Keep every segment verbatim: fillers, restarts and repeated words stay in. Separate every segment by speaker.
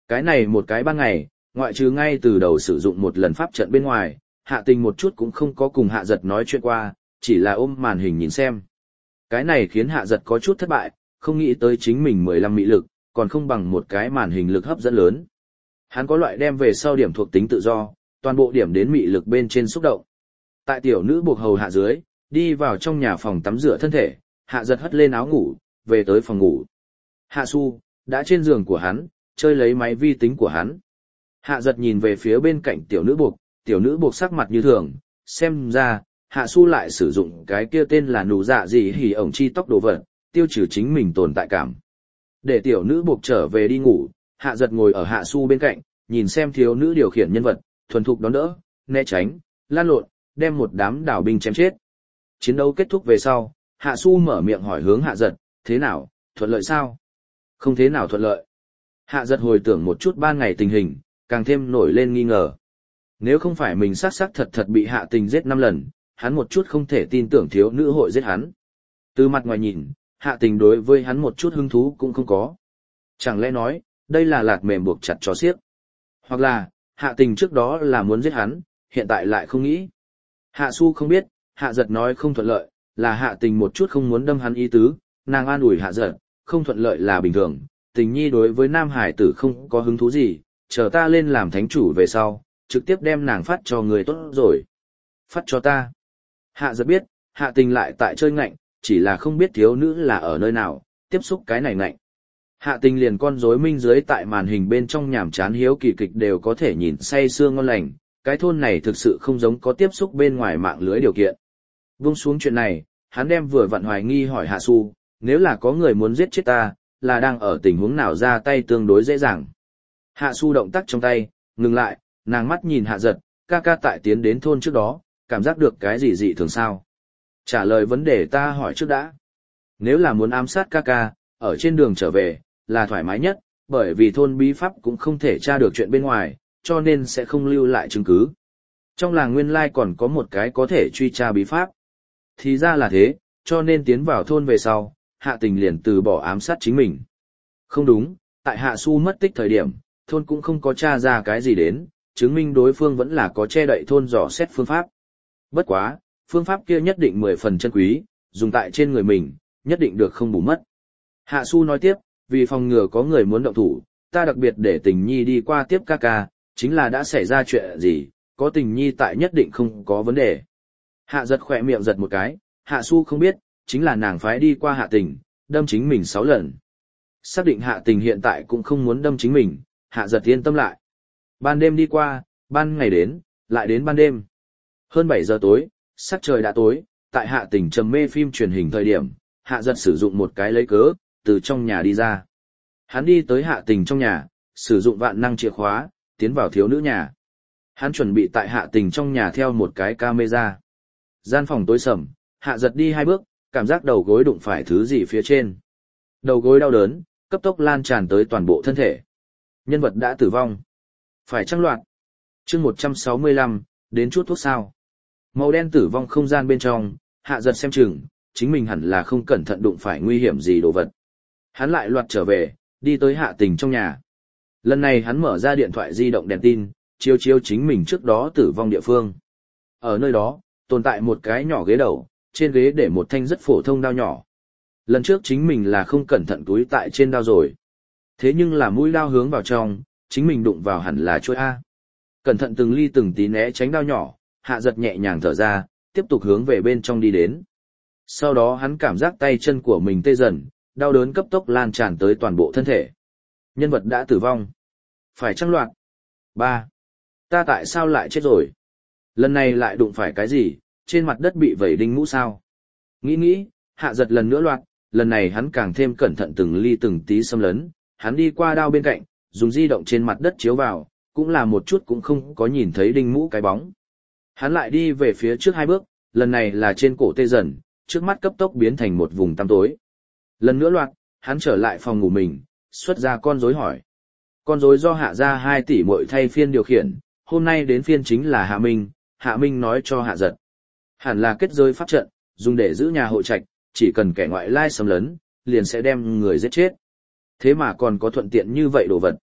Speaker 1: Cái này một cái ban ngày, ngoại trừ ngay từ đầu sử dụng một lần pháp trận bên ngoài, Hạ Tình một chút cũng không có cùng Hạ Giật nói chuyện qua, chỉ là ôm màn hình nhìn xem. Cái này khiến Hạ Giật có chút thất bại, không nghĩ tới chính mình mười lăm mị lực, còn không bằng một cái màn hình lực hấp dẫn lớn. Hắn có loại đem về sau điểm thuộc tính tự do, toàn bộ điểm đến mị lực bên trên xúc động. Tại tiểu nữ buộc hầu hạ dưới, đi vào trong nhà phòng tắm rửa thân thể, Hạ Giật hất lên áo ngủ, về tới phòng ngủ. Hạ Su, đã trên giường của hắn, chơi lấy máy vi tính của hắn. Hạ Giật nhìn về phía bên cạnh tiểu nữ buộc, tiểu nữ buộc sắc mặt như thường, xem ra, Hạ Su lại sử dụng cái kia tên là nụ dạ gì hỉ ổng chi tóc đồ vật, tiêu trừ chính mình tồn tại cảm. Để tiểu nữ buộc trở về đi ngủ, Hạ Giật ngồi ở Hạ Su bên cạnh, nhìn xem thiếu nữ điều khiển nhân vật, thuần thục đón đỡ, né tránh, lan lộn, đem một đám đảo binh chém chết. Chiến đấu kết thúc về sau, Hạ Su mở miệng hỏi hướng Hạ Giật, thế nào, thuận lợi sao? Không thế nào thuận lợi. Hạ Giật hồi tưởng một chút ban ngày tình hình, càng thêm nổi lên nghi ngờ. Nếu không phải mình xác xác thật thật bị Hạ Tình giết năm lần, hắn một chút không thể tin tưởng thiếu nữ hội giết hắn. Từ mặt ngoài nhìn, Hạ Tình đối với hắn một chút hứng thú cũng không có. Chẳng lẽ nói, đây là lạt mềm buộc chặt chó xiếc? Hoặc là, Hạ Tình trước đó là muốn giết hắn, hiện tại lại không nghĩ. Hạ Su không biết, Hạ Giật nói không thuận lợi, là Hạ Tình một chút không muốn đâm hắn ý tứ, nàng an ủi Hạ Giật, không thuận lợi là bình thường, Tình nhi đối với nam hải tử không có hứng thú gì, chờ ta lên làm thánh chủ về sau, trực tiếp đem nàng phát cho người tốt rồi. Phát cho ta. Hạ Giật biết, Hạ Tình lại tại chơi ngạnh, chỉ là không biết thiếu nữ là ở nơi nào, tiếp xúc cái này ngạnh. Hạ Tình liền con rối minh dưới tại màn hình bên trong nhảm chán hiếu kỳ kịch đều có thể nhìn say sưa ngon lành, cái thôn này thực sự không giống có tiếp xúc bên ngoài mạng lưới điều kiện. Vung xuống chuyện này, hắn đem vừa vặn hoài nghi hỏi Hạ Su, nếu là có người muốn giết chết ta, là đang ở tình huống nào ra tay tương đối dễ dàng. Hạ Su động tác trong tay, ngừng lại, nàng mắt nhìn Hạ Giật, ca ca tại tiến đến thôn trước đó, cảm giác được cái gì dị thường sao? Trả lời vấn đề ta hỏi trước đã. Nếu là muốn ám sát ca ca, ở trên đường trở về, là thoải mái nhất, bởi vì thôn bí pháp cũng không thể tra được chuyện bên ngoài, cho nên sẽ không lưu lại chứng cứ. Trong làng nguyên lai còn có một cái có thể truy tra bí pháp. Thì ra là thế, cho nên tiến vào thôn về sau, Hạ Tình liền từ bỏ ám sát chính mình. Không đúng, tại Hạ Su mất tích thời điểm, thôn cũng không có tra ra cái gì đến, chứng minh đối phương vẫn là có che đậy thôn dò xét phương pháp. Bất quá, phương pháp kia nhất định mười phần chân quý, dùng tại trên người mình, nhất định được không bù mất. Hạ Su nói tiếp, vì phòng ngừa có người muốn động thủ, ta đặc biệt để Tình nhi đi qua tiếp ca ca, chính là đã xảy ra chuyện gì, có Tình nhi tại nhất định không có vấn đề. Hạ Giật khỏe miệng giật một cái, Hạ Su không biết, chính là nàng phái đi qua Hạ Tình, đâm chính mình sáu lần. Xác định Hạ Tình hiện tại cũng không muốn đâm chính mình, Hạ Giật yên tâm lại. Ban đêm đi qua, ban ngày đến, lại đến ban đêm. Hơn bảy giờ tối, sắc trời đã tối, tại Hạ Tình trầm mê phim truyền hình thời điểm, Hạ Giật sử dụng một cái lấy cớ, từ trong nhà đi ra. Hắn đi tới Hạ Tình trong nhà, sử dụng vạn năng chìa khóa, tiến vào thiếu nữ nhà. Hắn chuẩn bị tại Hạ Tình trong nhà theo một cái camera. Gian phòng tối sầm, Hạ Giật đi hai bước, cảm giác đầu gối đụng phải thứ gì phía trên. Đầu gối đau đớn, cấp tốc lan tràn tới toàn bộ thân thể. Nhân vật đã tử vong. Phải trăng loạt. Chương một trăm sáu mươi lăm, đến chút thuốc sao. Màu đen tử vong không gian bên trong, Hạ Giật xem chừng, chính mình hẳn là không cẩn thận đụng phải nguy hiểm gì đồ vật. Hắn lại loạt trở về, đi tới Hạ Tình trong nhà. Lần này hắn mở ra điện thoại di động đèn tin, chiếu chiếu chính mình trước đó tử vong địa phương. Ở nơi đó, tồn tại một cái nhỏ ghế đầu, trên ghế để một thanh rất phổ thông đao nhỏ. Lần trước chính mình là không cẩn thận túi tại trên đao rồi. Thế nhưng là mũi đao hướng vào trong, chính mình đụng vào hẳn là chuôi A. Cẩn thận từng ly từng tí né tránh đao nhỏ, Hạ Giật nhẹ nhàng thở ra, tiếp tục hướng về bên trong đi đến. Sau đó hắn cảm giác tay chân của mình tê dần, đau đớn cấp tốc lan tràn tới toàn bộ thân thể. Nhân vật đã tử vong. Phải trăng loạt. ba. Ta tại sao lại chết rồi? Lần này lại đụng phải cái gì, trên mặt đất bị vẩy đinh mũ sao? Nghĩ nghĩ, Hạ Giật lần nữa loạt, lần này hắn càng thêm cẩn thận từng ly từng tí xâm lấn, hắn đi qua đao bên cạnh, dùng di động trên mặt đất chiếu vào, cũng là một chút cũng không có nhìn thấy đinh mũ cái bóng. Hắn lại đi về phía trước hai bước, lần này là trên cổ tê dần, trước mắt cấp tốc biến thành một vùng tăm tối. Lần nữa loạt, hắn trở lại phòng ngủ mình, xuất ra con rối hỏi. Con rối do Hạ gia hai tỷ muội thay phiên điều khiển, hôm nay đến phiên chính là Hạ Minh, Hạ Minh nói cho Hạ Giật. Hẳn là kết giới pháp trận, dùng để giữ nhà hộ trạch, chỉ cần kẻ ngoại lai xâm lấn, liền sẽ đem người giết chết. Thế mà còn có thuận tiện như vậy đồ vật.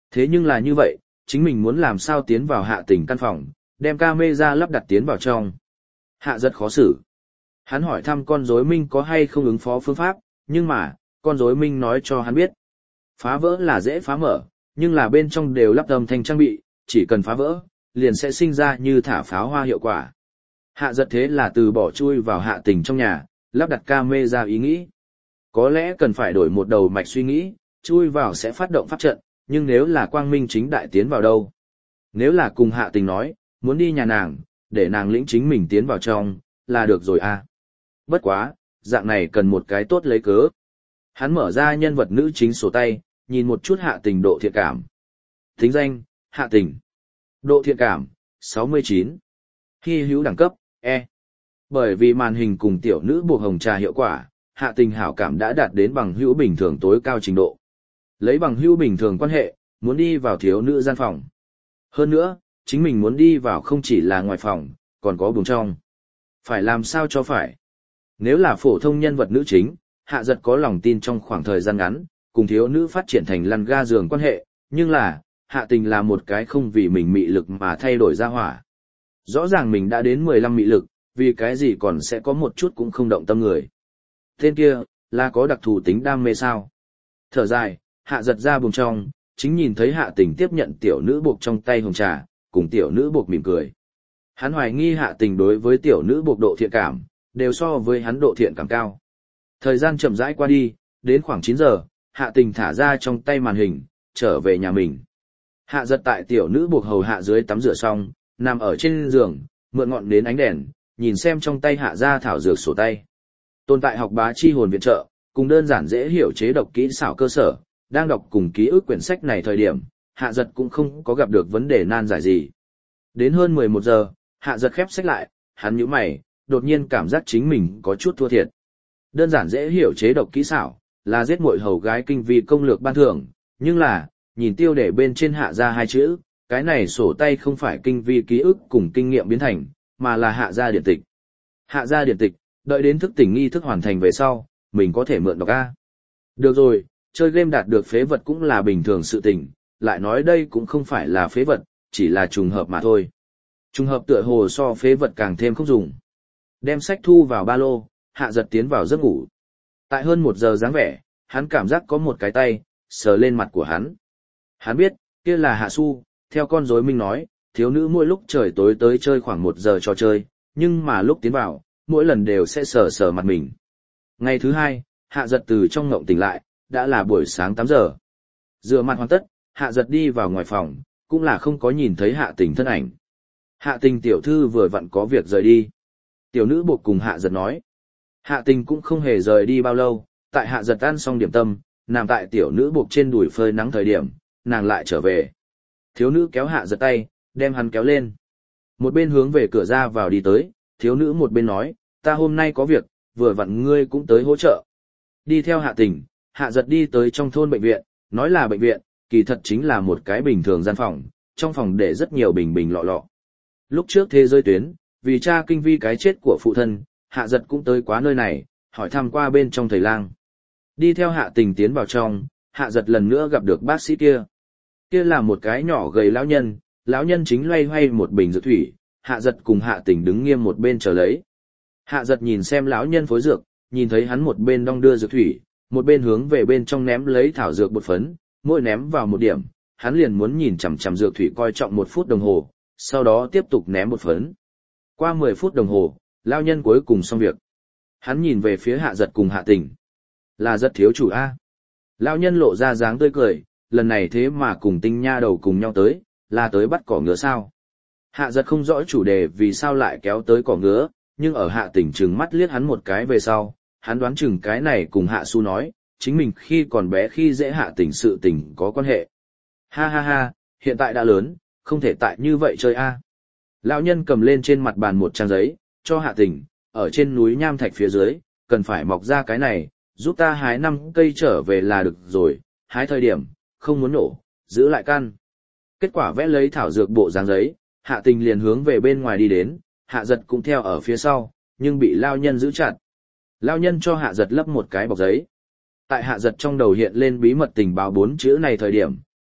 Speaker 1: Thế nhưng là như vậy, chính mình muốn làm sao tiến vào hạ tình căn phòng, đem camera lắp đặt tiến vào trong. Hạ rất khó xử. Hắn hỏi thăm con rối minh có hay không ứng phó phương pháp, nhưng mà, con rối minh nói cho hắn biết. Phá vỡ là dễ phá mở, nhưng là bên trong đều lắp âm thanh trang bị, chỉ cần phá vỡ, liền sẽ sinh ra như thả pháo hoa hiệu quả. Hạ giật thế là từ bỏ chui vào hạ tình trong nhà, lắp đặt camera ý nghĩ. Có lẽ cần phải đổi một đầu mạch suy nghĩ, chui vào sẽ phát động pháp trận, nhưng nếu là quang minh chính đại tiến vào đâu? Nếu là cùng hạ tình nói, muốn đi nhà nàng, để nàng lĩnh chính mình tiến vào trong, là được rồi à. Bất quá, dạng này cần một cái tốt lấy cớ. Hắn mở ra nhân vật nữ chính sổ tay, nhìn một chút hạ tình độ thiện cảm. Thính danh, hạ tình. Độ thiện cảm, sáu mươi chín. Hy hữu đẳng cấp, E. Bởi vì màn hình cùng tiểu nữ buộc hồng trà hiệu quả, hạ tình hảo cảm đã đạt đến bằng hữu bình thường tối cao trình độ. Lấy bằng hữu bình thường quan hệ, muốn đi vào thiếu nữ gian phòng. Hơn nữa, chính mình muốn đi vào không chỉ là ngoài phòng, còn có buồng trong. Phải làm sao cho phải. Nếu là phổ thông nhân vật nữ chính, hạ giật có lòng tin trong khoảng thời gian ngắn, cùng thiếu nữ phát triển thành lăn ga giường quan hệ, nhưng là, hạ tình là một cái không vì mình mị lực mà thay đổi ra hỏa. Rõ ràng mình đã đến mười lăm mị lực, vì cái gì còn sẽ có một chút cũng không động tâm người. Tên kia, là có đặc thù tính đam mê sao? Thở dài, hạ giật ra buồng trong, chính nhìn thấy hạ tình tiếp nhận tiểu nữ buộc trong tay hồng trà, cùng tiểu nữ buộc mỉm cười. Hắn hoài nghi hạ tình đối với tiểu nữ buộc độ thiện cảm, đều so với hắn độ thiện cảm cao. Thời gian chậm rãi qua đi, đến khoảng chín giờ, hạ tình thả ra trong tay màn hình, trở về nhà mình. Hạ giật tại tiểu nữ buộc hầu hạ dưới tắm rửa xong, nằm ở trên giường, mượn ngọn đến ánh đèn, nhìn xem trong tay hạ ra thảo dược sổ tay. Tồn tại học bá chi hồn viện trợ, cùng đơn giản dễ hiểu chế độc kỹ xảo cơ sở, đang đọc cùng ký ức quyển sách này thời điểm, hạ giật cũng không có gặp được vấn đề nan giải gì. Đến hơn mười một giờ, hạ giật khép sách lại, hắn nhíu mày, đột nhiên cảm giác chính mình có chút thua thiệt. Đơn giản dễ hiểu chế độc kỹ xảo, là giết muội hầu gái kinh vi công lược ban thưởng, nhưng là, nhìn tiêu đề bên trên hạ ra hai chữ, cái này sổ tay không phải kinh vi ký ức cùng kinh nghiệm biến thành, mà là hạ ra điện tịch. Hạ ra điện tịch, đợi đến thức tỉnh nghi thức hoàn thành về sau, mình có thể mượn đọc A. Được rồi, chơi game đạt được phế vật cũng là bình thường sự tình, lại nói đây cũng không phải là phế vật, chỉ là trùng hợp mà thôi. Trùng hợp tựa hồ so phế vật càng thêm không dùng. Đem sách thu vào ba lô, hạ giật tiến vào giấc ngủ. Tại hơn một giờ dáng vẻ, hắn cảm giác có một cái tay, sờ lên mặt của hắn. Hắn biết, kia là Hạ Su, theo con rối minh nói, thiếu nữ mỗi lúc trời tối tới chơi khoảng một giờ trò chơi, nhưng mà lúc tiến vào, mỗi lần đều sẽ sờ sờ mặt mình. Ngày thứ hai, hạ giật từ trong ngộng tỉnh lại, đã là buổi sáng tám giờ. Rửa mặt hoàn tất, hạ giật đi vào ngoài phòng, cũng là không có nhìn thấy hạ tình thân ảnh. Hạ tình tiểu thư vừa vặn có việc rời đi. Tiểu nữ buộc cùng hạ giật nói. Hạ tình cũng không hề rời đi bao lâu, tại hạ giật ăn xong điểm tâm, nằm tại tiểu nữ buộc trên đùi phơi nắng thời điểm, nàng lại trở về. Thiếu nữ kéo hạ giật tay, đem hắn kéo lên. Một bên hướng về cửa ra vào đi tới, thiếu nữ một bên nói, ta hôm nay có việc, vừa vặn ngươi cũng tới hỗ trợ. Đi theo hạ tình, hạ giật đi tới trong thôn bệnh viện, nói là bệnh viện, kỳ thật chính là một cái bình thường gian phòng, trong phòng để rất nhiều bình bình lọ lọ. Lúc trước thế giới tuyến, vì cha kinh vi cái chết của phụ thân, hạ giật cũng tới quá nơi này, hỏi thăm qua bên trong thầy lang. Đi theo hạ tình tiến vào trong, hạ giật lần nữa gặp được bác sĩ kia. Kia là một cái nhỏ gầy lão nhân, lão nhân chính loay hoay một bình dược thủy, hạ giật cùng hạ tình đứng nghiêm một bên chờ lấy. Hạ giật nhìn xem lão nhân phối dược, nhìn thấy hắn một bên đong đưa dược thủy, một bên hướng về bên trong ném lấy thảo dược bột phấn, mỗi ném vào một điểm, hắn liền muốn nhìn chằm chằm dược thủy coi trọng một phút đồng hồ, sau đó tiếp tục ném bột phấn. Qua mười phút đồng hồ, lão nhân cuối cùng xong việc. Hắn nhìn về phía hạ giật cùng hạ tình. Là rất thiếu chủ A. Lão nhân lộ ra dáng tươi cười, lần này thế mà cùng tinh nha đầu cùng nhau tới, là tới bắt cỏ ngứa sao. Hạ giật không rõ chủ đề vì sao lại kéo tới cỏ ngứa, nhưng ở hạ tình trừng mắt liếc hắn một cái về sau, hắn đoán chừng cái này cùng hạ su nói, chính mình khi còn bé khi dễ hạ tình sự tình có quan hệ. Ha ha ha, hiện tại đã lớn, không thể tại như vậy chơi a. Lão nhân cầm lên trên mặt bàn một trang giấy, cho hạ tình, ở trên núi nham thạch phía dưới, cần phải mọc ra cái này, giúp ta hái năm cây trở về là được rồi, hái thời điểm, không muốn nổ, giữ lại căn. Kết quả vẽ lấy thảo dược bộ dáng giấy, hạ tình liền hướng về bên ngoài đi đến, hạ giật cũng theo ở phía sau, nhưng bị lao nhân giữ chặt. Lao nhân cho hạ giật lấp một cái bọc giấy. Tại hạ giật trong đầu hiện lên bí mật tình báo bốn chữ này thời điểm,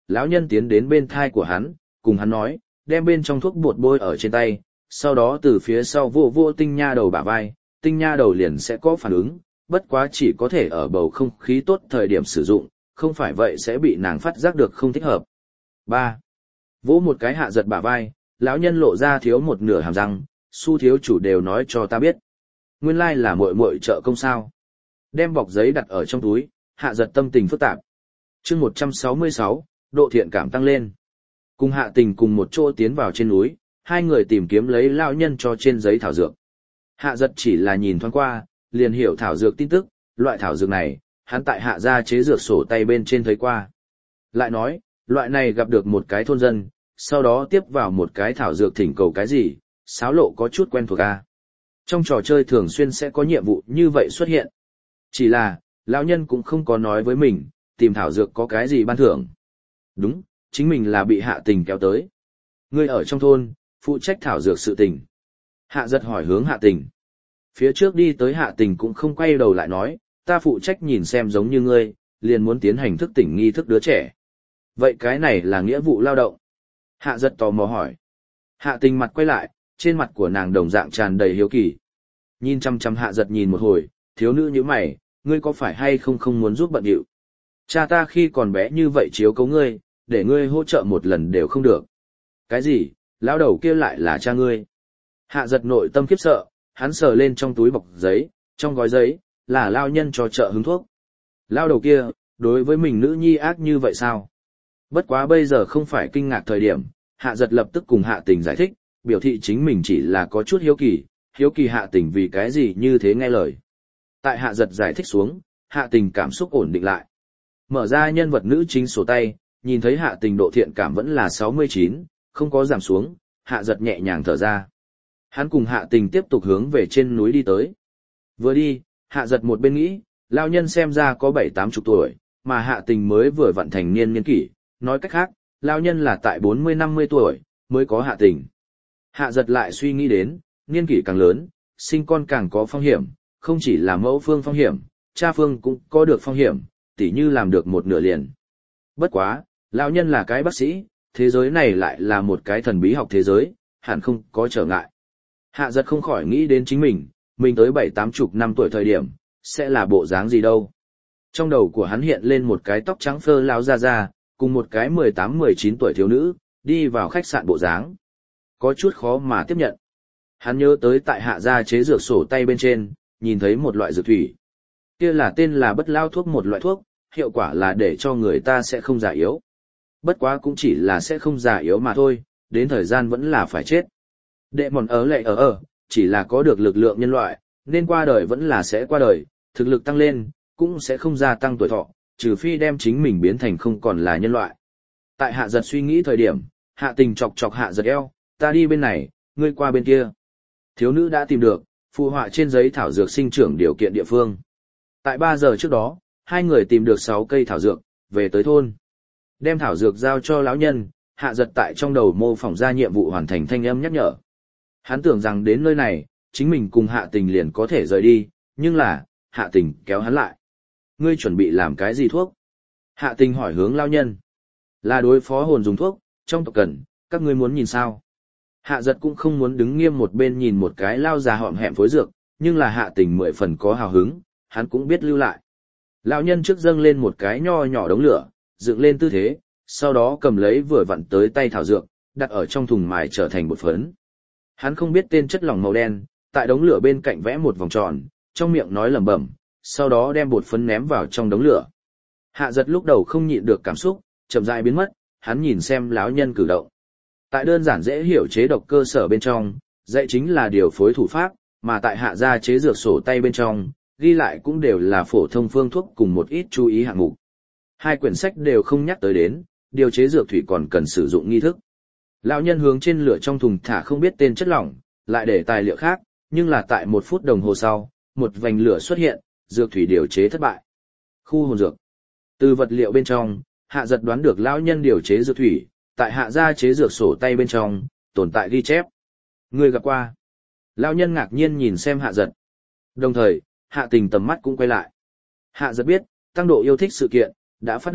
Speaker 1: lão nhân tiến đến bên thai của hắn, cùng hắn nói, đem bên trong thuốc bột bôi ở trên tay, sau đó từ phía sau vô vô tinh nha đầu bả vai, tinh nha đầu liền sẽ có phản ứng, bất quá chỉ có thể ở bầu không khí tốt thời điểm sử dụng, không phải vậy sẽ bị nàng phát giác được không thích hợp. ba. Vỗ một cái Hạ Giật bả vai, lão nhân lộ ra thiếu một nửa hàm răng, Su thiếu chủ đều nói cho ta biết. Nguyên lai là muội muội trợ công sao. Đem bọc giấy đặt ở trong túi, Hạ Giật tâm tình phức tạp. chương một trăm sáu mươi sáu, độ thiện cảm tăng lên. Cùng Hạ Tình cùng một chỗ tiến vào trên núi, hai người tìm kiếm lấy lão nhân cho trên giấy thảo dược. Hạ Giật chỉ là nhìn thoáng qua, liền hiểu thảo dược tin tức, loại thảo dược này, hắn tại Hạ gia chế dược sổ tay bên trên thấy qua. Lại nói, loại này gặp được một cái thôn dân, sau đó tiếp vào một cái thảo dược thỉnh cầu cái gì, xáo lộ có chút quen thuộc a. Trong trò chơi thường xuyên sẽ có nhiệm vụ như vậy xuất hiện. Chỉ là, lão nhân cũng không có nói với mình, tìm thảo dược có cái gì ban thưởng. Đúng, chính mình là bị Hạ Tình kéo tới. Ngươi ở trong thôn, phụ trách thảo dược sự tình. Hạ Giật hỏi hướng Hạ Tình. Phía trước đi tới Hạ Tình cũng không quay đầu lại nói, ta phụ trách nhìn xem giống như ngươi, liền muốn tiến hành thức tỉnh nghi thức đứa trẻ. Vậy cái này là nghĩa vụ lao động. Hạ Giật tò mò hỏi. Hạ Tình mặt quay lại, trên mặt của nàng đồng dạng tràn đầy hiếu kỳ. Nhìn chăm chăm Hạ Giật nhìn một hồi, thiếu nữ như mày, ngươi có phải hay không không muốn giúp bận điệu. Cha ta khi còn bé như vậy chiếu cấu ngươi, để ngươi hỗ trợ một lần đều không được. Cái gì, lão đầu kia lại là cha ngươi. Hạ Giật nội tâm khiếp sợ, hắn sờ lên trong túi bọc giấy, trong gói giấy, là lao nhân cho trợ hứng thuốc. Lao đầu kia, đối với mình nữ nhi ác như vậy sao? Bất quá bây giờ không phải kinh ngạc thời điểm, Hạ Giật lập tức cùng Hạ Tình giải thích, biểu thị chính mình chỉ là có chút hiếu kỳ, hiếu kỳ Hạ Tình vì cái gì như thế nghe lời. Tại Hạ Giật giải thích xuống, Hạ Tình cảm xúc ổn định lại. Mở ra nhân vật nữ chính sổ tay, nhìn thấy Hạ Tình độ thiện cảm vẫn là sáu mươi chín, không có giảm xuống, Hạ Giật nhẹ nhàng thở ra. Hắn cùng Hạ Tình tiếp tục hướng về trên núi đi tới. Vừa đi, Hạ Giật một bên nghĩ, lao nhân xem ra có bảy tám chục tuổi, mà Hạ Tình mới vừa vận thành niên niên kỷ, nói cách khác, lao nhân là tại bốn mươi năm mươi tuổi, mới có Hạ Tình. Hạ Giật lại suy nghĩ đến, niên kỷ càng lớn, sinh con càng có phong hiểm, không chỉ là mẫu phương phong hiểm, cha phương cũng có được phong hiểm, tỉ như làm được một nửa liền. Bất quá, lão nhân là cái bác sĩ, thế giới này lại là một cái thần bí học thế giới, hẳn không có trở ngại. Hạ Giật không khỏi nghĩ đến chính mình, mình tới bảy tám chục năm tuổi thời điểm, sẽ là bộ dáng gì đâu. Trong đầu của hắn hiện lên một cái tóc trắng phơ lão ra ra, cùng một cái mười tám mười chín tuổi thiếu nữ, đi vào khách sạn bộ dáng. Có chút khó mà tiếp nhận. Hắn nhớ tới tại Hạ gia chế dược sổ tay bên trên, nhìn thấy một loại dược thủy. Kia là tên là bất lao thuốc, một loại thuốc, hiệu quả là để cho người ta sẽ không già yếu. Bất quá cũng chỉ là sẽ không già yếu mà thôi, đến thời gian vẫn là phải chết. Đệ mòn ở lệ ở ở, chỉ là có được lực lượng nhân loại, nên qua đời vẫn là sẽ qua đời, thực lực tăng lên, cũng sẽ không gia tăng tuổi thọ, trừ phi đem chính mình biến thành không còn là nhân loại. Tại Hạ Giật suy nghĩ thời điểm, Hạ Tình chọc chọc Hạ Giật eo, ta đi bên này, ngươi qua bên kia. Thiếu nữ đã tìm được, phù họa trên giấy thảo dược sinh trưởng điều kiện địa phương. Tại ba giờ trước đó, hai người tìm được sáu cây thảo dược, về tới thôn. Đem thảo dược giao cho lão nhân, Hạ Giật tại trong đầu mô phỏng ra nhiệm vụ hoàn thành thanh âm nhắc nhở. Hắn tưởng rằng đến nơi này, chính mình cùng Hạ Tình liền có thể rời đi, nhưng là, Hạ Tình kéo hắn lại. Ngươi chuẩn bị làm cái gì thuốc? Hạ Tình hỏi hướng lão nhân. Là đối phó hồn dùng thuốc, trong tộc cần, các ngươi muốn nhìn sao? Hạ Giật cũng không muốn đứng nghiêm một bên nhìn một cái lao già họm hẹm phối dược, nhưng là Hạ Tình mười phần có hào hứng, hắn cũng biết lưu lại. Lão nhân trước dâng lên một cái nho nhỏ đống lửa, dựng lên tư thế, sau đó cầm lấy vừa vặn tới tay thảo dược, đặt ở trong thùng mài trở thành bột phấn. Hắn không biết tên chất lỏng màu đen, tại đống lửa bên cạnh vẽ một vòng tròn, trong miệng nói lẩm bẩm, sau đó đem bột phấn ném vào trong đống lửa. Hạ Giật lúc đầu không nhịn được cảm xúc, chậm rãi biến mất, hắn nhìn xem lão nhân cử động. Tại đơn giản dễ hiểu chế độc cơ sở bên trong, dạy chính là điều phối thủ pháp, mà tại Hạ gia chế dược sổ tay bên trong, ghi lại cũng đều là phổ thông phương thuốc cùng một ít chú ý hạng mục. Hai quyển sách đều không nhắc tới đến, điều chế dược thủy còn cần sử dụng nghi thức. Lão nhân hướng trên lửa trong thùng thả không biết tên chất lỏng, lại để tài liệu khác, nhưng là tại một phút đồng hồ sau, một vành lửa xuất hiện, dược thủy điều chế thất bại. Khu hồn dược. Từ vật liệu bên trong, Hạ Giật đoán được lão nhân điều chế dược thủy, tại Hạ gia chế dược sổ tay bên trong, tồn tại ghi chép. Người gặp qua. Lão nhân ngạc nhiên nhìn xem Hạ Giật. Đồng thời, Hạ Tình tầm mắt cũng quay lại. Hạ Giật biết, tăng độ yêu thích sự kiện, đã phát động,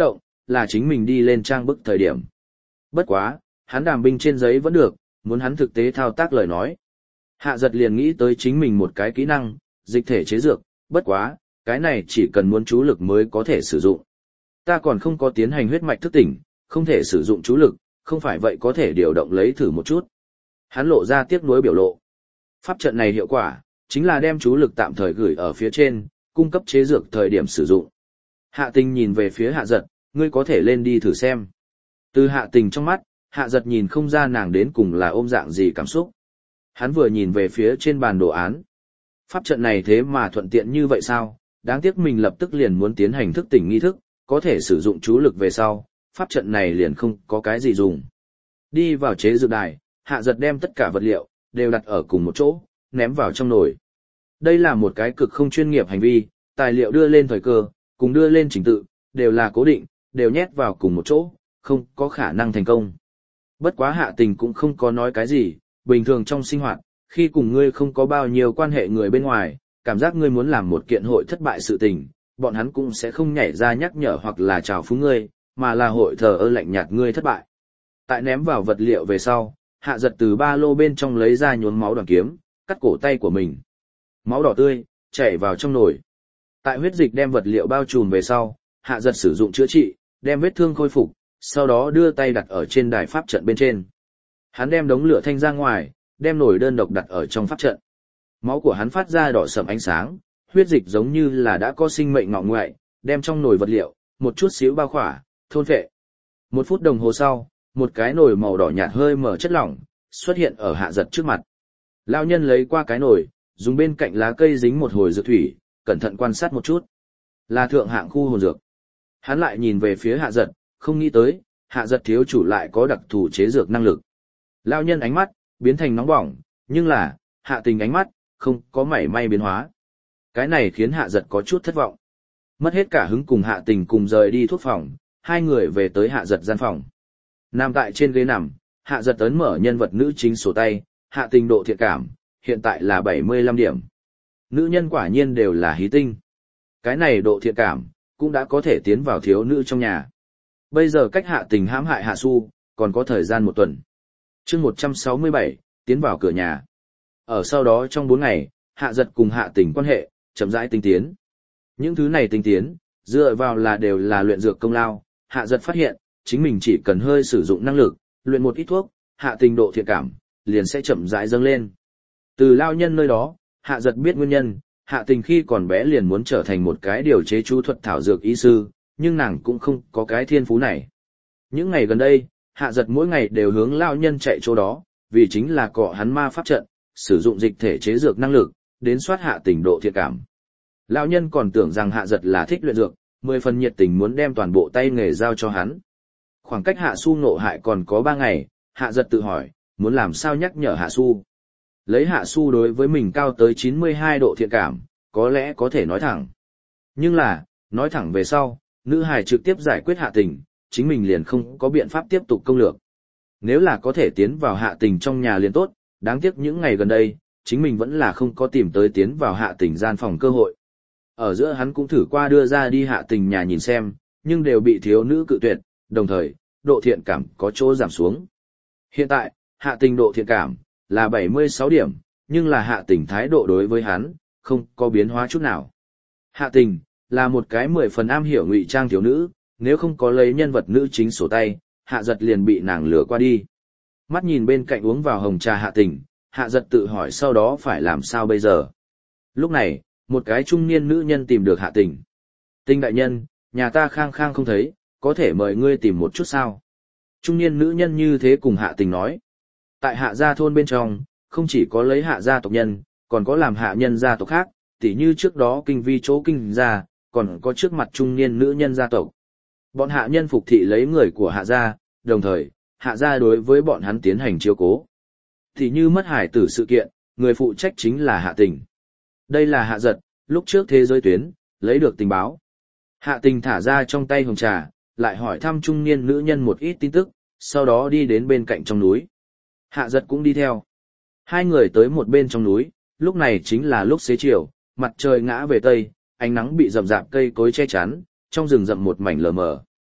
Speaker 1: là chính mình đi lên trang bức thời điểm. Bất quá, hắn đàm binh trên giấy vẫn được, muốn hắn thực tế thao tác lời nói. Hạ giật liền nghĩ tới chính mình một cái kỹ năng, dịch thể chế dược, bất quá, cái này chỉ cần muốn chú lực mới có thể sử dụng. Ta còn không có tiến hành huyết mạch thức tỉnh, không thể sử dụng chú lực, không phải vậy có thể điều động lấy thử một chút. Hắn lộ ra tiếc nuối biểu lộ. Pháp trận này hiệu quả, chính là đem chú lực tạm thời gửi ở phía trên, cung cấp chế dược thời điểm sử dụng. Hạ tình nhìn về phía hạ giật, ngươi có thể lên đi thử xem. Từ hạ tình trong mắt, hạ giật nhìn không ra nàng đến cùng là ôm dạng gì cảm xúc. Hắn vừa nhìn về phía trên bàn đồ án. Pháp trận này thế mà thuận tiện như vậy sao, đáng tiếc mình lập tức liền muốn tiến hành thức tỉnh nghi thức, có thể sử dụng chú lực về sau, pháp trận này liền không có cái gì dùng. Đi vào chế dược đài, hạ giật đem tất cả vật liệu, đều đặt ở cùng một chỗ, ném vào trong nồi. Đây là một cái cực không chuyên nghiệp hành vi, tài liệu đưa lên thời cơ, cùng đưa lên trình tự, đều là cố định, đều nhét vào cùng một chỗ, không có khả năng thành công. Bất quá hạ tình cũng không có nói cái gì, bình thường trong sinh hoạt, khi cùng ngươi không có bao nhiêu quan hệ người bên ngoài, cảm giác ngươi muốn làm một kiện hội thất bại sự tình, bọn hắn cũng sẽ không nhảy ra nhắc nhở hoặc là chào phúng ngươi, mà là hội thờ ơ lạnh nhạt ngươi thất bại. Tại ném vào vật liệu về sau, hạ giật từ ba lô bên trong lấy ra nhuốm máu đoàn kiếm, cắt cổ tay của mình. Máu đỏ tươi, chảy vào trong nồi. Tại huyết dịch đem vật liệu bao trùm về sau, hạ giật sử dụng chữa trị, đem vết thương khôi phục, sau đó đưa tay đặt ở trên đài pháp trận bên trên. Hắn đem đống lửa thanh ra ngoài, đem nồi đơn độc đặt ở trong pháp trận. Máu của hắn phát ra đỏ sẫm ánh sáng, huyết dịch giống như là đã có sinh mệnh ngọ ngoại, đem trong nồi vật liệu, một chút xíu bao khỏa, thôn phệ. Một phút đồng hồ sau, một cái nồi màu đỏ nhạt hơi mở chất lỏng, xuất hiện ở hạ giật trước mặt. Lão nhân lấy qua cái nồi, dùng bên cạnh lá cây dính một hồi dược thủy, cẩn thận quan sát một chút. Là thượng hạng khu hồn dược. Hắn lại nhìn về phía hạ giật, không nghĩ tới, hạ giật thiếu chủ lại có đặc thù chế dược năng lực. Lão nhân ánh mắt, biến thành nóng bỏng, nhưng là, hạ tình ánh mắt, không có mảy may biến hóa. Cái này khiến hạ giật có chút thất vọng. Mất hết cả hứng cùng hạ tình cùng rời đi thuốc phòng, hai người về tới hạ giật gian phòng. Nằm tại trên ghế nằm, hạ giật ấn mở nhân vật nữ chính sổ tay, hạ tình độ thiện cảm, hiện tại là bảy mươi lăm điểm. Nữ nhân quả nhiên đều là hí tinh. Cái này độ thiện cảm, cũng đã có thể tiến vào thiếu nữ trong nhà. Bây giờ cách hạ tình hãm hại hạ su, còn có thời gian một tuần. chương một trăm sáu mươi bảy, tiến vào cửa nhà. Ở sau đó trong bốn ngày, hạ giật cùng hạ tình quan hệ, chậm rãi tinh tiến. Những thứ này tinh tiến, dựa vào là đều là luyện dược công lao, hạ giật phát hiện, chính mình chỉ cần hơi sử dụng năng lực, luyện một ít thuốc, hạ tình độ thiện cảm, liền sẽ chậm rãi dâng lên. Từ lao nhân nơi đó, hạ giật biết nguyên nhân, hạ tình khi còn bé liền muốn trở thành một cái điều chế chú thuật thảo dược y sư, nhưng nàng cũng không có cái thiên phú này. Những ngày gần đây, hạ giật mỗi ngày đều hướng lao nhân chạy chỗ đó, vì chính là cọ hắn ma pháp trận, sử dụng dịch thể chế dược năng lực, đến soát hạ tình độ thiện cảm. Lão nhân còn tưởng rằng hạ giật là thích luyện dược, mười phần nhiệt tình muốn đem toàn bộ tay nghề giao cho hắn. Khoảng cách hạ su nộ hại còn có ba ngày, hạ giật tự hỏi, muốn làm sao nhắc nhở hạ su. Lấy hạ su đối với mình cao tới chín mươi hai độ thiện cảm, có lẽ có thể nói thẳng. Nhưng là, nói thẳng về sau, nữ hài trực tiếp giải quyết hạ tình, chính mình liền không có biện pháp tiếp tục công lược. Nếu là có thể tiến vào hạ tình trong nhà liền tốt, đáng tiếc những ngày gần đây, chính mình vẫn là không có tìm tới tiến vào hạ tình gian phòng cơ hội. Ở giữa hắn cũng thử qua đưa ra đi hạ tình nhà nhìn xem, nhưng đều bị thiếu nữ cự tuyệt, đồng thời, độ thiện cảm có chỗ giảm xuống. Hiện tại, hạ tình độ thiện cảm là bảy mươi sáu điểm, nhưng là hạ tình thái độ đối với hắn, không có biến hóa chút nào. Hạ tình, là một cái mười phần am hiểu ngụy trang thiếu nữ, nếu không có lấy nhân vật nữ chính sổ tay, hạ giật liền bị nàng lừa qua đi. Mắt nhìn bên cạnh uống vào hồng trà hạ tình, hạ giật tự hỏi sau đó phải làm sao bây giờ. Lúc này, một cái trung niên nữ nhân tìm được hạ tình. Tình đại nhân, nhà ta khang khang không thấy, có thể mời ngươi tìm một chút sao. Trung niên nữ nhân như thế cùng hạ tình nói. Tại hạ gia thôn bên trong, không chỉ có lấy hạ gia tộc nhân, còn có làm hạ nhân gia tộc khác, tỉ như trước đó kinh vi chỗ kinh gia, còn có trước mặt trung niên nữ nhân gia tộc. Bọn hạ nhân phục thị lấy người của hạ gia, đồng thời, hạ gia đối với bọn hắn tiến hành chiếu cố. Tỉ như mất hải tử sự kiện, người phụ trách chính là hạ tình. Đây là hạ giật, lúc trước thế giới tuyến, lấy được tình báo. Hạ tình thả ra trong tay hồng trà, lại hỏi thăm trung niên nữ nhân một ít tin tức, sau đó đi đến bên cạnh trong núi. Hạ giật cũng đi theo. Hai người tới một bên trong núi, lúc này chính là lúc xế chiều, mặt trời ngã về tây, ánh nắng bị rậm rạp cây cối che chắn, trong rừng rậm một mảnh lờ mờ.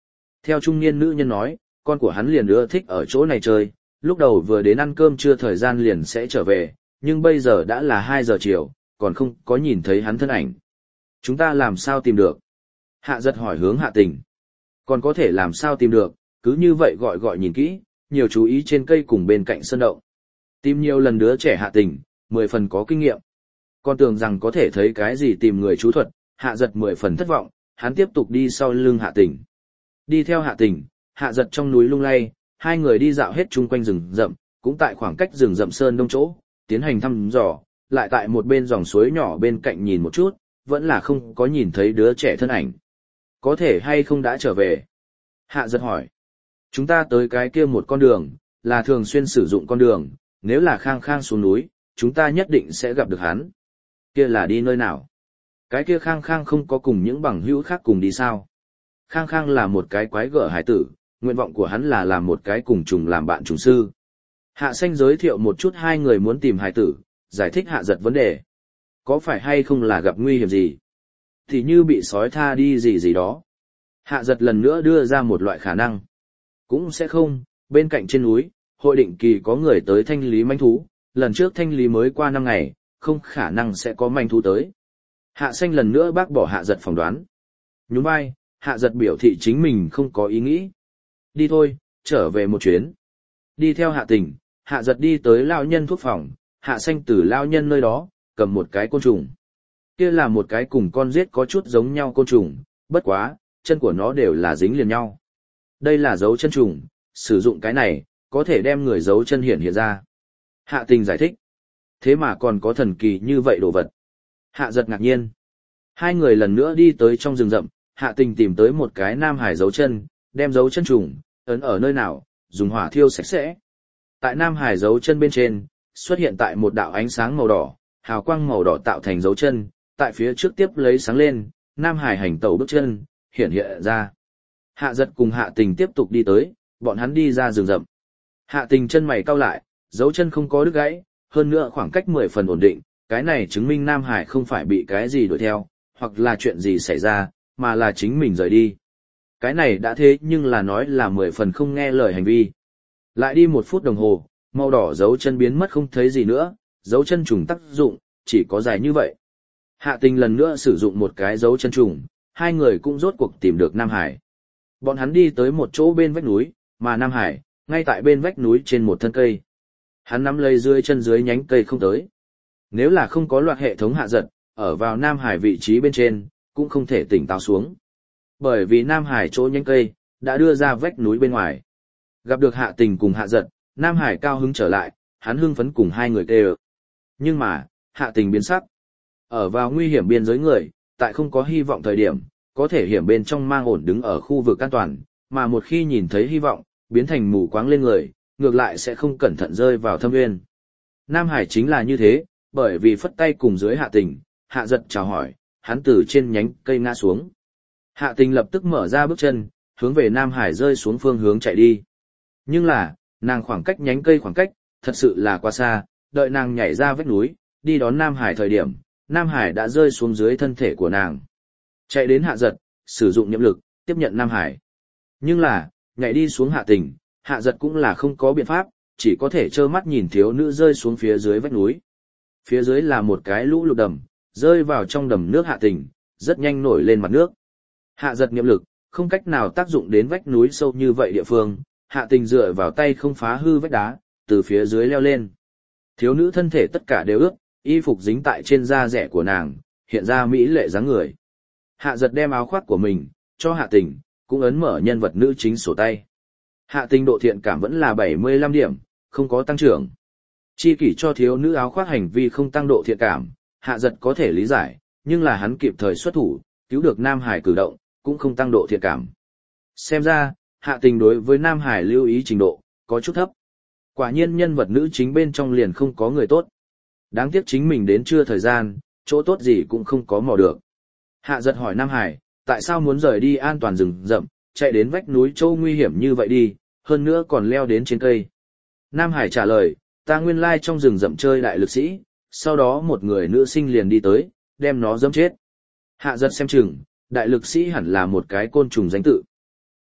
Speaker 1: Theo trung niên nữ nhân nói, con của hắn liền ưa thích ở chỗ này chơi, lúc đầu vừa đến ăn cơm trưa thời gian liền sẽ trở về, nhưng bây giờ đã là hai giờ chiều, còn không có nhìn thấy hắn thân ảnh. Chúng ta làm sao tìm được? Hạ giật hỏi hướng Hạ Tình. Còn có thể làm sao tìm được, cứ như vậy gọi gọi nhìn kỹ, nhiều chú ý trên cây cùng bên cạnh sân động. Tìm nhiều lần đứa trẻ Hạ Tình, mười phần có kinh nghiệm. Con tưởng rằng có thể thấy cái gì tìm người chú thuật, Hạ giật mười phần thất vọng, hắn tiếp tục đi sau lưng Hạ Tình. Đi theo Hạ Tình, Hạ giật trong núi lung lay, hai người đi dạo hết chung quanh rừng rậm, cũng tại khoảng cách rừng rậm sơn đông chỗ, tiến hành thăm dò, lại tại một bên dòng suối nhỏ bên cạnh nhìn một chút, vẫn là không có nhìn thấy đứa trẻ thân ảnh. Có thể hay không đã trở về? Hạ giật hỏi. Chúng ta tới cái kia một con đường, là thường xuyên sử dụng con đường, nếu là khang khang xuống núi, chúng ta nhất định sẽ gặp được hắn. Kia là đi nơi nào? Cái kia khang khang không có cùng những bằng hữu khác cùng đi sao? Khang khang là một cái quái gở hải tử, nguyện vọng của hắn là làm một cái cùng trùng làm bạn trùng sư. Hạ xanh giới thiệu một chút hai người muốn tìm hải tử, giải thích hạ giật vấn đề. Có phải hay không là gặp nguy hiểm gì? Thì như bị sói tha đi gì gì đó. Hạ giật lần nữa đưa ra một loại khả năng. Cũng sẽ không, bên cạnh trên núi, hội định kỳ có người tới thanh lý manh thú, lần trước thanh lý mới qua năm ngày, không khả năng sẽ có manh thú tới. Hạ xanh lần nữa bác bỏ hạ giật phỏng đoán. Nhún vai, hạ giật biểu thị chính mình không có ý nghĩ. Đi thôi, trở về một chuyến. Đi theo hạ tình, hạ giật đi tới lao nhân thuốc phòng, hạ xanh từ lao nhân nơi đó, cầm một cái côn trùng. Kia là một cái cùng con giết có chút giống nhau côn trùng, bất quá, chân của nó đều là dính liền nhau. Đây là dấu chân trùng, sử dụng cái này, có thể đem người dấu chân hiện hiện ra. Hạ tình giải thích. Thế mà còn có thần kỳ như vậy đồ vật. Hạ giật ngạc nhiên. Hai người lần nữa đi tới trong rừng rậm, hạ tình tìm tới một cái nam hải dấu chân, đem dấu chân trùng, ấn ở nơi nào, dùng hỏa thiêu sạch sẽ. Tại nam hải dấu chân bên trên, xuất hiện tại một đạo ánh sáng màu đỏ, hào quang màu đỏ tạo thành dấu chân, tại phía trước tiếp lấy sáng lên, nam hải hành tẩu bước chân, hiện hiện ra. Hạ giật cùng hạ tình tiếp tục đi tới, bọn hắn đi ra rừng rậm. Hạ tình chân mày cau lại, dấu chân không có đứt gãy, hơn nữa khoảng cách mười phần ổn định, cái này chứng minh Nam Hải không phải bị cái gì đuổi theo, hoặc là chuyện gì xảy ra, mà là chính mình rời đi. Cái này đã thế nhưng là nói là mười phần không nghe lời hành vi. Lại đi một phút đồng hồ, màu đỏ dấu chân biến mất không thấy gì nữa, dấu chân trùng tác dụng, chỉ có dài như vậy. Hạ tình lần nữa sử dụng một cái dấu chân trùng, hai người cũng rốt cuộc tìm được Nam Hải. Bọn hắn đi tới một chỗ bên vách núi, mà Nam Hải, ngay tại bên vách núi trên một thân cây. Hắn nắm lấy dưới chân dưới nhánh cây không tới. Nếu là không có loạt hệ thống hạ giật, ở vào Nam Hải vị trí bên trên, cũng không thể tỉnh táo xuống. Bởi vì Nam Hải chỗ nhánh cây, đã đưa ra vách núi bên ngoài. Gặp được hạ tình cùng hạ giật, Nam Hải cao hứng trở lại, hắn hưng phấn cùng hai người kêu. Nhưng mà, hạ tình biến sắc. Ở vào nguy hiểm biên giới người, tại không có hy vọng thời điểm, có thể hiểm bên trong mang ổn đứng ở khu vực an toàn, mà một khi nhìn thấy hy vọng, biến thành mù quáng lên người, ngược lại sẽ không cẩn thận rơi vào thâm nguyên. Nam Hải chính là như thế, bởi vì phất tay cùng dưới hạ tình, hạ giật chào hỏi, hắn từ trên nhánh cây ngã xuống. Hạ tình lập tức mở ra bước chân, hướng về Nam Hải rơi xuống phương hướng chạy đi. Nhưng là, nàng khoảng cách nhánh cây khoảng cách, thật sự là quá xa, đợi nàng nhảy ra vách núi, đi đón Nam Hải thời điểm, Nam Hải đã rơi xuống dưới thân thể của nàng. Chạy đến hạ giật, sử dụng niệm lực, tiếp nhận Nam Hải. Nhưng là, nhảy đi xuống hạ tình, hạ giật cũng là không có biện pháp, chỉ có thể trơ mắt nhìn thiếu nữ rơi xuống phía dưới vách núi. Phía dưới là một cái lũ lụt đầm, rơi vào trong đầm nước hạ tình, rất nhanh nổi lên mặt nước. Hạ giật niệm lực, không cách nào tác dụng đến vách núi sâu như vậy địa phương, hạ tình dựa vào tay không phá hư vách đá, từ phía dưới leo lên. Thiếu nữ thân thể tất cả đều ướt, y phục dính tại trên da rẻ của nàng, hiện ra mỹ lệ dáng người. Hạ giật đem áo khoác của mình, cho hạ tình, cũng ấn mở nhân vật nữ chính sổ tay. Hạ tình độ thiện cảm vẫn là bảy mươi lăm điểm, không có tăng trưởng. Chi kỷ cho thiếu nữ áo khoác hành vi không tăng độ thiện cảm, hạ giật có thể lý giải, nhưng là hắn kịp thời xuất thủ, cứu được Nam Hải cử động, cũng không tăng độ thiện cảm. Xem ra, hạ tình đối với Nam Hải lưu ý trình độ, có chút thấp. Quả nhiên nhân vật nữ chính bên trong liền không có người tốt. Đáng tiếc chính mình đến chưa thời gian, chỗ tốt gì cũng không có mò được. Hạ giật hỏi Nam Hải, tại sao muốn rời đi an toàn rừng rậm, chạy đến vách núi châu nguy hiểm như vậy đi, hơn nữa còn leo đến trên cây. Nam Hải trả lời, ta nguyên lai trong rừng rậm chơi đại lực sĩ, sau đó một người nữ sinh liền đi tới, đem nó giẫm chết. Hạ giật xem chừng, đại lực sĩ hẳn là một cái côn trùng danh tự.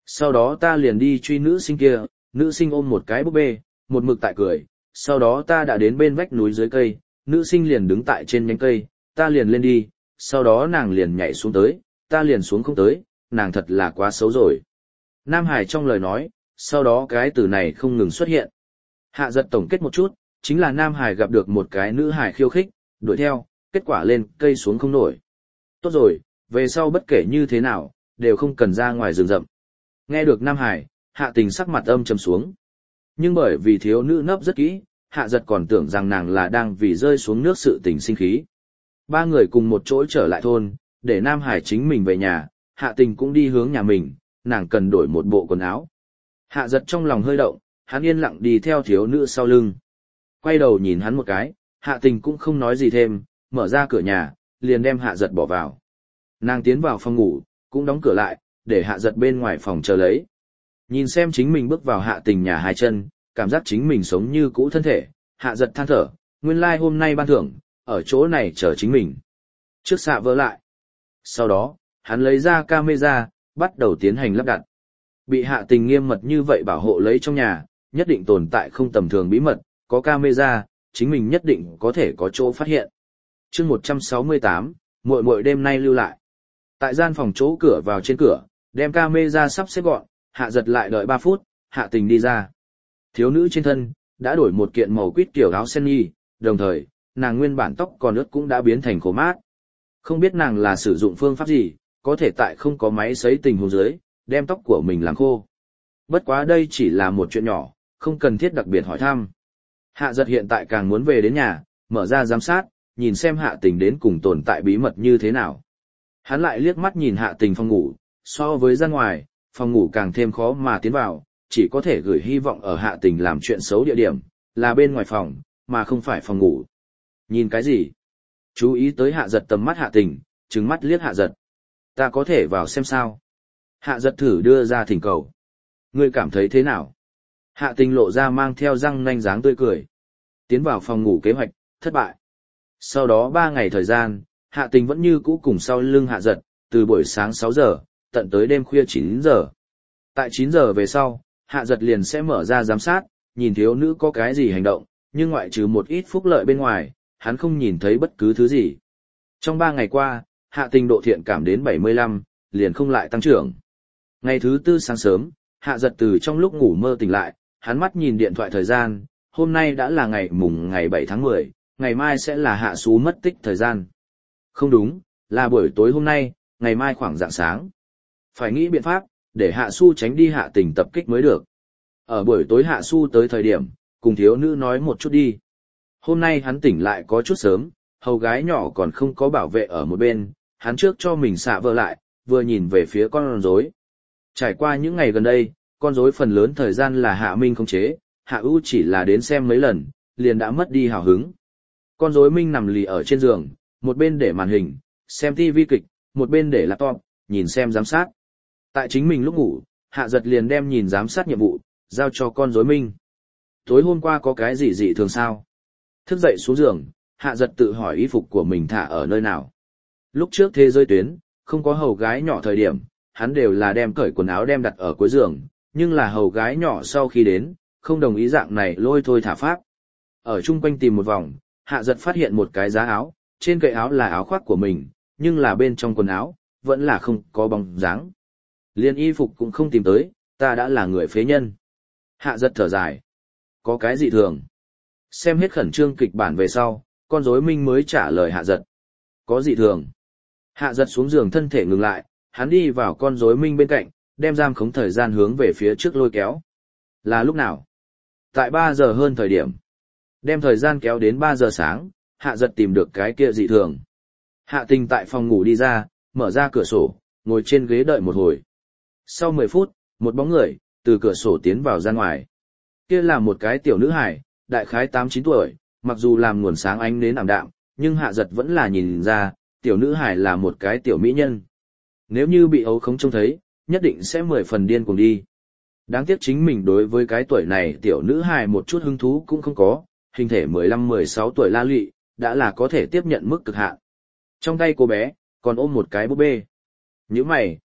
Speaker 1: Sau đó ta liền đi truy nữ sinh kia, nữ sinh ôm một cái búp bê, một mực tại cười, sau đó ta đã đến bên vách núi dưới cây, nữ sinh liền đứng tại trên nhánh cây, ta liền lên đi, sau đó nàng liền nhảy xuống tới, ta liền xuống không tới, nàng thật là quá xấu rồi. Nam Hải trong lời nói, sau đó cái từ này không ngừng xuất hiện. Hạ giật tổng kết một chút, chính là Nam Hải gặp được một cái nữ hải khiêu khích, đuổi theo, kết quả lên cây xuống không nổi. Tốt rồi, về sau bất kể như thế nào, đều không cần ra ngoài rừng rậm. Nghe được Nam Hải, Hạ Tình sắc mặt âm trầm xuống. Nhưng bởi vì thiếu nữ nấp rất kỹ, Hạ giật còn tưởng rằng nàng là đang vì rơi xuống nước sự tình sinh khí. Ba người cùng một chỗ trở lại thôn, để Nam Hải chính mình về nhà, Hạ Tình cũng đi hướng nhà mình, nàng cần đổi một bộ quần áo. Hạ giật trong lòng hơi động, hắn yên lặng đi theo thiếu nữ sau lưng. Quay đầu nhìn hắn một cái, Hạ Tình cũng không nói gì thêm, mở ra cửa nhà, liền đem Hạ giật bỏ vào. Nàng tiến vào phòng ngủ, cũng đóng cửa lại, để Hạ giật bên ngoài phòng chờ lấy. Nhìn xem chính mình bước vào Hạ Tình nhà hai chân, cảm giác chính mình sống như cũ thân thể, Hạ giật than thở, nguyên lai like hôm nay ban thưởng, ở chỗ này chờ chính mình. Trước xạ vỡ lại. Sau đó, hắn lấy ra camera, bắt đầu tiến hành lắp đặt. Bị Hạ Tình nghiêm mật như vậy bảo hộ lấy trong nhà, nhất định tồn tại không tầm thường bí mật, có camera, chính mình nhất định có thể có chỗ phát hiện. Chương một trăm sáu mươi tám, muội muội đêm nay lưu lại. Tại gian phòng chỗ cửa vào trên cửa, đem camera sắp xếp gọn, Hạ giật lại đợi ba phút, Hạ Tình đi ra. Thiếu nữ trên thân, đã đổi một kiện màu quýt kiểu áo sen y, đồng thời, nàng nguyên bản tóc còn ướt cũng đã biến thành khô mát. Không biết nàng là sử dụng phương pháp gì, có thể tại không có máy sấy tình huống dưới, đem tóc của mình làm khô. Bất quá đây chỉ là một chuyện nhỏ, không cần thiết đặc biệt hỏi thăm. Hạ giật hiện tại càng muốn về đến nhà, mở ra giám sát, nhìn xem Hạ Tình đến cùng tồn tại bí mật như thế nào. Hắn lại liếc mắt nhìn Hạ Tình phòng ngủ, so với ra ngoài, phòng ngủ càng thêm khó mà tiến vào, chỉ có thể gửi hy vọng ở Hạ Tình làm chuyện xấu địa điểm, là bên ngoài phòng, mà không phải phòng ngủ. Nhìn cái gì? Chú ý tới Hạ giật tầm mắt Hạ Tình, trừng mắt liếc Hạ giật. Ta có thể vào xem sao? Hạ giật thử đưa ra thỉnh cầu. Ngươi cảm thấy thế nào? Hạ Tình lộ ra mang theo răng nanh dáng tươi cười. Tiến vào phòng ngủ kế hoạch, thất bại. Sau đó ba ngày thời gian, Hạ Tình vẫn như cũ cùng sau lưng Hạ giật, từ buổi sáng sáu giờ, tận tới đêm khuya chín giờ. Tại chín giờ về sau, Hạ giật liền sẽ mở ra giám sát, nhìn thiếu nữ có cái gì hành động, nhưng ngoại trừ một ít phúc lợi bên ngoài, hắn không nhìn thấy bất cứ thứ gì. Trong ba ngày qua, Hạ Tình độ thiện cảm đến bảy mươi lăm, liền không lại tăng trưởng. Ngày thứ tư sáng sớm, Hạ giật từ trong lúc ngủ mơ tỉnh lại, hắn mắt nhìn điện thoại thời gian, hôm nay đã là ngày mùng ngày bảy tháng mười, ngày mai sẽ là Hạ Sú mất tích thời gian. Không đúng, là buổi tối hôm nay, ngày mai khoảng rạng sáng. Phải nghĩ biện pháp, để Hạ Su tránh đi Hạ Tình tập kích mới được. Ở buổi tối Hạ Su tới thời điểm, cùng thiếu nữ nói một chút đi. Hôm nay hắn tỉnh lại có chút sớm, hầu gái nhỏ còn không có bảo vệ ở một bên, hắn trước cho mình xạ vỡ lại, vừa nhìn về phía con rối. Trải qua những ngày gần đây, con rối phần lớn thời gian là Hạ Minh khống chế, Hạ U chỉ là đến xem mấy lần, liền đã mất đi hào hứng. Con rối Minh nằm lì ở trên giường, một bên để màn hình, xem ti vi kịch, một bên để laptop, nhìn xem giám sát. Tại chính mình lúc ngủ, Hạ giật liền đem nhìn giám sát nhiệm vụ, giao cho con rối Minh. Tối hôm qua có cái gì dị thường sao? Thức dậy xuống giường, Hạ giật tự hỏi y phục của mình thả ở nơi nào. Lúc trước thế giới tuyến, không có hầu gái nhỏ thời điểm, hắn đều là đem cởi quần áo đem đặt ở cuối giường, nhưng là hầu gái nhỏ sau khi đến, không đồng ý dạng này lôi thôi thả pháp. Ở chung quanh tìm một vòng, Hạ giật phát hiện một cái giá áo, trên cậy áo là áo khoác của mình, nhưng là bên trong quần áo, vẫn là không có bóng dáng. Liên y phục cũng không tìm tới, ta đã là người phế nhân. Hạ giật thở dài. Có cái gì thường? Xem hết khẩn trương kịch bản về sau, con rối Minh mới trả lời Hạ giật. Có gì thường? Hạ giật xuống giường thân thể ngừng lại, hắn đi vào con rối Minh bên cạnh, đem giam khống thời gian hướng về phía trước lôi kéo. Là lúc nào? Tại ba giờ hơn thời điểm. Đem thời gian kéo đến ba giờ sáng, Hạ giật tìm được cái kia dị thường. Hạ Tình tại phòng ngủ đi ra, mở ra cửa sổ, ngồi trên ghế đợi một hồi. Sau mười phút, một bóng người, từ cửa sổ tiến vào ra ngoài. Kia là một cái tiểu nữ hài, đại khái tám chín tuổi, mặc dù làm nguồn sáng ánh nến ảm đạm, nhưng Hạ giật vẫn là nhìn ra, tiểu nữ hài là một cái tiểu mỹ nhân. Nếu như bị ấu khống trông thấy, nhất định sẽ mười phần điên cuồng đi. Đáng tiếc chính mình đối với cái tuổi này tiểu nữ hài một chút hứng thú cũng không có, hình thể mười lăm mười sáu tuổi la lụy, đã là có thể tiếp nhận mức cực hạn. Trong tay cô bé, còn ôm một cái búp bê. Những mày,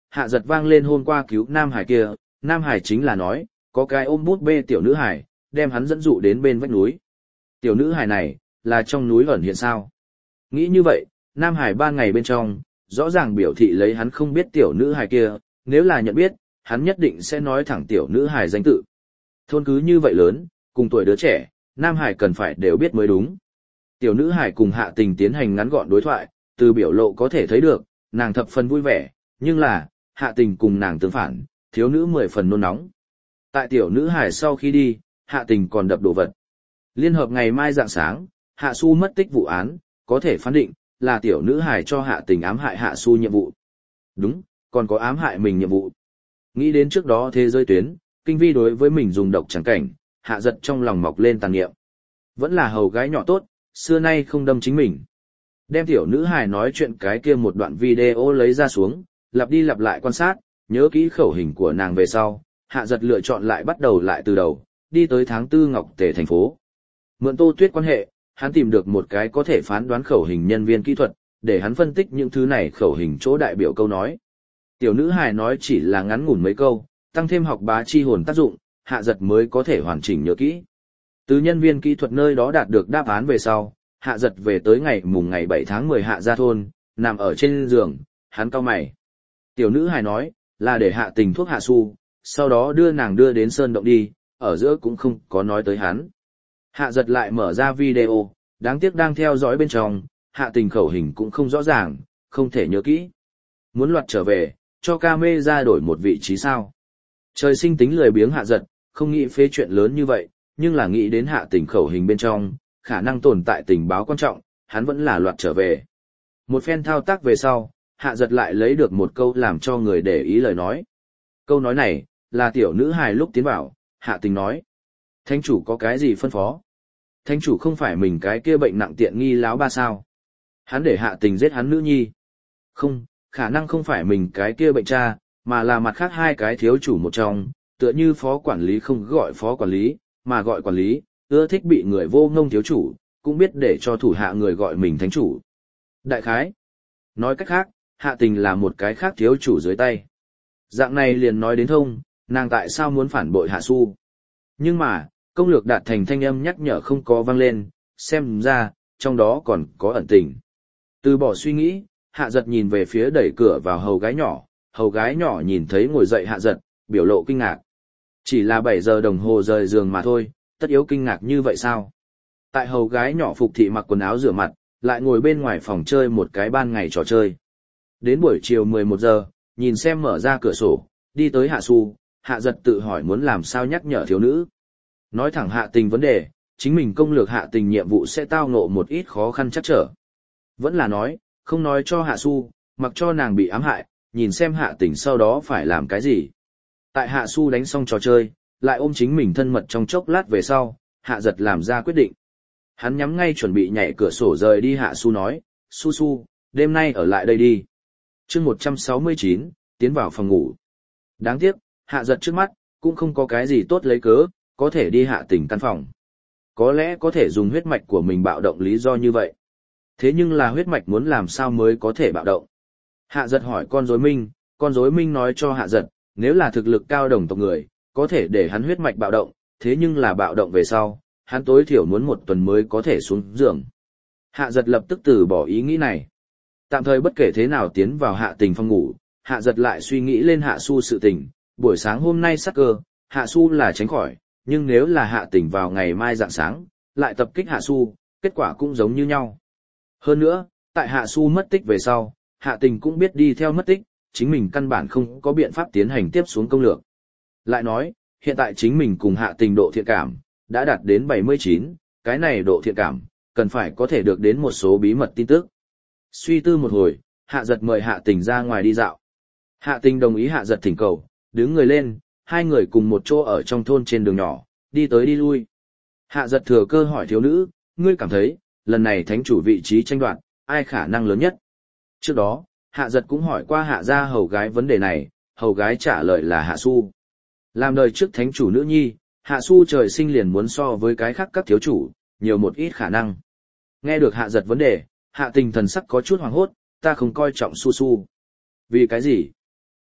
Speaker 1: hạ giật vang lên hôm qua cứu Nam Hải kia, Nam Hải chính là nói, có cái ôm bút bê tiểu nữ hải, đem hắn dẫn dụ đến bên vách núi. Tiểu nữ hải này, là trong núi ẩn hiện sao? Nghĩ như vậy, Nam Hải ban ngày bên trong, rõ ràng biểu thị lấy hắn không biết tiểu nữ hải kia, nếu là nhận biết, hắn nhất định sẽ nói thẳng tiểu nữ hải danh tự. Thôn cứ như vậy lớn, cùng tuổi đứa trẻ, Nam Hải cần phải đều biết mới đúng. Tiểu nữ hải cùng Hạ Tình tiến hành ngắn gọn đối thoại, từ biểu lộ có thể thấy được, nàng thập phần vui vẻ, nhưng là, Hạ Tình cùng nàng tương phản, thiếu nữ mười phần nôn nóng. Tại tiểu nữ hải sau khi đi, Hạ Tình còn đập đồ vật. Liên hợp ngày mai rạng sáng, Hạ Su mất tích vụ án, có thể phán định, là tiểu nữ hải cho Hạ Tình ám hại Hạ Su nhiệm vụ. Đúng, còn có ám hại mình nhiệm vụ. Nghĩ đến trước đó thế giới tuyến, kinh vi đối với mình dùng độc chẳng cảnh, Hạ giật trong lòng mọc lên tàn niệm. Vẫn là hầu gái nhỏ tốt, xưa nay không đâm chính mình. Đem tiểu nữ hài nói chuyện cái kia một đoạn video lấy ra xuống, lặp đi lặp lại quan sát, nhớ kỹ khẩu hình của nàng về sau, Hạ giật lựa chọn lại bắt đầu lại từ đầu, đi tới tháng tư Ngọc Tề thành phố. Mượn Tô Tuyết quan hệ, hắn tìm được một cái có thể phán đoán khẩu hình nhân viên kỹ thuật, để hắn phân tích những thứ này khẩu hình chỗ đại biểu câu nói. Tiểu nữ hài nói chỉ là ngắn ngủn mấy câu, tăng thêm học bá chi hồn tác dụng, Hạ giật mới có thể hoàn chỉnh nhớ kỹ. Từ nhân viên kỹ thuật nơi đó đạt được đáp án về sau, Hạ giật về tới ngày mùng ngày bảy tháng mười Hạ gia thôn, nằm ở trên giường, hắn cau mày. Tiểu nữ hài nói, là để Hạ Tình thuốc Hạ Su, sau đó đưa nàng đưa đến sơn động đi, ở giữa cũng không có nói tới hắn. Hạ giật lại mở ra video, đáng tiếc đang theo dõi bên trong, Hạ Tình khẩu hình cũng không rõ ràng, không thể nhớ kỹ. Muốn loạt trở về, cho camera đổi một vị trí sao. Trời sinh tính lười biếng Hạ giật, không nghĩ phế chuyện lớn như vậy, nhưng là nghĩ đến Hạ Tình khẩu hình bên trong, khả năng tồn tại tình báo quan trọng, hắn vẫn là loạt trở về. Một phen thao tác về sau, Hạ giật lại lấy được một câu làm cho người để ý lời nói. Câu nói này, là tiểu nữ hài lúc tiến vào, Hạ Tình nói. Thánh chủ có cái gì phân phó? Thánh chủ không phải mình cái kia bệnh nặng tiện nghi láo ba sao? Hắn để Hạ Tình giết hắn nữ nhi. Không, khả năng không phải mình cái kia bệnh cha, mà là mặt khác hai cái thiếu chủ một trong, tựa như phó quản lý không gọi phó quản lý, mà gọi quản lý, ưa thích bị người vô ngông thiếu chủ, cũng biết để cho thủ hạ người gọi mình thánh chủ. Đại khái, nói cách khác, Hạ Tình là một cái khác thiếu chủ dưới tay. Dạng này liền nói đến thông, nàng tại sao muốn phản bội Hạ Su. Nhưng mà, công lược đạt thành thanh âm nhắc nhở không có vang lên, xem ra, trong đó còn có ẩn tình. Từ bỏ suy nghĩ, Hạ giật nhìn về phía đẩy cửa vào hầu gái nhỏ, hầu gái nhỏ nhìn thấy ngồi dậy Hạ giật, biểu lộ kinh ngạc. Chỉ là bảy giờ đồng hồ rời giường mà thôi, tất yếu kinh ngạc như vậy sao? Tại hầu gái nhỏ Phục Thị mặc quần áo rửa mặt, lại ngồi bên ngoài phòng chơi một cái ban ngày trò chơi. Đến buổi chiều mười một giờ, nhìn xem mở ra cửa sổ, đi tới Hạ Su, Hạ giật tự hỏi muốn làm sao nhắc nhở thiếu nữ. Nói thẳng Hạ Tình vấn đề, chính mình công lược Hạ Tình nhiệm vụ sẽ tao ngộ một ít khó khăn chắc trở. Vẫn là nói, không nói cho Hạ Su, mặc cho nàng bị ám hại, nhìn xem Hạ Tình sau đó phải làm cái gì. Tại Hạ Su đánh xong trò chơi, lại ôm chính mình thân mật trong chốc lát về sau, Hạ giật làm ra quyết định. Hắn nhắm ngay chuẩn bị nhảy cửa sổ rời đi. Hạ Su nói, Su Su, đêm nay ở lại đây đi. chương một trăm sáu mươi chín, tiến vào phòng ngủ. Đáng tiếc, Hạ giật trước mắt, cũng không có cái gì tốt lấy cớ, có thể đi Hạ Tình căn phòng. Có lẽ có thể dùng huyết mạch của mình bạo động lý do như vậy. Thế nhưng là huyết mạch muốn làm sao mới có thể bạo động. Hạ giật hỏi con rối minh, con rối minh nói cho Hạ giật, nếu là thực lực cao đồng tộc người, có thể để hắn huyết mạch bạo động, thế nhưng là bạo động về sau, hắn tối thiểu muốn một tuần mới có thể xuống giường. Hạ giật lập tức từ bỏ ý nghĩ này. Tạm thời bất kể thế nào tiến vào Hạ Tình phòng ngủ, Hạ giật lại suy nghĩ lên Hạ Su sự tình, buổi sáng hôm nay sắc cơ, Hạ Su là tránh khỏi, nhưng nếu là Hạ Tình vào ngày mai rạng sáng, lại tập kích Hạ Su, kết quả cũng giống như nhau. Hơn nữa, tại Hạ Su mất tích về sau, Hạ Tình cũng biết đi theo mất tích, chính mình căn bản không có biện pháp tiến hành tiếp xuống công lược. Lại nói, hiện tại chính mình cùng Hạ Tình độ thiện cảm, đã đạt đến bảy mươi chín, cái này độ thiện cảm, cần phải có thể được đến một số bí mật tin tức. Suy tư một hồi, Hạ giật mời Hạ Tình ra ngoài đi dạo. Hạ Tình đồng ý Hạ giật thỉnh cầu, đứng người lên, hai người cùng một chỗ ở trong thôn trên đường nhỏ, đi tới đi lui. Hạ giật thừa cơ hỏi thiếu nữ, ngươi cảm thấy, lần này thánh chủ vị trí tranh đoạt, ai khả năng lớn nhất? Trước đó, Hạ giật cũng hỏi qua Hạ gia hầu gái vấn đề này, hầu gái trả lời là Hạ Su. Làm đời trước thánh chủ nữ nhi, Hạ Su trời sinh liền muốn so với cái khác các thiếu chủ, nhiều một ít khả năng. Nghe được Hạ giật vấn đề, Hạ Tình thần sắc có chút hoảng hốt, ta không coi trọng Su Su. Vì cái gì?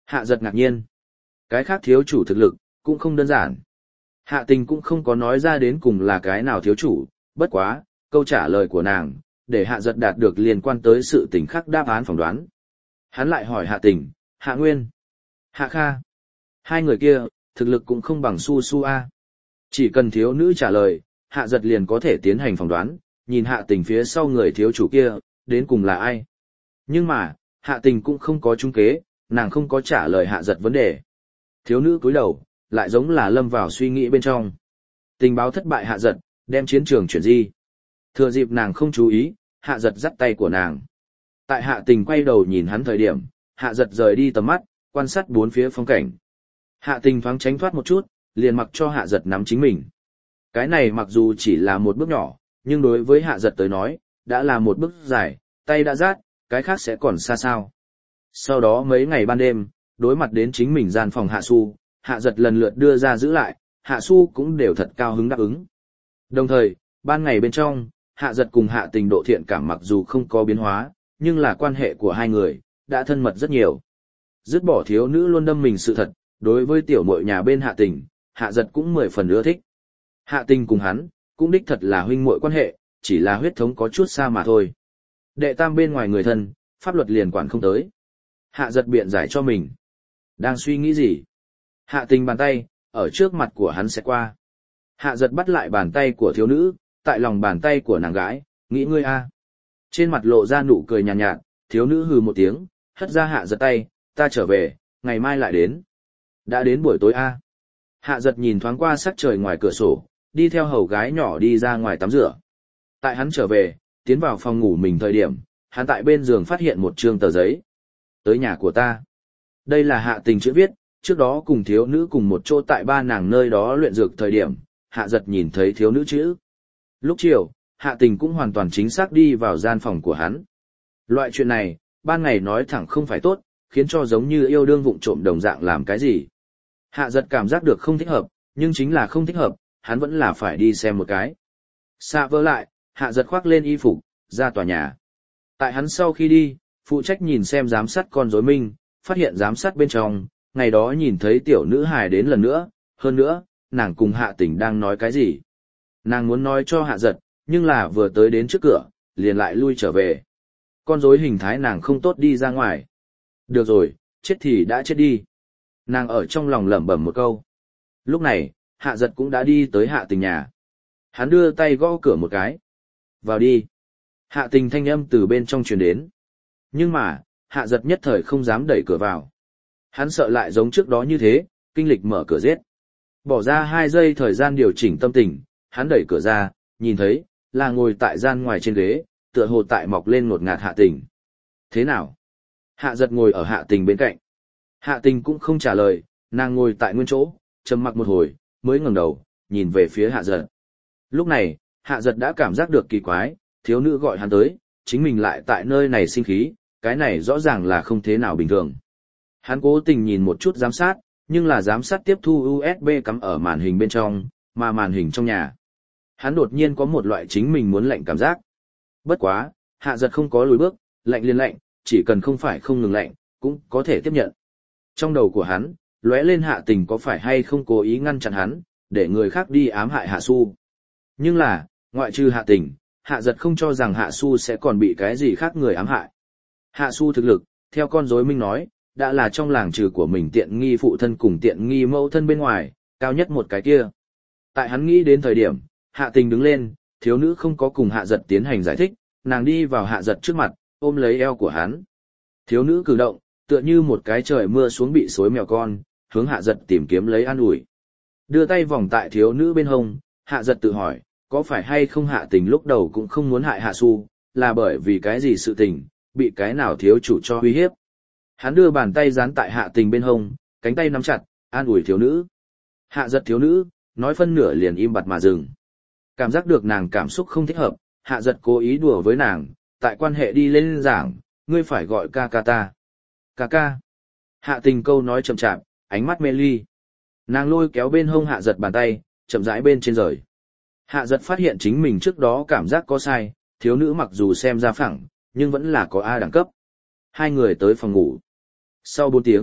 Speaker 1: Hạ giật ngạc nhiên. Cái khác thiếu chủ thực lực, cũng không đơn giản. Hạ tình cũng không có nói ra đến cùng là cái nào thiếu chủ, bất quá, câu trả lời của nàng, để hạ giật đạt được liên quan tới sự tình khác đáp án phỏng đoán. Hắn lại hỏi hạ tình, hạ nguyên, hạ kha. Hai người kia, thực lực cũng không bằng su su a. Chỉ cần thiếu nữ trả lời, hạ giật liền có thể tiến hành phỏng đoán, nhìn hạ tình phía sau người thiếu chủ kia, đến cùng là ai. Nhưng mà, hạ tình cũng không có trung kế, nàng không có trả lời hạ giật vấn đề. Thiếu nữ cúi đầu, lại giống là lâm vào suy nghĩ bên trong. Tình báo thất bại hạ giật, đem chiến trường chuyển di. Thừa dịp nàng không chú ý, hạ giật dắt tay của nàng. Tại hạ tình quay đầu nhìn hắn thời điểm, hạ giật rời đi tầm mắt, quan sát bốn phía phong cảnh. Hạ tình thoáng tránh thoát một chút, liền mặc cho hạ giật nắm chính mình. Cái này mặc dù chỉ là một bước nhỏ, nhưng đối với hạ giật tới nói, đã là một bước dài, tay đã rát, cái khác sẽ còn xa sao. Sau đó mấy ngày ban đêm, đối mặt đến chính mình gian phòng hạ su, hạ giật lần lượt đưa ra giữ lại, hạ su cũng đều thật cao hứng đáp ứng. Đồng thời, ban ngày bên trong, hạ giật cùng hạ tình độ thiện cảm mặc dù không có biến hóa, nhưng là quan hệ của hai người, đã thân mật rất nhiều. Dứt bỏ thiếu nữ luôn đâm mình sự thật, đối với tiểu muội nhà bên hạ tình, hạ giật cũng mười phần ưa thích. Hạ tình cùng hắn, cũng đích thật là huynh muội quan hệ, chỉ là huyết thống có chút xa mà thôi. Đệ tam bên ngoài người thân, pháp luật liền quản không tới. Hạ giật biện giải cho mình. Đang suy nghĩ gì? Hạ tình bàn tay, ở trước mặt của hắn sẽ qua. Hạ giật bắt lại bàn tay của thiếu nữ, tại lòng bàn tay của nàng gái, nghĩ ngươi a. Trên mặt lộ ra nụ cười nhàn nhạt, nhạt, thiếu nữ hừ một tiếng, hất ra hạ giật tay, ta trở về, ngày mai lại đến. Đã đến buổi tối a. Hạ giật nhìn thoáng qua sắc trời ngoài cửa sổ, đi theo hầu gái nhỏ đi ra ngoài tắm rửa. Tại hắn trở về, tiến vào phòng ngủ mình thời điểm, hắn tại bên giường phát hiện một trương tờ giấy. Tới nhà của ta. Đây là hạ tình chữ viết, trước đó cùng thiếu nữ cùng một chỗ tại ba nàng nơi đó luyện dược thời điểm, hạ giật nhìn thấy thiếu nữ chữ. Lúc chiều, hạ tình cũng hoàn toàn chính xác đi vào gian phòng của hắn. Loại chuyện này, ban ngày nói thẳng không phải tốt, khiến cho giống như yêu đương vụng trộm đồng dạng làm cái gì. Hạ giật cảm giác được không thích hợp, nhưng chính là không thích hợp, hắn vẫn là phải đi xem một cái. Xạ vỡ lại, hạ giật khoác lên y phục, ra tòa nhà. Tại hắn sau khi đi, phụ trách nhìn xem giám sát con rối minh, phát hiện giám sát bên trong, ngày đó nhìn thấy tiểu nữ hài đến lần nữa, hơn nữa, nàng cùng hạ tình đang nói cái gì. Nàng muốn nói cho hạ giật, nhưng là vừa tới đến trước cửa, liền lại lui trở về. Con rối hình thái nàng không tốt đi ra ngoài. Được rồi, chết thì đã chết đi. Nàng ở trong lòng lẩm bẩm một câu. Lúc này, hạ giật cũng đã đi tới hạ tình nhà. Hắn đưa tay gõ cửa một cái. Vào đi. Hạ tình thanh âm từ bên trong truyền đến. Nhưng mà, hạ giật nhất thời không dám đẩy cửa vào. Hắn sợ lại giống trước đó như thế, kinh lịch mở cửa giết. Bỏ ra hai giây thời gian điều chỉnh tâm tình, hắn đẩy cửa ra, nhìn thấy, là ngồi tại gian ngoài trên ghế, tựa hồ tại mọc lên ngột ngạt hạ tình. Thế nào? Hạ giật ngồi ở hạ tình bên cạnh. Hạ tình cũng không trả lời, nàng ngồi tại nguyên chỗ, trầm mặc một hồi, mới ngẩng đầu, nhìn về phía hạ giật. Lúc này, hạ giật đã cảm giác được kỳ quái, thiếu nữ gọi hắn tới, chính mình lại tại nơi này sinh khí, cái này rõ ràng là không thế nào bình thường. Hắn cố tình nhìn một chút giám sát, nhưng là giám sát tiếp thu u ét bê cắm ở màn hình bên trong, mà màn hình trong nhà. Hắn đột nhiên có một loại chính mình muốn lạnh cảm giác. Bất quá, hạ giật không có lùi bước, lạnh liền lạnh, chỉ cần không phải không ngừng lạnh, cũng có thể tiếp nhận. Trong đầu của hắn, lóe lên hạ tình có phải hay không cố ý ngăn chặn hắn, để người khác đi ám hại hạ su. Nhưng là, ngoại trừ hạ tình, hạ giật không cho rằng hạ su sẽ còn bị cái gì khác người ám hại. Hạ su thực lực, theo con rối minh nói, đã là trong làng trừ của mình tiện nghi phụ thân cùng tiện nghi mẫu thân bên ngoài, cao nhất một cái kia. Tại hắn nghĩ đến thời điểm, hạ tình đứng lên, thiếu nữ không có cùng hạ giật tiến hành giải thích, nàng đi vào hạ giật trước mặt, ôm lấy eo của hắn. Thiếu nữ cử động, tựa như một cái trời mưa xuống bị xối mèo con, hướng hạ giật tìm kiếm lấy an ủi. Đưa tay vòng tại thiếu nữ bên hông, hạ giật tự hỏi, có phải hay không hạ tình lúc đầu cũng không muốn hại hạ su, là bởi vì cái gì sự tình, bị cái nào thiếu chủ cho uy hiếp. Hắn đưa bàn tay dán tại hạ tình bên hông, cánh tay nắm chặt, an ủi thiếu nữ. Hạ giật thiếu nữ, nói phân nửa liền im bặt mà dừng. Cảm giác được nàng cảm xúc không thích hợp, hạ giật cố ý đùa với nàng, tại quan hệ đi lên giảng, ngươi phải gọi ca ca ta. Ca ca. Hạ tình câu nói chậm chạp, ánh mắt mê ly. Nàng lôi kéo bên hông hạ giật bàn tay, chậm rãi bên trên rời. Hạ giật phát hiện chính mình trước đó cảm giác có sai, thiếu nữ mặc dù xem ra phẳng, nhưng vẫn là có A đẳng cấp. Hai người tới phòng ngủ. Sau bốn tiếng,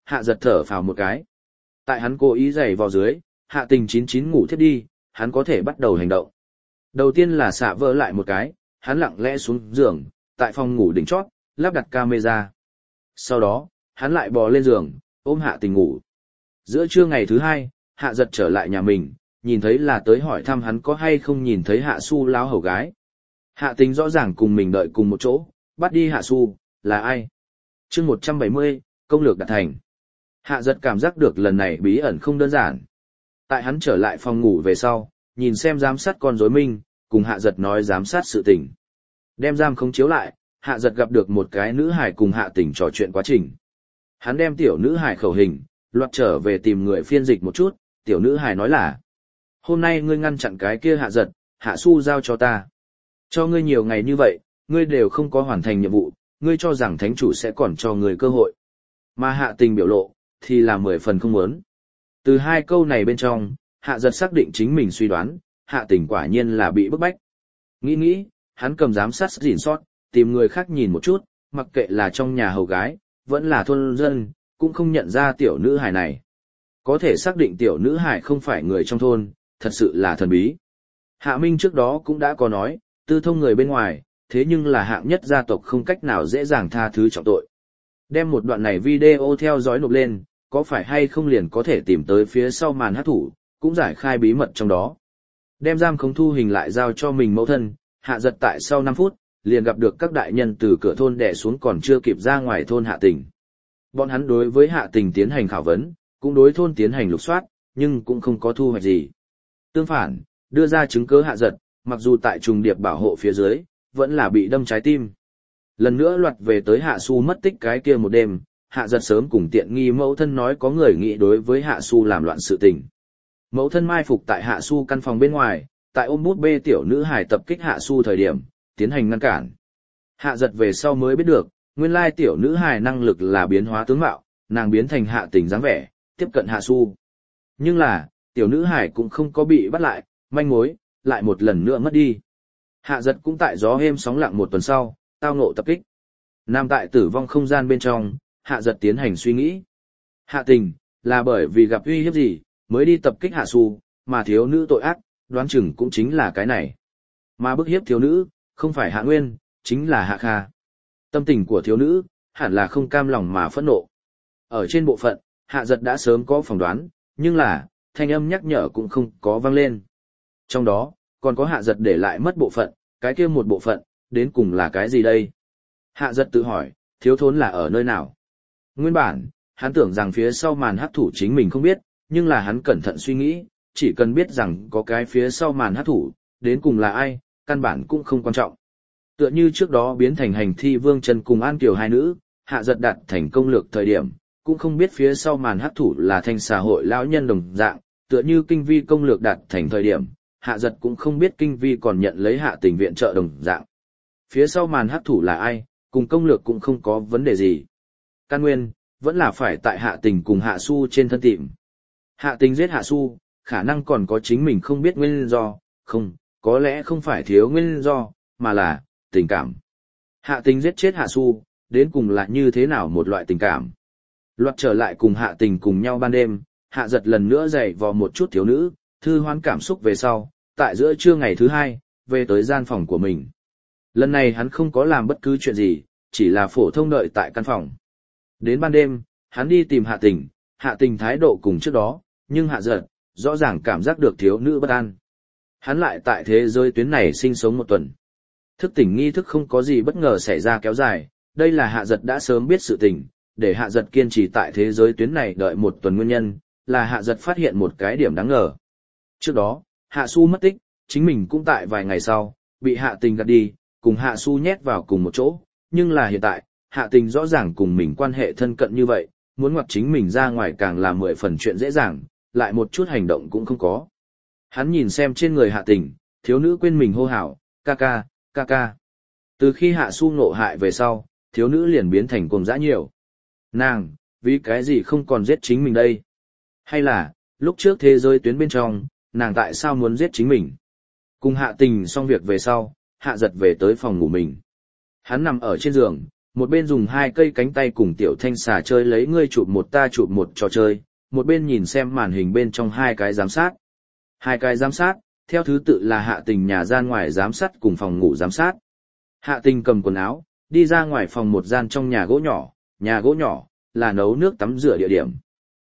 Speaker 1: hạ giật thở phào một cái. Tại hắn cố ý giày vào dưới, hạ tình chín chín ngủ thiếp đi, hắn có thể bắt đầu hành động. Đầu tiên là xạ vỡ lại một cái, hắn lặng lẽ xuống giường, tại phòng ngủ đỉnh chót, lắp đặt camera. Sau đó, hắn lại bò lên giường, ôm hạ tình ngủ. Giữa trưa ngày thứ hai, hạ giật trở lại nhà mình, nhìn thấy là tới hỏi thăm hắn có hay không nhìn thấy hạ su láo hầu gái. Hạ tình rõ ràng cùng mình đợi cùng một chỗ, bắt đi hạ su, là ai? chương một trăm bảy mươi, công lược đạt thành. Hạ giật cảm giác được lần này bí ẩn không đơn giản. Tại hắn trở lại phòng ngủ về sau, nhìn xem giám sát con rối minh, cùng hạ giật nói giám sát sự tình. Đem giam không chiếu lại, hạ giật gặp được một cái nữ hải cùng hạ tình trò chuyện quá trình. Hắn đem tiểu nữ hải khẩu hình, loạt trở về tìm người phiên dịch một chút, tiểu nữ hải nói là: hôm nay ngươi ngăn chặn cái kia hạ giật, hạ su giao cho ta. Cho ngươi nhiều ngày như vậy, ngươi đều không có hoàn thành nhiệm vụ, ngươi cho rằng thánh chủ sẽ còn cho ngươi cơ hội. Mà hạ tình biểu lộ, thì là mười phần không muốn. Từ hai câu này bên trong, hạ giật xác định chính mình suy đoán, hạ tình quả nhiên là bị bức bách. Nghĩ nghĩ, hắn cầm giám sát gìn sót, tìm người khác nhìn một chút, mặc kệ là trong nhà hầu gái, vẫn là thôn dân, cũng không nhận ra tiểu nữ hài này. Có thể xác định tiểu nữ hài không phải người trong thôn, thật sự là thần bí. Hạ Minh trước đó cũng đã có nói, tư thông người bên ngoài, thế nhưng là hạng nhất gia tộc không cách nào dễ dàng tha thứ trọng tội. Đem một đoạn này video theo dõi nộp lên, có phải hay không liền có thể tìm tới phía sau màn hát thủ, cũng giải khai bí mật trong đó. Đem giam không thu hình lại giao cho mình mẫu thân, hạ giật tại sau năm phút, liền gặp được các đại nhân từ cửa thôn đè xuống còn chưa kịp ra ngoài thôn hạ tình. Bọn hắn đối với hạ tình tiến hành khảo vấn, cũng đối thôn tiến hành lục soát, nhưng cũng không có thu hoạch gì. Tương phản, đưa ra chứng cứ hạ giật, mặc dù tại trùng điệp bảo hộ phía dưới, vẫn là bị đâm trái tim. Lần nữa loạt về tới hạ su mất tích cái kia một đêm, hạ giật sớm cùng tiện nghi mẫu thân nói có người nghĩ đối với hạ su làm loạn sự tình. Mẫu thân mai phục tại hạ su căn phòng bên ngoài, tại ôm bút bê tiểu nữ hải tập kích hạ su thời điểm, tiến hành ngăn cản. Hạ giật về sau mới biết được, nguyên lai tiểu nữ hải năng lực là biến hóa tướng mạo, nàng biến thành hạ tình dáng vẻ, tiếp cận hạ su. Nhưng là, tiểu nữ hải cũng không có bị bắt lại, manh mối, lại một lần nữa mất đi. Hạ giật cũng tại gió êm sóng lặng một tuần sau, tao ngộ tập kích. Nam tại tử vong không gian bên trong, hạ giật tiến hành suy nghĩ. Hạ tình, là bởi vì gặp uy hiếp gì, mới đi tập kích hạ su, mà thiếu nữ tội ác, đoán chừng cũng chính là cái này. Mà bức hiếp thiếu nữ, không phải hạ nguyên, chính là hạ kha. Tâm tình của thiếu nữ, hẳn là không cam lòng mà phẫn nộ. Ở trên bộ phận, hạ giật đã sớm có phỏng đoán, nhưng là, thanh âm nhắc nhở cũng không có vang lên. Trong đó, còn có hạ giật để lại mất bộ phận, cái kia một bộ phận, đến cùng là cái gì đây? Hạ giật tự hỏi, thiếu thốn là ở nơi nào? Nguyên bản, hắn tưởng rằng phía sau màn hắc thủ chính mình không biết, nhưng là hắn cẩn thận suy nghĩ, chỉ cần biết rằng có cái phía sau màn hắc thủ, đến cùng là ai, căn bản cũng không quan trọng. Tựa như trước đó biến thành hành thi Vương Trần cùng An Kiều hai nữ, hạ giật đạt thành công lược thời điểm, cũng không biết phía sau màn hắc thủ là thanh xà hội lão nhân đồng dạng, tựa như kinh vi công lược đạt thành thời điểm, hạ giật cũng không biết kinh vi còn nhận lấy hạ tình viện trợ đồng dạng. Phía sau màn hắc thủ là ai, cùng công lược cũng không có vấn đề gì. Căn nguyên, vẫn là phải tại hạ tình cùng hạ su trên thân tìm. Hạ tình giết hạ su, khả năng còn có chính mình không biết nguyên do, không, có lẽ không phải thiếu nguyên do, mà là tình cảm. Hạ tình giết chết hạ su, đến cùng là như thế nào một loại tình cảm. Loạt trở lại cùng hạ tình cùng nhau ban đêm, hạ giật lần nữa dạy vò một chút thiếu nữ, thư hoán cảm xúc về sau, tại giữa trưa ngày thứ hai, về tới gian phòng của mình. Lần này hắn không có làm bất cứ chuyện gì, chỉ là phổ thông đợi tại căn phòng. Đến ban đêm, hắn đi tìm hạ tình, hạ tình thái độ cùng trước đó, nhưng hạ giật, rõ ràng cảm giác được thiếu nữ bất an. Hắn lại tại thế giới tuyến này sinh sống một tuần. Thức tỉnh nghi thức không có gì bất ngờ xảy ra kéo dài, đây là hạ giật đã sớm biết sự tình, để hạ giật kiên trì tại thế giới tuyến này đợi một tuần nguyên nhân, là hạ giật phát hiện một cái điểm đáng ngờ. Trước đó, hạ su mất tích, chính mình cũng tại vài ngày sau, bị hạ tình gạt đi, cùng hạ su nhét vào cùng một chỗ, nhưng là hiện tại, hạ tình rõ ràng cùng mình quan hệ thân cận như vậy, muốn ngoặt chính mình ra ngoài càng là mười phần chuyện dễ dàng, lại một chút hành động cũng không có. Hắn nhìn xem trên người hạ tình, thiếu nữ quên mình hô hào, ca ca, ca ca. Từ khi hạ su nộ hại về sau, thiếu nữ liền biến thành cuồng dã nhiều. Nàng, vì cái gì không còn giết chính mình đây? Hay là, lúc trước thế giới tuyến bên trong, nàng tại sao muốn giết chính mình? Cùng hạ tình xong việc về sau, hạ giật về tới phòng ngủ mình. Hắn nằm ở trên giường, một bên dùng hai cây cánh tay cùng tiểu thanh xà chơi lấy ngươi chụp một ta chụp một trò chơi, một bên nhìn xem màn hình bên trong hai cái giám sát. Hai cái giám sát, theo thứ tự là Hạ Tình nhà gian ngoài giám sát cùng phòng ngủ giám sát. Hạ Tình cầm quần áo, đi ra ngoài phòng một gian trong nhà gỗ nhỏ, nhà gỗ nhỏ, là nấu nước tắm rửa địa điểm.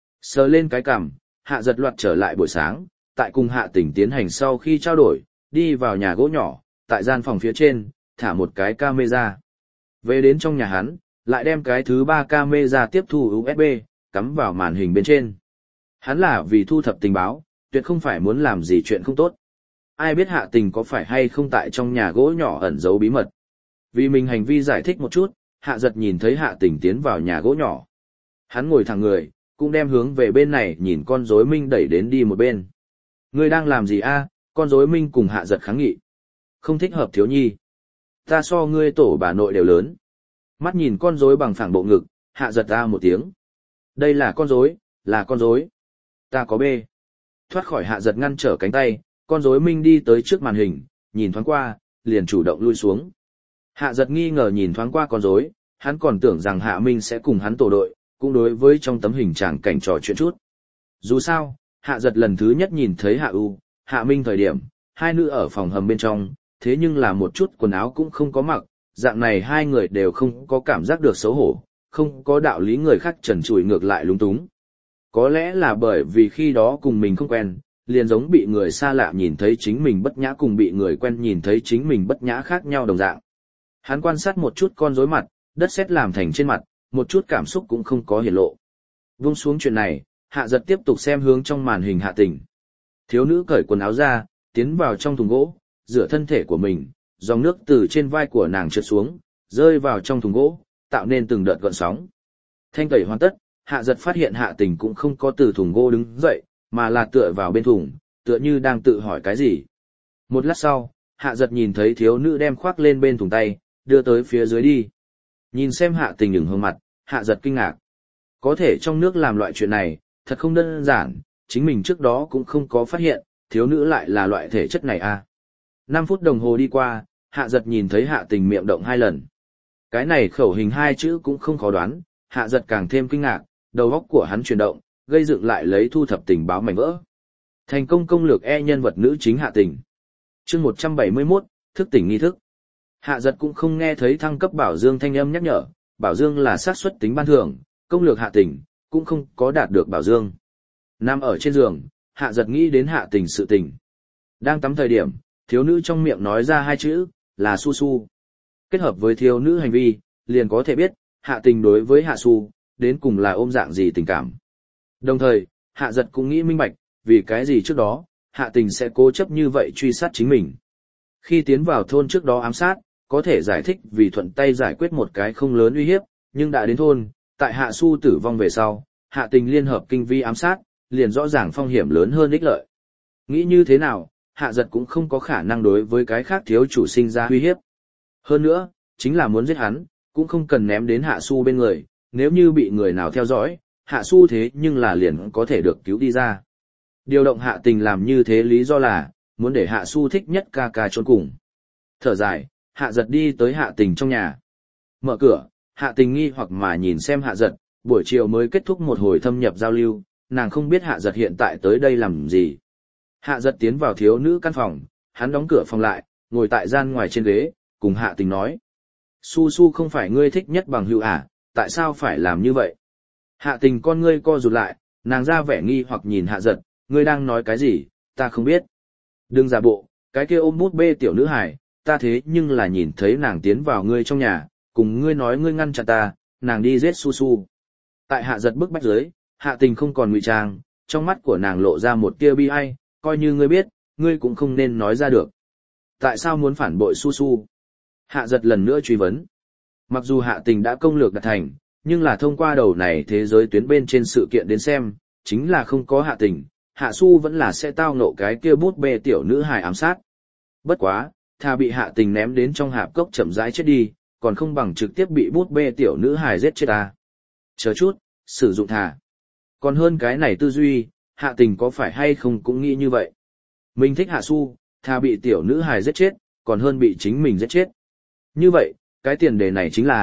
Speaker 1: Sờ lên cái cằm, Hạ giật loạt trở lại buổi sáng, tại cùng Hạ Tình tiến hành sau khi trao đổi, đi vào nhà gỗ nhỏ, tại gian phòng phía trên, thả một cái camera. Về đến trong nhà hắn, lại đem cái thứ ba camera tiếp thu u ét bê, cắm vào màn hình bên trên. Hắn là vì thu thập tình báo, tuyệt không phải muốn làm gì chuyện không tốt. Ai biết Hạ Tình có phải hay không tại trong nhà gỗ nhỏ ẩn giấu bí mật. Vì mình hành vi giải thích một chút, Hạ giật nhìn thấy Hạ Tình tiến vào nhà gỗ nhỏ. Hắn ngồi thẳng người, cũng đem hướng về bên này nhìn con rối Minh đẩy đến đi một bên. Ngươi đang làm gì a? Con rối Minh cùng Hạ giật kháng nghị. Không thích hợp thiếu nhi. Ta so ngươi tổ bà nội đều lớn. Mắt nhìn con rối bằng phẳng bộ ngực, Hạ giật ra một tiếng. Đây là con rối, là con rối. Ta có bê. Thoát khỏi Hạ giật ngăn trở cánh tay, con rối Minh đi tới trước màn hình, nhìn thoáng qua, liền chủ động lui xuống. Hạ giật nghi ngờ nhìn thoáng qua con rối, hắn còn tưởng rằng Hạ Minh sẽ cùng hắn tổ đội, cũng đối với trong tấm hình tràng cảnh trò chuyện chút. Dù sao, Hạ giật lần thứ nhất nhìn thấy Hạ U, Hạ Minh thời điểm, hai nữ ở phòng hầm bên trong, thế nhưng là một chút quần áo cũng không có mặc, dạng này hai người đều không có cảm giác được xấu hổ, không có đạo lý người khác trần trụi ngược lại lúng túng. Có lẽ là bởi vì khi đó cùng mình không quen, liền giống bị người xa lạ nhìn thấy chính mình bất nhã cùng bị người quen nhìn thấy chính mình bất nhã khác nhau đồng dạng. Hắn quan sát một chút con rối mặt, đất sét làm thành trên mặt, một chút cảm xúc cũng không có hiển lộ. Vung xuống chuyện này, Hạ giật tiếp tục xem hướng trong màn hình Hạ Tình. Thiếu nữ cởi quần áo ra, tiến vào trong thùng gỗ, rửa thân thể của mình, dòng nước từ trên vai của nàng trượt xuống, rơi vào trong thùng gỗ, tạo nên từng đợt gợn sóng. Thanh tẩy hoàn tất, Hạ giật phát hiện Hạ Tình cũng không có từ thùng gỗ đứng dậy, mà là tựa vào bên thùng, tựa như đang tự hỏi cái gì. Một lát sau, Hạ giật nhìn thấy thiếu nữ đem khoác lên bên thùng tay, đưa tới phía dưới đi. Nhìn xem Hạ Tình ửng hương mặt, Hạ giật kinh ngạc. Có thể trong nước làm loại chuyện này, thật không đơn giản, chính mình trước đó cũng không có phát hiện, thiếu nữ lại là loại thể chất này à. Năm phút đồng hồ đi qua, Hạ giật nhìn thấy Hạ Tình miệng động hai lần. Cái này khẩu hình hai chữ cũng không khó đoán, Hạ giật càng thêm kinh ngạc, đầu óc của hắn chuyển động, gây dựng lại lấy thu thập tình báo mảnh vỡ. Thành công công lược e nhân vật nữ chính Hạ Tình. Chương một trăm bảy mươi mốt, thức tỉnh nghi thức. Hạ giật cũng không nghe thấy thăng cấp Bảo Dương thanh âm nhắc nhở, Bảo Dương là xác suất tính ban thưởng, công lược Hạ Tình, cũng không có đạt được Bảo Dương. Nằm ở trên giường, Hạ giật nghĩ đến Hạ Tình sự tình. Đang tắm thời điểm, thiếu nữ trong miệng nói ra hai chữ, là su su. Kết hợp với thiếu nữ hành vi, liền có thể biết, Hạ Tình đối với Hạ Su, đến cùng là ôm dạng gì tình cảm. Đồng thời, Hạ giật cũng nghĩ minh bạch, vì cái gì trước đó, Hạ Tình sẽ cố chấp như vậy truy sát chính mình. Khi tiến vào thôn trước đó ám sát, có thể giải thích vì thuận tay giải quyết một cái không lớn uy hiếp, nhưng đã đến thôn, tại Hạ Su tử vong về sau, Hạ Tình liên hợp kinh vi ám sát, liền rõ ràng phong hiểm lớn hơn ích lợi. Nghĩ như thế nào, Hạ giật cũng không có khả năng đối với cái khác thiếu chủ sinh ra uy hiếp. Hơn nữa, chính là muốn giết hắn, cũng không cần ném đến Hạ Su bên người, nếu như bị người nào theo dõi, Hạ Su thế nhưng là liền có thể được cứu đi ra. Điều động Hạ Tình làm như thế lý do là, muốn để Hạ Su thích nhất ca ca trốn cùng. Thở dài, Hạ giật đi tới Hạ Tình trong nhà. Mở cửa, Hạ Tình nghi hoặc mà nhìn xem Hạ giật, buổi chiều mới kết thúc một hồi thâm nhập giao lưu, nàng không biết Hạ giật hiện tại tới đây làm gì. Hạ giật tiến vào thiếu nữ căn phòng, hắn đóng cửa phòng lại, ngồi tại gian ngoài trên ghế, cùng Hạ Tình nói. Su Su không phải ngươi thích nhất bằng hữu à, tại sao phải làm như vậy? Hạ Tình con ngươi co rụt lại, nàng ra vẻ nghi hoặc nhìn Hạ giật, ngươi đang nói cái gì, ta không biết. Đừng giả bộ, cái kia ôm bút bê tiểu nữ hài, ta thế nhưng là nhìn thấy nàng tiến vào ngươi trong nhà, cùng ngươi nói ngươi ngăn chặn ta, nàng đi giết Su Su. Tại Hạ giật bức bách dưới, Hạ Tình không còn ngụy trang, trong mắt của nàng lộ ra một tia bi ai, coi như ngươi biết, ngươi cũng không nên nói ra được. Tại sao muốn phản bội Su Su? Hạ giật lần nữa truy vấn. Mặc dù Hạ Tình đã công lược đạt thành, nhưng là thông qua đầu này thế giới tuyến bên trên sự kiện đến xem, chính là không có Hạ Tình, Hạ Su vẫn là sẽ tao nộ cái kia bút bê tiểu nữ hài ám sát. Bất quá, thà bị Hạ Tình ném đến trong hạp cốc chậm rãi chết đi, còn không bằng trực tiếp bị bút bê tiểu nữ hài giết chết à. Chờ chút, sử dụng thà. Còn hơn cái này tư duy, Hạ Tình có phải hay không cũng nghĩ như vậy. Mình thích Hạ Su, thà bị tiểu nữ hài giết chết, còn hơn bị chính mình giết chết. Như vậy, cái tiền đề này chính là,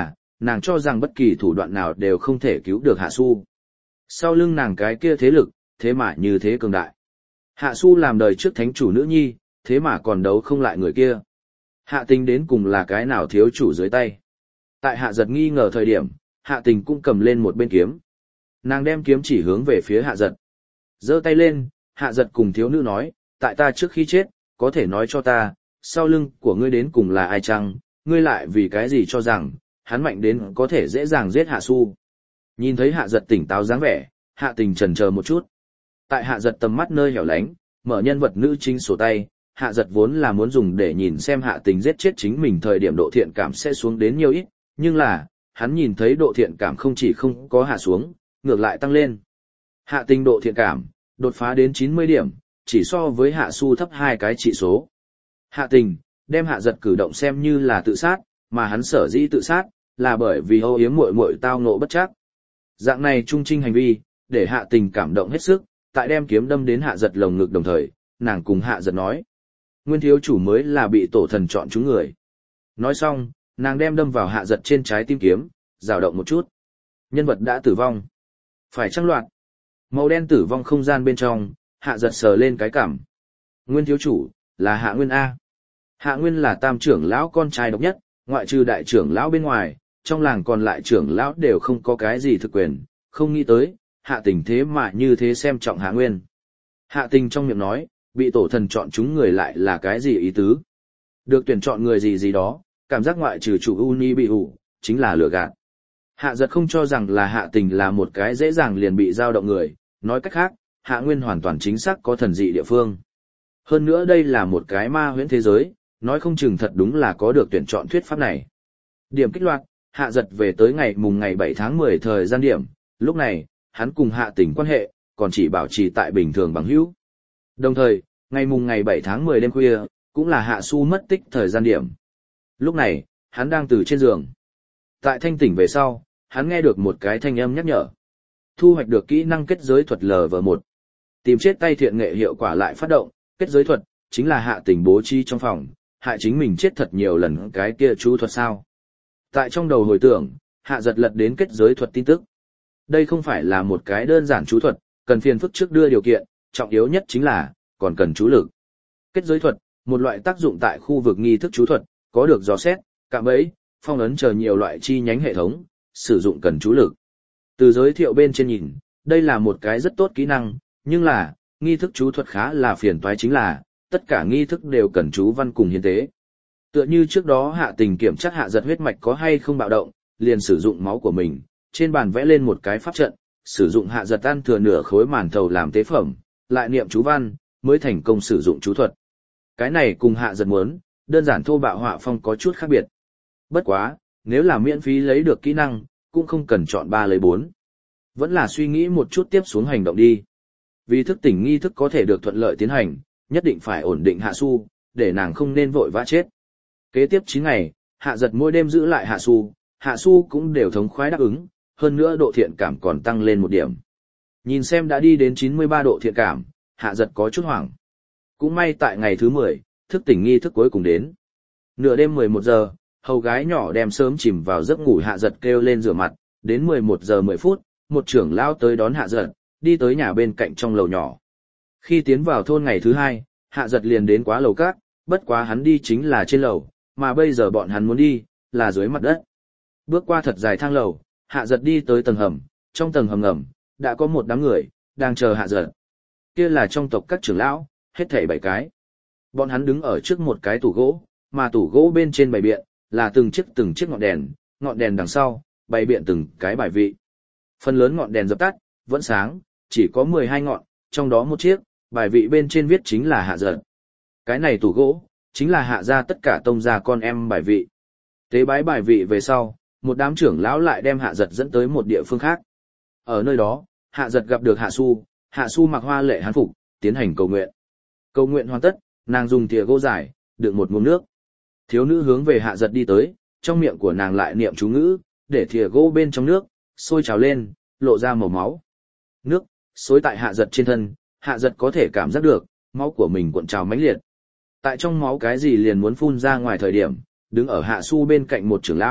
Speaker 1: nàng cho rằng bất kỳ thủ đoạn nào đều không thể cứu được Hạ Su. Sau lưng nàng cái kia thế lực, thế mà như thế cường đại. Hạ Su làm đời trước thánh chủ nữ nhi, thế mà còn đấu không lại người kia. Hạ Tình đến cùng là cái nào thiếu chủ dưới tay. Tại Hạ Giật nghi ngờ thời điểm, Hạ Tình cũng cầm lên một bên kiếm. Nàng đem kiếm chỉ hướng về phía Hạ Giật. Giơ tay lên, Hạ Giật cùng thiếu nữ nói, tại ta trước khi chết, có thể nói cho ta, sau lưng của ngươi đến cùng là ai chăng, ngươi lại vì cái gì cho rằng, hắn mạnh đến có thể dễ dàng giết Hạ Su. Nhìn thấy Hạ Giật tỉnh táo dáng vẻ, Hạ Tình chần chờ một chút. Tại Hạ Giật tầm mắt nơi hẻo lánh, mở nhân vật nữ chính sổ tay, Hạ Giật vốn là muốn dùng để nhìn xem Hạ Tình giết chết chính mình thời điểm độ thiện cảm sẽ xuống đến nhiều ít, nhưng là, hắn nhìn thấy độ thiện cảm không chỉ không có hạ xuống, ngược lại tăng lên. Hạ Tình độ thiện cảm, đột phá đến chín mươi điểm, chỉ so với Hạ Su thấp hai cái trị số. Hạ Tình, đem Hạ Giật cử động xem như là tự sát, mà hắn sở dĩ tự sát, là bởi vì âu yếm muội muội tao ngộ bất trắc. Dạng này trung trinh hành vi, để Hạ Tình cảm động hết sức, tại đem kiếm đâm đến Hạ Giật lồng ngực đồng thời, nàng cùng Hạ Giật nói. Nguyên thiếu chủ mới là bị tổ thần chọn chúng người. Nói xong, nàng đem đâm vào Hạ Giật trên trái tim kiếm, dao động một chút. Nhân vật đã tử vong. Phải chăng loạt? Màu đen tử vong không gian bên trong, Hạ Giật sờ lên cái cảm. Nguyên thiếu chủ, là Hạ Nguyên A. Hạ Nguyên là tam trưởng lão con trai độc nhất, ngoại trừ đại trưởng lão bên ngoài, trong làng còn lại trưởng lão đều không có cái gì thực quyền, không nghĩ tới, Hạ Tình thế mà như thế xem trọng Hạ Nguyên. Hạ Tình trong miệng nói, bị tổ thần chọn chúng người lại là cái gì ý tứ? Được tuyển chọn người gì gì đó, cảm giác ngoại trừ chủ Uni bị ủ, chính là lừa gạt. Hạ Giật không cho rằng là Hạ Tình là một cái dễ dàng liền bị dao động người, nói cách khác, Hạ Nguyên hoàn toàn chính xác có thần dị địa phương. Hơn nữa đây là một cái ma huyễn thế giới, nói không chừng thật đúng là có được tuyển chọn thuyết pháp này. Điểm kích loạt, Hạ Giật về tới ngày mùng ngày bảy tháng mười thời gian điểm, lúc này, hắn cùng Hạ Tình quan hệ, còn chỉ bảo trì tại bình thường bằng hữu. Đồng thời, ngày mùng ngày bảy tháng mười đêm khuya, cũng là Hạ Su mất tích thời gian điểm. Lúc này, hắn đang từ trên giường. Tại thanh tỉnh về sau, hắn nghe được một cái thanh âm nhắc nhở. Thu hoạch được kỹ năng kết giới thuật lờ vờ một. Tìm chết tay thiện nghệ hiệu quả lại phát động, kết giới thuật, chính là Hạ Tình bố trí trong phòng, hại chính mình chết thật nhiều lần cái kia chú thuật sao. Tại trong đầu hồi tưởng, Hạ Giật lật đến kết giới thuật tin tức. Đây không phải là một cái đơn giản chú thuật, cần phiền phức trước đưa điều kiện, trọng yếu nhất chính là, còn cần chú lực. Kết giới thuật, một loại tác dụng tại khu vực nghi thức chú thuật, có được dò xét, cạm bẫy, phong ấn chờ nhiều loại chi nhánh hệ thống, sử dụng cần chú lực. Từ giới thiệu bên trên nhìn, đây là một cái rất tốt kỹ năng, nhưng là, nghi thức chú thuật khá là phiền toái chính là, tất cả nghi thức đều cần chú văn cùng hiến tế. Tựa như trước đó Hạ Tình kiểm tra Hạ Giật huyết mạch có hay không bạo động, liền sử dụng máu của mình, trên bàn vẽ lên một cái pháp trận, sử dụng Hạ Giật ăn thừa nửa khối màn thầu làm tế phẩm, lại niệm chú văn, mới thành công sử dụng chú thuật. Cái này cùng Hạ Giật muốn, đơn giản thô bạo họa phong có chút khác biệt. Bất quá, nếu là miễn phí lấy được kỹ năng, cũng không cần chọn ba lấy bốn. Vẫn là suy nghĩ một chút tiếp xuống hành động đi. Vì thức tỉnh nghi thức có thể được thuận lợi tiến hành, nhất định phải ổn định Hạ Su, để nàng không nên vội vã chết. Kế tiếp chín ngày, Hạ Giật mỗi đêm giữ lại Hạ Su, Hạ Su cũng đều thống khoái đáp ứng, hơn nữa độ thiện cảm còn tăng lên một điểm. Nhìn xem đã đi đến chín mươi ba độ thiện cảm, Hạ Giật có chút hoảng. Cũng may tại ngày thứ mười, thức tỉnh nghi thức cuối cùng đến. Nửa đêm mười một giờ, hầu gái nhỏ đem sớm chìm vào giấc ngủ Hạ Giật kêu lên rửa mặt, đến mười một giờ mười phút, một trưởng lão tới đón Hạ Giật, đi tới nhà bên cạnh trong lầu nhỏ. Khi tiến vào thôn ngày thứ hai, Hạ Giật liền đến quá lầu các, bất quá hắn đi chính là trên lầu, mà bây giờ bọn hắn muốn đi, là dưới mặt đất. Bước qua thật dài thang lầu, Hạ Giật đi tới tầng hầm, trong tầng hầm ngầm, đã có một đám người, đang chờ Hạ Giật. Kia là trong tộc các trưởng lão, hết thảy bảy cái. Bọn hắn đứng ở trước một cái tủ gỗ, mà tủ gỗ bên trên bày biện, là từng chiếc từng chiếc ngọn đèn, ngọn đèn đằng sau, bày biện từng cái bài vị. Phần lớn ngọn đèn dập tắt, vẫn sáng, chỉ có mười hai ngọn, trong đó một chiếc, bài vị bên trên viết chính là Hạ Giật. Cái này tủ gỗ, chính là Hạ gia tất cả tông gia con em bài vị. Tế bái bài vị về sau, một đám trưởng lão lại đem Hạ Giật dẫn tới một địa phương khác. Ở nơi đó, Hạ Giật gặp được Hạ Su, Hạ Su mặc hoa lệ hán phục, tiến hành cầu nguyện. Cầu nguyện hoàn tất, nàng dùng thìa gỗ dài, đựng một ngụm nước. Thiếu nữ hướng về Hạ Giật đi tới, trong miệng của nàng lại niệm chú ngữ, để thìa gỗ bên trong nước sôi trào lên, lộ ra màu máu. Nước xối tại Hạ Giật trên thân, Hạ Giật có thể cảm giác được máu của mình cuộn trào mãnh liệt. Tại trong máu cái gì liền muốn phun ra ngoài thời điểm, đứng ở Hạ Su bên cạnh một trưởng lão,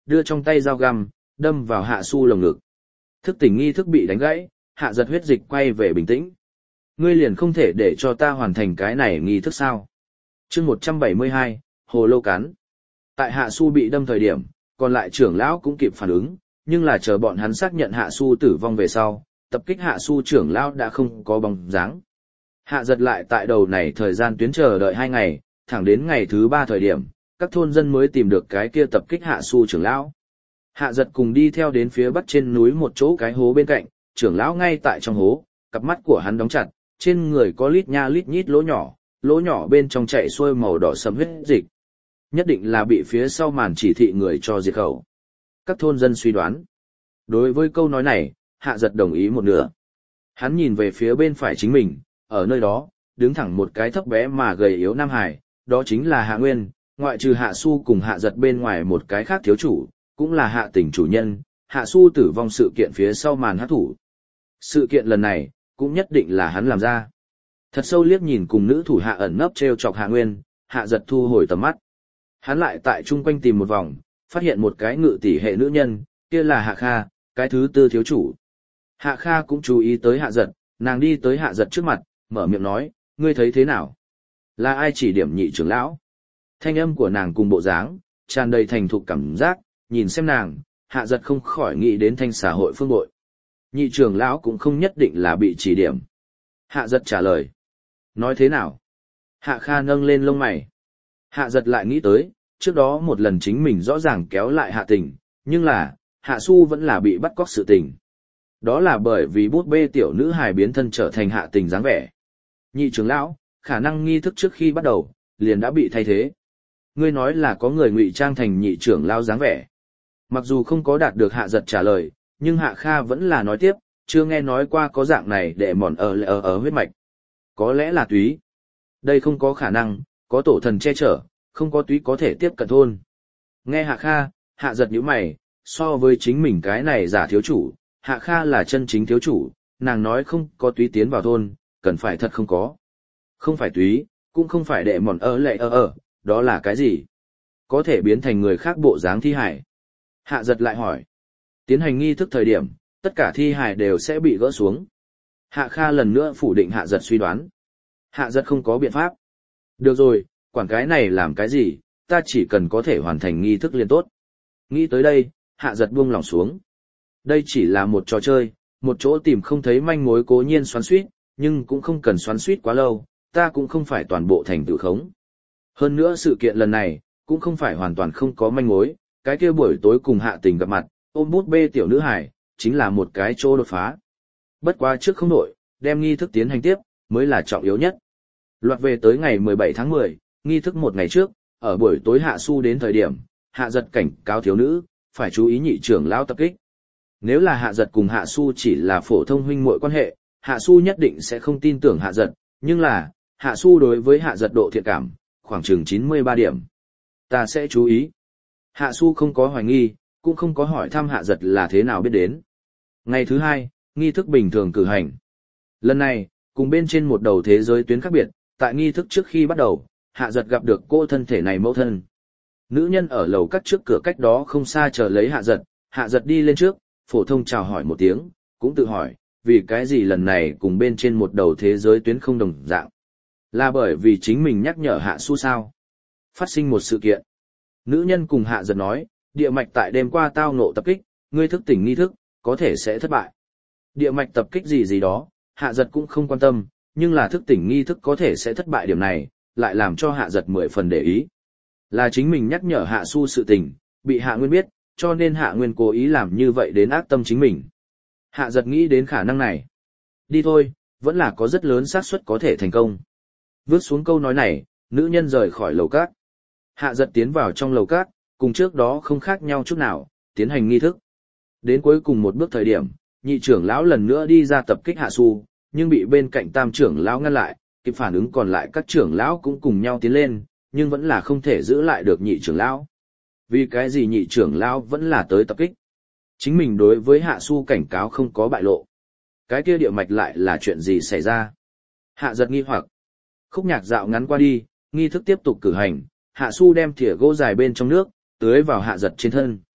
Speaker 1: đưa trong tay dao găm, đâm vào hạ su lồng ngực. Thức tỉnh nghi thức bị đánh gãy, hạ giật huyết dịch quay về bình tĩnh. Ngươi liền không thể để cho ta hoàn thành cái này nghi thức sao? Chương một trăm bảy mươi hai, Hồ Lô Cán. Tại hạ su bị đâm thời điểm, còn lại trưởng lão cũng kịp phản ứng, nhưng là chờ bọn hắn xác nhận hạ su tử vong về sau, tập kích hạ su trưởng lão đã không có bóng dáng. Hạ giật lại tại đầu này thời gian tuyến chờ đợi hai ngày, thẳng đến ngày thứ ba thời điểm, các thôn dân mới tìm được cái kia tập kích hạ su trưởng lão. Hạ giật cùng đi theo đến phía bắc trên núi một chỗ cái hố bên cạnh, trưởng lão ngay tại trong hố, cặp mắt của hắn đóng chặt, trên người có lít nha lít nhít lỗ nhỏ, lỗ nhỏ bên trong chảy xuôi màu đỏ sẫm huyết dịch. Nhất định là bị phía sau màn chỉ thị người cho diệt khẩu. Các thôn dân suy đoán. Đối với câu nói này, hạ giật đồng ý một nửa. Hắn nhìn về phía bên phải chính mình, ở nơi đó, đứng thẳng một cái thấp bé mà gầy yếu Nam Hải, đó chính là Hạ Nguyên, ngoại trừ Hạ Su cùng Hạ Giật bên ngoài một cái khác thiếu chủ, cũng là Hạ Tỉnh chủ nhân, Hạ Su tử vong sự kiện phía sau màn hát thủ. Sự kiện lần này, cũng nhất định là hắn làm ra. Thật sâu liếc nhìn cùng nữ thủ hạ ẩn nấp treo chọc Hạ Nguyên, Hạ Giật thu hồi tầm mắt. Hắn lại tại chung quanh tìm một vòng, phát hiện một cái ngự tỷ hệ nữ nhân, kia là Hạ Kha, cái thứ tư thiếu chủ. Hạ Kha cũng chú ý tới Hạ Giật, nàng đi tới Hạ Giật trước mặt, mở miệng nói, ngươi thấy thế nào? Là ai chỉ điểm nhị trưởng lão? Thanh âm của nàng cùng bộ dáng, tràn đầy thành thục cảm giác, nhìn xem nàng, Hạ Giật không khỏi nghĩ đến thanh xã hội phương bội. Nhị trưởng lão cũng không nhất định là bị chỉ điểm. Hạ Giật trả lời. Nói thế nào? Hạ Kha nâng lên lông mày. Hạ Giật lại nghĩ tới, trước đó một lần chính mình rõ ràng kéo lại Hạ Tình, nhưng là, Hạ Su vẫn là bị bắt cóc sự tình. Đó là bởi vì bút bê tiểu nữ hài biến thân trở thành Hạ Tình dáng vẻ. Nhị trưởng lão, khả năng nghi thức trước khi bắt đầu, liền đã bị thay thế. Ngươi nói là có người ngụy trang thành nhị trưởng lão dáng vẻ. Mặc dù không có đạt được Hạ Giật trả lời, nhưng Hạ Kha vẫn là nói tiếp, chưa nghe nói qua có dạng này để mòn ở ở ở huyết mạch. Có lẽ là túy. Đây không có khả năng, có tổ thần che chở, không có túy có thể tiếp cận thôn. Nghe Hạ Kha, Hạ Giật nhíu mày, so với chính mình cái này giả thiếu chủ, Hạ Kha là chân chính thiếu chủ, nàng nói không có túy tiến vào thôn, cần phải thật không có. Không phải túy, cũng không phải đệ mòn ở lệ ở ở, đó là cái gì? Có thể biến thành người khác bộ dáng thi hải. Hạ Giật lại hỏi. Tiến hành nghi thức thời điểm, tất cả thi hải đều sẽ bị gỡ xuống. Hạ Kha lần nữa phủ định Hạ Giật suy đoán. Hạ Giật không có biện pháp. Được rồi, quản cái này làm cái gì, ta chỉ cần có thể hoàn thành nghi thức liền tốt. Nghĩ tới đây, Hạ Giật buông lòng xuống. Đây chỉ là một trò chơi, một chỗ tìm không thấy manh mối cố nhiên xoắn xuýt, nhưng cũng không cần xoắn xuýt quá lâu, ta cũng không phải toàn bộ thành tự khống. Hơn nữa sự kiện lần này, cũng không phải hoàn toàn không có manh mối, cái kia buổi tối cùng Hạ Tình gặp mặt, ôm bút bê tiểu nữ hải, chính là một cái chỗ đột phá. Bất quá trước không nổi, đem nghi thức tiến hành tiếp, mới là trọng yếu nhất. Loạt về tới ngày mười bảy tháng mười, nghi thức một ngày trước, ở buổi tối Hạ Su đến thời điểm, Hạ Giật cảnh cáo thiếu nữ, phải chú ý nhị trưởng lão tập kích. Nếu là Hạ Giật cùng Hạ Su chỉ là phổ thông huynh muội quan hệ, Hạ Su nhất định sẽ không tin tưởng Hạ Giật, nhưng là, Hạ Su đối với Hạ Giật độ thiện cảm, khoảng chừng chín mươi ba điểm. Ta sẽ chú ý. Hạ Su không có hoài nghi, cũng không có hỏi thăm Hạ Giật là thế nào biết đến. Ngày thứ hai, nghi thức bình thường cử hành. Lần này, cùng bên trên một đầu thế giới tuyến khác biệt, tại nghi thức trước khi bắt đầu, Hạ Giật gặp được cô thân thể này mẫu thân. Nữ nhân ở lầu cắt trước cửa cách đó không xa chờ lấy Hạ Giật, Hạ Giật đi lên trước, phổ thông chào hỏi một tiếng, cũng tự hỏi, vì cái gì lần này cùng bên trên một đầu thế giới tuyến không đồng dạng. Là bởi vì chính mình nhắc nhở Hạ Su sao. Phát sinh một sự kiện. Nữ nhân cùng Hạ Giật nói, địa mạch tại đêm qua tao ngộ tập kích, ngươi thức tỉnh nghi thức, có thể sẽ thất bại. Địa mạch tập kích gì gì đó, Hạ Giật cũng không quan tâm, nhưng là thức tỉnh nghi thức có thể sẽ thất bại điểm này, lại làm cho Hạ Giật mười phần để ý. Là chính mình nhắc nhở Hạ Su sự tình, bị Hạ Nguyên biết, cho nên Hạ Nguyên cố ý làm như vậy đến ác tâm chính mình. Hạ Giật nghĩ đến khả năng này. Đi thôi, vẫn là có rất lớn xác suất có thể thành công. Vước xuống câu nói này, nữ nhân rời khỏi lầu cát. Hạ Giật tiến vào trong lầu cát, cùng trước đó không khác nhau chút nào, tiến hành nghi thức. Đến cuối cùng một bước thời điểm, nhị trưởng lão lần nữa đi ra tập kích Hạ Su, nhưng bị bên cạnh tam trưởng lão ngăn lại, kịp phản ứng còn lại các trưởng lão cũng cùng nhau tiến lên, nhưng vẫn là không thể giữ lại được nhị trưởng lão. Vì cái gì nhị trưởng lão vẫn là tới tập kích? Chính mình đối với Hạ Su cảnh cáo không có bại lộ. Cái kia địa mạch lại là chuyện gì xảy ra? Hạ Giật nghi hoặc. Khúc nhạc dạo ngắn qua đi, nghi thức tiếp tục cử hành, Hạ Su đem thìa gỗ dài bên trong nước, tưới vào Hạ Giật trên thân.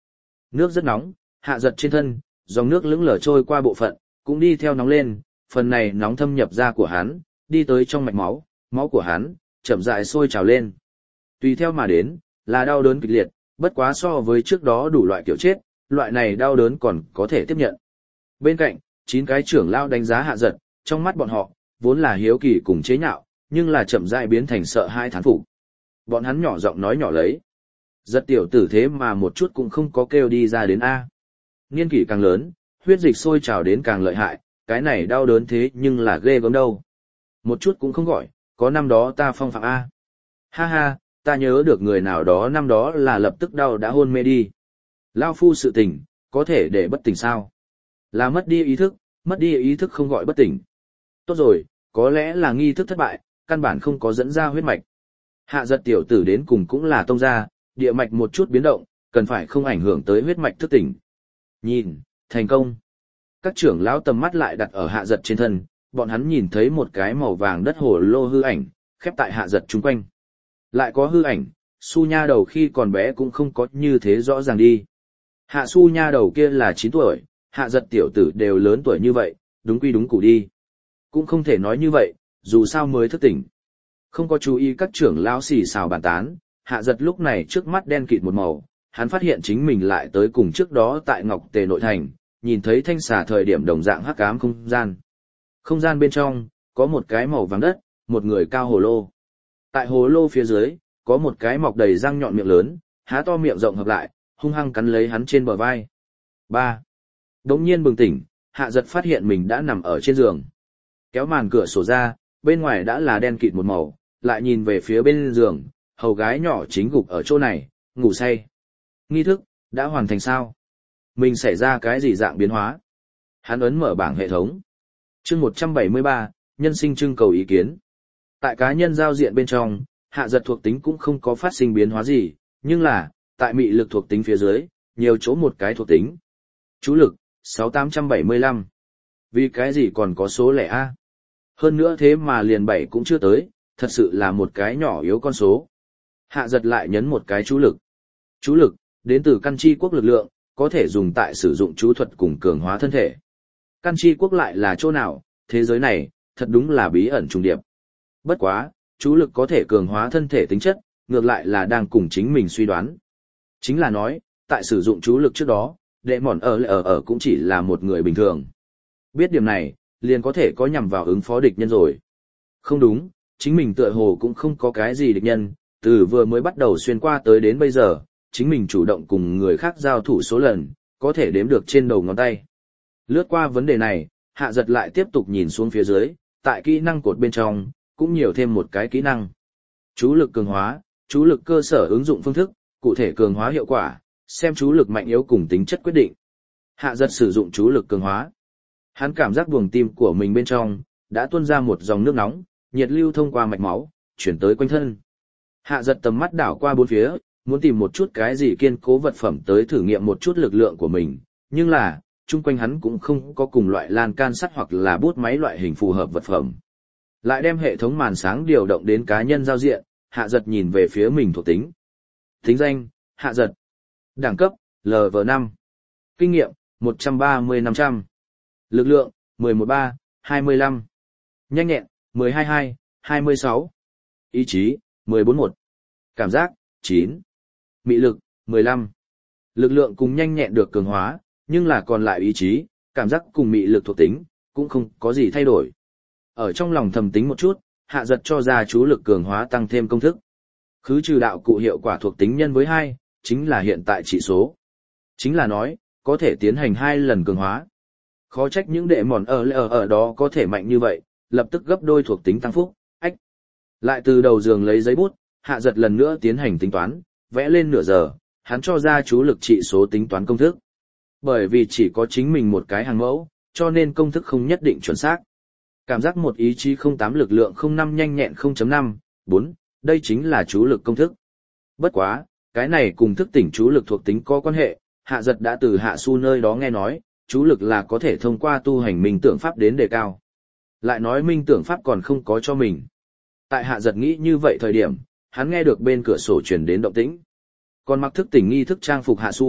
Speaker 1: Nước rất nóng, hạ giật trên thân, dòng nước lững lờ trôi qua bộ phận, cũng đi theo nóng lên, phần này nóng thâm nhập da của hắn, đi tới trong mạch máu, máu của hắn, chậm rãi sôi trào lên. Tùy theo mà đến, là đau đớn kịch liệt, bất quá so với trước đó đủ loại kiểu chết, loại này đau đớn còn có thể tiếp nhận. Bên cạnh, chín cái trưởng lao đánh giá hạ giật, trong mắt bọn họ, vốn là hiếu kỳ cùng chế nhạo, nhưng là chậm rãi biến thành sợ hai thán phục. Bọn hắn nhỏ giọng nói nhỏ lấy. Giật tiểu tử thế mà một chút cũng không có kêu đi ra đến A. Niên kỷ càng lớn, huyết dịch sôi trào đến càng lợi hại, cái này đau đớn thế nhưng là ghê gớm đâu. Một chút cũng không gọi, có năm đó ta phong phạm A. Ha ha, ta nhớ được người nào đó năm đó là lập tức đau đã hôn mê đi. Lao phu sự tình, có thể để bất tỉnh sao? Là mất đi ý thức, mất đi ý thức không gọi bất tỉnh. Tốt rồi, có lẽ là nghi thức thất bại, căn bản không có dẫn ra huyết mạch. Hạ giật tiểu tử đến cùng cũng là tông gia, địa mạch một chút biến động, cần phải không ảnh hưởng tới huyết mạch thức tỉnh. Nhìn, thành công. Các trưởng lão tầm mắt lại đặt ở hạ giật trên thân, bọn hắn nhìn thấy một cái màu vàng đất hồ lô hư ảnh, khép tại hạ giật chung quanh. Lại có hư ảnh, su nha đầu khi còn bé cũng không có như thế rõ ràng đi. Hạ su nha đầu kia là chín tuổi, hạ giật tiểu tử đều lớn tuổi như vậy, đúng quy đúng củ đi. Cũng không thể nói như vậy, dù sao mới thức tỉnh. Không có chú ý các trưởng lão xì xào bàn tán, hạ giật lúc này trước mắt đen kịt một màu, hắn phát hiện chính mình lại tới cùng trước đó tại Ngọc Tề nội thành, nhìn thấy thanh xà thời điểm đồng dạng hắc ám không gian. Không gian bên trong, có một cái màu vàng đất, một người cao hồ lô. Tại hồ lô phía dưới, có một cái mọc đầy răng nhọn miệng lớn, há to miệng rộng hợp lại, hung hăng cắn lấy hắn trên bờ vai. Ba. Đống nhiên bừng tỉnh, hạ giật phát hiện mình đã nằm ở trên giường. Kéo màn cửa sổ ra, bên ngoài đã là đen kịt một màu, lại nhìn về phía bên giường, hầu gái nhỏ chính gục ở chỗ này, ngủ say. Nghi thức, đã hoàn thành sao? Mình xảy ra cái gì dạng biến hóa? Hắn ấn mở bảng hệ thống. Chương một trăm bảy mươi ba, nhân sinh trưng cầu ý kiến. Tại cá nhân giao diện bên trong, hạ giật thuộc tính cũng không có phát sinh biến hóa gì, nhưng là, tại mị lực thuộc tính phía dưới, nhiều chỗ một cái thuộc tính. Chú lực, sáu nghìn tám trăm bảy mươi lăm. Vì cái gì còn có số lẻ A? Hơn nữa thế mà liền bảy cũng chưa tới, thật sự là một cái nhỏ yếu con số. Hạ giật lại nhấn một cái chú lực. Chú lực, đến từ căn chi quốc lực lượng, có thể dùng tại sử dụng chú thuật cùng cường hóa thân thể. Căn chi quốc lại là chỗ nào, thế giới này, thật đúng là bí ẩn trùng điệp. Bất quá, chú lực có thể cường hóa thân thể tính chất, ngược lại là đang cùng chính mình suy đoán. Chính là nói, tại sử dụng chú lực trước đó, đệ mòn ở ở ở cũng chỉ là một người bình thường. Biết điểm này, liền có thể có nhằm vào ứng phó địch nhân rồi. Không đúng, chính mình tựa hồ cũng không có cái gì địch nhân, từ vừa mới bắt đầu xuyên qua tới đến bây giờ, chính mình chủ động cùng người khác giao thủ số lần, có thể đếm được trên đầu ngón tay. Lướt qua vấn đề này, hạ giật lại tiếp tục nhìn xuống phía dưới, tại kỹ năng cột bên trong, cũng nhiều thêm một cái kỹ năng. Chú lực cường hóa, chú lực cơ sở ứng dụng phương thức, cụ thể cường hóa hiệu quả, xem chú lực mạnh yếu cùng tính chất quyết định. Hạ giật sử dụng chú lực cường hóa. Hắn cảm giác buồng tim của mình bên trong, đã tuôn ra một dòng nước nóng, nhiệt lưu thông qua mạch máu, chuyển tới quanh thân. Hạ giật tầm mắt đảo qua bốn phía, muốn tìm một chút cái gì kiên cố vật phẩm tới thử nghiệm một chút lực lượng của mình, nhưng là, chung quanh hắn cũng không có cùng loại lan can sắt hoặc là bút máy loại hình phù hợp vật phẩm. Lại đem hệ thống màn sáng điều động đến cá nhân giao diện, hạ giật nhìn về phía mình thuộc tính. Tính danh, hạ giật. Đẳng cấp, lờ vê năm. Kinh nghiệm, một trăm ba mươi năm trăm. Lực lượng, mười một ba, hai mươi lăm. Nhanh nhẹn, mười hai hai, hai mươi sáu. Ý chí, mười bốn một. Cảm giác, chín. Mị lực, mười lăm. Lực lượng cùng nhanh nhẹn được cường hóa, nhưng là còn lại ý chí, cảm giác cùng mị lực thuộc tính, cũng không có gì thay đổi. Ở trong lòng thầm tính một chút, hạ giật cho ra chú lực cường hóa tăng thêm công thức. Khứ trừ đạo cụ hiệu quả thuộc tính nhân với hai, chính là hiện tại trị số. Chính là nói, có thể tiến hành hai lần cường hóa. Khó trách những đệ mòn ở ở ở đó có thể mạnh như vậy, lập tức gấp đôi thuộc tính tăng phúc, ách. Lại từ đầu giường lấy giấy bút, hạ giật lần nữa tiến hành tính toán, vẽ lên nửa giờ, hắn cho ra chú lực trị số tính toán công thức. Bởi vì chỉ có chính mình một cái hàng mẫu, cho nên công thức không nhất định chuẩn xác. Cảm giác một ý chí không tám lực lượng không năm nhanh nhẹn không chấm năm, bốn, đây chính là chú lực công thức. Bất quá, cái này cùng thức tỉnh chú lực thuộc tính có quan hệ, hạ giật đã từ hạ su nơi đó nghe nói, chú lực là có thể thông qua tu hành minh tưởng pháp đến đề cao. Lại nói minh tưởng pháp còn không có cho mình. Tại hạ giật nghĩ như vậy thời điểm, hắn nghe được bên cửa sổ truyền đến động tĩnh. Còn mặc thức tỉnh nghi thức trang phục hạ su,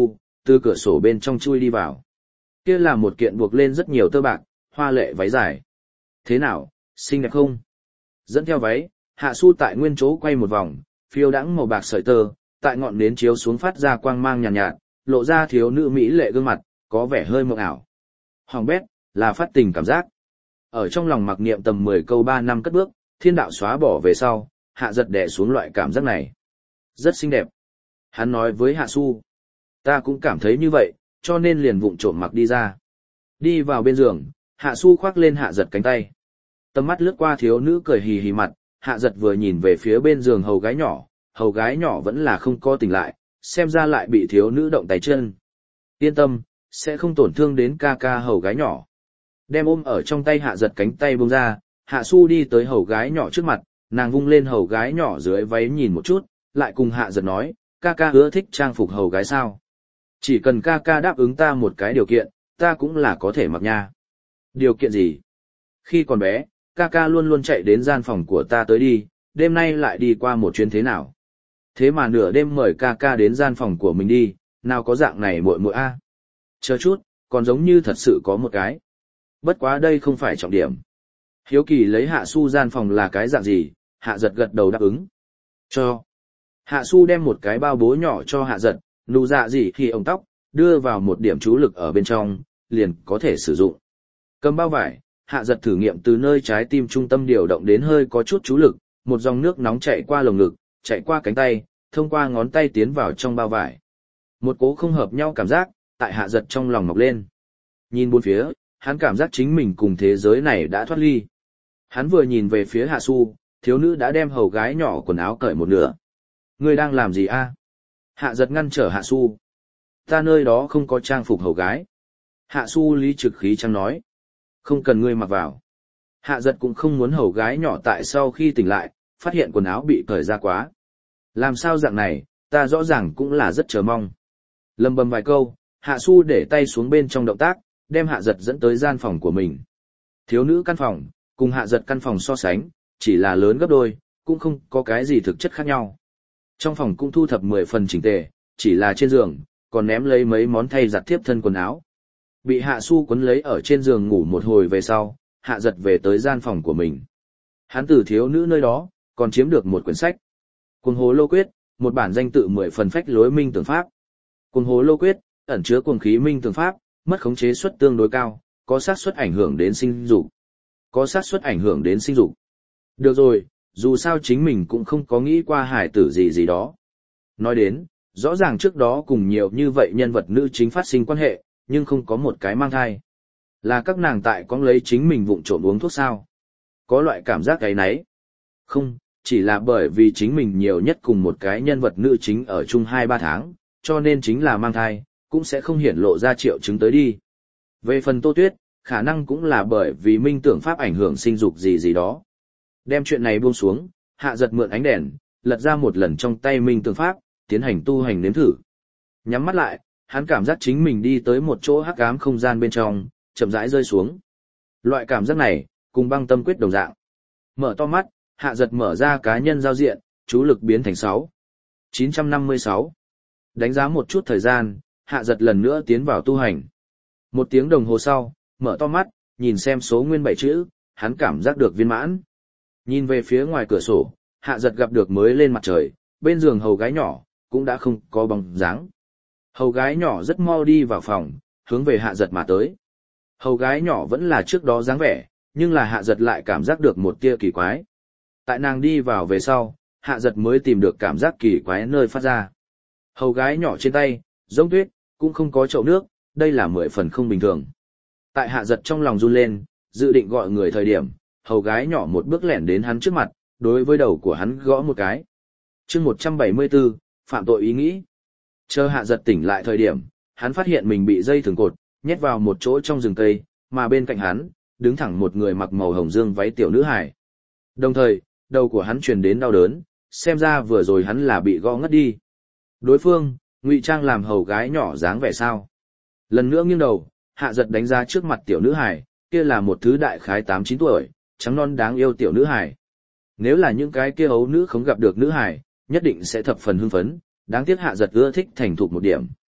Speaker 1: từ cửa sổ bên trong chui đi vào. Kia là một kiện buộc lên rất nhiều tơ bạc, hoa lệ váy dài. Thế nào, xinh đẹp không? Dẫn theo váy, Hạ Su tại nguyên chỗ quay một vòng, phiêu đãng màu bạc sợi tơ, tại ngọn nến chiếu xuống phát ra quang mang nhàn nhạt, nhạt, lộ ra thiếu nữ mỹ lệ gương mặt, có vẻ hơi mộng ảo. Hoàng bét, là phát tình cảm giác. Ở trong lòng mặc niệm tầm mười câu ba năm cất bước, thiên đạo xóa bỏ về sau, Hạ giật đè xuống loại cảm giác này. Rất xinh đẹp. Hắn nói với Hạ Su. Ta cũng cảm thấy như vậy, cho nên liền vụng trộm mặc đi ra. Đi vào bên giường, Hạ Su khoác lên Hạ giật cánh tay. Tầm mắt lướt qua thiếu nữ cười hì hì mặt, Hạ giật vừa nhìn về phía bên giường hầu gái nhỏ, hầu gái nhỏ vẫn là không có tỉnh lại, xem ra lại bị thiếu nữ động tay chân. Yên tâm, sẽ không tổn thương đến ca ca hầu gái nhỏ. Đem ôm ở trong tay Hạ giật cánh tay buông ra, Hạ Su đi tới hầu gái nhỏ trước mặt, nàng vung lên hầu gái nhỏ dưới váy nhìn một chút, lại cùng Hạ giật nói, ca ca ưa thích trang phục hầu gái sao? Chỉ cần ca ca đáp ứng ta một cái điều kiện, ta cũng là có thể mặc nha. Điều kiện gì? Khi còn bé, ca ca luôn luôn chạy đến gian phòng của ta tới đi, đêm nay lại đi qua một chuyến thế nào? Thế mà nửa đêm mời ca ca đến gian phòng của mình đi, nào có dạng này muội muội a? Chờ chút, còn giống như thật sự có một cái. Bất quá đây không phải trọng điểm. Hiếu kỳ lấy Hạ Su gian phòng là cái dạng gì, Hạ giật gật đầu đáp ứng. Cho. Hạ Su đem một cái bao bố nhỏ cho Hạ giật, nụ dạ gì khi ống tóc, đưa vào một điểm chú lực ở bên trong, liền có thể sử dụng. Cầm bao vải, Hạ giật thử nghiệm từ nơi trái tim trung tâm điều động đến hơi có chút chú lực, một dòng nước nóng chạy qua lồng ngực, chạy qua cánh tay, thông qua ngón tay tiến vào trong bao vải. Một cố không hợp nhau cảm giác, tại Hạ giật trong lòng mọc lên. Nhìn bốn phía, hắn cảm giác chính mình cùng thế giới này đã thoát ly. Hắn vừa nhìn về phía Hạ Su, thiếu nữ đã đem hầu gái nhỏ quần áo cởi một nửa. Ngươi đang làm gì a? Hạ giật ngăn trở Hạ Su. Ta nơi đó không có trang phục hầu gái. Hạ Su lý trực khí trăng nói. Không cần ngươi mặc vào. Hạ giật cũng không muốn hầu gái nhỏ tại sau khi tỉnh lại, phát hiện quần áo bị cởi ra quá. Làm sao dạng này, ta rõ ràng cũng là rất chờ mong. Lầm bầm vài câu, Hạ Su để tay xuống bên trong động tác, đem Hạ giật dẫn tới gian phòng của mình. Thiếu nữ căn phòng, cùng Hạ giật căn phòng so sánh, chỉ là lớn gấp đôi, cũng không có cái gì thực chất khác nhau. Trong phòng cũng thu thập mười phần chỉnh tề, chỉ là trên giường, còn ném lấy mấy món thay giặt tiếp thân quần áo. Bị Hạ Su quấn lấy ở trên giường ngủ một hồi về sau, Hạ giật về tới gian phòng của mình. Hắn từ thiếu nữ nơi đó, còn chiếm được một quyển sách. Cuồng Hồ Lô Quyết, một bản danh tự mười phần phách lối minh tưởng pháp. Cuồng Hồ Lô Quyết, ẩn chứa cuồng khí minh tưởng pháp, mất khống chế suất tương đối cao, có xác suất ảnh hưởng đến sinh dục. Có xác suất ảnh hưởng đến sinh dục. Được rồi, dù sao chính mình cũng không có nghĩ qua hải tử gì gì đó. Nói đến, rõ ràng trước đó cùng nhiều như vậy nhân vật nữ chính phát sinh quan hệ, nhưng không có một cái mang thai. Là các nàng tại có lấy chính mình vụng trộm uống thuốc sao? Có loại cảm giác cái nấy. Không, chỉ là bởi vì chính mình nhiều nhất cùng một cái nhân vật nữ chính ở chung hai ba tháng, cho nên chính là mang thai, cũng sẽ không hiển lộ ra triệu chứng tới đi. Về phần Tô Tuyết, khả năng cũng là bởi vì minh tưởng pháp ảnh hưởng sinh dục gì gì đó. Đem chuyện này buông xuống, Hạ giật mượn ánh đèn, lật ra một lần trong tay minh tưởng pháp, tiến hành tu hành nếm thử. Nhắm mắt lại, hắn cảm giác chính mình đi tới một chỗ hắc ám không gian bên trong, chậm rãi rơi xuống. Loại cảm giác này, cùng băng tâm quyết đồng dạng. Mở to mắt, Hạ giật mở ra cá nhân giao diện, chú lực biến thành sáu. chín trăm năm mươi sáu. Đánh giá một chút thời gian, Hạ giật lần nữa tiến vào tu hành. Một tiếng đồng hồ sau, mở to mắt, nhìn xem số nguyên bảy chữ, hắn cảm giác được viên mãn. Nhìn về phía ngoài cửa sổ, Hạ giật gặp được mới lên mặt trời, bên giường hầu gái nhỏ, cũng đã không có bóng dáng. Hầu gái nhỏ rất mau đi vào phòng, hướng về Hạ giật mà tới. Hầu gái nhỏ vẫn là trước đó dáng vẻ, nhưng là Hạ giật lại cảm giác được một tia kỳ quái. Tại nàng đi vào về sau, Hạ giật mới tìm được cảm giác kỳ quái nơi phát ra. Hầu gái nhỏ trên tay, giống tuyết, cũng không có chậu nước, đây là mười phần không bình thường. Tại Hạ giật trong lòng run lên, dự định gọi người thời điểm, hầu gái nhỏ một bước lẻn đến hắn trước mặt, đối với đầu của hắn gõ một cái. chương một trăm bảy mươi bốn, phạm tội ý nghĩ. Chờ Hạ giật tỉnh lại thời điểm, hắn phát hiện mình bị dây thừng cột, nhét vào một chỗ trong rừng cây, mà bên cạnh hắn, đứng thẳng một người mặc màu hồng dương váy tiểu nữ hài. Đồng thời, đầu của hắn truyền đến đau đớn, xem ra vừa rồi hắn là bị gõ ngất đi. Đối phương, ngụy trang làm hầu gái nhỏ dáng vẻ sao. Lần nữa nghiêng đầu, Hạ giật đánh ra trước mặt tiểu nữ hài, kia là một thứ đại khái tám chín tuổi, trắng non đáng yêu tiểu nữ hài. Nếu là những cái kia ấu nữ không gặp được nữ hài, nhất định sẽ thập phần hưng phấn, đáng tiếc Hạ giật ưa thích thành thục một điểm.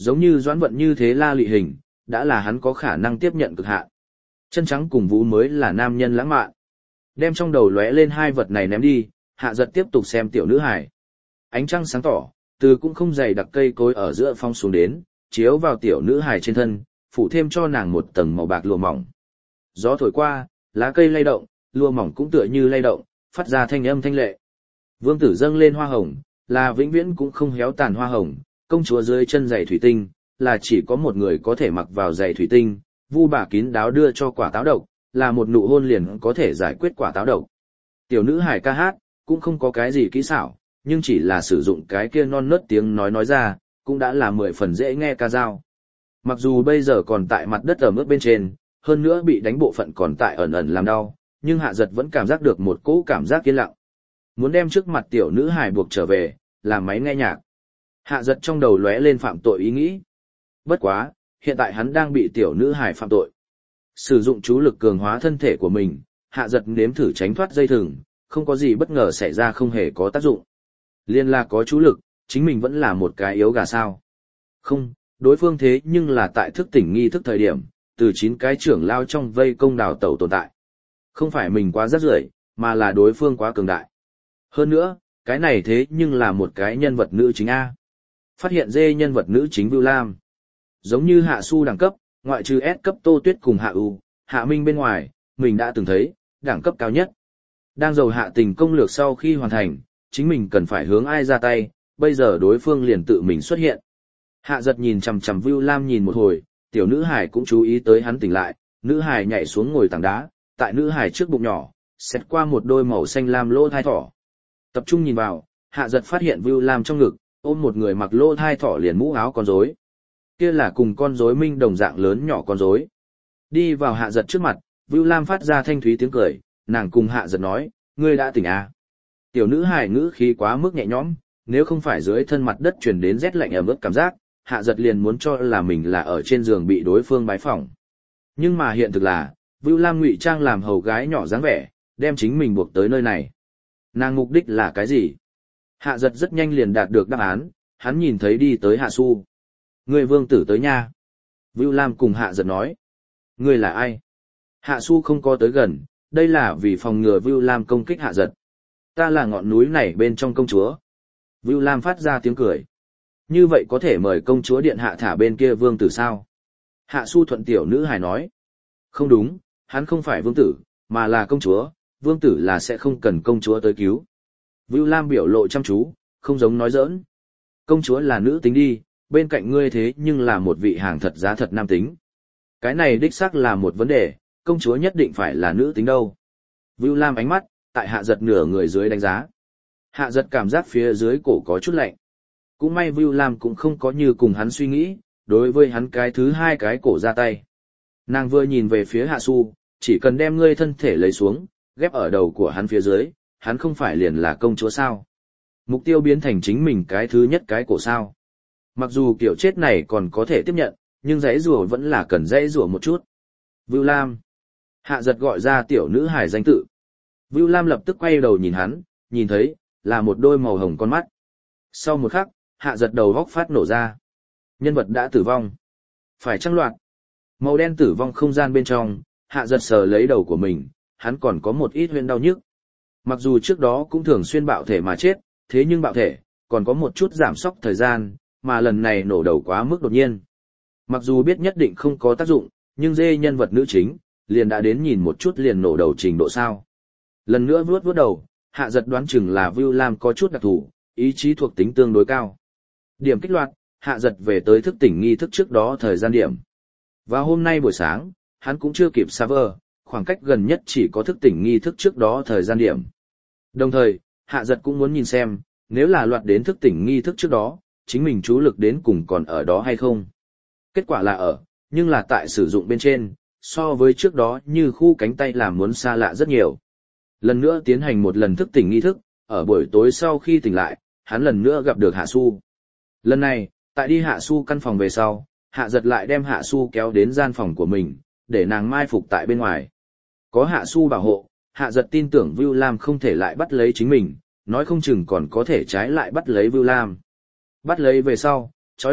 Speaker 1: Giống như Doãn Vận như thế la lị hình, đã là hắn có khả năng tiếp nhận cực hạn. Chân trắng cùng vũ mới là nam nhân lãng mạn. Đem trong đầu lóe lên hai vật này ném đi, Hạ Giật tiếp tục xem tiểu nữ hải. Ánh trăng sáng tỏ, từ cũng không dày đặc cây cối ở giữa phong xuống đến, chiếu vào tiểu nữ hải trên thân, phủ thêm cho nàng một tầng màu bạc lụa mỏng. Gió thổi qua, lá cây lay động, lụa mỏng cũng tựa như lay động, phát ra thanh âm thanh lệ. Vương tử dâng lên hoa hồng, là vĩnh viễn cũng không héo tàn hoa hồng, công chúa dưới chân giày thủy tinh, là chỉ có một người có thể mặc vào giày thủy tinh, vu bà kín đáo đưa cho quả táo độc, là một nụ hôn liền có thể giải quyết quả táo độc. Tiểu nữ hải ca hát, cũng không có cái gì kỹ xảo, nhưng chỉ là sử dụng cái kia non nớt tiếng nói nói ra, cũng đã là mười phần dễ nghe ca dao. Mặc dù bây giờ còn tại mặt đất ở mức bên trên, hơn nữa bị đánh bộ phận còn tại ẩn ẩn làm đau, nhưng Hạ Giật vẫn cảm giác được một cỗ cảm giác yên lặng. Muốn đem trước mặt tiểu nữ hải buộc trở về, làm máy nghe nhạc. Hạ Giật trong đầu lóe lên phạm tội ý nghĩ. Bất quá, hiện tại hắn đang bị tiểu nữ hải phạm tội. Sử dụng chú lực cường hóa thân thể của mình, Hạ Giật nếm thử tránh thoát dây thừng, không có gì bất ngờ xảy ra, không hề có tác dụng. Liên là có chú lực, chính mình vẫn là một cái yếu gà sao. Không, đối phương thế nhưng là tại thức tỉnh nghi thức thời điểm, từ chín cái trưởng lao trong vây công đào tẩu tồn tại. Không phải mình quá rất rưởi, mà là đối phương quá cường đại. Hơn nữa, cái này thế nhưng là một cái nhân vật nữ chính A. Phát hiện dê nhân vật nữ chính Vưu Lam. Giống như Hạ Su đẳng cấp, ngoại trừ S cấp Tô Tuyết cùng Hạ U, Hạ Minh bên ngoài, mình đã từng thấy, đẳng cấp cao nhất. Đang dầu hạ tình công lược sau khi hoàn thành, chính mình cần phải hướng ai ra tay, bây giờ đối phương liền tự mình xuất hiện. Hạ Giật nhìn chằm chằm Vưu Lam nhìn một hồi, tiểu nữ hải cũng chú ý tới hắn tỉnh lại, nữ hải nhảy xuống ngồi tảng đá, tại nữ hải trước bụng nhỏ, xét qua một đôi màu xanh lam lỗ thai thỏ. Tập trung nhìn vào, Hạ Giật phát hiện Vưu Lam trong ngực, ôm một người mặc lỗ thai thỏ liền mũ áo con rối. Kia là cùng con rối minh đồng dạng lớn nhỏ con rối. Đi vào Hạ Giật trước mặt, Vưu Lam phát ra thanh thúy tiếng cười, nàng cùng Hạ Giật nói, ngươi đã tỉnh à? Tiểu nữ hải ngữ khí quá mức nhẹ nhõm, nếu không phải dưới thân mặt đất truyền đến rét lạnh ẩm ướt cảm giác, Hạ Giật liền muốn cho là mình là ở trên giường bị đối phương bái phỏng. Nhưng mà hiện thực là, Vưu Lam ngụy trang làm hầu gái nhỏ dáng vẻ, đem chính mình buộc tới nơi này. Nàng mục đích là cái gì? Hạ Giật rất nhanh liền đạt được đáp án, hắn nhìn thấy đi tới Hạ Su. Người vương tử tới nha. Vưu Lam cùng Hạ Giật nói. Người là ai? Hạ Su không có tới gần, đây là vì phòng ngừa Vưu Lam công kích Hạ Giật. Ta là ngọn núi này bên trong công chúa. Vưu Lam phát ra tiếng cười. Như vậy có thể mời công chúa điện hạ thả bên kia vương tử sao? Hạ Su thuận tiểu nữ hài nói. Không đúng, hắn không phải vương tử, mà là công chúa, vương tử là sẽ không cần công chúa tới cứu. Vưu Lam biểu lộ chăm chú, không giống nói giỡn. Công chúa là nữ tính đi, bên cạnh ngươi thế nhưng là một vị hàng thật giá thật nam tính. Cái này đích xác là một vấn đề, công chúa nhất định phải là nữ tính đâu. Vưu Lam ánh mắt, tại Hạ Giật nửa người dưới đánh giá. Hạ Giật cảm giác phía dưới cổ có chút lạnh. Cũng may Vưu Lam cũng không có như cùng hắn suy nghĩ, đối với hắn cái thứ hai cái cổ ra tay. Nàng vừa nhìn về phía Hạ Su, chỉ cần đem ngươi thân thể lấy xuống, ghép ở đầu của hắn phía dưới, hắn không phải liền là công chúa sao. Mục tiêu biến thành chính mình cái thứ nhất cái cổ sao. Mặc dù kiểu chết này còn có thể tiếp nhận, nhưng dãy rủa vẫn là cần dãy rủa một chút. Vưu Lam. Hạ Giật gọi ra tiểu nữ hải danh tự. Vưu Lam lập tức quay đầu nhìn hắn, nhìn thấy, là một đôi màu hồng con mắt. Sau một khắc, Hạ Giật đầu góc phát nổ ra. Nhân vật đã tử vong. Phải trăng loạt. Màu đen tử vong không gian bên trong, Hạ Giật sờ lấy đầu của mình, hắn còn có một ít huyễn đau nhức. Mặc dù trước đó cũng thường xuyên bạo thể mà chết, thế nhưng bạo thể, còn có một chút giảm sốc thời gian, mà lần này nổ đầu quá mức đột nhiên. Mặc dù biết nhất định không có tác dụng, nhưng dê nhân vật nữ chính, liền đã đến nhìn một chút liền nổ đầu trình độ sao. Lần nữa vuốt vuốt đầu, Hạ Giật đoán chừng là Vưu Lam có chút đặc thù, ý chí thuộc tính tương đối cao. Điểm kích loạt, Hạ Giật về tới thức tỉnh nghi thức trước đó thời gian điểm. Và hôm nay buổi sáng, hắn cũng chưa kịp server, khoảng cách gần nhất chỉ có thức tỉnh nghi thức trước đó thời gian điểm. Đồng thời, Hạ Giật cũng muốn nhìn xem, nếu là loạt đến thức tỉnh nghi thức trước đó, chính mình chú lực đến cùng còn ở đó hay không. Kết quả là ở, nhưng là tại sử dụng bên trên, so với trước đó như khu cánh tay làm muốn xa lạ rất nhiều. Lần nữa tiến hành một lần thức tỉnh nghi thức, ở buổi tối sau khi tỉnh lại, hắn lần nữa gặp được Hạ Su. Lần này, tại đi Hạ Su căn phòng về sau, Hạ Giật lại đem Hạ Su kéo đến gian phòng của mình, để nàng mai phục tại bên ngoài. Có Hạ Su bảo hộ, Hạ Giật tin tưởng Vưu Lam không thể lại bắt lấy chính mình, nói không chừng còn có thể trái lại bắt lấy Vưu Lam. Bắt lấy về sau, trói lại,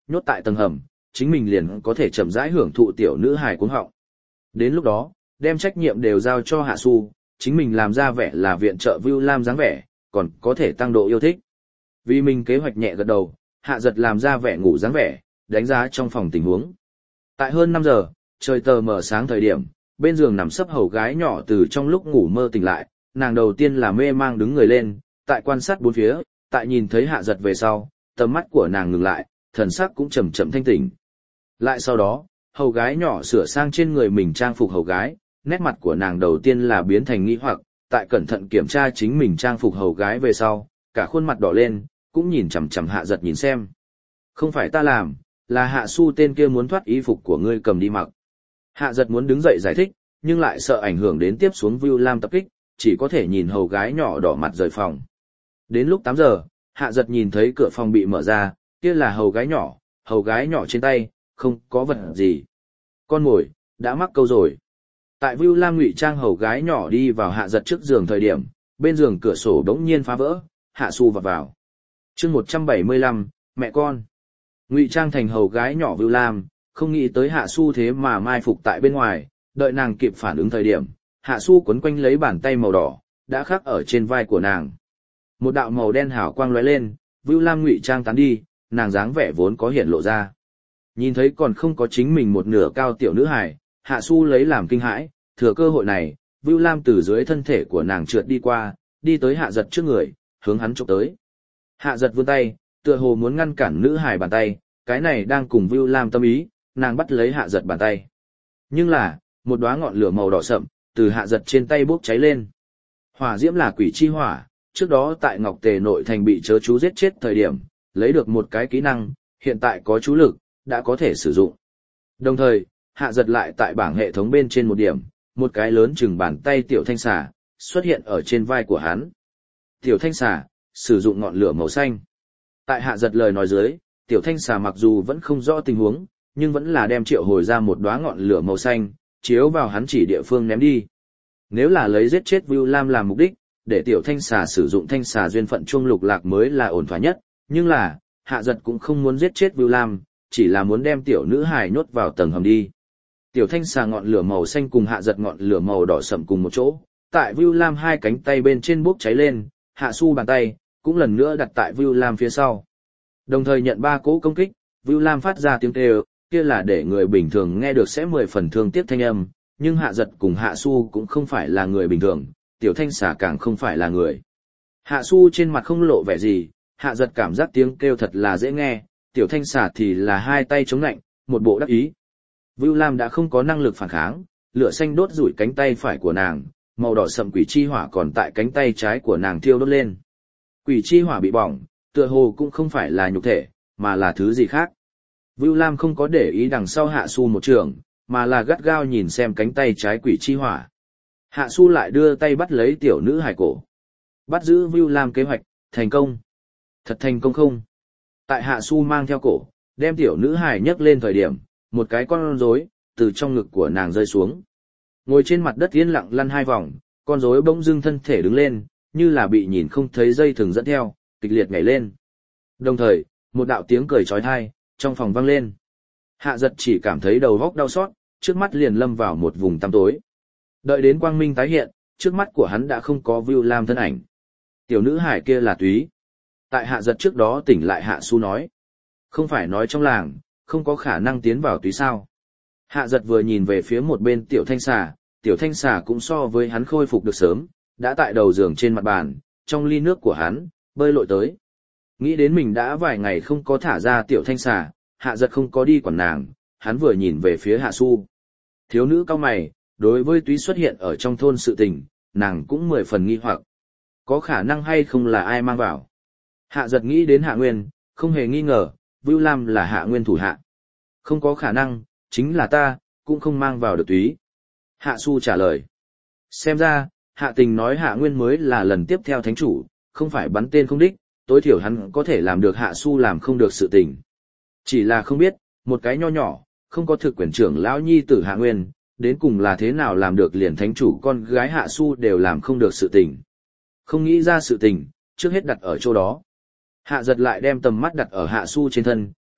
Speaker 1: nhốt tại tầng hầm, chính mình liền có thể chậm rãi hưởng thụ tiểu nữ hài cuống họng. Đến lúc đó, đem trách nhiệm đều giao cho Hạ Su, chính mình làm ra vẻ là viện trợ Vưu Lam dáng vẻ, còn có thể tăng độ yêu thích. Vì mình kế hoạch nhẹ gật đầu, Hạ Giật làm ra vẻ ngủ dáng vẻ, đánh giá trong phòng tình huống. Tại hơn năm giờ, trời tờ mờ sáng thời điểm, bên giường nằm sấp hầu gái nhỏ từ trong lúc ngủ mơ tỉnh lại, nàng đầu tiên là mê mang đứng người lên, tại quan sát bốn phía, tại nhìn thấy Hạ Giật về sau, tầm mắt của nàng ngừng lại, thần sắc cũng chậm chậm thanh tỉnh. Lại sau đó, hầu gái nhỏ sửa sang trên người mình trang phục hầu gái, nét mặt của nàng đầu tiên là biến thành nghi hoặc, tại cẩn thận kiểm tra chính mình trang phục hầu gái về sau, cả khuôn mặt đỏ lên, cũng nhìn chằm chằm Hạ Giật nhìn xem. Không phải ta làm, là Hạ Su tên kia muốn thoát y phục của ngươi cầm đi mặc. Hạ Giật muốn đứng dậy giải thích, nhưng lại sợ ảnh hưởng đến tiếp xuống Vưu Lam tập kích, chỉ có thể nhìn hầu gái nhỏ đỏ mặt rời phòng. Đến lúc tám giờ, Hạ Giật nhìn thấy cửa phòng bị mở ra, kia là hầu gái nhỏ, hầu gái nhỏ trên tay, không có vật gì. Con mồi, đã mắc câu rồi. Tại Vưu Lam ngụy trang hầu gái nhỏ đi vào Hạ Giật trước giường thời điểm, bên giường cửa sổ đống nhiên phá vỡ, Hạ Su vọt vào. chương một trăm bảy mươi lăm, mẹ con. Ngụy trang thành hầu gái nhỏ Vưu Lam, không nghĩ tới Hạ Su thế mà mai phục tại bên ngoài, đợi nàng kịp phản ứng thời điểm, Hạ Su quấn quanh lấy bàn tay màu đỏ, đã khắc ở trên vai của nàng. Một đạo màu đen hào quang lóe lên, Vưu Lam ngụy trang tán đi, nàng dáng vẻ vốn có hiện lộ ra. Nhìn thấy còn không có chính mình một nửa cao tiểu nữ hài, Hạ Su lấy làm kinh hãi, thừa cơ hội này, Vưu Lam từ dưới thân thể của nàng trượt đi qua, đi tới Hạ Giật trước người, hướng hắn chụp tới. Hạ Giật vươn tay, tựa hồ muốn ngăn cản nữ hài bàn tay, cái này đang cùng Vưu Lam tâm ý, nàng bắt lấy Hạ Giật bàn tay. Nhưng là, một đóa ngọn lửa màu đỏ sậm, từ Hạ Giật trên tay bốc cháy lên. Hỏa diễm là quỷ chi hỏa, trước đó tại Ngọc Tề nội thành bị chớ chú giết chết thời điểm, lấy được một cái kỹ năng, hiện tại có chú lực, đã có thể sử dụng. Đồng thời, Hạ Giật lại tại bảng hệ thống bên trên một điểm, một cái lớn chừng bàn tay tiểu thanh xà, xuất hiện ở trên vai của hắn. Tiểu thanh xà, sử dụng ngọn lửa màu xanh. Tại Hạ Giật lời nói dưới, tiểu thanh xà mặc dù vẫn không rõ tình huống, nhưng vẫn là đem triệu hồi ra một đóa ngọn lửa màu xanh, chiếu vào hắn chỉ địa phương ném đi. Nếu là lấy giết chết Vưu Lam làm mục đích, để tiểu thanh xà sử dụng thanh xà duyên phận chuông lục lạc mới là ổn thỏa nhất, nhưng là, Hạ Giật cũng không muốn giết chết Vưu Lam, chỉ là muốn đem tiểu nữ hài nhốt vào tầng hầm đi. Tiểu thanh xà ngọn lửa màu xanh cùng Hạ Giật ngọn lửa màu đỏ sậm cùng một chỗ, tại Vưu Lam hai cánh tay bên trên bốc cháy lên, Hạ Su bàn tay cũng lần nữa đặt tại Vưu Lam phía sau. Đồng thời nhận ba cỗ công kích, Vưu Lam phát ra tiếng kêu, kia là để người bình thường nghe được sẽ mười phần thương tiếc thanh âm, nhưng Hạ Giật cùng Hạ Su cũng không phải là người bình thường, tiểu thanh xà càng không phải là người. Hạ Su trên mặt không lộ vẻ gì, Hạ Giật cảm giác tiếng kêu thật là dễ nghe, tiểu thanh xà thì là hai tay chống nạnh, một bộ đắc ý. Vưu Lam đã không có năng lực phản kháng, lửa xanh đốt rủi cánh tay phải của nàng, màu đỏ sậm quỷ chi hỏa còn tại cánh tay trái của nàng thiêu đốt lên. Quỷ chi hỏa bị bỏng, tựa hồ cũng không phải là nhục thể, mà là thứ gì khác. Vưu Lam không có để ý đằng sau Hạ Su một trường, mà là gắt gao nhìn xem cánh tay trái quỷ chi hỏa. Hạ Su lại đưa tay bắt lấy tiểu nữ hài cổ. Bắt giữ Vưu Lam kế hoạch, thành công. Thật thành công không? Tại Hạ Su mang theo cổ, đem tiểu nữ hài nhấc lên thời điểm, một cái con rối từ trong ngực của nàng rơi xuống. Ngồi trên mặt đất yên lặng lăn hai vòng, con rối bỗng dưng thân thể đứng lên, như là bị nhìn không thấy dây thừng dẫn theo, kịch liệt nhảy lên. Đồng thời, một đạo tiếng cười chói tai trong phòng vang lên. Hạ Giật chỉ cảm thấy đầu óc đau xót, trước mắt liền lâm vào một vùng tăm tối. Đợi đến quang minh tái hiện, trước mắt của hắn đã không có Vưu Lam thân ảnh. Tiểu nữ hải kia là Túy. Tại Hạ Giật trước đó tỉnh lại Hạ Su nói. Không phải nói trong làng, không có khả năng tiến vào Túy sao. Hạ Giật vừa nhìn về phía một bên tiểu thanh xà, tiểu thanh xà cũng so với hắn khôi phục được sớm, đã tại đầu giường trên mặt bàn, trong ly nước của hắn, bơi lội tới. Nghĩ đến mình đã vài ngày không có thả ra tiểu thanh xà, Hạ Giật không có đi quản nàng, hắn vừa nhìn về phía Hạ Su. Thiếu nữ cao mày, đối với Túy xuất hiện ở trong thôn sự tình, nàng cũng mười phần nghi hoặc. Có khả năng hay không là ai mang vào? Hạ Giật nghĩ đến Hạ Nguyên, không hề nghi ngờ, Vưu Lam là Hạ Nguyên thủ hạ. Không có khả năng, chính là ta, cũng không mang vào được Túy. Hạ Su trả lời. Xem ra, Hạ Tình nói Hạ Nguyên mới là lần tiếp theo thánh chủ, không phải bắn tên không đích, tối thiểu hắn có thể làm được Hạ Su làm không được sự tình. Chỉ là không biết, một cái nho nhỏ, không có thực quyền trưởng lão nhi tử Hạ Nguyên, đến cùng là thế nào làm được liền thánh chủ con gái Hạ Su đều làm không được sự tình. Không nghĩ ra sự tình, trước hết đặt ở chỗ đó. Hạ Giật lại đem tầm mắt đặt ở Hạ Su trên thân,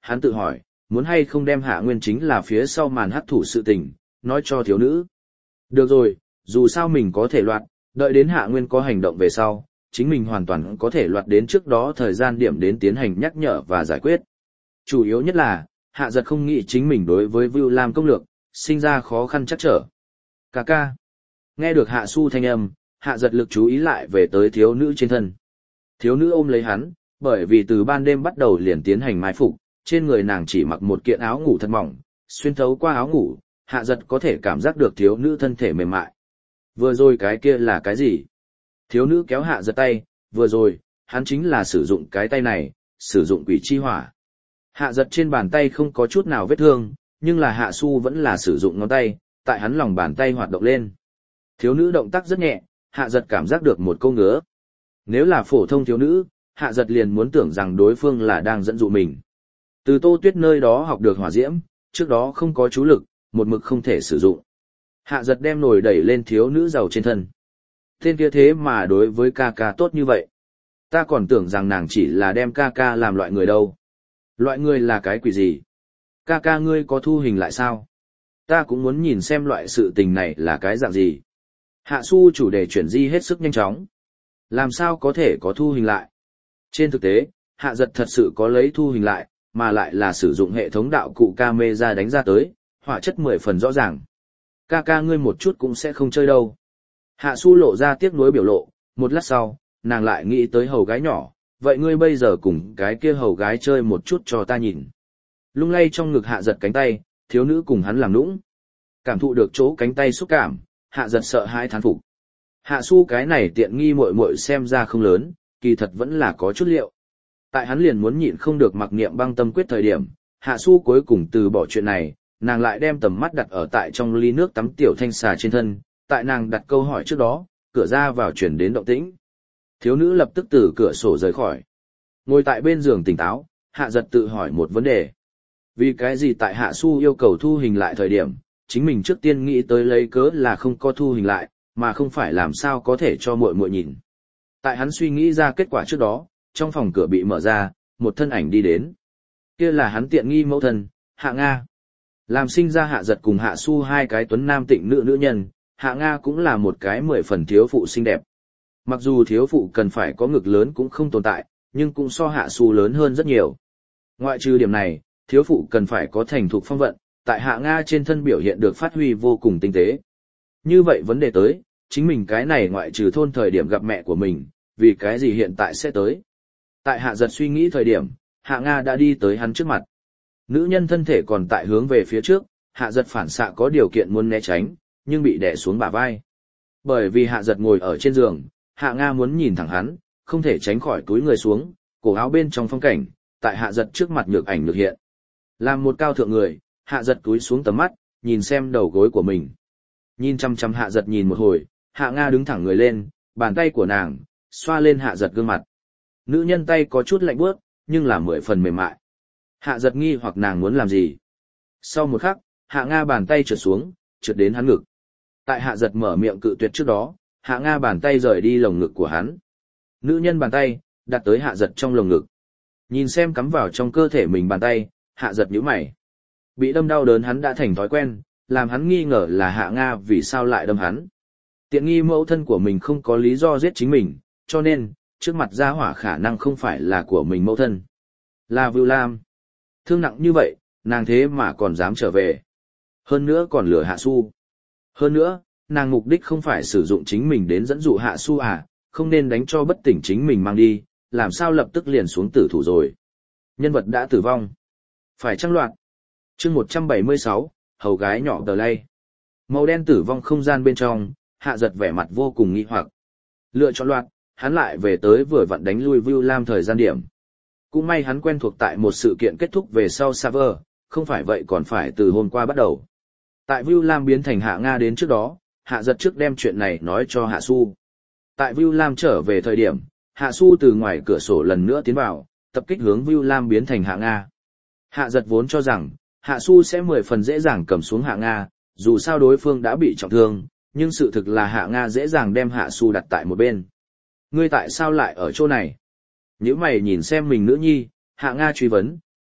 Speaker 1: hắn tự hỏi, muốn hay không đem Hạ Nguyên chính là phía sau màn hắc thủ sự tình, nói cho thiếu nữ. Được rồi, dù sao mình có thể loạt, đợi đến Hạ Nguyên có hành động về sau, chính mình hoàn toàn có thể loạt đến trước đó thời gian điểm đến tiến hành nhắc nhở và giải quyết. Chủ yếu nhất là, Hạ Giật không nghĩ chính mình đối với Vưu Lam công lược, sinh ra khó khăn chắc trở. Cà ca. Nghe được Hạ Su thanh âm, Hạ Giật lực chú ý lại về tới thiếu nữ trên thân. Thiếu nữ ôm lấy hắn, bởi vì từ ban đêm bắt đầu liền tiến hành mai phục, trên người nàng chỉ mặc một kiện áo ngủ thật mỏng, xuyên thấu qua áo ngủ, Hạ Giật có thể cảm giác được thiếu nữ thân thể mềm mại. Vừa rồi cái kia là cái gì? Thiếu nữ kéo Hạ Giật tay, vừa rồi, hắn chính là sử dụng cái tay này, sử dụng quỷ chi hỏa. Hạ Giật trên bàn tay không có chút nào vết thương, nhưng là Hạ Su vẫn là sử dụng ngón tay, tại hắn lòng bàn tay hoạt động lên. Thiếu nữ động tác rất nhẹ, Hạ Giật cảm giác được một câu ngứa. Nếu là phổ thông thiếu nữ, Hạ Giật liền muốn tưởng rằng đối phương là đang dẫn dụ mình. Từ Tô Tuyết nơi đó học được hỏa diễm, trước đó không có chú lực, một mực không thể sử dụng. Hạ Giật đem nồi đẩy lên thiếu nữ giàu trên thân. Tên kia thế mà đối với ca ca tốt như vậy. Ta còn tưởng rằng nàng chỉ là đem ca ca làm loại người đâu. Loại người là cái quỷ gì? Ca ca ngươi có thu hình lại sao? Ta cũng muốn nhìn xem loại sự tình này là cái dạng gì. Hạ Su chủ đề chuyển di hết sức nhanh chóng. Làm sao có thể có thu hình lại? Trên thực tế, Hạ Giật thật sự có lấy thu hình lại, mà lại là sử dụng hệ thống đạo cụ camera đánh ra tới, hỏa chất mười phần rõ ràng. Ca ca ngươi một chút cũng sẽ không chơi đâu. Hạ Su lộ ra tiếc nuối biểu lộ, một lát sau, nàng lại nghĩ tới hầu gái nhỏ, vậy ngươi bây giờ cùng cái kia hầu gái chơi một chút cho ta nhìn. Lung lay trong ngực Hạ Giật cánh tay, thiếu nữ cùng hắn làm nũng. Cảm thụ được chỗ cánh tay xúc cảm, Hạ Giật sợ hãi thán phục. Hạ Su cái này tiện nghi muội muội xem ra không lớn, kỳ thật vẫn là có chút liệu. Tại hắn liền muốn nhịn không được mặc niệm băng tâm quyết thời điểm, Hạ Su cuối cùng từ bỏ chuyện này, nàng lại đem tầm mắt đặt ở tại trong ly nước tắm tiểu thanh xà trên thân, tại nàng đặt câu hỏi trước đó, cửa ra vào chuyển đến động tĩnh. Thiếu nữ lập tức từ cửa sổ rời khỏi. Ngồi tại bên giường tỉnh táo, Hạ Giật tự hỏi một vấn đề. Vì cái gì tại Hạ Su yêu cầu thu hình lại thời điểm, chính mình trước tiên nghĩ tới lấy cớ là không có thu hình lại, mà không phải làm sao có thể cho muội muội nhìn. Tại hắn suy nghĩ ra kết quả trước đó, trong phòng cửa bị mở ra, một thân ảnh đi đến. Kia là hắn tiện nghi mẫu thân, Hạ Nga. Làm sinh ra Hạ Giật cùng Hạ Su hai cái tuấn nam tịnh nữ nữ nhân, Hạ Nga cũng là một cái mười phần thiếu phụ xinh đẹp. Mặc dù thiếu phụ cần phải có ngực lớn cũng không tồn tại, nhưng cũng so Hạ Su lớn hơn rất nhiều. Ngoại trừ điểm này, thiếu phụ cần phải có thành thục phong vận, tại Hạ Nga trên thân biểu hiện được phát huy vô cùng tinh tế. Như vậy vấn đề tới, chính mình cái này ngoại trừ thôn thời điểm gặp mẹ của mình, vì cái gì hiện tại sẽ tới. Tại Hạ Giật suy nghĩ thời điểm, Hạ Nga đã đi tới hắn trước mặt. Nữ nhân thân thể còn tại hướng về phía trước, Hạ Giật phản xạ có điều kiện muốn né tránh, nhưng bị đè xuống bả vai. Bởi vì Hạ Giật ngồi ở trên giường, Hạ Nga muốn nhìn thẳng hắn, không thể tránh khỏi túi người xuống, cổ áo bên trong phong cảnh, tại Hạ Giật trước mặt nhược ảnh nhược hiện. Làm một cao thượng người, Hạ Giật túi xuống tầm mắt, nhìn xem đầu gối của mình. Nhìn chăm chăm Hạ Giật nhìn một hồi, Hạ Nga đứng thẳng người lên, bàn tay của nàng xoa lên Hạ Giật gương mặt. Nữ nhân tay có chút lạnh buốt, nhưng là mười phần mềm mại. Hạ Giật nghi hoặc nàng muốn làm gì. Sau một khắc, Hạ Nga bàn tay trượt xuống, trượt đến hắn ngực. Tại Hạ Giật mở miệng cự tuyệt trước đó, Hạ Nga bàn tay rời đi lồng ngực của hắn. Nữ nhân bàn tay đặt tới Hạ Giật trong lồng ngực. Nhìn xem cắm vào trong cơ thể mình bàn tay, Hạ Giật nhíu mày. Bị đâm đau đớn hắn đã thành thói quen, làm hắn nghi ngờ là Hạ Nga vì sao lại đâm hắn. Tiện nghi mẫu thân của mình không có lý do giết chính mình, cho nên, trước mặt gia hỏa khả năng không phải là của mình mẫu thân. Là Vưu Lam. Thương nặng như vậy, nàng thế mà còn dám trở về. Hơn nữa còn lừa Hạ Su. Hơn nữa, nàng mục đích không phải sử dụng chính mình đến dẫn dụ Hạ Su à, không nên đánh cho bất tỉnh chính mình mang đi, làm sao lập tức liền xuống tử thủ rồi. Nhân vật đã tử vong. Phải trăng loạt. chương một trăm bảy mươi sáu, hầu gái nhỏ tờ lay. Màu đen tử vong không gian bên trong, Hạ Giật vẻ mặt vô cùng nghi hoặc. Lựa chọn loạt, hắn lại về tới vừa vặn đánh lui Vưu Lam thời gian điểm. Cũng may hắn quen thuộc tại một sự kiện kết thúc về sau server, không phải vậy còn phải từ hôm qua bắt đầu. Tại Vưu Lam biến thành Hạ Nga đến trước đó, Hạ Giật trước đem chuyện này nói cho Hạ Su. Tại Vưu Lam trở về thời điểm, Hạ Su từ ngoài cửa sổ lần nữa tiến vào, tập kích hướng Vưu Lam biến thành Hạ Nga. Hạ Giật vốn cho rằng, Hạ Su sẽ mười phần dễ dàng cầm xuống Hạ Nga, dù sao đối phương đã bị trọng thương, nhưng sự thực là Hạ Nga dễ dàng đem Hạ Su đặt tại một bên. Ngươi tại sao lại ở chỗ này? Nếu mày nhìn xem mình nữ nhi, Hạ Nga truy vấn,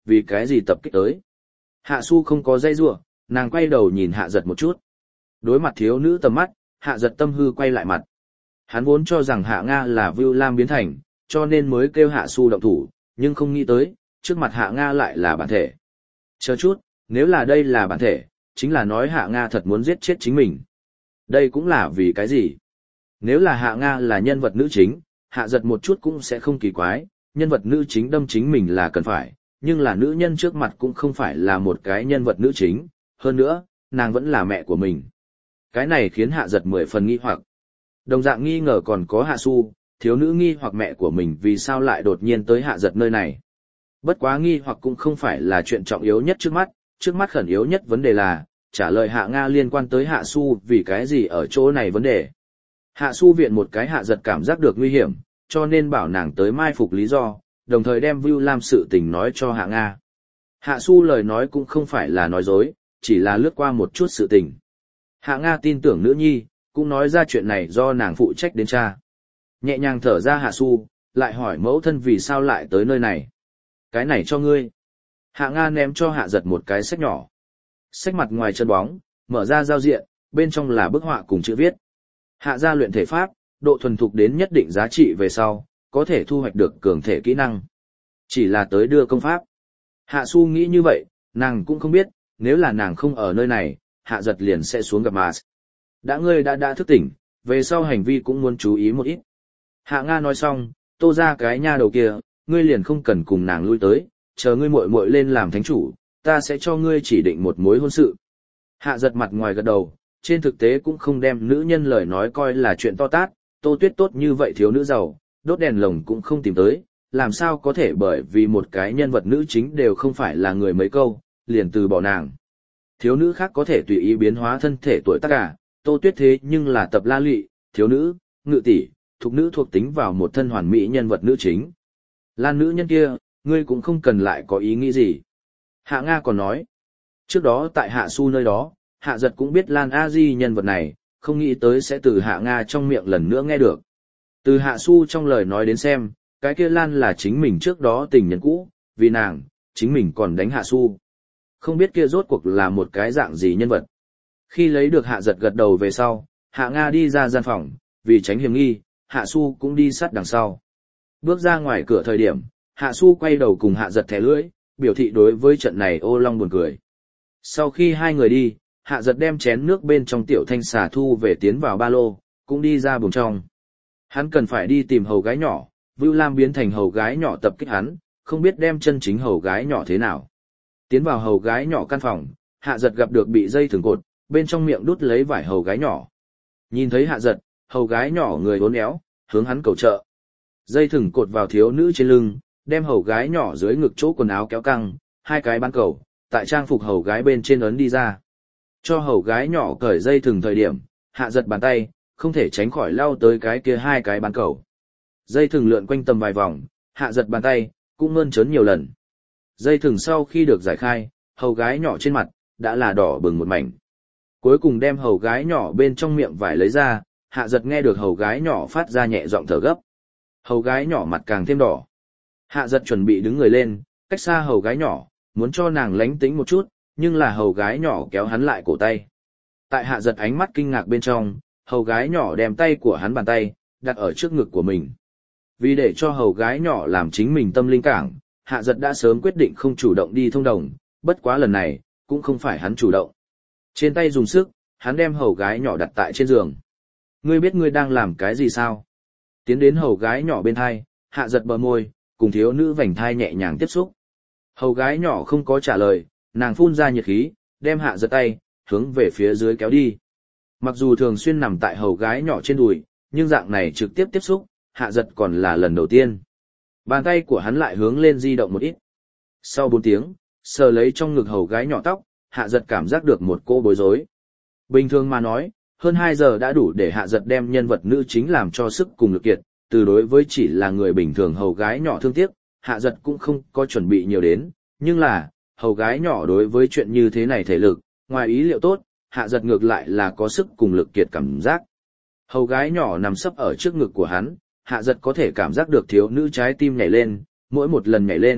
Speaker 1: vì cái gì tập kích tới. Hạ Su không có dây rủa, nàng quay đầu nhìn Hạ Giật một chút. Đối mặt thiếu nữ tầm mắt, Hạ Giật tâm hư quay lại mặt. Hắn vốn cho rằng Hạ Nga là Vưu Lam biến thành, cho nên mới kêu Hạ Su động thủ, nhưng không nghĩ tới, trước mặt Hạ Nga lại là bản thể. Chờ chút, nếu là đây là bản thể, chính là nói Hạ Nga thật muốn giết chết chính mình. Đây cũng là vì cái gì? Nếu là Hạ Nga là nhân vật nữ chính, Hạ Giật một chút cũng sẽ không kỳ quái, nhân vật nữ chính đâm chính mình là cần phải, nhưng là nữ nhân trước mặt cũng không phải là một cái nhân vật nữ chính, hơn nữa, nàng vẫn là mẹ của mình. Cái này khiến Hạ Giật mười phần nghi hoặc. Đồng dạng nghi ngờ còn có Hạ Su, thiếu nữ nghi hoặc mẹ của mình vì sao lại đột nhiên tới Hạ Giật nơi này. Bất quá nghi hoặc cũng không phải là chuyện trọng yếu nhất trước mắt, trước mắt khẩn yếu nhất vấn đề là, trả lời Hạ Nga liên quan tới Hạ Su vì cái gì ở chỗ này vấn đề. Hạ Su viện một cái Hạ Giật cảm giác được nguy hiểm, cho nên bảo nàng tới mai phục lý do, đồng thời đem Vưu Lam sự tình nói cho Hạ Nga. Hạ Su lời nói cũng không phải là nói dối, chỉ là lướt qua một chút sự tình. Hạ Nga tin tưởng nữ nhi, cũng nói ra chuyện này do nàng phụ trách đến cha. Nhẹ nhàng thở ra Hạ Su, lại hỏi mẫu thân vì sao lại tới nơi này. Cái này cho ngươi. Hạ Nga ném cho Hạ Giật một cái sách nhỏ. Sách mặt ngoài chân bóng, mở ra giao diện, bên trong là bức họa cùng chữ viết. Hạ gia luyện thể pháp, độ thuần thục đến nhất định giá trị về sau, có thể thu hoạch được cường thể kỹ năng. Chỉ là tới đưa công pháp. Hạ Su nghĩ như vậy, nàng cũng không biết, nếu là nàng không ở nơi này, Hạ Giật liền sẽ xuống gặp Mars. Đã ngươi đã đã thức tỉnh, về sau hành vi cũng muốn chú ý một ít. Hạ Nga nói xong, tô ra cái nha đầu kia, ngươi liền không cần cùng nàng lui tới, chờ ngươi muội muội lên làm thánh chủ, ta sẽ cho ngươi chỉ định một mối hôn sự. Hạ Giật mặt ngoài gật đầu, trên thực tế cũng không đem nữ nhân lời nói coi là chuyện to tát, Tô Tuyết tốt như vậy thiếu nữ giàu, đốt đèn lồng cũng không tìm tới, làm sao có thể bởi vì một cái nhân vật nữ chính đều không phải là người mấy câu, liền từ bỏ nàng. Thiếu nữ khác có thể tùy ý biến hóa thân thể tuổi tác cả, Tô Tuyết thế nhưng là tập la lụy, thiếu nữ, ngự tỷ, thục nữ thuộc tính vào một thân hoàn mỹ nhân vật nữ chính. Lan nữ nhân kia, ngươi cũng không cần lại có ý nghĩ gì. Hạ Nga còn nói, trước đó tại Hạ Su nơi đó, Hạ Giật cũng biết Lan A Di nhân vật này, không nghĩ tới sẽ từ Hạ Nga trong miệng lần nữa nghe được. Từ Hạ Su trong lời nói đến xem, cái kia Lan là chính mình trước đó tình nhân cũ, vì nàng, chính mình còn đánh Hạ Su. Không biết kia rốt cuộc là một cái dạng gì nhân vật. Khi lấy được Hạ Giật gật đầu về sau, Hạ Nga đi ra gian phòng, vì tránh hiểm nghi, Hạ Su cũng đi sát đằng sau. Bước ra ngoài cửa thời điểm, Hạ Su quay đầu cùng Hạ Giật thẻ lưỡi, biểu thị đối với trận này ô long buồn cười. Sau khi hai người đi, Hạ Giật đem chén nước bên trong tiểu thanh xà thu về tiến vào ba lô, cũng đi ra buồng trong. Hắn cần phải đi tìm hầu gái nhỏ, Vưu Lam biến thành hầu gái nhỏ tập kích hắn, không biết đem chân chính hầu gái nhỏ thế nào. Tiến vào hầu gái nhỏ căn phòng, Hạ Giật gặp được bị dây thừng cột, bên trong miệng đút lấy vải hầu gái nhỏ. Nhìn thấy Hạ Giật, hầu gái nhỏ người uốn éo, hướng hắn cầu trợ. Dây thừng cột vào thiếu nữ trên lưng, đem hầu gái nhỏ dưới ngực chỗ quần áo kéo căng, hai cái bán cầu, tại trang phục hầu gái bên trên ấn đi ra. Cho hầu gái nhỏ cởi dây thừng thời điểm, Hạ Giật bàn tay, không thể tránh khỏi lao tới cái kia hai cái bán cầu. Dây thừng lượn quanh tầm vài vòng, Hạ Giật bàn tay, cũng mơn trớn nhiều lần. Dây thừng sau khi được giải khai, hầu gái nhỏ trên mặt, đã là đỏ bừng một mảnh. Cuối cùng đem hầu gái nhỏ bên trong miệng vải lấy ra, Hạ Giật nghe được hầu gái nhỏ phát ra nhẹ giọng thở gấp. Hầu gái nhỏ mặt càng thêm đỏ. Hạ Giật chuẩn bị đứng người lên, cách xa hầu gái nhỏ, muốn cho nàng lánh tĩnh một chút, nhưng là hầu gái nhỏ kéo hắn lại cổ tay. Tại Hạ Giật ánh mắt kinh ngạc bên trong, hầu gái nhỏ đem tay của hắn bàn tay, đặt ở trước ngực của mình. Vì để cho hầu gái nhỏ làm chính mình tâm linh cảng, Hạ Giật đã sớm quyết định không chủ động đi thông đồng, bất quá lần này, cũng không phải hắn chủ động. Trên tay dùng sức, hắn đem hầu gái nhỏ đặt tại trên giường. Ngươi biết ngươi đang làm cái gì sao? Tiến đến hầu gái nhỏ bên thai, Hạ Giật bờ môi, cùng thiếu nữ vành thai nhẹ nhàng tiếp xúc. Hầu gái nhỏ không có trả lời, nàng phun ra nhiệt khí, đem Hạ Giật tay, hướng về phía dưới kéo đi. Mặc dù thường xuyên nằm tại hầu gái nhỏ trên đùi, nhưng dạng này trực tiếp tiếp xúc, Hạ Giật còn là lần đầu tiên. Bàn tay của hắn lại hướng lên di động một ít. Sau bốn tiếng, sờ lấy trong ngực hầu gái nhỏ tóc, Hạ Giật cảm giác được một cô bối rối. Bình thường mà nói, hơn hai giờ đã đủ để Hạ Giật đem nhân vật nữ chính làm cho sức cùng lực kiệt, từ đối với chỉ là người bình thường hầu gái nhỏ thương tiếc, Hạ Giật cũng không có chuẩn bị nhiều đến, nhưng là, hầu gái nhỏ đối với chuyện như thế này thể lực, ngoài ý liệu tốt, Hạ Giật ngược lại là có sức cùng lực kiệt cảm giác. Hầu gái nhỏ nằm sấp ở trước ngực của hắn, Hạ Giật có thể cảm giác được thiếu nữ trái tim nhảy lên, mỗi một lần nhảy lên,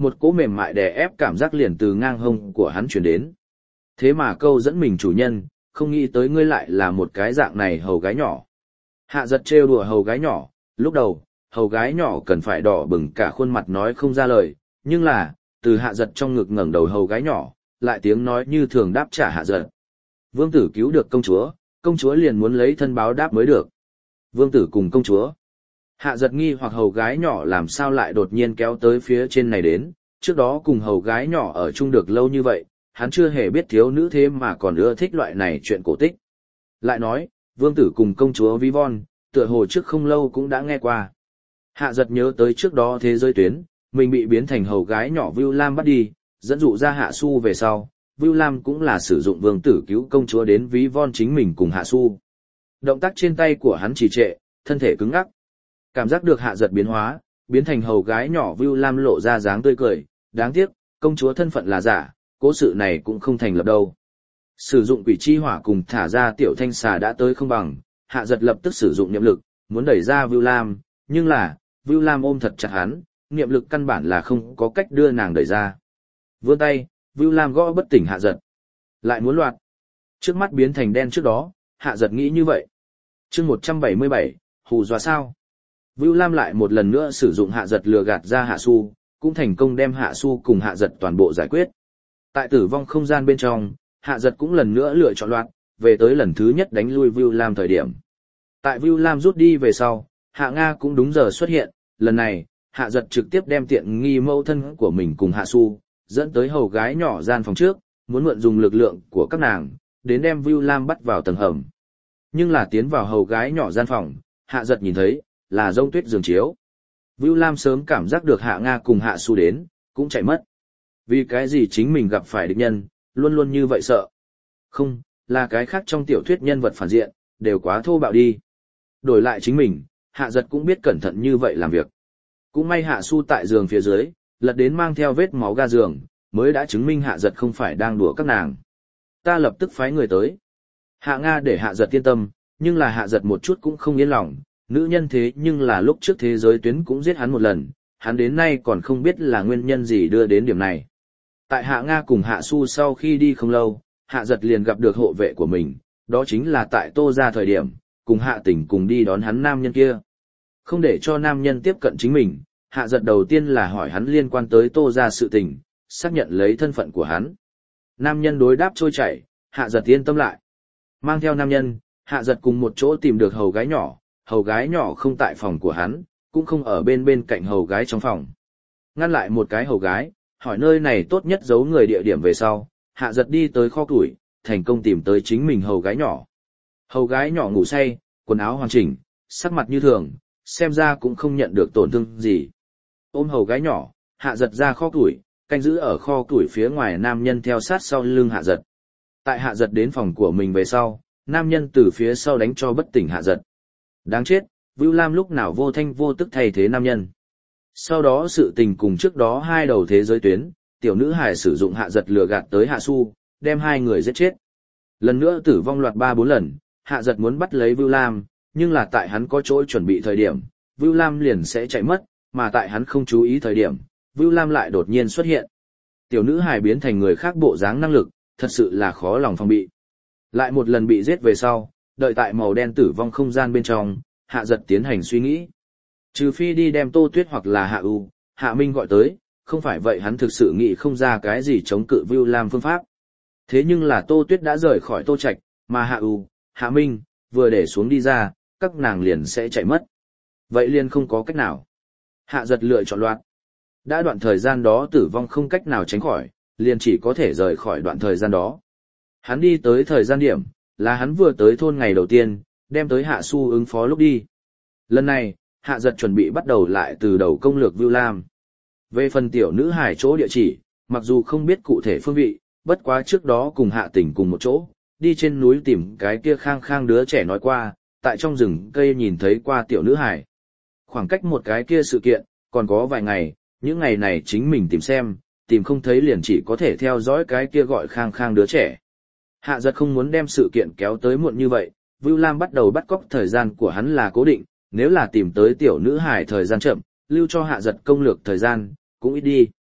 Speaker 1: một cỗ mềm mại đè ép cảm giác liền từ ngang hông của hắn truyền đến. Thế mà câu dẫn mình chủ nhân, không nghĩ tới ngươi lại là một cái dạng này hầu gái nhỏ. Hạ giật trêu đùa hầu gái nhỏ, lúc đầu, hầu gái nhỏ cần phải đỏ bừng cả khuôn mặt nói không ra lời, nhưng là, từ hạ giật trong ngực ngẩng đầu hầu gái nhỏ, lại tiếng nói như thường đáp trả hạ giật. Vương tử cứu được công chúa, công chúa liền muốn lấy thân báo đáp mới được. Vương tử cùng công chúa. Hạ giật nghi hoặc hầu gái nhỏ làm sao lại đột nhiên kéo tới phía trên này đến, trước đó cùng hầu gái nhỏ ở chung được lâu như vậy, hắn chưa hề biết thiếu nữ thế mà còn ưa thích loại này chuyện cổ tích. Lại nói, vương tử cùng công chúa ví von, tựa hồ trước không lâu cũng đã nghe qua. Hạ giật nhớ tới trước đó thế giới tuyến, mình bị biến thành hầu gái nhỏ Vưu Lam bắt đi, dẫn dụ ra Hạ Su về sau, Vưu Lam cũng là sử dụng vương tử cứu công chúa đến ví von chính mình cùng Hạ Su. Động tác trên tay của hắn trì trệ, thân thể cứng ngắc. Cảm giác được Hạ giật biến hóa, biến thành hầu gái nhỏ Vưu Lam lộ ra dáng tươi cười, đáng tiếc, công chúa thân phận là giả, cố sự này cũng không thành lập đâu. Sử dụng quỷ chi hỏa cùng thả ra tiểu thanh xà đã tới không bằng, Hạ giật lập tức sử dụng niệm lực, muốn đẩy ra Vưu Lam, nhưng là, Vưu Lam ôm thật chặt hắn, niệm lực căn bản là không có cách đưa nàng đẩy ra. Vươn tay, Vưu Lam gõ bất tỉnh Hạ giật. Lại muốn loạt. Trước mắt biến thành đen trước đó, Hạ giật nghĩ như vậy. chương một trăm bảy mươi bảy, hù dọa sao? Vưu Lam lại một lần nữa sử dụng Hạ giật lừa gạt ra Hạ Su, cũng thành công đem Hạ Su cùng Hạ giật toàn bộ giải quyết. Tại tử vong không gian bên trong, Hạ giật cũng lần nữa lựa chọn loạt, về tới lần thứ nhất đánh lui Vưu Lam thời điểm. Tại Vưu Lam rút đi về sau, Hạ Nga cũng đúng giờ xuất hiện, lần này, Hạ giật trực tiếp đem tiện nghi mẫu thân của mình cùng Hạ Su, dẫn tới hầu gái nhỏ gian phòng trước, muốn mượn dùng lực lượng của các nàng, đến đem Vưu Lam bắt vào tầng hầm. Nhưng là tiến vào hầu gái nhỏ gian phòng, Hạ giật nhìn thấy, là rông tuyết giường chiếu. Vưu Lam sớm cảm giác được Hạ Nga cùng Hạ Su đến, cũng chạy mất. Vì cái gì chính mình gặp phải địch nhân, luôn luôn như vậy sợ. Không, là cái khác trong tiểu thuyết nhân vật phản diện, đều quá thô bạo đi. Đổi lại chính mình, Hạ giật cũng biết cẩn thận như vậy làm việc. Cũng may Hạ Su tại giường phía dưới, lật đến mang theo vết máu ga giường, mới đã chứng minh Hạ giật không phải đang đùa các nàng. Ta lập tức phái người tới. Hạ Nga để Hạ giật yên tâm, nhưng là Hạ giật một chút cũng không yên lòng, nữ nhân thế nhưng là lúc trước thế giới tuyến cũng giết hắn một lần, hắn đến nay còn không biết là nguyên nhân gì đưa đến điểm này. Tại Hạ Nga cùng Hạ Su sau khi đi không lâu, Hạ giật liền gặp được hộ vệ của mình, đó chính là tại Tô ra thời điểm, cùng Hạ Tình cùng đi đón hắn nam nhân kia. Không để cho nam nhân tiếp cận chính mình, Hạ giật đầu tiên là hỏi hắn liên quan tới Tô ra sự tình, xác nhận lấy thân phận của hắn. Nam nhân đối đáp trôi chảy, Hạ giật yên tâm lại. Mang theo nam nhân, Hạ giật cùng một chỗ tìm được hầu gái nhỏ, hầu gái nhỏ không tại phòng của hắn, cũng không ở bên bên cạnh hầu gái trong phòng. Ngăn lại một cái hầu gái, hỏi nơi này tốt nhất giấu người địa điểm về sau, Hạ giật đi tới kho củi, thành công tìm tới chính mình hầu gái nhỏ. Hầu gái nhỏ ngủ say, quần áo hoàn chỉnh, sắc mặt như thường, xem ra cũng không nhận được tổn thương gì. Ôm hầu gái nhỏ, Hạ giật ra kho củi, canh giữ ở kho củi phía ngoài nam nhân theo sát sau lưng Hạ giật. Tại Hạ giật đến phòng của mình về sau, nam nhân từ phía sau đánh cho bất tỉnh Hạ giật. Đáng chết, Vưu Lam lúc nào vô thanh vô tức thay thế nam nhân. Sau đó sự tình cùng trước đó hai đầu thế giới tuyến, tiểu nữ hài sử dụng Hạ giật lừa gạt tới Hạ Su, đem hai người giết chết. Lần nữa tử vong loạt ba bốn lần, Hạ giật muốn bắt lấy Vưu Lam, nhưng là tại hắn có chỗ chuẩn bị thời điểm, Vưu Lam liền sẽ chạy mất, mà tại hắn không chú ý thời điểm, Vưu Lam lại đột nhiên xuất hiện. Tiểu nữ hài biến thành người khác bộ dáng năng lực, thật sự là khó lòng phòng bị. Lại một lần bị giết về sau, đợi tại màu đen tử vong không gian bên trong, Hạ giật tiến hành suy nghĩ. Trừ phi đi đem Tô Tuyết hoặc là Hạ U, Hạ Minh gọi tới, không phải vậy hắn thực sự nghĩ không ra cái gì chống cự Vưu Lam phương pháp. Thế nhưng là Tô Tuyết đã rời khỏi Tô Trạch, mà Hạ U, Hạ Minh, vừa để xuống đi ra, các nàng liền sẽ chạy mất. Vậy liền không có cách nào. Hạ giật lựa chọn loạt. Đã đoạn thời gian đó tử vong không cách nào tránh khỏi, liền chỉ có thể rời khỏi đoạn thời gian đó. Hắn đi tới thời gian điểm, là hắn vừa tới thôn ngày đầu tiên, đem tới Hạ Su ứng phó lúc đi. Lần này, Hạ giật chuẩn bị bắt đầu lại từ đầu công lược Vưu Lam. Về phần tiểu nữ hài chỗ địa chỉ, mặc dù không biết cụ thể phương vị, bất quá trước đó cùng Hạ Tình cùng một chỗ, đi trên núi tìm cái kia khang khang đứa trẻ nói qua, tại trong rừng cây nhìn thấy qua tiểu nữ hài. Khoảng cách một cái kia sự kiện, còn có vài ngày, những ngày này chính mình tìm xem, tìm không thấy liền chỉ có thể theo dõi cái kia gọi khang khang đứa trẻ. Hạ giật không muốn đem sự kiện kéo tới muộn như vậy, Vưu Lam bắt đầu bắt cóc thời gian của hắn là cố định, nếu là tìm tới tiểu nữ hài thời gian chậm, lưu cho Hạ giật công lược thời gian, cũng ít đi.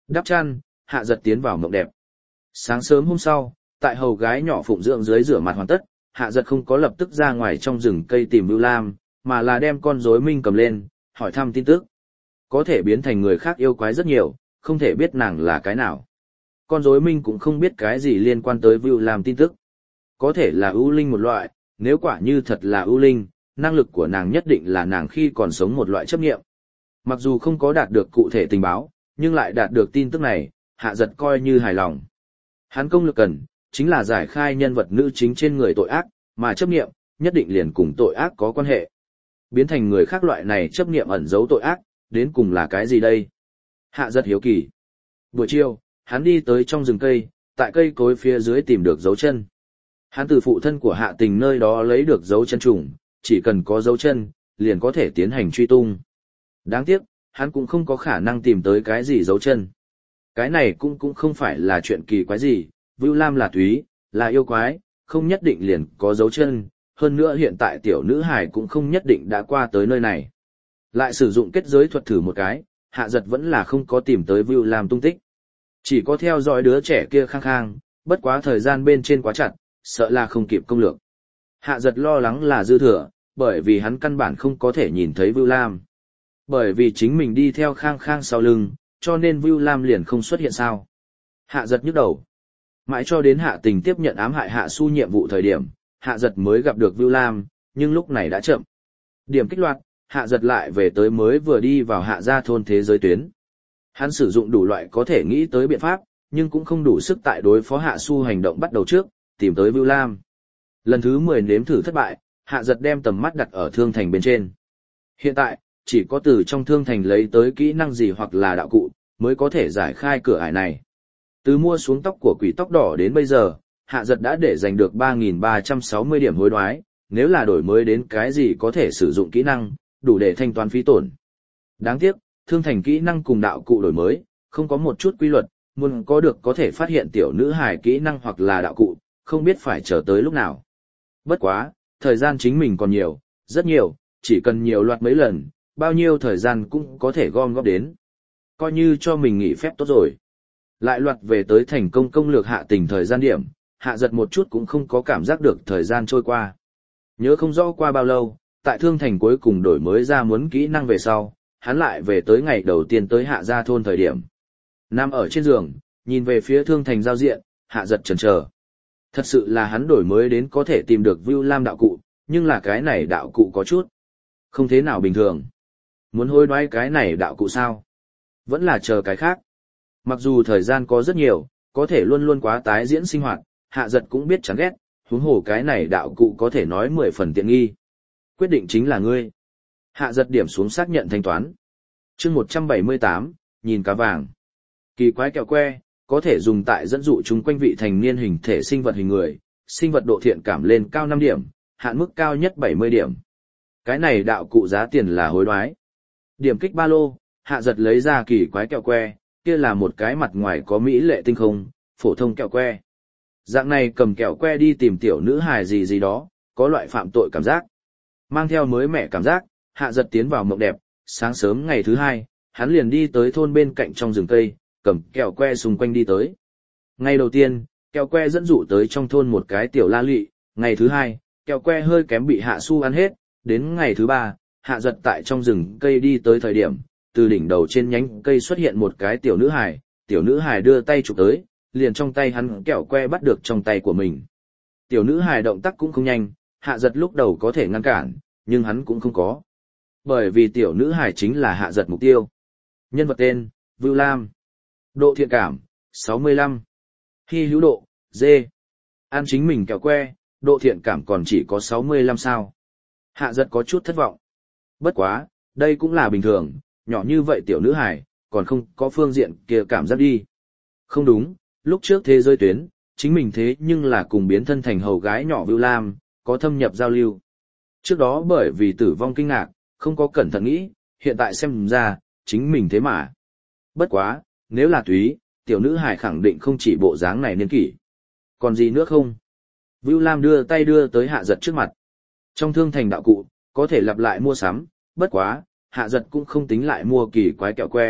Speaker 1: Đắp chăn, hạ giật tiến vào mộng đẹp. Sáng sớm hôm sau, tại hầu gái nhỏ phụng dưỡng dưới rửa mặt hoàn tất, hạ giật không có lập tức ra ngoài trong rừng cây tìm Vưu Lam, mà là đem con rối minh cầm lên, hỏi thăm tin tức. Có thể biến thành người khác yêu quái rất nhiều, không thể biết nàng là cái nào. Con rối minh cũng không biết cái gì liên quan tới Vưu Lam tin tức. Có thể là ưu linh một loại, nếu quả như thật là ưu linh, năng lực của nàng nhất định là nàng khi còn sống một loại chấp nghiệm. Mặc dù không có đạt được cụ thể tình báo, nhưng lại đạt được tin tức này, hạ giật coi như hài lòng. Hắn công lực cần, chính là giải khai nhân vật nữ chính trên người tội ác, mà chấp nghiệm, nhất định liền cùng tội ác có quan hệ. Biến thành người khác loại này chấp nghiệm ẩn giấu tội ác, đến cùng là cái gì đây? Hạ giật hiếu kỳ. Buổi chiều, hắn đi tới trong rừng cây, tại cây cối phía dưới tìm được dấu chân. Hắn từ phụ thân của hạ tình nơi đó lấy được dấu chân trùng, chỉ cần có dấu chân, liền có thể tiến hành truy tung. Đáng tiếc, hắn cũng không có khả năng tìm tới cái gì dấu chân. Cái này cũng cũng không phải là chuyện kỳ quái gì, Vưu Lam là túy, là yêu quái, không nhất định liền có dấu chân, hơn nữa hiện tại tiểu nữ hải cũng không nhất định đã qua tới nơi này. Lại sử dụng kết giới thuật thử một cái, hạ giật vẫn là không có tìm tới Vưu Lam tung tích. Chỉ có theo dõi đứa trẻ kia khang khang, bất quá thời gian bên trên quá chặt, sợ là không kịp công lược. Hạ giật lo lắng là dư thừa, bởi vì hắn căn bản không có thể nhìn thấy Vưu Lam. Bởi vì chính mình đi theo khang khang sau lưng, cho nên Vưu Lam liền không xuất hiện sao. Hạ giật nhức đầu. Mãi cho đến hạ tình tiếp nhận ám hại hạ su nhiệm vụ thời điểm, hạ giật mới gặp được Vưu Lam, nhưng lúc này đã chậm. Điểm kích loạt, hạ giật lại về tới mới vừa đi vào hạ gia thôn thế giới tuyến. Hắn sử dụng đủ loại có thể nghĩ tới biện pháp, nhưng cũng không đủ sức tại đối phó hạ su hành động bắt đầu trước, tìm tới Vưu Lam. Lần thứ mười nếm thử thất bại, hạ giật đem tầm mắt đặt ở thương thành bên trên. Hiện tại, chỉ có từ trong thương thành lấy tới kỹ năng gì hoặc là đạo cụ, mới có thể giải khai cửa ải này. Từ mua xuống tóc của quỷ tóc đỏ đến bây giờ, hạ giật đã để giành được ba nghìn ba trăm sáu mươi điểm hối đoái, nếu là đổi mới đến cái gì có thể sử dụng kỹ năng, đủ để thanh toán phí tổn. Đáng tiếc, thương thành kỹ năng cùng đạo cụ đổi mới, không có một chút quy luật, muốn có được có thể phát hiện tiểu nữ hài kỹ năng hoặc là đạo cụ, không biết phải chờ tới lúc nào. Bất quá, thời gian chính mình còn nhiều, rất nhiều, chỉ cần nhiều loạt mấy lần, bao nhiêu thời gian cũng có thể gom góp đến. Coi như cho mình nghỉ phép tốt rồi. Lại loạt về tới thành công công lược hạ tình thời gian điểm, hạ giật một chút cũng không có cảm giác được thời gian trôi qua. Nhớ không rõ qua bao lâu, tại thương thành cuối cùng đổi mới ra muốn kỹ năng về sau, hắn lại về tới ngày đầu tiên tới hạ gia thôn thời điểm. Nằm ở trên giường, nhìn về phía thương thành giao diện, hạ giật chần chờ. Thật sự là hắn đổi mới đến có thể tìm được Vưu Lam đạo cụ, nhưng là cái này đạo cụ có chút không thế nào bình thường. Muốn hối đoái cái này đạo cụ sao? Vẫn là chờ cái khác. Mặc dù thời gian có rất nhiều, có thể luôn luôn quá tái diễn sinh hoạt, hạ giật cũng biết chán ghét, huống hồ cái này đạo cụ có thể nói mười phần tiện nghi. Quyết định chính là ngươi. Hạ giật điểm xuống xác nhận thanh toán. chương một trăm bảy mươi tám, nhìn cá vàng. Kỳ quái kẹo que, có thể dùng tại dẫn dụ chúng quanh vị thành niên hình thể sinh vật hình người, sinh vật độ thiện cảm lên cao năm điểm, hạn mức cao nhất bảy mươi điểm. Cái này đạo cụ giá tiền là hối đoái. Điểm kích ba lô, hạ giật lấy ra kỳ quái kẹo que, kia là một cái mặt ngoài có mỹ lệ tinh không, phổ thông kẹo que. Dạng này cầm kẹo que đi tìm tiểu nữ hài gì gì đó, có loại phạm tội cảm giác. Mang theo mới mẻ cảm giác, hạ giật tiến vào mộng đẹp, sáng sớm ngày thứ hai, hắn liền đi tới thôn bên cạnh trong rừng cây, cầm kẹo que xung quanh đi tới. Ngày đầu tiên, kẹo que dẫn dụ tới trong thôn một cái tiểu la lụy, ngày thứ hai, kẹo que hơi kém bị hạ su ăn hết, đến ngày thứ ba, hạ giật tại trong rừng cây đi tới thời điểm, từ đỉnh đầu trên nhánh cây xuất hiện một cái tiểu nữ hài, tiểu nữ hài đưa tay chụp tới, liền trong tay hắn kẹo que bắt được trong tay của mình. Tiểu nữ hài động tác cũng không nhanh, hạ giật lúc đầu có thể ngăn cản, nhưng hắn cũng không có. Bởi vì tiểu nữ hài chính là hạ giật mục tiêu. Nhân vật tên, Vưu Lam. Độ thiện cảm, sáu mươi lăm. Hy hữu độ, D. Ăn chính mình kẹo que, độ thiện cảm còn chỉ có sáu mươi lăm sao. Hạ giật có chút thất vọng. Bất quá, đây cũng là bình thường, nhỏ như vậy tiểu nữ hài, còn không có phương diện kia cảm giác đi. Không đúng, lúc trước thế giới tuyến, chính mình thế nhưng là cùng biến thân thành hầu gái nhỏ Vưu Lam, có thâm nhập giao lưu. Trước đó bởi vì tử vong kinh ngạc, không có cẩn thận nghĩ, hiện tại xem ra, chính mình thế mà. Bất quá, nếu là túy, tiểu nữ hài khẳng định không chỉ bộ dáng này niên kỷ. Còn gì nữa không? Vưu Lam đưa tay đưa tới hạ giật trước mặt. Trong thương thành đạo cụ, có thể lặp lại mua sắm, bất quá, hạ giật cũng không tính lại mua kỳ quái kẹo que,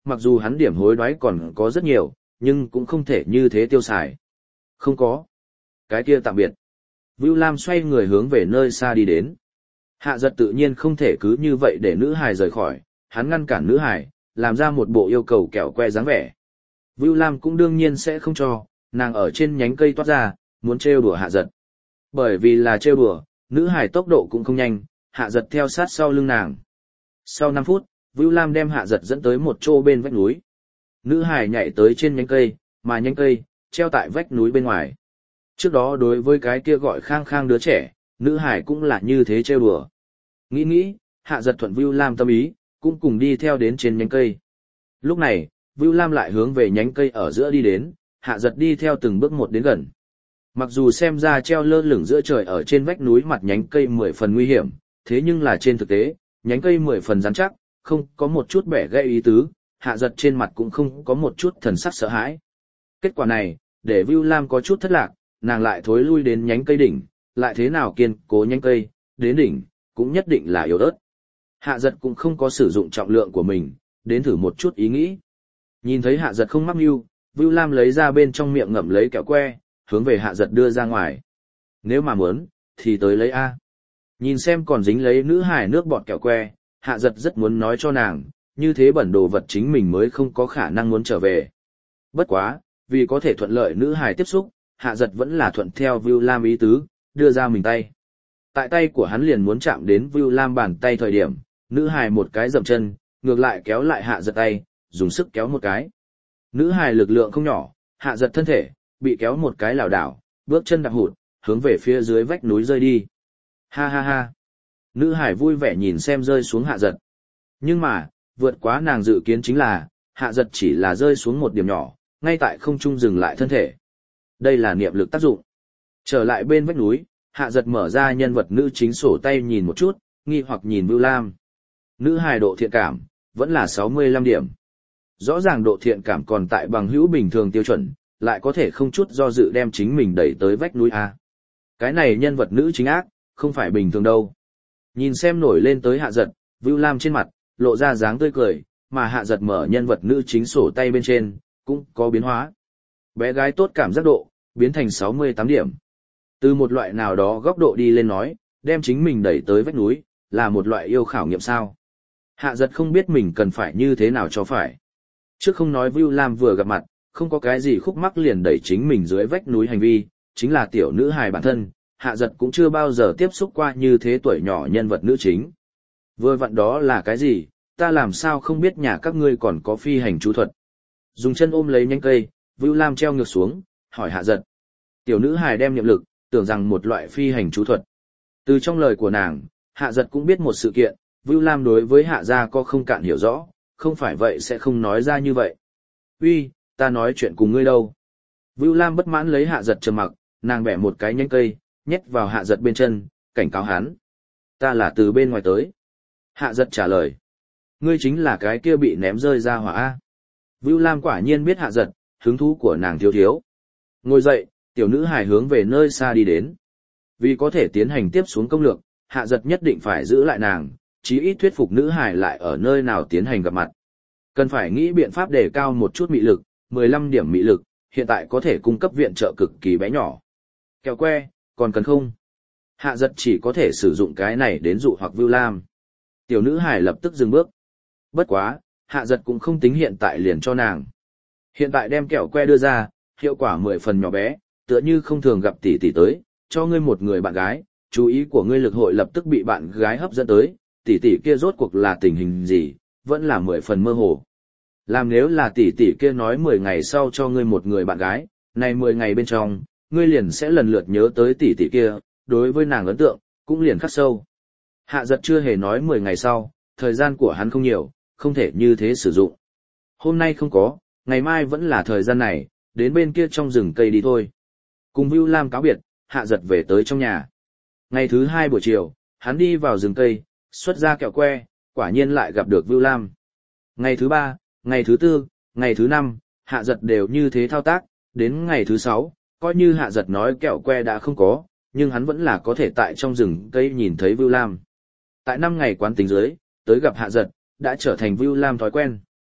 Speaker 1: mặc dù hắn điểm hối đoái còn có rất nhiều, nhưng cũng không thể như thế tiêu xài. Không có. Cái kia tạm biệt. Vưu Lam xoay người hướng về nơi xa đi đến. Hạ giật tự nhiên không thể cứ như vậy để nữ hài rời khỏi, hắn ngăn cản nữ hài, làm ra một bộ yêu cầu kẹo que dáng vẻ. Vưu Lam cũng đương nhiên sẽ không cho, nàng ở trên nhánh cây toát ra, muốn trêu đùa hạ giật. Bởi vì là trêu đùa, nữ hài tốc độ cũng không nhanh, hạ giật theo sát sau lưng nàng. Sau năm phút, Vưu Lam đem hạ giật dẫn tới một chỗ bên vách núi. Nữ hài nhảy tới trên nhánh cây, mà nhánh cây, treo tại vách núi bên ngoài. Trước đó đối với cái kia gọi khang khang đứa trẻ, nữ hài cũng là như thế trêu đùa. Nghĩ nghĩ, hạ giật thuận Vưu Lam tâm ý, cũng cùng đi theo đến trên nhánh cây. Lúc này, Vưu Lam lại hướng về nhánh cây ở giữa đi đến, hạ giật đi theo từng bước một đến gần. Mặc dù xem ra treo lơ lửng giữa trời ở trên vách núi mặt nhánh cây mười phần nguy hiểm, thế nhưng là trên thực tế, nhánh cây mười phần rắn chắc, không có một chút bẻ gãy ý tứ, hạ giật trên mặt cũng không có một chút thần sắc sợ hãi. Kết quả này, để Vưu Lam có chút thất lạc, nàng lại thối lui đến nhánh cây đỉnh, lại thế nào kiên cố nhánh cây, đến đỉnh, cũng nhất định là yếu ớt. Hạ giật cũng không có sử dụng trọng lượng của mình, đến thử một chút ý nghĩ. Nhìn thấy hạ giật không mắc mưu, Vưu Lam lấy ra bên trong miệng ngậm lấy kẹo que, hướng về hạ giật đưa ra ngoài. Nếu mà muốn, thì tới lấy A. Nhìn xem còn dính lấy nữ hài nước bọt kẹo que, hạ giật rất muốn nói cho nàng, như thế bẩn đồ vật chính mình mới không có khả năng muốn trở về. Bất quá, vì có thể thuận lợi nữ hài tiếp xúc, hạ giật vẫn là thuận theo Vưu Lam ý tứ, đưa ra mình tay. Tại tay của hắn liền muốn chạm đến Vưu Lam bàn tay thời điểm, nữ hài một cái dậm chân, ngược lại kéo lại hạ giật tay, dùng sức kéo một cái. Nữ hài lực lượng không nhỏ, hạ giật thân thể, bị kéo một cái lảo đảo, bước chân đạp hụt, hướng về phía dưới vách núi rơi đi. Ha ha ha. Nữ hài vui vẻ nhìn xem rơi xuống hạ giật. Nhưng mà, vượt quá nàng dự kiến chính là, hạ giật chỉ là rơi xuống một điểm nhỏ, ngay tại không trung dừng lại thân thể. Đây là niệm lực tác dụng. Trở lại bên vách núi, hạ giật mở ra nhân vật nữ chính sổ tay nhìn một chút, nghi hoặc nhìn Vưu Lam. Nữ hài độ thiện cảm, vẫn là sáu mươi lăm điểm. Rõ ràng độ thiện cảm còn tại bằng hữu bình thường tiêu chuẩn, lại có thể không chút do dự đem chính mình đẩy tới vách núi A. Cái này nhân vật nữ chính ác, không phải bình thường đâu. Nhìn xem nổi lên tới hạ giật, Vưu Lam trên mặt, lộ ra dáng tươi cười, mà hạ giật mở nhân vật nữ chính sổ tay bên trên, cũng có biến hóa. Bé gái tốt cảm giác độ, biến thành sáu mươi tám điểm. Từ một loại nào đó góc độ đi lên nói, đem chính mình đẩy tới vách núi, là một loại yêu khảo nghiệm sao. Hạ giật không biết mình cần phải như thế nào cho phải. Trước không nói Vưu Lam vừa gặp mặt, không có cái gì khúc mắc liền đẩy chính mình dưới vách núi hành vi, chính là tiểu nữ hài bản thân, hạ giật cũng chưa bao giờ tiếp xúc qua như thế tuổi nhỏ nhân vật nữ chính. Vừa vặn đó là cái gì, ta làm sao không biết nhà các ngươi còn có phi hành chú thuật. Dùng chân ôm lấy nhánh cây, Vưu Lam treo ngược xuống, hỏi hạ giật. Tiểu nữ hài đem niệm lực, tưởng rằng một loại phi hành chú thuật. Từ trong lời của nàng, hạ giật cũng biết một sự kiện, Vưu Lam đối với hạ gia có không cạn hiểu rõ, không phải vậy sẽ không nói ra như vậy. Uy, ta nói chuyện cùng ngươi đâu. Vưu Lam bất mãn lấy hạ giật trầm mặc, nàng bẻ một cái nhánh cây, nhét vào hạ giật bên chân, cảnh cáo hắn. Ta là từ bên ngoài tới. Hạ giật trả lời. Ngươi chính là cái kia bị ném rơi ra hỏa A. Vưu Lam quả nhiên biết hạ giật, hứng thú của nàng thiếu thiếu. Ngồi dậy, tiểu nữ hài hướng về nơi xa đi đến. Vì có thể tiến hành tiếp xuống công lược, hạ giật nhất định phải giữ lại nàng, chí ít thuyết phục nữ hài lại ở nơi nào tiến hành gặp mặt. Cần phải nghĩ biện pháp đề cao một chút mị lực, mười lăm điểm mị lực, hiện tại có thể cung cấp viện trợ cực kỳ bé nhỏ. Kẹo que, còn cần không? Hạ giật chỉ có thể sử dụng cái này đến dụ hoặc Vưu Lam. Tiểu nữ hài lập tức dừng bước. Bất quá, hạ giật cũng không tính hiện tại liền cho nàng. Hiện tại đem kẹo que đưa ra, hiệu quả mười phần nhỏ bé, tựa như không thường gặp tỷ tỷ tới, cho ngươi một người bạn gái, chú ý của ngươi lực hội lập tức bị bạn gái hấp dẫn tới, tỷ tỷ kia rốt cuộc là tình hình gì, vẫn là mười phần mơ hồ. Làm nếu là tỷ tỷ kia nói mười ngày sau cho ngươi một người bạn gái, này mười ngày bên trong, ngươi liền sẽ lần lượt nhớ tới tỷ tỷ kia, đối với nàng ấn tượng, cũng liền khắc sâu. Hạ giật chưa hề nói mười ngày sau, thời gian của hắn không nhiều, không thể như thế sử dụng. Hôm nay không có, ngày mai vẫn là thời gian này, đến bên kia trong rừng cây đi thôi. Cùng Vưu Lam cáo biệt, hạ giật về tới trong nhà. Ngày thứ hai buổi chiều, hắn đi vào rừng cây, xuất ra kẹo que, quả nhiên lại gặp được Vưu Lam. Ngày thứ ba, ngày thứ tư, ngày thứ năm, hạ giật đều như thế thao tác, đến ngày thứ sáu, coi như hạ giật nói kẹo que đã không có, nhưng hắn vẫn là có thể tại trong rừng cây nhìn thấy Vưu Lam. Tại năm ngày quán tính dưới, tới gặp hạ giật, đã trở thành Vưu Lam thói quen.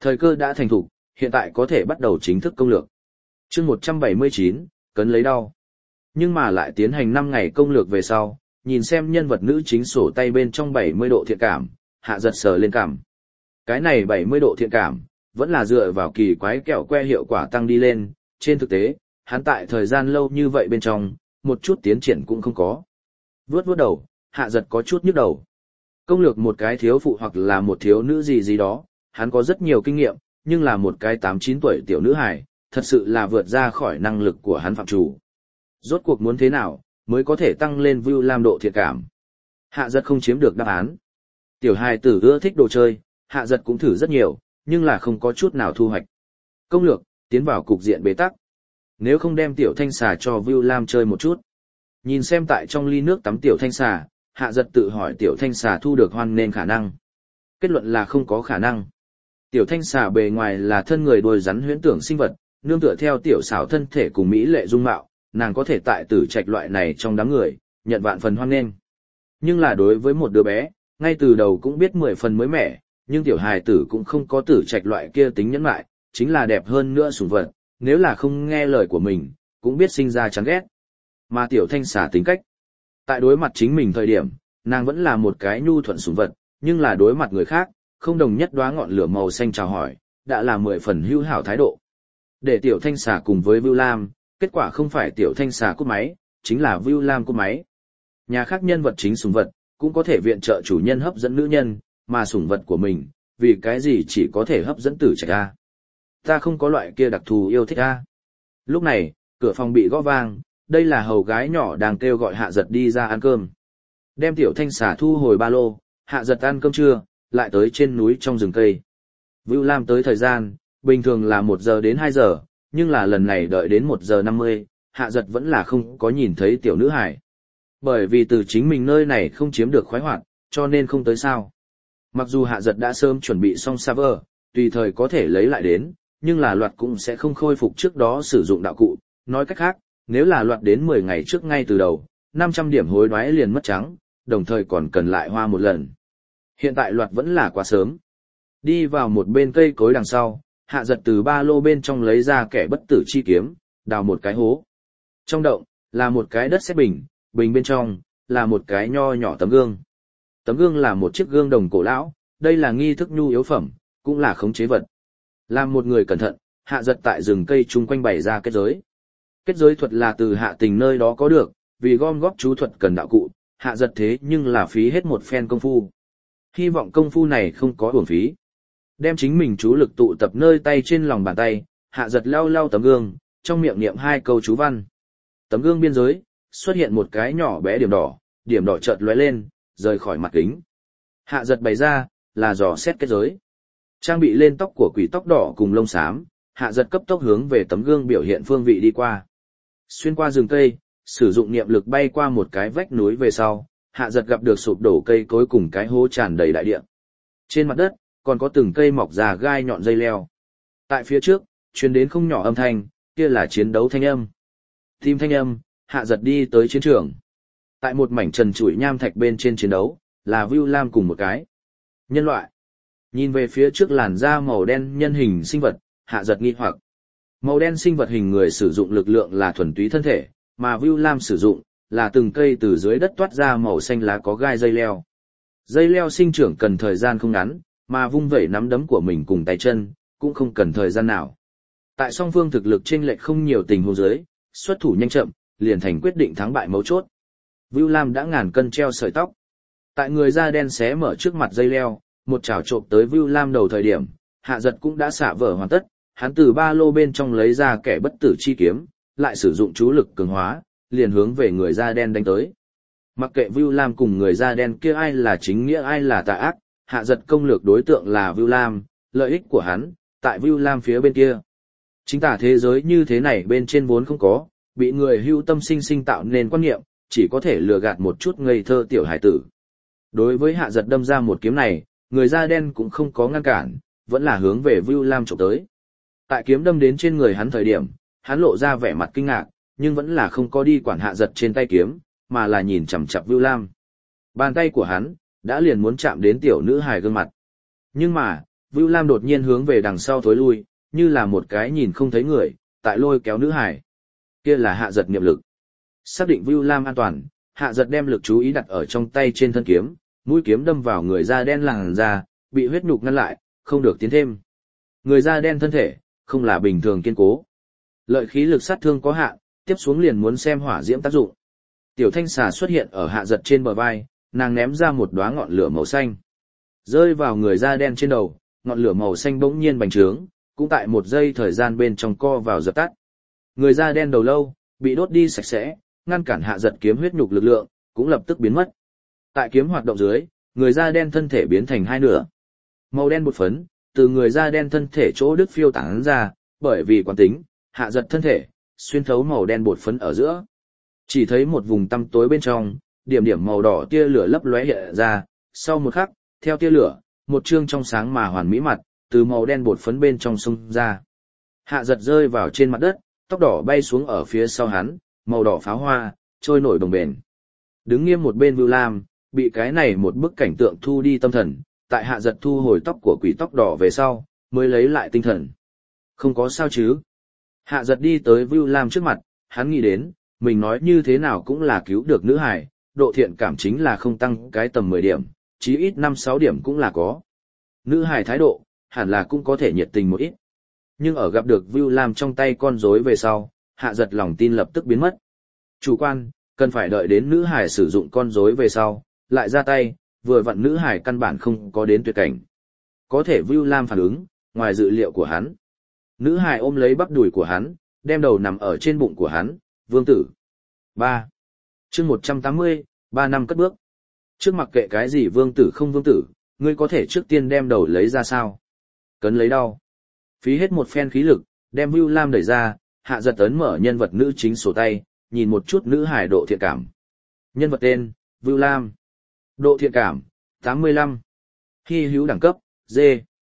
Speaker 1: Thời cơ đã thành thục, hiện tại có thể bắt đầu chính thức công lược. Chương một trăm bảy mươi chín, cấn lấy đau. Nhưng mà lại tiến hành năm ngày công lược về sau, nhìn xem nhân vật nữ chính sổ tay bên trong bảy mươi độ thiện cảm, hạ giật sờ lên cảm. Cái này bảy mươi độ thiện cảm, vẫn là dựa vào kỳ quái kẹo que hiệu quả tăng đi lên, trên thực tế, hắn tại thời gian lâu như vậy bên trong, một chút tiến triển cũng không có. Vướt vướt đầu, hạ giật có chút nhức đầu. Công lược một cái thiếu phụ hoặc là một thiếu nữ gì gì đó, hắn có rất nhiều kinh nghiệm, nhưng là một cái tám chín tuổi tiểu nữ hài, thật sự là vượt ra khỏi năng lực của hắn phạm chủ. Rốt cuộc muốn thế nào, mới có thể tăng lên Vưu Lam độ thiện cảm. Hạ giật không chiếm được đáp án. Tiểu hài tử ưa thích đồ chơi, hạ giật cũng thử rất nhiều, nhưng là không có chút nào thu hoạch. Công lược, tiến vào cục diện bế tắc. Nếu không đem tiểu thanh xà cho Vưu Lam chơi một chút. Nhìn xem tại trong ly nước tắm tiểu thanh xà, hạ giật tự hỏi tiểu thanh xà thu được hoan nên khả năng. Kết luận là không có khả năng. Tiểu thanh xà bề ngoài là thân người đuôi rắn huyễn tưởng sinh vật, nương tựa theo tiểu xảo thân thể cùng mỹ lệ dung mạo, nàng có thể tại tử trạch loại này trong đám người, nhận vạn phần hoan nên. Nhưng là đối với một đứa bé, ngay từ đầu cũng biết mười phần mới mẻ, nhưng tiểu hài tử cũng không có tử trạch loại kia tính nhẫn lại, chính là đẹp hơn nữa sủng vật, nếu là không nghe lời của mình, cũng biết sinh ra chán ghét. Mà tiểu thanh xà tính cách, tại đối mặt chính mình thời điểm, nàng vẫn là một cái nhu thuận sủng vật, nhưng là đối mặt người khác, không đồng nhất đóa ngọn lửa màu xanh chào hỏi, đã là mười phần hữu hảo thái độ. Để tiểu thanh xà cùng với Vưu Lam, kết quả không phải tiểu thanh xà cúp máy, chính là Vưu Lam cúp máy. Nhà khác nhân vật chính sủng vật, cũng có thể viện trợ chủ nhân hấp dẫn nữ nhân, mà sủng vật của mình, vì cái gì chỉ có thể hấp dẫn tử trạch a? Ta không có loại kia đặc thù yêu thích a. Lúc này, cửa phòng bị gõ vang, đây là hầu gái nhỏ đang kêu gọi hạ giật đi ra ăn cơm. Đem tiểu thanh xà thu hồi ba lô, hạ giật ăn cơm trưa, lại tới trên núi trong rừng cây. Vưu Lam tới thời gian, bình thường là một giờ đến hai giờ, nhưng là lần này đợi đến một giờ năm mươi, hạ giật vẫn là không có nhìn thấy tiểu nữ hải. Bởi vì từ chính mình nơi này không chiếm được khoái hoạt, cho nên không tới sao. Mặc dù hạ giật đã sớm chuẩn bị xong server, tùy thời có thể lấy lại đến, nhưng là loạt cũng sẽ không khôi phục trước đó sử dụng đạo cụ. Nói cách khác, nếu là loạt đến mười ngày trước ngay từ đầu, năm trăm điểm hối đoái liền mất trắng, đồng thời còn cần lại hoa một lần. Hiện tại loạt vẫn là quá sớm. Đi vào một bên cây cối đằng sau, hạ giật từ ba lô bên trong lấy ra kẻ bất tử chi kiếm, đào một cái hố. Trong động, là một cái đất sét bình, bình bên trong, là một cái nho nhỏ tấm gương. Tấm gương là một chiếc gương đồng cổ lão, đây là nghi thức nhu yếu phẩm, cũng là khống chế vật. Làm một người cẩn thận, hạ giật tại rừng cây chung quanh bày ra kết giới. Kết giới thuật là từ hạ tình nơi đó có được, vì gom góp chú thuật cần đạo cụ, hạ giật thế nhưng là phí hết một phen công phu. Hy vọng công phu này không có uổng phí. Đem chính mình chú lực tụ tập nơi tay trên lòng bàn tay, hạ giật lau lau tấm gương, trong miệng niệm hai câu chú văn. Tấm gương biên giới, xuất hiện một cái nhỏ bé điểm đỏ, điểm đỏ chợt lóe lên, rời khỏi mặt kính. Hạ giật bày ra, là dò xét kết giới. Trang bị lên tóc của quỷ tóc đỏ cùng lông xám, hạ giật cấp tốc hướng về tấm gương biểu hiện phương vị đi qua. Xuyên qua rừng cây, sử dụng niệm lực bay qua một cái vách núi về sau, hạ giật gặp được sụp đổ cây cối cùng cái hố tràn đầy đại địa. Trên mặt đất, còn có từng cây mọc già gai nhọn dây leo. Tại phía trước, truyền đến không nhỏ âm thanh, kia là chiến đấu thanh âm. Tim thanh âm, hạ giật đi tới chiến trường. Tại một mảnh trần trụi nham thạch bên trên chiến đấu, là Vưu Lam cùng một cái nhân loại. Nhìn về phía trước làn da màu đen nhân hình sinh vật, hạ giật nghi hoặc. Màu đen sinh vật hình người sử dụng lực lượng là thuần túy thân thể, mà Vưu Lam sử dụng là từng cây từ dưới đất toát ra màu xanh lá có gai dây leo. Dây leo sinh trưởng cần thời gian không ngắn, mà vung vẩy nắm đấm của mình cùng tay chân, cũng không cần thời gian nào. Tại song phương thực lực chênh lệch không nhiều tình huống dưới, xuất thủ nhanh chậm, liền thành quyết định thắng bại mấu chốt. Vưu Lam đã ngàn cân treo sợi tóc. Tại người da đen xé mở trước mặt dây leo, một chảo trộm tới Vưu Lam đầu thời điểm, hạ giật cũng đã xả vở hoàn tất, hắn từ ba lô bên trong lấy ra kẻ bất tử chi kiếm, lại sử dụng chú lực cường hóa, liền hướng về người da đen đánh tới. Mặc kệ Vưu Lam cùng người da đen kia ai là chính nghĩa ai là tà ác, hạ giật công lược đối tượng là Vưu Lam, lợi ích của hắn, tại Vưu Lam phía bên kia. Chính tả thế giới như thế này bên trên vốn không có, bị người hưu tâm sinh sinh tạo nên quan niệm, chỉ có thể lừa gạt một chút ngây thơ tiểu hải tử. Đối với hạ giật đâm ra một kiếm này, người da đen cũng không có ngăn cản, vẫn là hướng về Vưu Lam chụp tới. Tại kiếm đâm đến trên người hắn thời điểm, hắn lộ ra vẻ mặt kinh ngạc, nhưng vẫn là không có đi quản hạ giật trên tay kiếm, mà là nhìn chằm chằm Vưu Lam. Bàn tay của hắn đã liền muốn chạm đến tiểu nữ hài gương mặt. Nhưng mà, Vưu Lam đột nhiên hướng về đằng sau thối lui, như là một cái nhìn không thấy người, tại lôi kéo nữ hải. Kia là Hạ Giật niệm lực. Xác định Vưu Lam an toàn, Hạ Giật đem lực chú ý đặt ở trong tay trên thân kiếm, mũi kiếm đâm vào người da đen làn da, bị huyết nhục ngăn lại, không được tiến thêm. Người da đen thân thể, không là bình thường kiên cố. Lợi khí lực sát thương có hạn, tiếp xuống liền muốn xem hỏa diễm tác dụng. Tiểu thanh xà xuất hiện ở Hạ Giật trên bờ vai, nàng ném ra một đóa ngọn lửa màu xanh. Rơi vào người da đen trên đầu, ngọn lửa màu xanh bỗng nhiên bành trướng, cũng tại một giây thời gian bên trong co vào dập tắt. Người da đen đầu lâu, bị đốt đi sạch sẽ, ngăn cản Hạ Giật kiếm huyết nhục lực lượng, cũng lập tức biến mất. Tại kiếm hoạt động dưới, người da đen thân thể biến thành hai nửa. Màu đen bột phấn, từ người da đen thân thể chỗ đứt phiêu tán ra, bởi vì quán tính, Hạ Giật thân thể, xuyên thấu màu đen bột phấn ở giữa. Chỉ thấy một vùng tăm tối bên trong, điểm điểm màu đỏ tia lửa lấp lóe hiện ra, sau một khắc, theo tia lửa, một trương trong sáng mà hoàn mỹ mặt, từ màu đen bột phấn bên trong xung ra. Hạ Giật rơi vào trên mặt đất, tóc đỏ bay xuống ở phía sau hắn, màu đỏ pháo hoa, trôi nổi đồng bền. Đứng nghiêm một bên Vưu Lam, bị cái này một bức cảnh tượng thu đi tâm thần, tại Hạ Giật thu hồi tóc của quỷ tóc đỏ về sau, mới lấy lại tinh thần. Không có sao chứ. Hạ Giật đi tới Vưu Lam trước mặt, hắn nghĩ đến, mình nói như thế nào cũng là cứu được nữ hải, độ thiện cảm chính là không tăng cái tầm mười điểm, chí ít năm sáu điểm cũng là có. Nữ hải thái độ, hẳn là cũng có thể nhiệt tình một ít. Nhưng ở gặp được Vưu Lam trong tay con rối về sau, Hạ Giật lòng tin lập tức biến mất. Chủ quan, cần phải đợi đến nữ hải sử dụng con rối về sau, lại ra tay, vừa vặn nữ hải căn bản không có đến tuyệt cảnh. Có thể Vưu Lam phản ứng, ngoài dự liệu của hắn. Nữ hải ôm lấy bắp đùi của hắn, đem đầu nằm ở trên bụng của hắn, vương tử. ba. chương một trăm tám mươi, ba năm cất bước. Trước mặc kệ cái gì vương tử không vương tử, ngươi có thể trước tiên đem đầu lấy ra sao? Cấn lấy đau. Phí hết một phen khí lực, đem Vưu Lam đẩy ra, Hạ Giật ấn mở nhân vật nữ chính sổ tay, nhìn một chút nữ hải độ thiện cảm. Nhân vật tên, Vưu Lam. Độ thiện cảm, tám mươi lăm. Hy hữu đẳng cấp, D.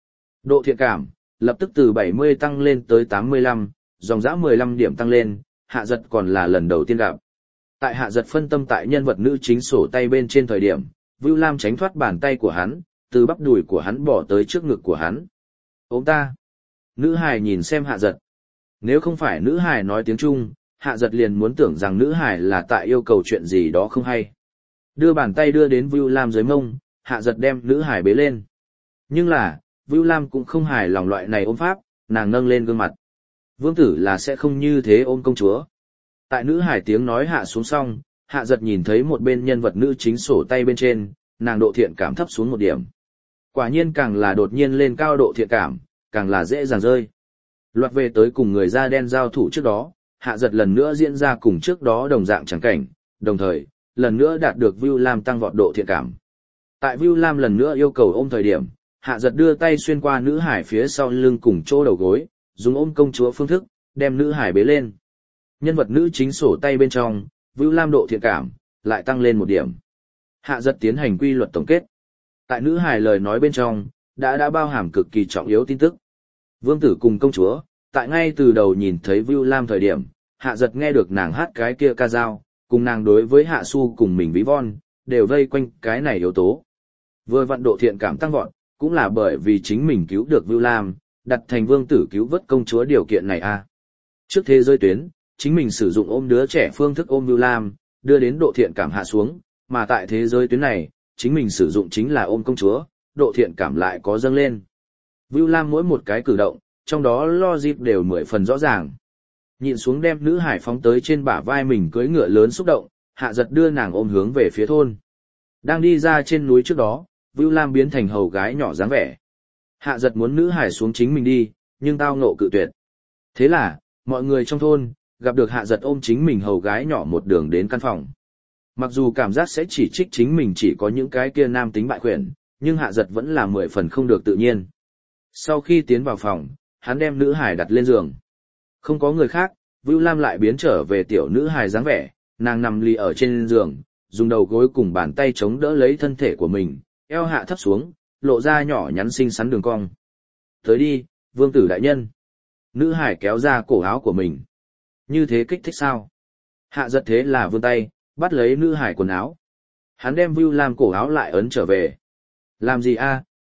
Speaker 1: Độ thiện cảm, lập tức từ bảy mươi tăng lên tới tám mươi lăm, dòng dã mười lăm điểm tăng lên, Hạ Giật còn là lần đầu tiên gặp. Tại Hạ Giật phân tâm tại nhân vật nữ chính sổ tay bên trên thời điểm, Vưu Lam tránh thoát bàn tay của hắn, từ bắp đùi của hắn bỏ tới trước ngực của hắn. Ôm ta. Nữ hài nhìn xem Hạ Giật. Nếu không phải nữ hài nói tiếng Trung, Hạ Giật liền muốn tưởng rằng nữ hài là tại yêu cầu chuyện gì đó không hay. Đưa bàn tay đưa đến Vưu Lam dưới mông, Hạ Giật đem nữ hài bế lên. Nhưng là, Vưu Lam cũng không hài lòng loại này ôm pháp, nàng nâng lên gương mặt. Vương tử là sẽ không như thế ôm công chúa. Tại nữ hài tiếng nói hạ xuống xong, Hạ Giật nhìn thấy một bên nhân vật nữ chính sổ tay bên trên, nàng độ thiện cảm thấp xuống một điểm. Quả nhiên càng là đột nhiên lên cao độ thiện cảm, càng là dễ dàng rơi. Loạt về tới cùng người da đen giao thủ trước đó, Hạ Giật lần nữa diễn ra cùng trước đó đồng dạng chẳng cảnh, đồng thời, lần nữa đạt được Vưu Lam tăng vọt độ thiện cảm. Tại Vưu Lam lần nữa yêu cầu ôm thời điểm, Hạ Giật đưa tay xuyên qua nữ hải phía sau lưng cùng chỗ đầu gối, dùng ôm công chúa phương thức, đem nữ hải bế lên. Nhân vật nữ chính sổ tay bên trong, Vưu Lam độ thiện cảm, lại tăng lên một điểm. Hạ Giật tiến hành quy luật tổng kết. Tại nữ hải lời nói bên trong, đã đã bao hàm cực kỳ trọng yếu tin tức. Vương tử cùng công chúa, tại ngay từ đầu nhìn thấy Vưu Lam thời điểm, Hạ Giật nghe được nàng hát cái kia ca dao, cùng nàng đối với Hạ Su cùng mình ví von, đều vây quanh cái này yếu tố. Vừa vận độ thiện cảm tăng vọt, cũng là bởi vì chính mình cứu được Vưu Lam, đặt thành vương tử cứu vớt công chúa điều kiện này a. À. Trước thế giới tuyến, chính mình sử dụng ôm đứa trẻ phương thức ôm Vưu Lam, đưa đến độ thiện cảm hạ xuống, mà tại thế giới tuyến này, chính mình sử dụng chính là ôm công chúa, độ thiện cảm lại có dâng lên. Vưu Lam mỗi một cái cử động, trong đó logic đều mười phần rõ ràng. Nhìn xuống đem nữ hải phóng tới trên bả vai mình cưỡi ngựa lớn xúc động, Hạ Giật đưa nàng ôm hướng về phía thôn. Đang đi ra trên núi trước đó, Vưu Lam biến thành hầu gái nhỏ dáng vẻ. Hạ Giật muốn nữ hải xuống chính mình đi, nhưng tao ngộ cự tuyệt. Thế là, mọi người trong thôn, gặp được Hạ Giật ôm chính mình hầu gái nhỏ một đường đến căn phòng. Mặc dù cảm giác sẽ chỉ trích chính mình chỉ có những cái kia nam tính bại khuyển, nhưng Hạ Giật vẫn là mười phần không được tự nhiên. Sau khi tiến vào phòng, hắn đem nữ hải đặt lên giường. Không có người khác, Vưu Lam lại biến trở về tiểu nữ hài dáng vẻ, nàng nằm lì ở trên giường, dùng đầu gối cùng bàn tay chống đỡ lấy thân thể của mình, eo hạ thấp xuống, lộ ra nhỏ nhắn xinh xắn đường cong. Tới đi, vương tử đại nhân. Nữ hài kéo ra cổ áo của mình. Như thế kích thích sao? Hạ Giật thế là vươn tay, bắt lấy nữ hài quần áo. Hắn đem Vưu Lam cổ áo lại ấn trở về. Làm gì a?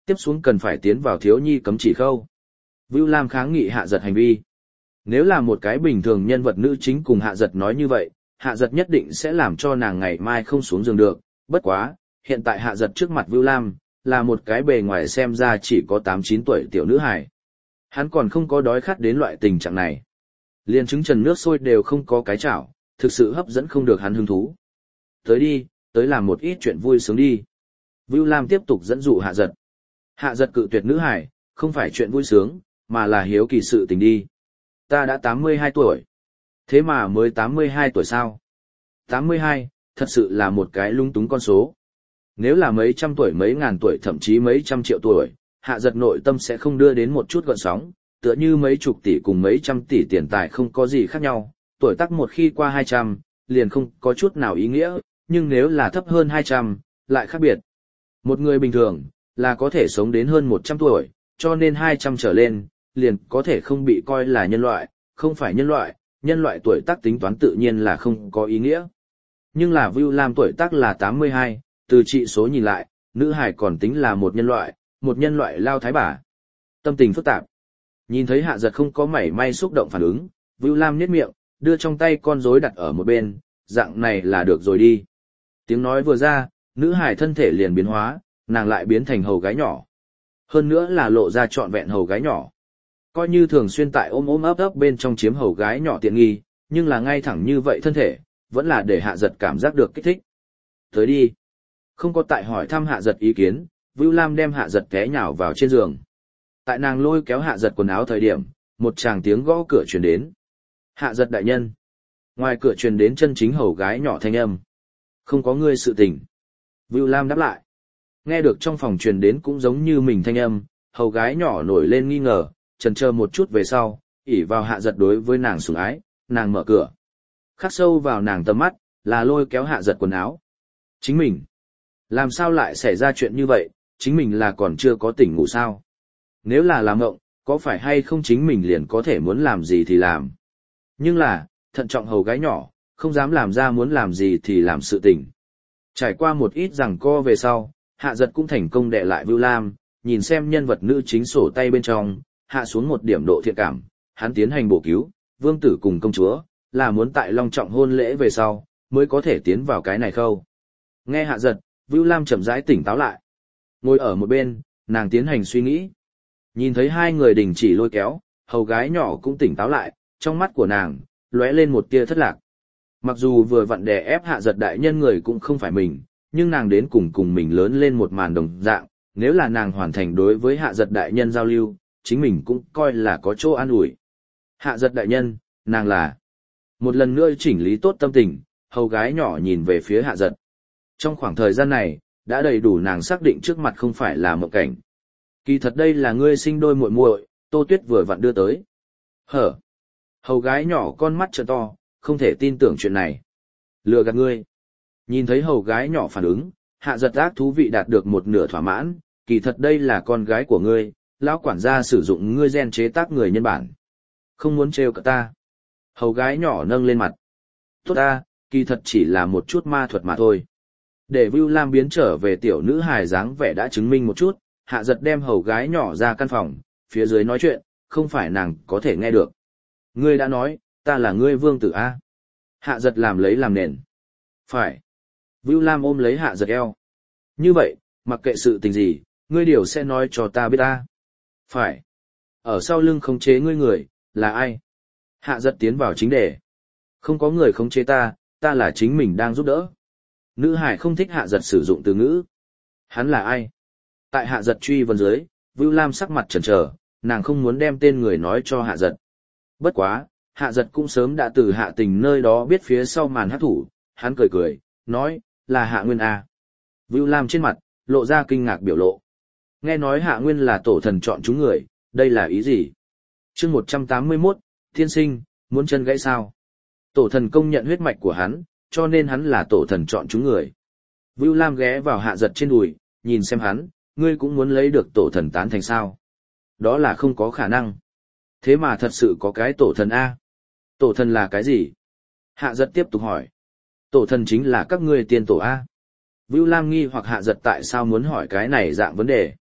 Speaker 1: Tiếp xuống cần phải tiến vào thiếu nhi cấm chỉ khâu. Vưu Lam kháng nghị hạ giật hành vi. Nếu là một cái bình thường nhân vật nữ chính cùng hạ giật nói như vậy, hạ giật nhất định sẽ làm cho nàng ngày mai không xuống giường được. Bất quá, hiện tại hạ giật trước mặt Vưu Lam, là một cái bề ngoài xem ra chỉ có tám chín tuổi tiểu nữ hài. Hắn còn không có đói khát đến loại tình trạng này. Liền trứng trần nước sôi đều không có cái chảo, thực sự hấp dẫn không được hắn hứng thú. Tới đi, tới làm một ít chuyện vui sướng đi. Vưu Lam tiếp tục dẫn dụ hạ giật. Hạ giật cự tuyệt nữ hài, không phải chuyện vui sướng, mà là hiếu kỳ sự tình đi. Ta đã tám mươi hai tuổi. Thế mà mới tám mươi hai tuổi sao? tám mươi hai, thật sự là một cái lung túng con số. Nếu là mấy trăm tuổi mấy ngàn tuổi thậm chí mấy trăm triệu tuổi, hạ giật nội tâm sẽ không đưa đến một chút gợn sóng, tựa như mấy chục tỷ cùng mấy trăm tỷ tiền tài không có gì khác nhau, tuổi tác một khi qua hai trăm, liền không có chút nào ý nghĩa, nhưng nếu là thấp hơn hai trăm, lại khác biệt. Một người bình thường, là có thể sống đến hơn một trăm tuổi, cho nên hai trăm trở lên, liền có thể không bị coi là nhân loại, không phải nhân loại, nhân loại tuổi tác tính toán tự nhiên là không có ý nghĩa. Nhưng là Vưu Lam tuổi tác là tám mươi hai, từ trị số nhìn lại, nữ hải còn tính là một nhân loại, một nhân loại lao thái bà. Tâm tình phức tạp. Nhìn thấy hạ giật không có mảy may xúc động phản ứng, Vưu Lam nhếch miệng, đưa trong tay con rối đặt ở một bên, dạng này là được rồi đi. Tiếng nói vừa ra, nữ hải thân thể liền biến hóa, nàng lại biến thành hầu gái nhỏ. Hơn nữa là lộ ra trọn vẹn hầu gái nhỏ. Coi như thường xuyên tại ôm ôm ấp ấp bên trong chiếm hầu gái nhỏ tiện nghi, nhưng là ngay thẳng như vậy thân thể, vẫn là để hạ giật cảm giác được kích thích. Tới đi. Không có tại hỏi thăm hạ giật ý kiến, Vưu Lam đem hạ giật té nhào vào trên giường. Tại nàng lôi kéo hạ giật quần áo thời điểm, một tràng tiếng gõ cửa truyền đến. Hạ giật đại nhân. Ngoài cửa truyền đến chân chính hầu gái nhỏ thanh âm. Không có ngươi sự tình. Vưu Lam đáp lại. Nghe được trong phòng truyền đến cũng giống như mình thanh âm, hầu gái nhỏ nổi lên nghi ngờ, chần chờ một chút về sau, ỉ vào hạ giật đối với nàng sủng ái, nàng mở cửa. Khắc sâu vào nàng tầm mắt, là lôi kéo hạ giật quần áo. Chính mình. Làm sao lại xảy ra chuyện như vậy, chính mình là còn chưa có tỉnh ngủ sao? Nếu là làm mộng, có phải hay không chính mình liền có thể muốn làm gì thì làm. Nhưng là, thận trọng hầu gái nhỏ, không dám làm ra muốn làm gì thì làm sự tình. Trải qua một ít giằng co về sau, hạ giật cũng thành công đè lại Vưu Lam, nhìn xem nhân vật nữ chính sổ tay bên trong, hạ xuống một điểm độ thiện cảm, hắn tiến hành bổ cứu, vương tử cùng công chúa, là muốn tại long trọng hôn lễ về sau, mới có thể tiến vào cái này khâu. Nghe hạ giật, Vưu Lam chậm rãi tỉnh táo lại. Ngồi ở một bên, nàng tiến hành suy nghĩ. Nhìn thấy hai người đình chỉ lôi kéo, hầu gái nhỏ cũng tỉnh táo lại, trong mắt của nàng, lóe lên một tia thất lạc. Mặc dù vừa vặn đè ép hạ giật đại nhân người cũng không phải mình, nhưng nàng đến cùng cùng mình lớn lên một màn đồng dạng, nếu là nàng hoàn thành đối với hạ giật đại nhân giao lưu, chính mình cũng coi là có chỗ an ủi. Hạ giật đại nhân, nàng là... Một lần nữa chỉnh lý tốt tâm tình, hầu gái nhỏ nhìn về phía hạ giật. Trong khoảng thời gian này, đã đầy đủ nàng xác định trước mặt không phải là mộng cảnh. Kỳ thật đây là ngươi sinh đôi muội muội, Tô Tuyết vừa vặn đưa tới. Hở? Hầu gái nhỏ con mắt trợn to, không thể tin tưởng chuyện này. Lừa gạt ngươi. Nhìn thấy hầu gái nhỏ phản ứng, hạ giật ác thú vị đạt được một nửa thỏa mãn, kỳ thật đây là con gái của ngươi, lão quản gia sử dụng ngươi gen chế tác người nhân bản. Không muốn trêu cả ta. Hầu gái nhỏ nâng lên mặt. Tốt ta, kỳ thật chỉ là một chút ma thuật mà thôi. Để Vưu Lam biến trở về tiểu nữ hài dáng vẻ đã chứng minh một chút, hạ giật đem hầu gái nhỏ ra căn phòng, phía dưới nói chuyện, không phải nàng có thể nghe được. Ngươi đã nói, ta là ngươi vương tử A. Hạ giật làm lấy làm nền. Phải. Vưu Lam ôm lấy hạ giật eo. Như vậy, mặc kệ sự tình gì, ngươi điều sẽ nói cho ta biết ta. Phải. Ở sau lưng khống chế ngươi người, là ai? Hạ giật tiến vào chính đề. Không có người khống chế ta, ta là chính mình đang giúp đỡ. Nữ hải không thích hạ giật sử dụng từ ngữ. Hắn là ai? Tại hạ giật truy vấn dưới, Vưu Lam sắc mặt chần chờ, nàng không muốn đem tên người nói cho hạ giật. Bất quá, hạ giật cũng sớm đã từ hạ tình nơi đó biết phía sau màn hát thủ, hắn cười cười, nói, là hạ nguyên A. Vưu Lam trên mặt, lộ ra kinh ngạc biểu lộ. Nghe nói hạ nguyên là tổ thần chọn chúng người, đây là ý gì? chương một trăm tám mươi mốt, thiên sinh, muốn chân gãy sao? Tổ thần công nhận huyết mạch của hắn, cho nên hắn là tổ thần chọn chúng người. Vưu Lam ghé vào hạ giật trên đùi, nhìn xem hắn, ngươi cũng muốn lấy được tổ thần tán thành sao? Đó là không có khả năng. Thế mà thật sự có cái tổ thần A. Tổ thần là cái gì? Hạ giật tiếp tục hỏi. Tổ thần chính là các ngươi tiên tổ A. Vưu Lam nghi hoặc hạ giật tại sao muốn hỏi cái này dạng vấn đề.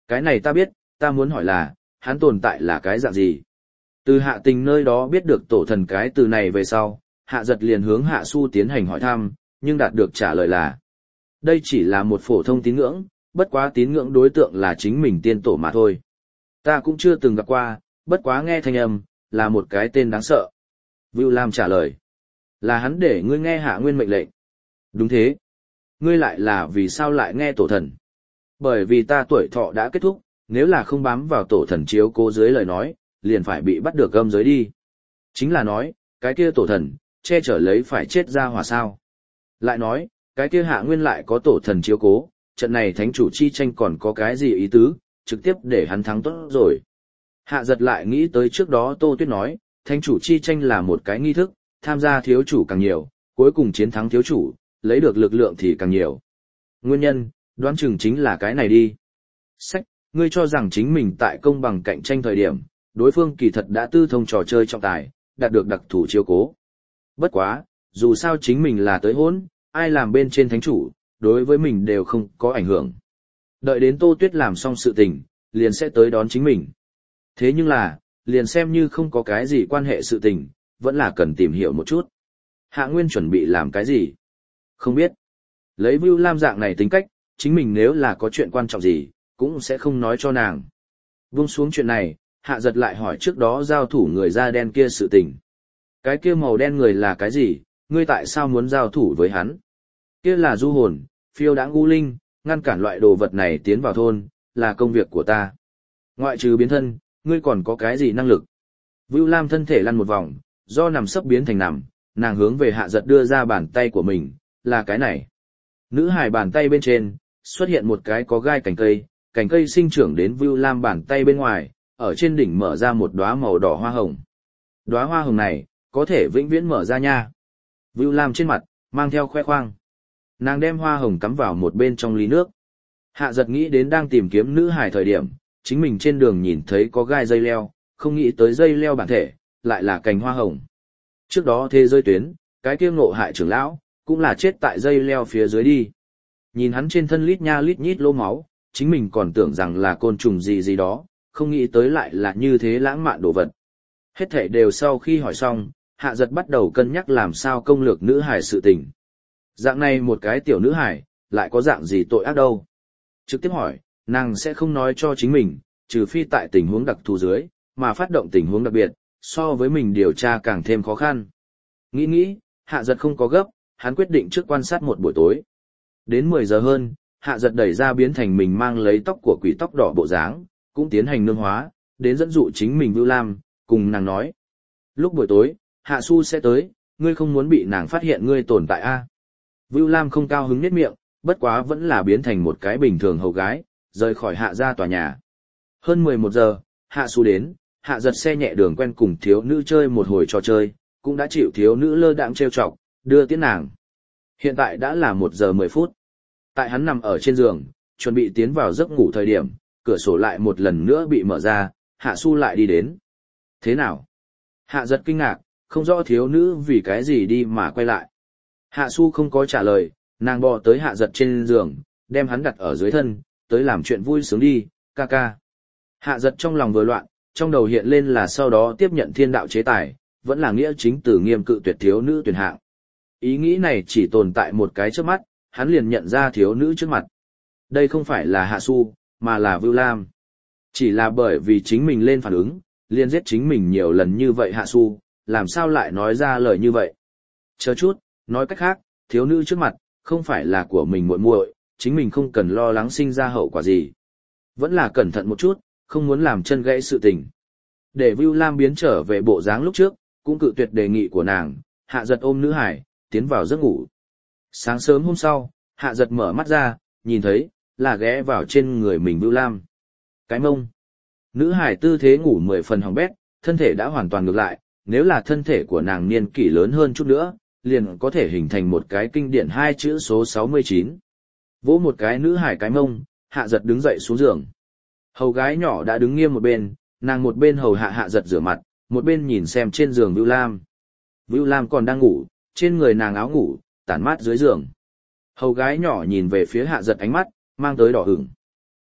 Speaker 1: Cái này ta biết, ta muốn hỏi là, hắn tồn tại là cái dạng gì? Từ hạ tình nơi đó biết được tổ thần cái từ này về sau, hạ giật liền hướng hạ su tiến hành hỏi thăm, nhưng đạt được trả lời là, đây chỉ là một phổ thông tín ngưỡng, bất quá tín ngưỡng đối tượng là chính mình tiên tổ mà thôi. Ta cũng chưa từng gặp qua, bất quá nghe thanh âm, là một cái tên đáng sợ. Vưu Lam trả lời, là hắn để ngươi nghe hạ nguyên mệnh lệnh. Đúng thế. Ngươi lại là vì sao lại nghe tổ thần? Bởi vì ta tuổi thọ đã kết thúc, nếu là không bám vào tổ thần chiếu cố dưới lời nói, liền phải bị bắt được gâm giới đi. Chính là nói, cái kia tổ thần, che chở lấy phải chết ra hỏa sao. Lại nói, cái kia hạ nguyên lại có tổ thần chiếu cố, trận này thánh chủ chi tranh còn có cái gì ý tứ, trực tiếp để hắn thắng tốt rồi. Hạ giật lại nghĩ tới trước đó Tô Tuyết nói, thánh chủ chi tranh là một cái nghi thức, tham gia thiếu chủ càng nhiều, cuối cùng chiến thắng thiếu chủ, lấy được lực lượng thì càng nhiều. Nguyên nhân, đoán chừng chính là cái này đi. Sách, ngươi cho rằng chính mình tại công bằng cạnh tranh thời điểm, đối phương kỳ thật đã tư thông trò chơi trọng tài, đạt được đặc thủ chiếu cố. Bất quá, dù sao chính mình là tới hỗn, ai làm bên trên thánh chủ, đối với mình đều không có ảnh hưởng. Đợi đến Tô Tuyết làm xong sự tình, liền sẽ tới đón chính mình. Thế nhưng là, liền xem như không có cái gì quan hệ sự tình, vẫn là cần tìm hiểu một chút. Hạ Nguyên chuẩn bị làm cái gì? Không biết. Lấy Vưu Lam dạng này tính cách, chính mình nếu là có chuyện quan trọng gì, cũng sẽ không nói cho nàng. Buông xuống chuyện này, Hạ giật lại hỏi trước đó giao thủ người da đen kia sự tình. Cái kia màu đen người là cái gì, ngươi tại sao muốn giao thủ với hắn? Kia là du hồn, phiêu đãng u linh, ngăn cản loại đồ vật này tiến vào thôn, là công việc của ta. Ngoại trừ biến thân, ngươi còn có cái gì năng lực? Vưu Lam thân thể lăn một vòng, do nằm sấp biến thành nằm, nàng hướng về Hạ giật đưa ra bàn tay của mình, là cái này. Nữ hài bàn tay bên trên, xuất hiện một cái có gai cành cây, cành cây sinh trưởng đến Vưu Lam bàn tay bên ngoài, ở trên đỉnh mở ra một đóa màu đỏ hoa hồng. Đóa hoa hồng này, có thể vĩnh viễn mở ra nha. Vưu Lam trên mặt, mang theo khoe khoang. Nàng đem hoa hồng cắm vào một bên trong ly nước. Hạ giật nghĩ đến đang tìm kiếm nữ hài thời điểm, chính mình trên đường nhìn thấy có gai dây leo, không nghĩ tới dây leo bản thể, lại là cành hoa hồng. Trước đó thế giới tuyến, cái kia ngộ hại trưởng lão, cũng là chết tại dây leo phía dưới đi. Nhìn hắn trên thân lít nha lít nhít lỗ máu, chính mình còn tưởng rằng là côn trùng gì gì đó, không nghĩ tới lại là như thế lãng mạn đồ vật. Hết thảy đều sau khi hỏi xong, Hạ giật bắt đầu cân nhắc làm sao công lược nữ hải sự tình. Dạng này một cái tiểu nữ hải, lại có dạng gì tội ác đâu. Trực tiếp hỏi, nàng sẽ không nói cho chính mình, trừ phi tại tình huống đặc thù dưới, mà phát động tình huống đặc biệt, so với mình điều tra càng thêm khó khăn. Nghĩ nghĩ, Hạ giật không có gấp, hắn quyết định trước quan sát một buổi tối. Đến mười giờ hơn, Hạ giật đẩy ra biến thành mình mang lấy tóc của quỷ tóc đỏ bộ dáng, cũng tiến hành nương hóa, đến dẫn dụ chính mình Vưu Lam, cùng nàng nói. Lúc buổi tối, Hạ Su sẽ tới, ngươi không muốn bị nàng phát hiện ngươi tồn tại a? À? Vưu Lam không cao hứng nhếch miệng, bất quá vẫn là biến thành một cái bình thường hầu gái, rời khỏi Hạ ra tòa nhà. Hơn mười một giờ, Hạ Su đến, Hạ giật xe nhẹ đường quen cùng thiếu nữ chơi một hồi trò chơi, cũng đã chịu thiếu nữ lơ đãng trêu chọc, đưa tiễn nàng. Hiện tại đã là một giờ mười phút. Tại hắn nằm ở trên giường, chuẩn bị tiến vào giấc ngủ thời điểm, cửa sổ lại một lần nữa bị mở ra, Hạ Su lại đi đến. Thế nào? Hạ giật kinh ngạc, không rõ thiếu nữ vì cái gì đi mà quay lại. Hạ Su không có trả lời, nàng bò tới Hạ giật trên giường, đem hắn đặt ở dưới thân, tới làm chuyện vui sướng đi, ca ca. Hạ giật trong lòng vừa loạn, trong đầu hiện lên là sau đó tiếp nhận thiên đạo chế tài, vẫn là nghĩa chính tử nghiêm cự tuyệt thiếu nữ tuyển hạng. Ý nghĩ này chỉ tồn tại một cái trước mắt, hắn liền nhận ra thiếu nữ trước mặt. Đây không phải là Hạ Su, mà là Vưu Lam. Chỉ là bởi vì chính mình lên phản ứng, liền giết chính mình nhiều lần như vậy Hạ Su, làm sao lại nói ra lời như vậy. Chờ chút, nói cách khác, thiếu nữ trước mặt, không phải là của mình muội muội, chính mình không cần lo lắng sinh ra hậu quả gì. Vẫn là cẩn thận một chút, không muốn làm chân gãy sự tình. Để Vưu Lam biến trở về bộ dáng lúc trước, cũng cự tuyệt đề nghị của nàng, Hạ giật ôm nữ hải, tiến vào giấc ngủ. Sáng sớm hôm sau, Hạ giật mở mắt ra, nhìn thấy, là ghé vào trên người mình Vưu Lam. Cái mông. Nữ hải tư thế ngủ mười phần hỏng bét, thân thể đã hoàn toàn ngược lại, nếu là thân thể của nàng niên kỷ lớn hơn chút nữa, liền có thể hình thành một cái kinh điển hai chữ số sáu mươi chín. Vỗ một cái nữ hải cái mông, Hạ giật đứng dậy xuống giường. Hầu gái nhỏ đã đứng nghiêm một bên, nàng một bên hầu hạ Hạ giật rửa mặt, một bên nhìn xem trên giường Vưu Lam. Vưu Lam còn đang ngủ, trên người nàng áo ngủ, tản mát dưới giường. Hầu gái nhỏ nhìn về phía Hạ giật ánh mắt, mang tới đỏ ửng.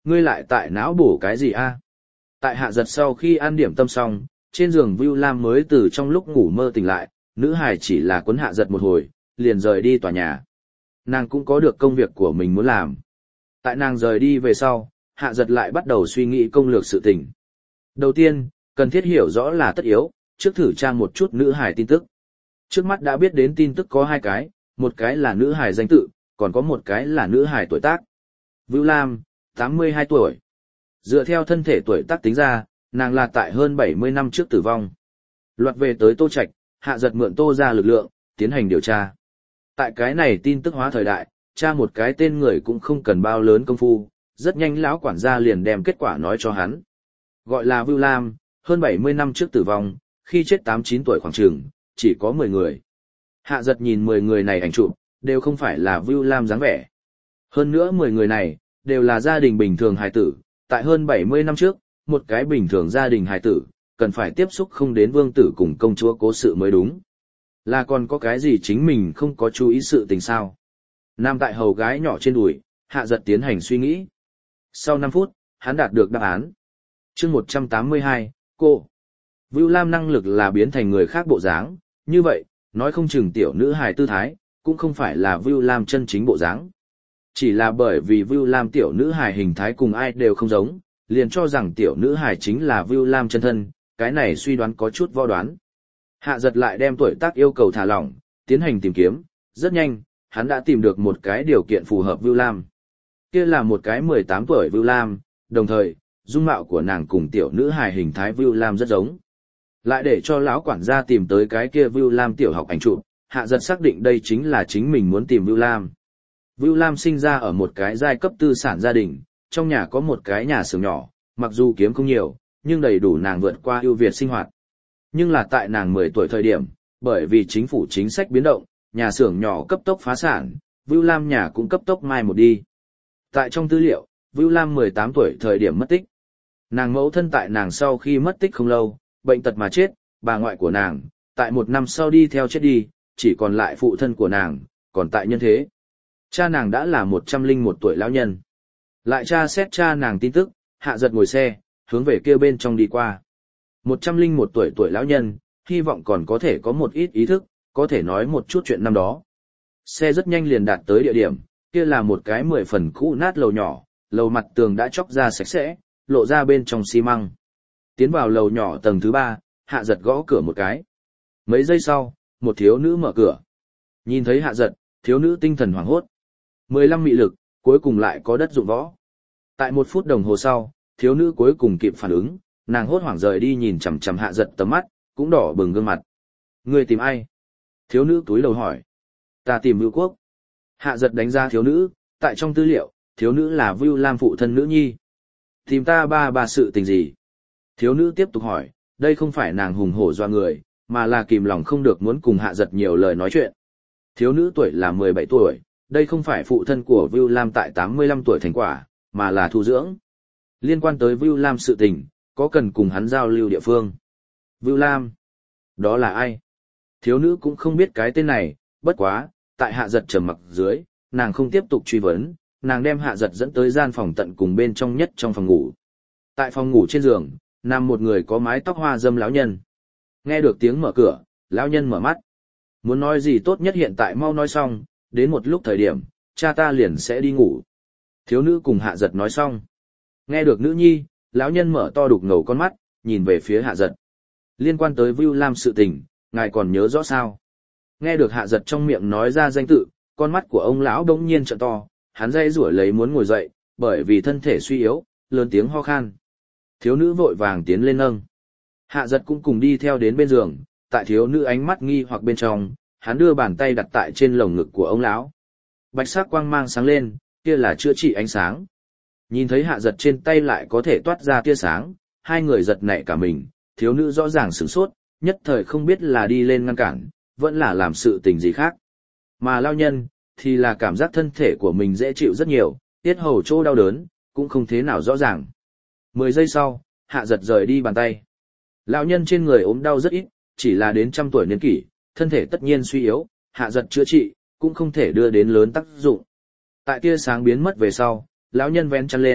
Speaker 1: ngươi lại tại não bổ cái gì a? Tại hạ giật sau khi ăn điểm tâm xong, trên giường Vưu Lam mới từ trong lúc ngủ mơ tỉnh lại, nữ hài chỉ là quấn hạ giật một hồi, liền rời đi tòa nhà. Nàng cũng có được công việc của mình muốn làm. Tại nàng rời đi về sau, hạ giật lại bắt đầu suy nghĩ công lược sự tình. Đầu tiên, cần thiết hiểu rõ là tất yếu, trước thử tra một chút nữ hài tin tức. Trước mắt đã biết đến tin tức có hai cái, một cái là nữ hài danh tự, còn có một cái là nữ hài tuổi tác. Vưu Lam, tám mươi hai tuổi. Dựa theo thân thể tuổi tác tính ra, nàng là tại hơn bảy mươi năm trước tử vong. Loạt về tới Tô Trạch, hạ giật mượn Tô ra lực lượng, tiến hành điều tra. Tại cái này tin tức hóa thời đại, tra một cái tên người cũng không cần bao lớn công phu, rất nhanh lão quản gia liền đem kết quả nói cho hắn. Gọi là Vưu Lam, hơn bảy mươi năm trước tử vong, khi chết tám chín tuổi khoảng chừng, chỉ có mười người. Hạ giật nhìn mười người này ảnh chụp, đều không phải là Vưu Lam dáng vẻ. Hơn nữa mười người này, đều là gia đình bình thường hài tử, tại hơn bảy mươi năm trước, một cái bình thường gia đình hài tử, cần phải tiếp xúc không đến vương tử cùng công chúa cố sự mới đúng. Là còn có cái gì chính mình không có chú ý sự tình sao? Nam tại hầu gái nhỏ trên đùi, hạ giật tiến hành suy nghĩ. Sau năm phút, hắn đạt được đáp án. chương một trăm tám mươi hai, cô. Vưu Lam năng lực là biến thành người khác bộ dáng, như vậy, nói không chừng tiểu nữ hài tư thái, cũng không phải là Vưu Lam chân chính bộ dáng. Chỉ là bởi vì Vưu Lam tiểu nữ hài hình thái cùng ai đều không giống, liền cho rằng tiểu nữ hài chính là Vưu Lam chân thân, cái này suy đoán có chút vo đoán. Hạ giật lại đem tuổi tác yêu cầu thả lỏng, tiến hành tìm kiếm, rất nhanh, hắn đã tìm được một cái điều kiện phù hợp Vưu Lam. Kia là một cái mười tám tuổi Vưu Lam, đồng thời, dung mạo của nàng cùng tiểu nữ hài hình thái Vưu Lam rất giống. Lại để cho lão quản gia tìm tới cái kia Vưu Lam tiểu học ảnh chụp, hạ giật xác định đây chính là chính mình muốn tìm Vưu Lam. Vưu Lam sinh ra ở một cái giai cấp tư sản gia đình, trong nhà có một cái nhà xưởng nhỏ, mặc dù kiếm không nhiều, nhưng đầy đủ nàng vượt qua ưu việt sinh hoạt. Nhưng là tại nàng mười tuổi thời điểm, bởi vì chính phủ chính sách biến động, nhà xưởng nhỏ cấp tốc phá sản, Vưu Lam nhà cũng cấp tốc mai một đi. Tại trong tư liệu, Vưu Lam mười tám tuổi thời điểm mất tích. Nàng mẫu thân tại nàng sau khi mất tích không lâu, bệnh tật mà chết, bà ngoại của nàng, tại một năm sau đi theo chết đi, chỉ còn lại phụ thân của nàng, còn tại nhân thế. Cha nàng đã là một trăm linh một tuổi lão nhân. Lại tra xét cha nàng tin tức, hạ giật ngồi xe, hướng về kia bên trong đi qua. một trăm linh một tuổi tuổi lão nhân, hy vọng còn có thể có một ít ý thức, có thể nói một chút chuyện năm đó. Xe rất nhanh liền đạt tới địa điểm, kia là một cái mười phần cũ nát lầu nhỏ, lầu mặt tường đã chóc ra sạch sẽ, lộ ra bên trong xi măng. Tiến vào lầu nhỏ tầng thứ ba, hạ giật gõ cửa một cái. Mấy giây sau, một thiếu nữ mở cửa. Nhìn thấy hạ giật, thiếu nữ tinh thần hoảng hốt. mười lăm mị lực, cuối cùng lại có đất dụng võ. Tại một phút đồng hồ sau, thiếu nữ cuối cùng kịp phản ứng, nàng hốt hoảng rời đi nhìn chằm chằm hạ giật tầm mắt, cũng đỏ bừng gương mặt. Người tìm ai? Thiếu nữ túi lầu hỏi. Ta tìm Vưu Quốc. Hạ giật đánh ra thiếu nữ, tại trong tư liệu, thiếu nữ là Vưu Lam phụ thân nữ nhi. Tìm ta ba ba sự tình gì? Thiếu nữ tiếp tục hỏi, đây không phải nàng hùng hổ doa người, mà là kìm lòng không được muốn cùng hạ giật nhiều lời nói chuyện. Thiếu nữ tuổi là mười bảy tuổi, đây không phải phụ thân của Vưu Lam tại tám mươi lăm tuổi thành quả, mà là thu dưỡng. Liên quan tới Vưu Lam sự tình, có cần cùng hắn giao lưu địa phương. Vưu Lam? Đó là ai? Thiếu nữ cũng không biết cái tên này, bất quá, tại hạ giật trầm mặc dưới, nàng không tiếp tục truy vấn, nàng đem hạ giật dẫn tới gian phòng tận cùng bên trong nhất trong phòng ngủ. Tại phòng ngủ trên giường, nằm một người có mái tóc hoa dâm lão nhân. Nghe được tiếng mở cửa, lão nhân mở mắt. Muốn nói gì tốt nhất hiện tại mau nói xong, đến một lúc thời điểm, cha ta liền sẽ đi ngủ. Thiếu nữ cùng hạ giật nói xong. Nghe được nữ nhi, lão nhân mở to đục ngầu con mắt, nhìn về phía hạ giật. Liên quan tới Vưu Lam sự tình, ngài còn nhớ rõ sao? Nghe được hạ giật trong miệng nói ra danh tự, con mắt của ông lão đống nhiên trợn to, hắn dây rủi lấy muốn ngồi dậy, bởi vì thân thể suy yếu, lớn tiếng ho khan. Thiếu nữ vội vàng tiến lên nâng. Hạ giật cũng cùng đi theo đến bên giường, tại thiếu nữ ánh mắt nghi hoặc bên trong, hắn đưa bàn tay đặt tại trên lồng ngực của ông lão. Bạch sắc quang mang sáng lên, kia là chữa trị ánh sáng. Nhìn thấy hạ giật trên tay lại có thể toát ra tia sáng, hai người giật nảy cả mình, thiếu nữ rõ ràng sửng sốt, nhất thời không biết là đi lên ngăn cản, vẫn là làm sự tình gì khác. Mà lao nhân, thì là cảm giác thân thể của mình dễ chịu rất nhiều, tiết hầu chỗ đau đớn, cũng không thế nào rõ ràng. Mười giây sau, hạ giật rời đi bàn tay. Lão nhân trên người ốm đau rất ít, chỉ là đến trăm tuổi niên kỷ, thân thể tất nhiên suy yếu, hạ giật chữa trị, cũng không thể đưa đến lớn tác dụng. Tại tia sáng biến mất về sau, lão nhân vén chăn lên,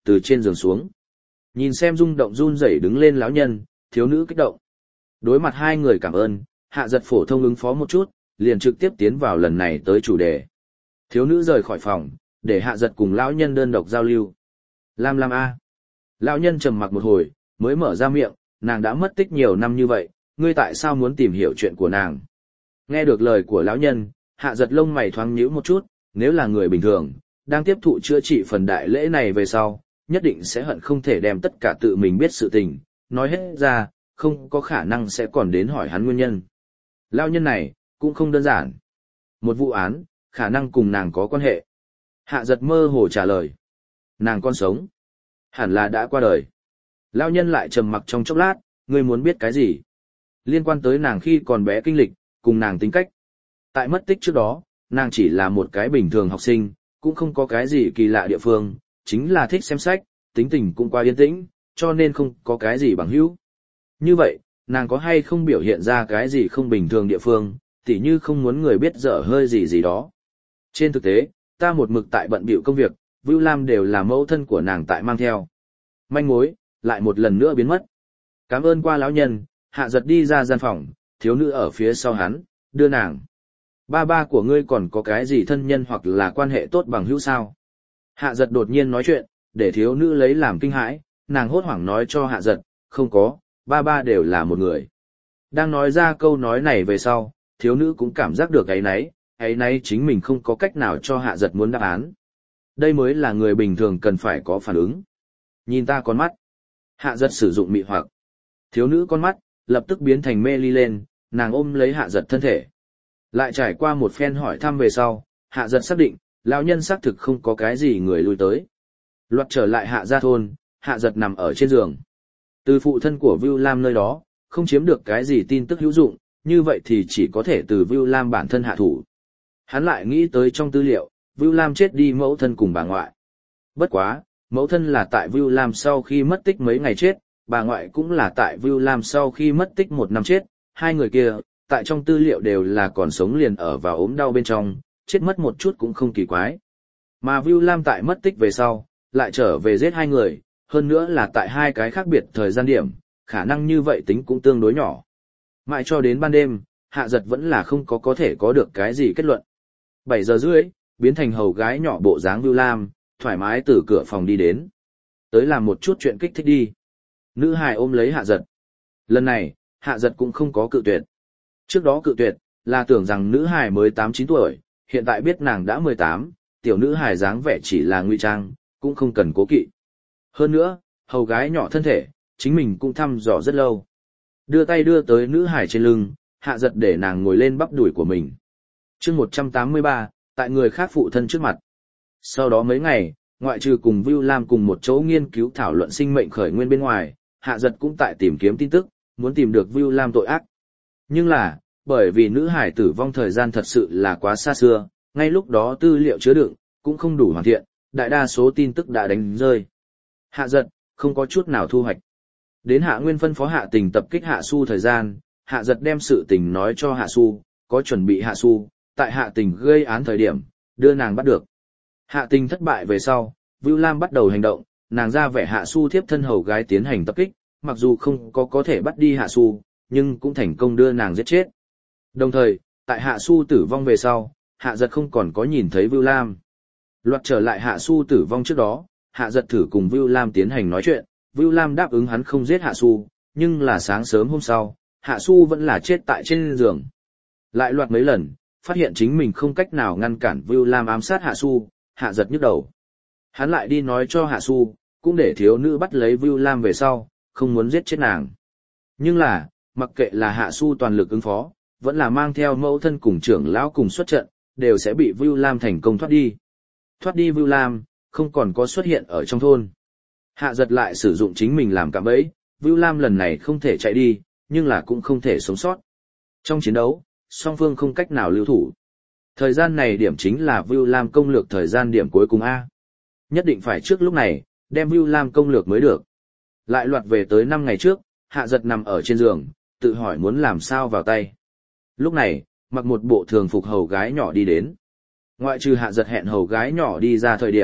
Speaker 1: từ trên giường xuống. Nhìn xem rung động run rẩy đứng lên lão nhân, thiếu nữ kích động. Đối mặt hai người cảm ơn, hạ giật phổ thông ứng phó một chút, liền trực tiếp tiến vào lần này tới chủ đề. Thiếu nữ rời khỏi phòng, để hạ giật cùng lão nhân đơn độc giao lưu. Lam Lam A. Lão nhân trầm mặc một hồi, mới mở ra miệng, nàng đã mất tích nhiều năm như vậy, ngươi tại sao muốn tìm hiểu chuyện của nàng? Nghe được lời của lão nhân, hạ giật lông mày thoáng nhíu một chút, nếu là người bình thường, đang tiếp thụ chữa trị phần đại lễ này về sau, nhất định sẽ hận không thể đem tất cả tự mình biết sự tình, nói hết ra, không có khả năng sẽ còn đến hỏi hắn nguyên nhân. Lão nhân này, cũng không đơn giản. Một vụ án, khả năng cùng nàng có quan hệ. Hạ giật mơ hồ trả lời. Nàng còn sống. Hẳn là đã qua đời. Lão nhân lại trầm mặc trong chốc lát, ngươi muốn biết cái gì? Liên quan tới nàng khi còn bé kinh lịch, cùng nàng tính cách. Tại mất tích trước đó, nàng chỉ là một cái bình thường học sinh, cũng không có cái gì kỳ lạ địa phương, chính là thích xem sách, tính tình cũng qua yên tĩnh, cho nên không có cái gì bằng hữu. Như vậy, nàng có hay không biểu hiện ra cái gì không bình thường địa phương, tỉ như không muốn người biết dở hơi gì gì đó. Trên thực tế, ta một mực tại bận bịu công việc, Vưu Lam đều là mẫu thân của nàng tại mang theo. Manh mối, lại một lần nữa biến mất. Cảm ơn qua lão nhân, hạ giật đi ra gian phòng, thiếu nữ ở phía sau hắn, đưa nàng. Ba ba của ngươi còn có cái gì thân nhân hoặc là quan hệ tốt bằng hữu sao? Hạ giật đột nhiên nói chuyện, để thiếu nữ lấy làm kinh hãi, nàng hốt hoảng nói cho hạ giật, không có, ba ba đều là một người. Đang nói ra câu nói này về sau, thiếu nữ cũng cảm giác được ấy nấy, ấy nấy chính mình không có cách nào cho hạ giật muốn đáp án. Đây mới là người bình thường cần phải có phản ứng. Nhìn ta con mắt. Hạ giật sử dụng mị hoặc. Thiếu nữ con mắt, lập tức biến thành mê ly lên, nàng ôm lấy hạ giật thân thể. Lại trải qua một phen hỏi thăm về sau, hạ giật xác định, lão nhân xác thực không có cái gì người lui tới. Loạt trở lại hạ gia thôn, hạ giật nằm ở trên giường. Từ phụ thân của Vưu Lam nơi đó, không chiếm được cái gì tin tức hữu dụng, như vậy thì chỉ có thể từ Vưu Lam bản thân hạ thủ. Hắn lại nghĩ tới trong tư liệu, Vưu Lam chết đi mẫu thân cùng bà ngoại. Bất quá, mẫu thân là tại Vưu Lam sau khi mất tích mấy ngày chết, bà ngoại cũng là tại Vưu Lam sau khi mất tích một năm chết, hai người kia, tại trong tư liệu đều là còn sống liền ở và ốm đau bên trong, chết mất một chút cũng không kỳ quái. Mà Vưu Lam tại mất tích về sau, lại trở về giết hai người, hơn nữa là tại hai cái khác biệt thời gian điểm, khả năng như vậy tính cũng tương đối nhỏ. Mãi cho đến ban đêm, hạ giật vẫn là không có có thể có được cái gì kết luận. bảy giờ rưỡi, biến thành hầu gái nhỏ bộ dáng Vưu Lam, thoải mái từ cửa phòng đi đến. Tới làm một chút chuyện kích thích đi. Nữ hài ôm lấy hạ giật. Lần này, hạ giật cũng không có cự tuyệt. Trước đó cự tuyệt, là tưởng rằng nữ hài mới tám chín tuổi, hiện tại biết nàng đã mười tám, tiểu nữ hài dáng vẻ chỉ là ngụy trang, cũng không cần cố kỵ. Hơn nữa, hầu gái nhỏ thân thể, chính mình cũng thăm dò rất lâu. Đưa tay đưa tới nữ hài trên lưng, hạ giật để nàng ngồi lên bắp đùi của mình. chương một trăm tám mươi ba, tại người khác phụ thân trước mặt. Sau đó mấy ngày, ngoại trừ cùng Vưu Lam cùng một chỗ nghiên cứu thảo luận sinh mệnh khởi nguyên bên ngoài, hạ giật cũng tại tìm kiếm tin tức, muốn tìm được Vưu Lam tội ác. Nhưng là, bởi vì nữ hải tử vong thời gian thật sự là quá xa xưa, ngay lúc đó tư liệu chứa đựng, cũng không đủ hoàn thiện, đại đa số tin tức đã đánh rơi. Hạ giật, không có chút nào thu hoạch. Đến hạ nguyên phân phó hạ tình tập kích hạ su thời gian, hạ giật đem sự tình nói cho hạ su, có chuẩn bị hạ su, tại hạ tình gây án thời điểm, đưa nàng bắt được. Hạ tình thất bại về sau, Vưu Lam bắt đầu hành động, nàng ra vẻ hạ su thiếp thân hầu gái tiến hành tập kích, mặc dù không có có thể bắt đi hạ su, nhưng cũng thành công đưa nàng giết chết. Đồng thời, tại hạ su tử vong về sau, hạ giật không còn có nhìn thấy Vưu Lam. Loạt trở lại hạ su tử vong trước đó, hạ giật thử cùng Vưu Lam tiến hành nói chuyện, Vưu Lam đáp ứng hắn không giết hạ su, nhưng là sáng sớm hôm sau, hạ su vẫn là chết tại trên giường. Lại loạt mấy lần, phát hiện chính mình không cách nào ngăn cản Vưu Lam ám sát hạ su, hạ giật nhức đầu. Hắn lại đi nói cho hạ su, cũng để thiếu nữ bắt lấy Vưu Lam về sau, không muốn giết chết nàng. Nhưng là, mặc kệ là hạ su toàn lực ứng phó, vẫn là mang theo mẫu thân cùng trưởng lão cùng xuất trận, đều sẽ bị Vưu Lam thành công thoát đi. Thoát đi Vưu Lam, không còn có xuất hiện ở trong thôn. Hạ giật lại sử dụng chính mình làm cạm bẫy, Vưu Lam lần này không thể chạy đi, nhưng là cũng không thể sống sót. Trong chiến đấu, song phương không cách nào lưu thủ. Thời gian này điểm chính là Vưu Lam công lược thời gian điểm cuối cùng A. Nhất định phải trước lúc này, đem Vưu Lam công lược mới được. Lại loạt về tới năm ngày trước, hạ giật nằm ở trên giường, tự hỏi muốn làm sao vào tay. Lúc này, mặc một bộ thường phục hầu gái nhỏ đi đến. Ngoại trừ hạ giật hẹn hầu gái nhỏ đi ra thời điểm,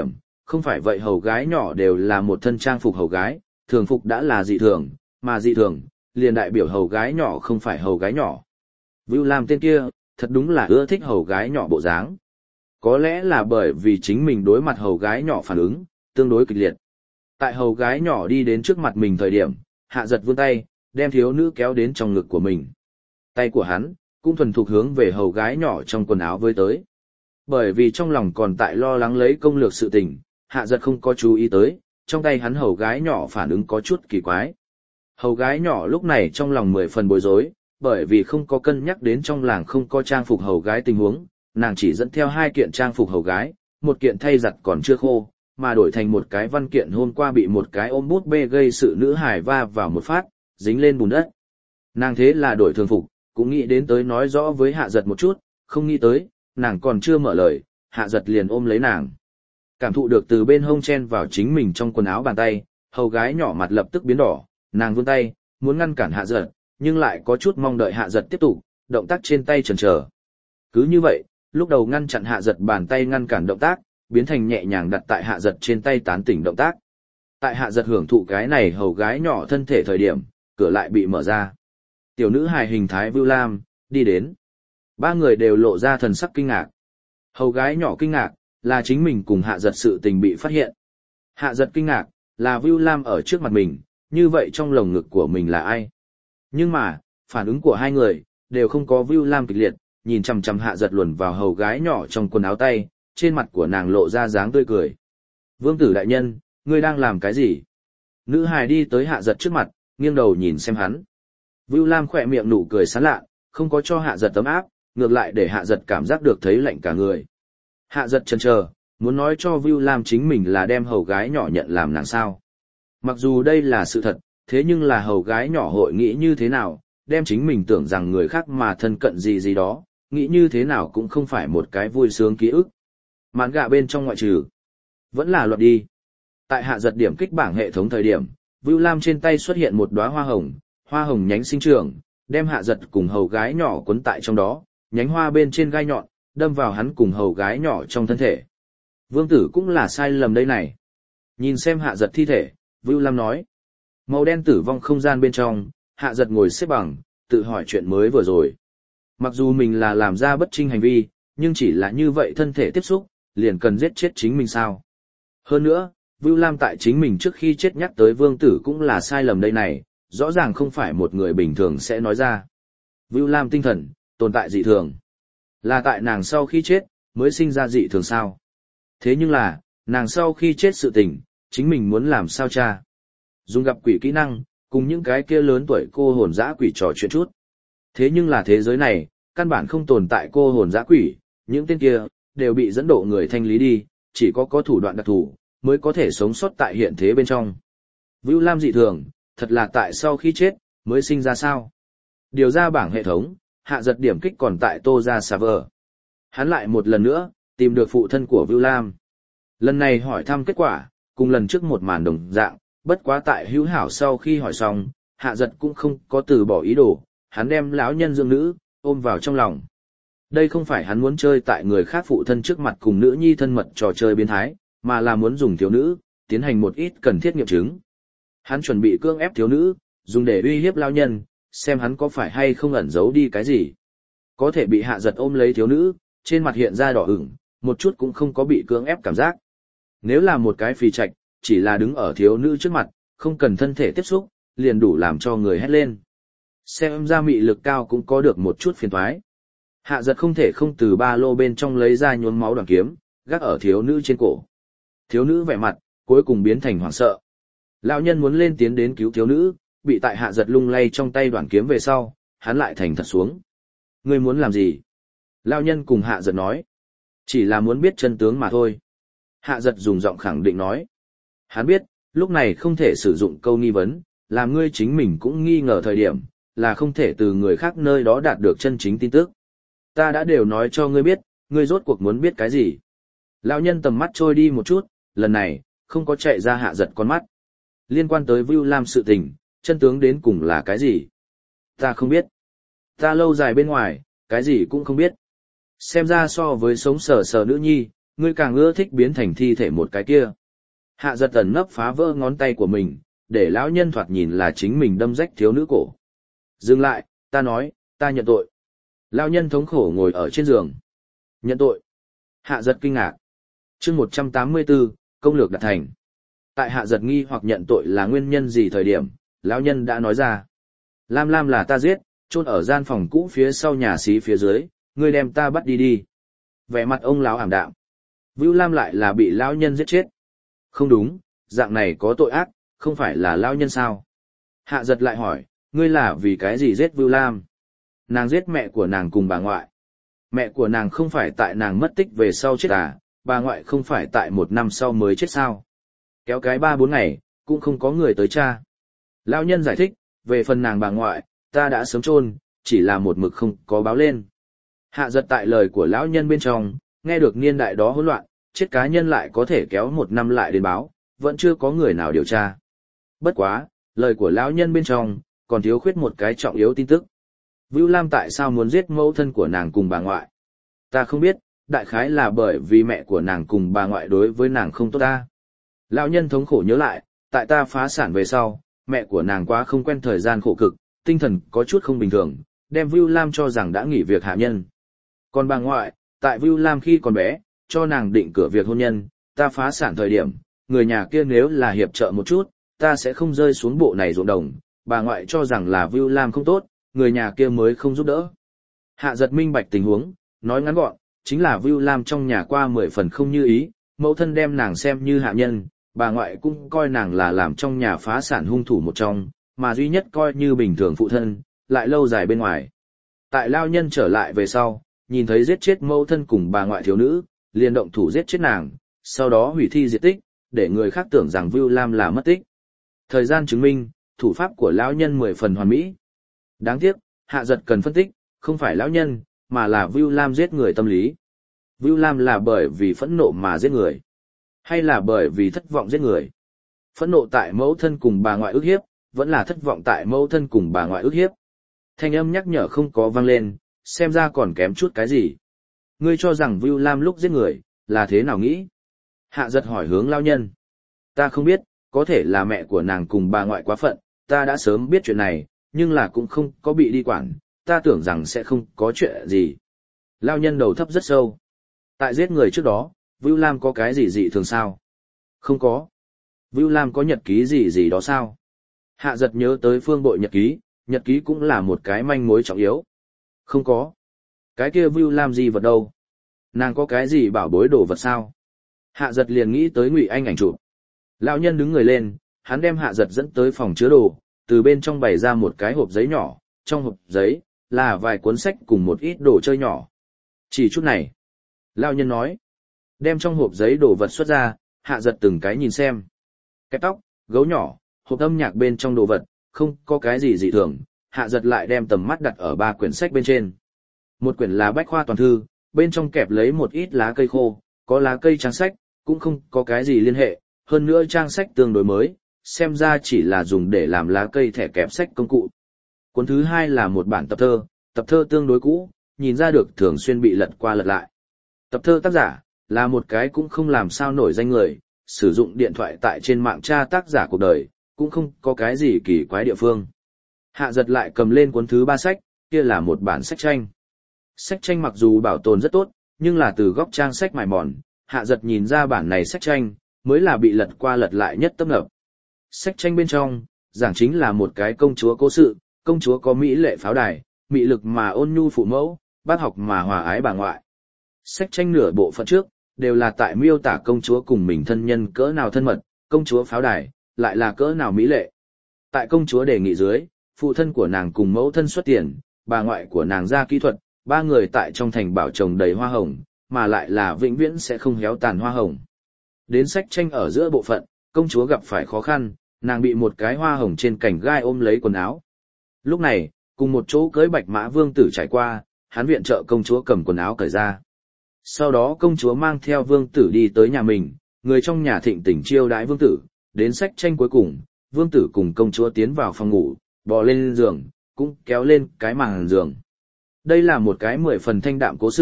Speaker 1: không phải vậy hầu gái nhỏ đều là một thân trang phục hầu gái, thường phục đã là dị thường, mà dị thường, liền đại biểu hầu gái nhỏ không phải hầu gái nhỏ. Vưu Lam tên kia, thật đúng là ưa thích hầu gái nhỏ bộ dáng. Có lẽ là bởi vì chính mình đối mặt hầu gái nhỏ phản ứng, tương đối kịch liệt. Tại hầu gái nhỏ đi đến trước mặt mình thời điểm, Hạ Giật vươn tay, đem thiếu nữ kéo đến trong ngực của mình. Tay của hắn, cũng thuần thục hướng về hầu gái nhỏ trong quần áo với tới. Bởi vì trong lòng còn tại lo lắng lấy công lược sự tình, Hạ Giật không có chú ý tới, trong tay hắn hầu gái nhỏ phản ứng có chút kỳ quái. Hầu gái nhỏ lúc này trong lòng mười phần bối rối, bởi vì không có cân nhắc đến trong làng không có trang phục hầu gái tình huống, nàng chỉ dẫn theo hai kiện trang phục hầu gái, một kiện thay giặt còn chưa khô, mà đổi thành một cái văn kiện hôm qua bị một cái ôm bút bê gây sự nữ hài va vào một phát, dính lên bùn đất. Nàng thế là đổi thường phục, cũng nghĩ đến tới nói rõ với Hạ Giật một chút, không nghĩ tới, nàng còn chưa mở lời, Hạ Giật liền ôm lấy nàng. Cảm thụ được từ bên hông chen vào chính mình trong quần áo bàn tay, hầu gái nhỏ mặt lập tức biến đỏ, nàng vươn tay, muốn ngăn cản Hạ Giật, nhưng lại có chút mong đợi Hạ Giật tiếp tục, động tác trên tay chần chờ. Cứ như vậy, lúc đầu ngăn chặn Hạ Giật bàn tay ngăn cản động tác, biến thành nhẹ nhàng đặt tại Hạ Giật trên tay tán tỉnh động tác. Tại Hạ Giật hưởng thụ cái này hầu gái nhỏ thân thể thời điểm, cửa lại bị mở ra. Tiểu nữ hài hình thái Vưu Lam, đi đến. Ba người đều lộ ra thần sắc kinh ngạc. Hầu gái nhỏ kinh ngạc, là chính mình cùng Hạ Giật sự tình bị phát hiện. Hạ Giật kinh ngạc, là Vưu Lam ở trước mặt mình, như vậy trong lồng ngực của mình là ai? Nhưng mà, phản ứng của hai người, đều không có Vưu Lam kịch liệt, nhìn chằm chằm Hạ Giật luồn vào hầu gái nhỏ trong quần áo tay, trên mặt của nàng lộ ra dáng tươi cười. Vương tử đại nhân, ngươi đang làm cái gì? Nữ hài đi tới Hạ Giật trước mặt, nghiêng đầu nhìn xem hắn. Vưu Lam khỏe miệng nụ cười sán lạ, không có cho Hạ Giật tấm áp, ngược lại để Hạ Giật cảm giác được thấy lạnh cả người. Hạ Giật chần chờ, muốn nói cho Vưu Lam chính mình là đem hầu gái nhỏ nhận làm nàng sao. Mặc dù đây là sự thật, thế nhưng là hầu gái nhỏ hội nghĩ như thế nào, đem chính mình tưởng rằng người khác mà thân cận gì gì đó, nghĩ như thế nào cũng không phải một cái vui sướng ký ức. Mạn gạ bên trong ngoại trừ, vẫn là luật đi. Tại Hạ Giật điểm kích bảng hệ thống thời điểm, Vưu Lam trên tay xuất hiện một đóa hoa hồng, hoa hồng nhánh sinh trưởng, đem Hạ Giật cùng hầu gái nhỏ quấn tại trong đó, nhánh hoa bên trên gai nhọn, đâm vào hắn cùng hầu gái nhỏ trong thân thể. Vương tử cũng là sai lầm đây này. Nhìn xem Hạ Giật thi thể, Vưu Lam nói. Màu đen tử vong không gian bên trong, Hạ Giật ngồi xếp bằng, tự hỏi chuyện mới vừa rồi. Mặc dù mình là làm ra bất trinh hành vi, nhưng chỉ là như vậy thân thể tiếp xúc, liền cần giết chết chính mình sao. Hơn nữa, Vưu Lam tại chính mình trước khi chết nhắc tới vương tử cũng là sai lầm đây này, rõ ràng không phải một người bình thường sẽ nói ra. Vưu Lam tinh thần, tồn tại dị thường. Là tại nàng sau khi chết, mới sinh ra dị thường sao. Thế nhưng là, nàng sau khi chết sự tình, chính mình muốn làm sao cha. Dùng gặp quỷ kỹ năng, cùng những cái kia lớn tuổi cô hồn dã quỷ trò chuyện chút. Thế nhưng là thế giới này, căn bản không tồn tại cô hồn dã quỷ, những tên kia, đều bị dẫn độ người thanh lý đi, chỉ có có thủ đoạn đặc thù mới có thể sống sót tại hiện thế bên trong. Vưu Lam dị thường, thật là tại sau khi chết, mới sinh ra sao. Điều ra bảng hệ thống, Hạ Giật điểm kích còn tại Tô Gia server. Hắn lại một lần nữa, tìm được phụ thân của Vưu Lam. Lần này hỏi thăm kết quả, cùng lần trước một màn đồng dạng, bất quá tại hữu hảo sau khi hỏi xong, Hạ Giật cũng không có từ bỏ ý đồ, hắn đem lão nhân dương nữ, ôm vào trong lòng. Đây không phải hắn muốn chơi tại người khác phụ thân trước mặt cùng nữ nhi thân mật trò chơi biến thái, mà là muốn dùng thiếu nữ, tiến hành một ít cần thiết nghiệm chứng. Hắn chuẩn bị cưỡng ép thiếu nữ, dùng để uy hiếp lão nhân, xem hắn có phải hay không ẩn giấu đi cái gì. Có thể bị Hạ Giật ôm lấy thiếu nữ, trên mặt hiện ra đỏ ửng, một chút cũng không có bị cưỡng ép cảm giác. Nếu là một cái phì trạch, chỉ là đứng ở thiếu nữ trước mặt, không cần thân thể tiếp xúc, liền đủ làm cho người hét lên. Xem ra mị lực cao cũng có được một chút phiền toái. Hạ Giật không thể không từ ba lô bên trong lấy ra nhuốm máu đoàn kiếm, gác ở thiếu nữ trên cổ. Thiếu nữ vẻ mặt, cuối cùng biến thành hoảng sợ. Lão nhân muốn lên tiến đến cứu thiếu nữ, bị tại Hạ Giật lung lay trong tay đoàn kiếm về sau, hắn lại thành thật xuống. Ngươi muốn làm gì? Lão nhân cùng Hạ Giật nói. Chỉ là muốn biết chân tướng mà thôi. Hạ Giật dùng giọng khẳng định nói. Hắn biết, lúc này không thể sử dụng câu nghi vấn, làm ngươi chính mình cũng nghi ngờ thời điểm, là không thể từ người khác nơi đó đạt được chân chính tin tức. Ta đã đều nói cho ngươi biết, ngươi rốt cuộc muốn biết cái gì. Lão nhân tầm mắt trôi đi một chút, lần này, không có chạy ra Hạ Giật con mắt. Liên quan tới Vưu Lam sự tình, chân tướng đến cùng là cái gì? Ta không biết. Ta lâu dài bên ngoài, cái gì cũng không biết. Xem ra so với sống sờ sờ nữ nhi, ngươi càng ưa thích biến thành thi thể một cái kia. Hạ giật ẩn nấp phá vỡ ngón tay của mình, để lão nhân thoạt nhìn là chính mình đâm rách thiếu nữ cổ. Dừng lại, ta nói, ta nhận tội. Lão nhân thống khổ ngồi ở trên giường. Nhận tội. Hạ giật kinh ngạc. chương một trăm tám mươi bốn, công lược đạt thành. Tại hạ giật nghi hoặc nhận tội là nguyên nhân gì thời điểm, lão nhân đã nói ra. Lam Lam là ta giết, chôn ở gian phòng cũ phía sau nhà xí phía dưới, ngươi đem ta bắt đi đi. Vẻ mặt ông lão ảm đạm. Vưu Lam lại là bị lão nhân giết chết. Không đúng, dạng này có tội ác, không phải là lão nhân sao? Hạ giật lại hỏi, ngươi là vì cái gì giết Vưu Lam? Nàng giết mẹ của nàng cùng bà ngoại. Mẹ của nàng không phải tại nàng mất tích về sau chết à, bà ngoại không phải tại một năm sau mới chết sao? Kéo cái ba bốn ngày, cũng không có người tới cha. Lão nhân giải thích, về phần nàng bà ngoại, ta đã sớm chôn, chỉ là một mực không có báo lên. Hạ giật tại lời của lão nhân bên trong, nghe được niên đại đó hỗn loạn, chết cá nhân lại có thể kéo một năm lại đến báo, vẫn chưa có người nào điều tra. Bất quá, lời của lão nhân bên trong, còn thiếu khuyết một cái trọng yếu tin tức. Vưu Lam tại sao muốn giết mẫu thân của nàng cùng bà ngoại? Ta không biết, đại khái là bởi vì mẹ của nàng cùng bà ngoại đối với nàng không tốt ta. Lão nhân thống khổ nhớ lại, tại ta phá sản về sau, mẹ của nàng quá không quen thời gian khổ cực, tinh thần có chút không bình thường, đem Vưu Lam cho rằng đã nghỉ việc hạ nhân. Còn bà ngoại, tại Vưu Lam khi còn bé, cho nàng định cửa việc hôn nhân, ta phá sản thời điểm, người nhà kia nếu là hiệp trợ một chút, ta sẽ không rơi xuống bộ này ruộng đồng, bà ngoại cho rằng là Vưu Lam không tốt, người nhà kia mới không giúp đỡ. Hạ giật minh bạch tình huống, nói ngắn gọn, chính là Vưu Lam trong nhà qua mười phần không như ý, mẫu thân đem nàng xem như hạ nhân, bà ngoại cũng coi nàng là làm trong nhà phá sản hung thủ một trong, mà duy nhất coi như bình thường phụ thân, lại lâu dài bên ngoài. Tại lao nhân trở lại về sau, nhìn thấy giết chết mẫu thân cùng bà ngoại thiếu nữ, liền động thủ giết chết nàng, sau đó hủy thi diệt tích, để người khác tưởng rằng Vưu Lam là mất tích. Thời gian chứng minh, thủ pháp của lão nhân mười phần hoàn mỹ. Đáng tiếc, hạ giật cần phân tích, không phải lão nhân, mà là Vưu Lam giết người tâm lý. Vưu Lam là bởi vì phẫn nộ mà giết người, hay là bởi vì thất vọng giết người? Phẫn nộ tại mẫu thân cùng bà ngoại ức hiếp, vẫn là thất vọng tại mẫu thân cùng bà ngoại ức hiếp. Thanh âm nhắc nhở không có vang lên, xem ra còn kém chút cái gì. Ngươi cho rằng Vưu Lam lúc giết người, là thế nào nghĩ? Hạ giật hỏi hướng lao nhân. Ta không biết, có thể là mẹ của nàng cùng bà ngoại quá phận, ta đã sớm biết chuyện này, nhưng là cũng không có bị đi quản, ta tưởng rằng sẽ không có chuyện gì. Lao nhân đầu thấp rất sâu. Tại giết người trước đó, Vưu Lam có cái gì dị thường sao? Không có. Vưu Lam có nhật ký gì gì đó sao? Hạ giật nhớ tới phương bội nhật ký, nhật ký cũng là một cái manh mối trọng yếu. Không có. Cái kia Vưu Lam gì vật đâu? Nàng có cái gì bảo bối đồ vật sao? Hạ giật liền nghĩ tới Ngụy Anh ảnh chụp. Lão nhân đứng người lên, hắn đem hạ giật dẫn tới phòng chứa đồ, từ bên trong bày ra một cái hộp giấy nhỏ, trong hộp giấy là vài cuốn sách cùng một ít đồ chơi nhỏ. Chỉ chút này. Lão nhân nói. Đem trong hộp giấy đồ vật xuất ra, hạ giật từng cái nhìn xem. Kẹp tóc, gấu nhỏ, hộp âm nhạc bên trong đồ vật, không có cái gì dị thường, hạ giật lại đem tầm mắt đặt ở ba quyển sách bên trên. Một quyển là bách khoa toàn thư, bên trong kẹp lấy một ít lá cây khô, có lá cây trang sách, cũng không có cái gì liên hệ, hơn nữa trang sách tương đối mới, xem ra chỉ là dùng để làm lá cây thẻ kẹp sách công cụ. Cuốn thứ hai là một bản tập thơ, tập thơ tương đối cũ, nhìn ra được thường xuyên bị lật qua lật lại. Tập thơ tác giả là một cái cũng không làm sao nổi danh người, sử dụng điện thoại tại trên mạng tra tác giả cuộc đời, cũng không có cái gì kỳ quái địa phương. Hạ giật lại cầm lên cuốn thứ ba sách, kia là một bản sách tranh. Sách tranh mặc dù bảo tồn rất tốt, nhưng là từ góc trang sách mài mòn, hạ giật nhìn ra bản này sách tranh, mới là bị lật qua lật lại nhất tấp nập. Sách tranh bên trong, giảng chính là một cái công chúa cố sự, công chúa có mỹ lệ pháo đài, mị lực mà ôn nhu phụ mẫu, bác học mà hòa ái bà ngoại. Sách tranh nửa bộ phận trước, đều là tại miêu tả công chúa cùng mình thân nhân cỡ nào thân mật, công chúa pháo đài, lại là cỡ nào mỹ lệ. Tại công chúa đề nghị dưới, phụ thân của nàng cùng mẫu thân xuất tiền, bà ngoại của nàng ra kỹ thuật, ba người tại trong thành bảo trồng đầy hoa hồng, mà lại là vĩnh viễn sẽ không héo tàn hoa hồng. Đến sách tranh ở giữa bộ phận, công chúa gặp phải khó khăn, nàng bị một cái hoa hồng trên cành gai ôm lấy quần áo. Lúc này, cùng một chỗ cưới bạch mã vương tử trải qua, hắn viện trợ công chúa cầm quần áo cởi ra. Sau đó công chúa mang theo vương tử đi tới nhà mình, người trong nhà thịnh tình chiêu đãi vương tử, đến sách tranh cuối cùng, vương tử cùng công chúa tiến vào phòng ngủ, bò lên giường, cũng kéo lên cái màn giường. Đây là một cái mười phần thanh đạm cố sự,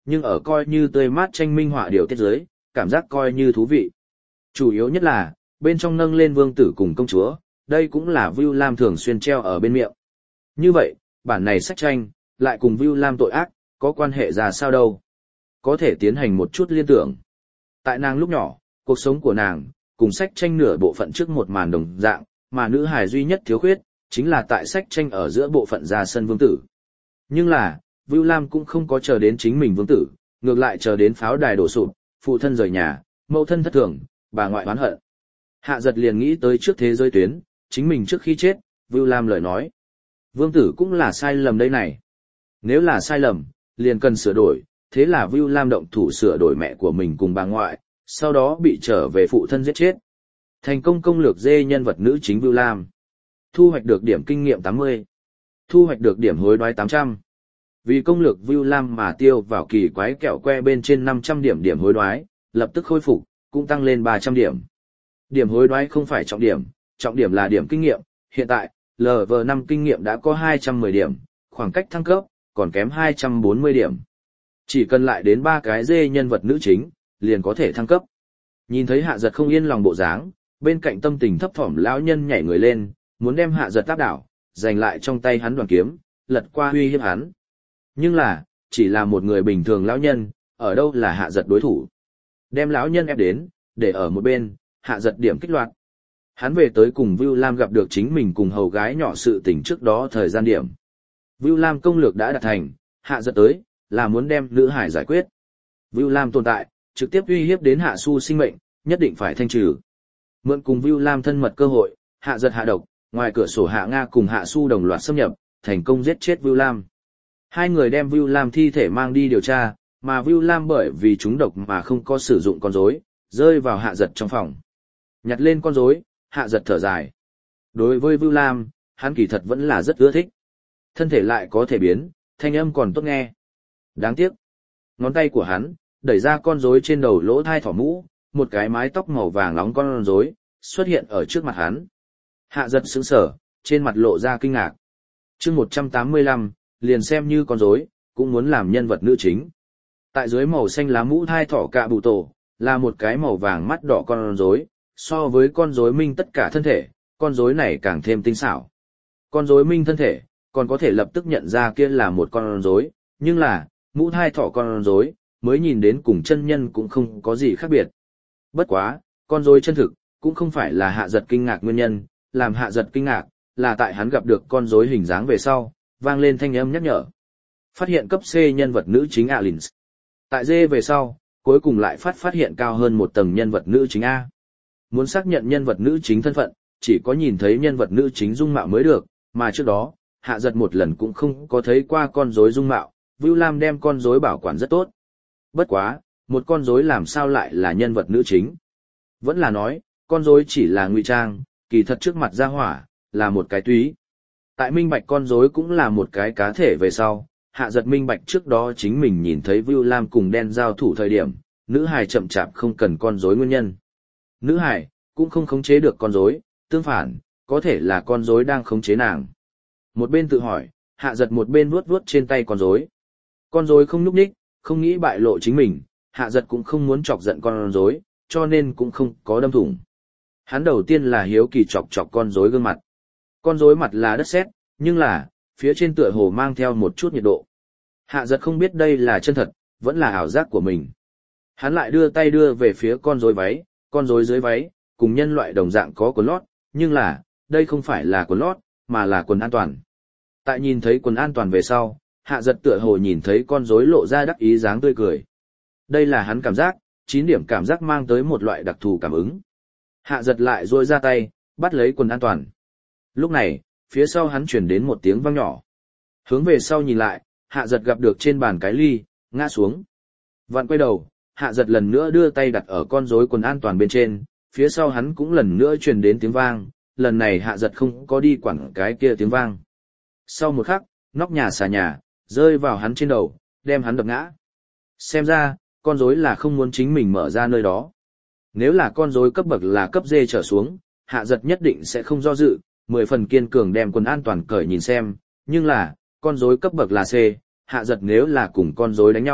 Speaker 1: nhưng ở coi như tươi mát tranh minh họa điều tiết giới, cảm giác coi như thú vị. Chủ yếu nhất là, bên trong nâng lên vương tử cùng công chúa, đây cũng là Vưu Lam thường xuyên treo ở bên miệng. Như vậy, bản này sách tranh, lại cùng Vưu Lam tội ác, có quan hệ ra sao đâu. Có thể tiến hành một chút liên tưởng. Tại nàng lúc nhỏ, cuộc sống của nàng, cùng sách tranh nửa bộ phận trước một màn đồng dạng, mà nữ hài duy nhất thiếu khuyết, chính là tại sách tranh ở giữa bộ phận ra sân vương tử. Nhưng là, Vưu Lam cũng không có chờ đến chính mình vương tử, ngược lại chờ đến pháo đài đổ sụp, phụ thân rời nhà, mẫu thân thất thường, bà ngoại oán hận. Hạ giật liền nghĩ tới trước thế giới tuyến, chính mình trước khi chết, Vưu Lam lời nói. Vương tử cũng là sai lầm đây này. Nếu là sai lầm, liền cần sửa đổi, thế là Vưu Lam động thủ sửa đổi mẹ của mình cùng bà ngoại, sau đó bị trở về phụ thân giết chết. Thành công công lược dê nhân vật nữ chính Vưu Lam. Thu hoạch được điểm kinh nghiệm tám mươi. Thu hoạch được điểm hối đoái tám trăm. Vì công lược Vưu Lam mà tiêu vào kỳ quái kẹo que bên trên năm trăm điểm điểm hối đoái, lập tức khôi phục, cũng tăng lên ba trăm điểm. Điểm hối đoái không phải trọng điểm, trọng điểm là điểm kinh nghiệm, hiện tại, lờ vê năm kinh nghiệm đã có hai trăm mười điểm, khoảng cách thăng cấp, còn kém hai trăm bốn mươi điểm. Chỉ cần lại đến ba cái dê nhân vật nữ chính, liền có thể thăng cấp. Nhìn thấy Hạ Giật không yên lòng bộ dáng, bên cạnh tâm tình thấp thỏm lão nhân nhảy người lên, muốn đem Hạ Giật áp đảo, giành lại trong tay hắn đoàn kiếm, lật qua uy hiếp hắn. Nhưng là, chỉ là một người bình thường lão nhân, ở đâu là Hạ Giật đối thủ. Đem lão nhân ép đến, để ở một bên, Hạ Giật điểm kích loạt. Hắn về tới cùng Vưu Lam gặp được chính mình cùng hầu gái nhỏ sự tình trước đó thời gian điểm. Vưu Lam công lược đã đạt thành, Hạ Giật tới, là muốn đem nữ hải giải quyết. Vưu Lam tồn tại, trực tiếp uy hiếp đến Hạ Su sinh mệnh, nhất định phải thanh trừ. Mượn cùng Vưu Lam thân mật cơ hội, Hạ Giật hạ độc, ngoài cửa sổ Hạ Nga cùng Hạ Su đồng loạt xâm nhập, thành công giết chết Vưu Lam. Hai người đem Vưu Lam thi thể mang đi điều tra, mà Vưu Lam bởi vì trúng độc mà không có sử dụng con rối, rơi vào Hạ Giật trong phòng. Nhặt lên con rối, Hạ Giật thở dài. Đối với Vưu Lam, hắn kỳ thật vẫn là rất ưa thích. Thân thể lại có thể biến, thanh âm còn tốt nghe. Đáng tiếc. Ngón tay của hắn, đẩy ra con rối trên đầu lỗ thai thỏ mũ, một cái mái tóc màu vàng nóng con rối, xuất hiện ở trước mặt hắn. Hạ Giật sững sờ, trên mặt lộ ra kinh ngạc. chương một trăm tám mươi lăm, liền xem như con rối, cũng muốn làm nhân vật nữ chính. Tại dưới màu xanh lá mũ thai thỏ cạ bụ tổ, là một cái màu vàng mắt đỏ con rối, so với con rối minh tất cả thân thể, con rối này càng thêm tinh xảo. Con rối minh thân thể, còn có thể lập tức nhận ra kia là một con rối, nhưng là, mũ thai thỏ con rối, mới nhìn đến cùng chân nhân cũng không có gì khác biệt. Bất quá, con rối chân thực, cũng không phải là Hạ Giật kinh ngạc nguyên nhân, làm Hạ Giật kinh ngạc, là tại hắn gặp được con rối hình dáng về sau, vang lên thanh âm nhắc nhở. Phát hiện cấp C nhân vật nữ chính Alins. Tại D về sau, cuối cùng lại phát phát hiện cao hơn một tầng nhân vật nữ chính A. Muốn xác nhận nhân vật nữ chính thân phận, chỉ có nhìn thấy nhân vật nữ chính dung mạo mới được, mà trước đó, Hạ Giật một lần cũng không có thấy qua con rối dung mạo, Vưu Lam đem con rối bảo quản rất tốt. Bất quá, một con rối làm sao lại là nhân vật nữ chính? Vẫn là nói, con rối chỉ là ngụy trang, kỳ thật trước mặt ra hỏa, là một cái túy. Tại minh bạch con rối cũng là một cái cá thể về sau, Hạ Giật minh bạch trước đó chính mình nhìn thấy Vưu Lam cùng đen giao thủ thời điểm, nữ hài chậm chạp không cần con rối nguyên nhân. Nữ hài cũng không khống chế được con rối, tương phản, có thể là con rối đang khống chế nàng. Một bên tự hỏi, Hạ Giật một bên vuốt vuốt trên tay con rối. Con rối không nhúc nhích, không nghĩ bại lộ chính mình, Hạ Giật cũng không muốn chọc giận con rối, cho nên cũng không có đâm thủng. Hắn đầu tiên là hiếu kỳ chọc chọc con rối gương mặt. Con rối mặt là đất sét, nhưng là, phía trên tựa hồ mang theo một chút nhiệt độ. Hạ Giật không biết đây là chân thật, vẫn là ảo giác của mình. Hắn lại đưa tay đưa về phía con rối váy, con rối dưới váy, cùng nhân loại đồng dạng có quần lót, nhưng là, đây không phải là quần lót, mà là quần an toàn. Tại nhìn thấy quần an toàn về sau, Hạ Giật tựa hồ nhìn thấy con rối lộ ra đắc ý dáng tươi cười. Đây là hắn cảm giác, chín điểm cảm giác mang tới một loại đặc thù cảm ứng. Hạ Giật lại duỗi ra tay, bắt lấy quần an toàn. Lúc này, phía sau hắn truyền đến một tiếng vang nhỏ. Hướng về sau nhìn lại, Hạ Giật gặp được trên bàn cái ly, ngã xuống. Vặn quay đầu, Hạ Giật lần nữa đưa tay đặt ở con rối quần an toàn bên trên, phía sau hắn cũng lần nữa truyền đến tiếng vang, lần này Hạ Giật không có đi quản cái kia tiếng vang. Sau một khắc, nóc nhà xà nhà, rơi vào hắn trên đầu, đem hắn đập ngã. Xem ra, con rối là không muốn chính mình mở ra nơi đó. Nếu là con rối cấp bậc là cấp D trở xuống, Hạ Giật nhất định sẽ không do dự, mười phần kiên cường đem quần an toàn cởi nhìn xem, nhưng là, con rối cấp bậc là C, Hạ Giật nếu là cùng con rối đánh nhau,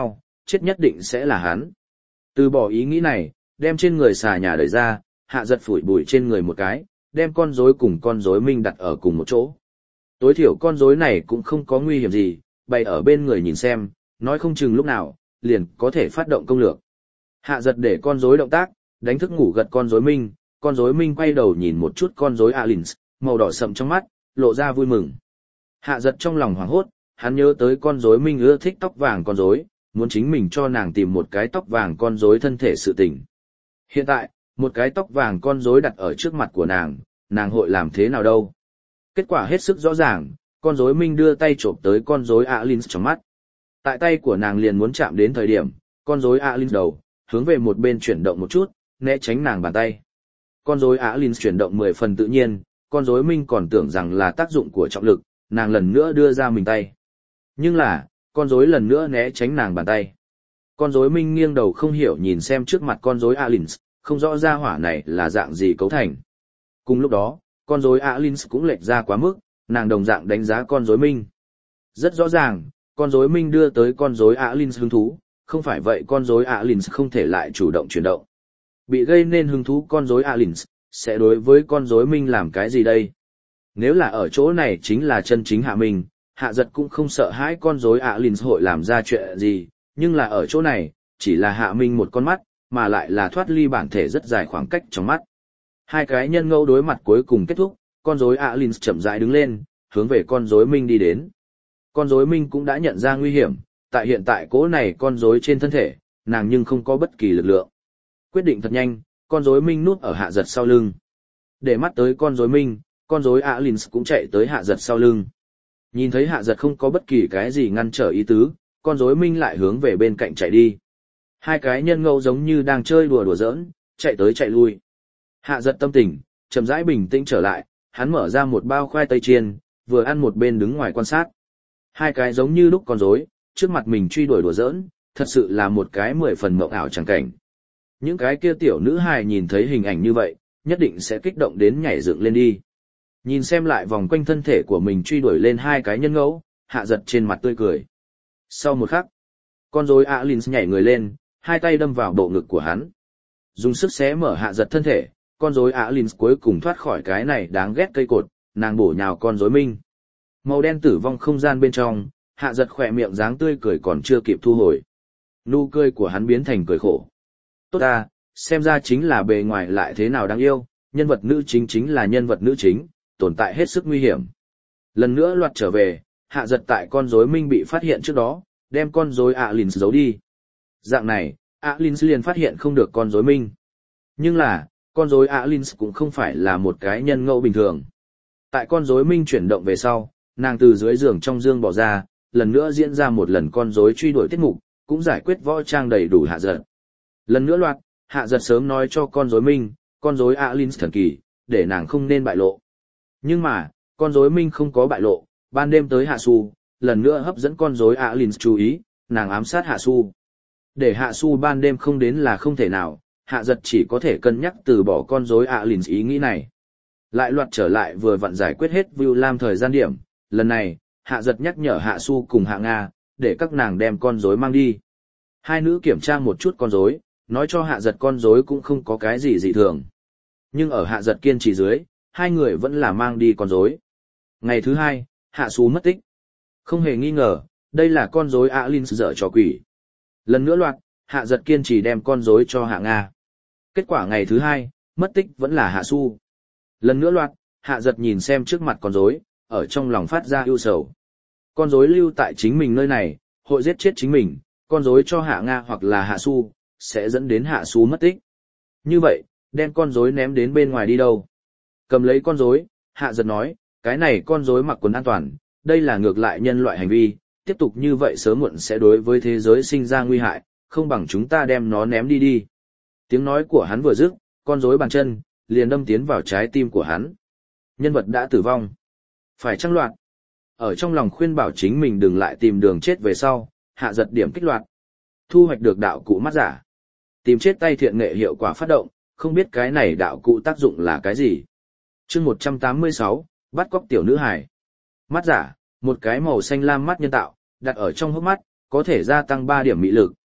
Speaker 1: chết nhất định sẽ là hắn. Từ bỏ ý nghĩ này, đem trên người xà nhà đẩy ra, hạ giật phủi bụi trên người một cái, đem con rối cùng con rối minh đặt ở cùng một chỗ. Tối thiểu con rối này cũng không có nguy hiểm gì, bày ở bên người nhìn xem, nói không chừng lúc nào, liền có thể phát động công lược. Hạ giật để con rối động tác, đánh thức ngủ gật con rối minh, con rối minh quay đầu nhìn một chút con rối Alins, màu đỏ sậm trong mắt, lộ ra vui mừng. Hạ giật trong lòng hoảng hốt, hắn nhớ tới con rối minh ưa thích tóc vàng con rối, muốn chính mình cho nàng tìm một cái tóc vàng con rối thân thể sự tình. Hiện tại, một cái tóc vàng con rối đặt ở trước mặt của nàng, nàng hội làm thế nào đâu? Kết quả hết sức rõ ràng, con rối minh đưa tay chộp tới con rối Alins trong mắt. Tại tay của nàng liền muốn chạm đến thời điểm, con rối Alins đầu, hướng về một bên chuyển động một chút, né tránh nàng bàn tay. Con rối Alins chuyển động mười phần tự nhiên, con rối minh còn tưởng rằng là tác dụng của trọng lực, nàng lần nữa đưa ra mình tay. Nhưng là, con rối lần nữa né tránh nàng bàn tay. Con rối minh nghiêng đầu không hiểu nhìn xem trước mặt con rối Alins, không rõ ra hỏa này là dạng gì cấu thành. Cùng lúc đó, con rối Alins cũng lệch ra quá mức, nàng đồng dạng đánh giá con rối minh. Rất rõ ràng, con rối minh đưa tới con rối Alins hứng thú, không phải vậy con rối Alins không thể lại chủ động chuyển động. Bị gây nên hứng thú con rối Alins, sẽ đối với con rối minh làm cái gì đây? Nếu là ở chỗ này chính là chân chính Hạ Minh, Hạ giật cũng không sợ hãi con rối Alins hội làm ra chuyện gì, nhưng là ở chỗ này, chỉ là Hạ Minh một con mắt, mà lại là thoát ly bản thể rất dài khoảng cách trong mắt. Hai cái nhân ngẫu đối mặt cuối cùng kết thúc, con rối Alins chậm rãi đứng lên, hướng về con rối minh đi đến. Con rối minh cũng đã nhận ra nguy hiểm, tại hiện tại cỗ này con rối trên thân thể, nàng nhưng không có bất kỳ lực lượng. Quyết định thật nhanh, con rối minh núp ở hạ giật sau lưng. Để mắt tới con rối minh, con rối Alins cũng chạy tới hạ giật sau lưng. Nhìn thấy hạ giật không có bất kỳ cái gì ngăn trở ý tứ, con rối minh lại hướng về bên cạnh chạy đi. Hai cái nhân ngẫu giống như đang chơi đùa đùa giỡn, chạy tới chạy lui. Hạ giật tâm tình, chậm rãi bình tĩnh trở lại, hắn mở ra một bao khoai tây chiên, vừa ăn một bên đứng ngoài quan sát. Hai cái giống như lúc con rối, trước mặt mình truy đuổi đùa giỡn, thật sự là một cái mười phần mộng ảo chẳng cảnh. Những cái kia tiểu nữ hài nhìn thấy hình ảnh như vậy, nhất định sẽ kích động đến nhảy dựng lên đi. Nhìn xem lại vòng quanh thân thể của mình truy đuổi lên hai cái nhân ngẫu, hạ giật trên mặt tươi cười. Sau một khắc, con rối Alins nhảy người lên, hai tay đâm vào bộ ngực của hắn. Dùng sức xé mở hạ giật thân thể, con rối Alins cuối cùng thoát khỏi cái này đáng ghét cây cột, nàng bổ nhào con rối minh. Màu đen tử vong không gian bên trong, hạ giật khỏe miệng dáng tươi cười còn chưa kịp thu hồi. Nụ cười của hắn biến thành cười khổ. Tốt ta, xem ra chính là bề ngoài lại thế nào đáng yêu, nhân vật nữ chính chính là nhân vật nữ chính, tồn tại hết sức nguy hiểm. Lần nữa loạt trở về, hạ giật tại con rối minh bị phát hiện trước đó, đem con rối Alins giấu đi. Dạng này, Alins liền phát hiện không được con rối minh. Nhưng là, con rối Alins cũng không phải là một cái nhân ngẫu bình thường. Tại con rối minh chuyển động về sau, nàng từ dưới giường trong dương bỏ ra, lần nữa diễn ra một lần con rối truy đuổi tiết mục, cũng giải quyết võ trang đầy đủ hạ giật. Lần nữa loạt, hạ giật sớm nói cho con rối minh, con rối Alins thần kỳ, để nàng không nên bại lộ. Nhưng mà, con rối minh không có bại lộ, ban đêm tới Hạ Su, lần nữa hấp dẫn con rối Alins chú ý, nàng ám sát Hạ Su. Để Hạ Su ban đêm không đến là không thể nào, hạ giật chỉ có thể cân nhắc từ bỏ con rối Alins ý nghĩ này. Lại loạt trở lại vừa vặn giải quyết hết Vu Lam thời gian điểm, lần này, hạ giật nhắc nhở Hạ Su cùng Hạ Nga, để các nàng đem con rối mang đi. Hai nữ kiểm tra một chút con rối, nói cho hạ giật con rối cũng không có cái gì dị thường. Nhưng ở hạ giật kiên trì dưới, hai người vẫn là mang đi con rối. Ngày thứ hai, Hạ Su mất tích. Không hề nghi ngờ, đây là con rối Alins dở trò quỷ. Lần nữa loạt, hạ giật kiên trì đem con rối cho Hạ Nga. Kết quả ngày thứ hai, mất tích vẫn là Hạ Su. Lần nữa loạt, hạ giật nhìn xem trước mặt con rối, ở trong lòng phát ra ưu sầu. Con rối lưu tại chính mình nơi này, hội giết chết chính mình, con rối cho Hạ Nga hoặc là Hạ Su, sẽ dẫn đến Hạ Su mất tích. Như vậy, đem con rối ném đến bên ngoài đi đâu? Cầm lấy con rối, hạ giật nói, cái này con rối mặc quần an toàn, đây là ngược lại nhân loại hành vi, tiếp tục như vậy sớm muộn sẽ đối với thế giới sinh ra nguy hại, không bằng chúng ta đem nó ném đi đi. Tiếng nói của hắn vừa dứt, con rối bàn chân, liền đâm tiến vào trái tim của hắn. Nhân vật đã tử vong. Phải chăng loạt? Ở trong lòng khuyên bảo chính mình đừng lại tìm đường chết về sau, hạ giật điểm kích loạt. Thu hoạch được đạo cụ mắt giả. Tìm chết tay thiện nghệ hiệu quả phát động, không biết cái này đạo cụ tác dụng là cái gì. Chương một trăm tám mươi sáu, bắt cóc tiểu nữ hài. Mắt giả, một cái màu xanh lam mắt nhân tạo, đặt ở trong hốc mắt, có thể gia tăng ba điểm mị lực,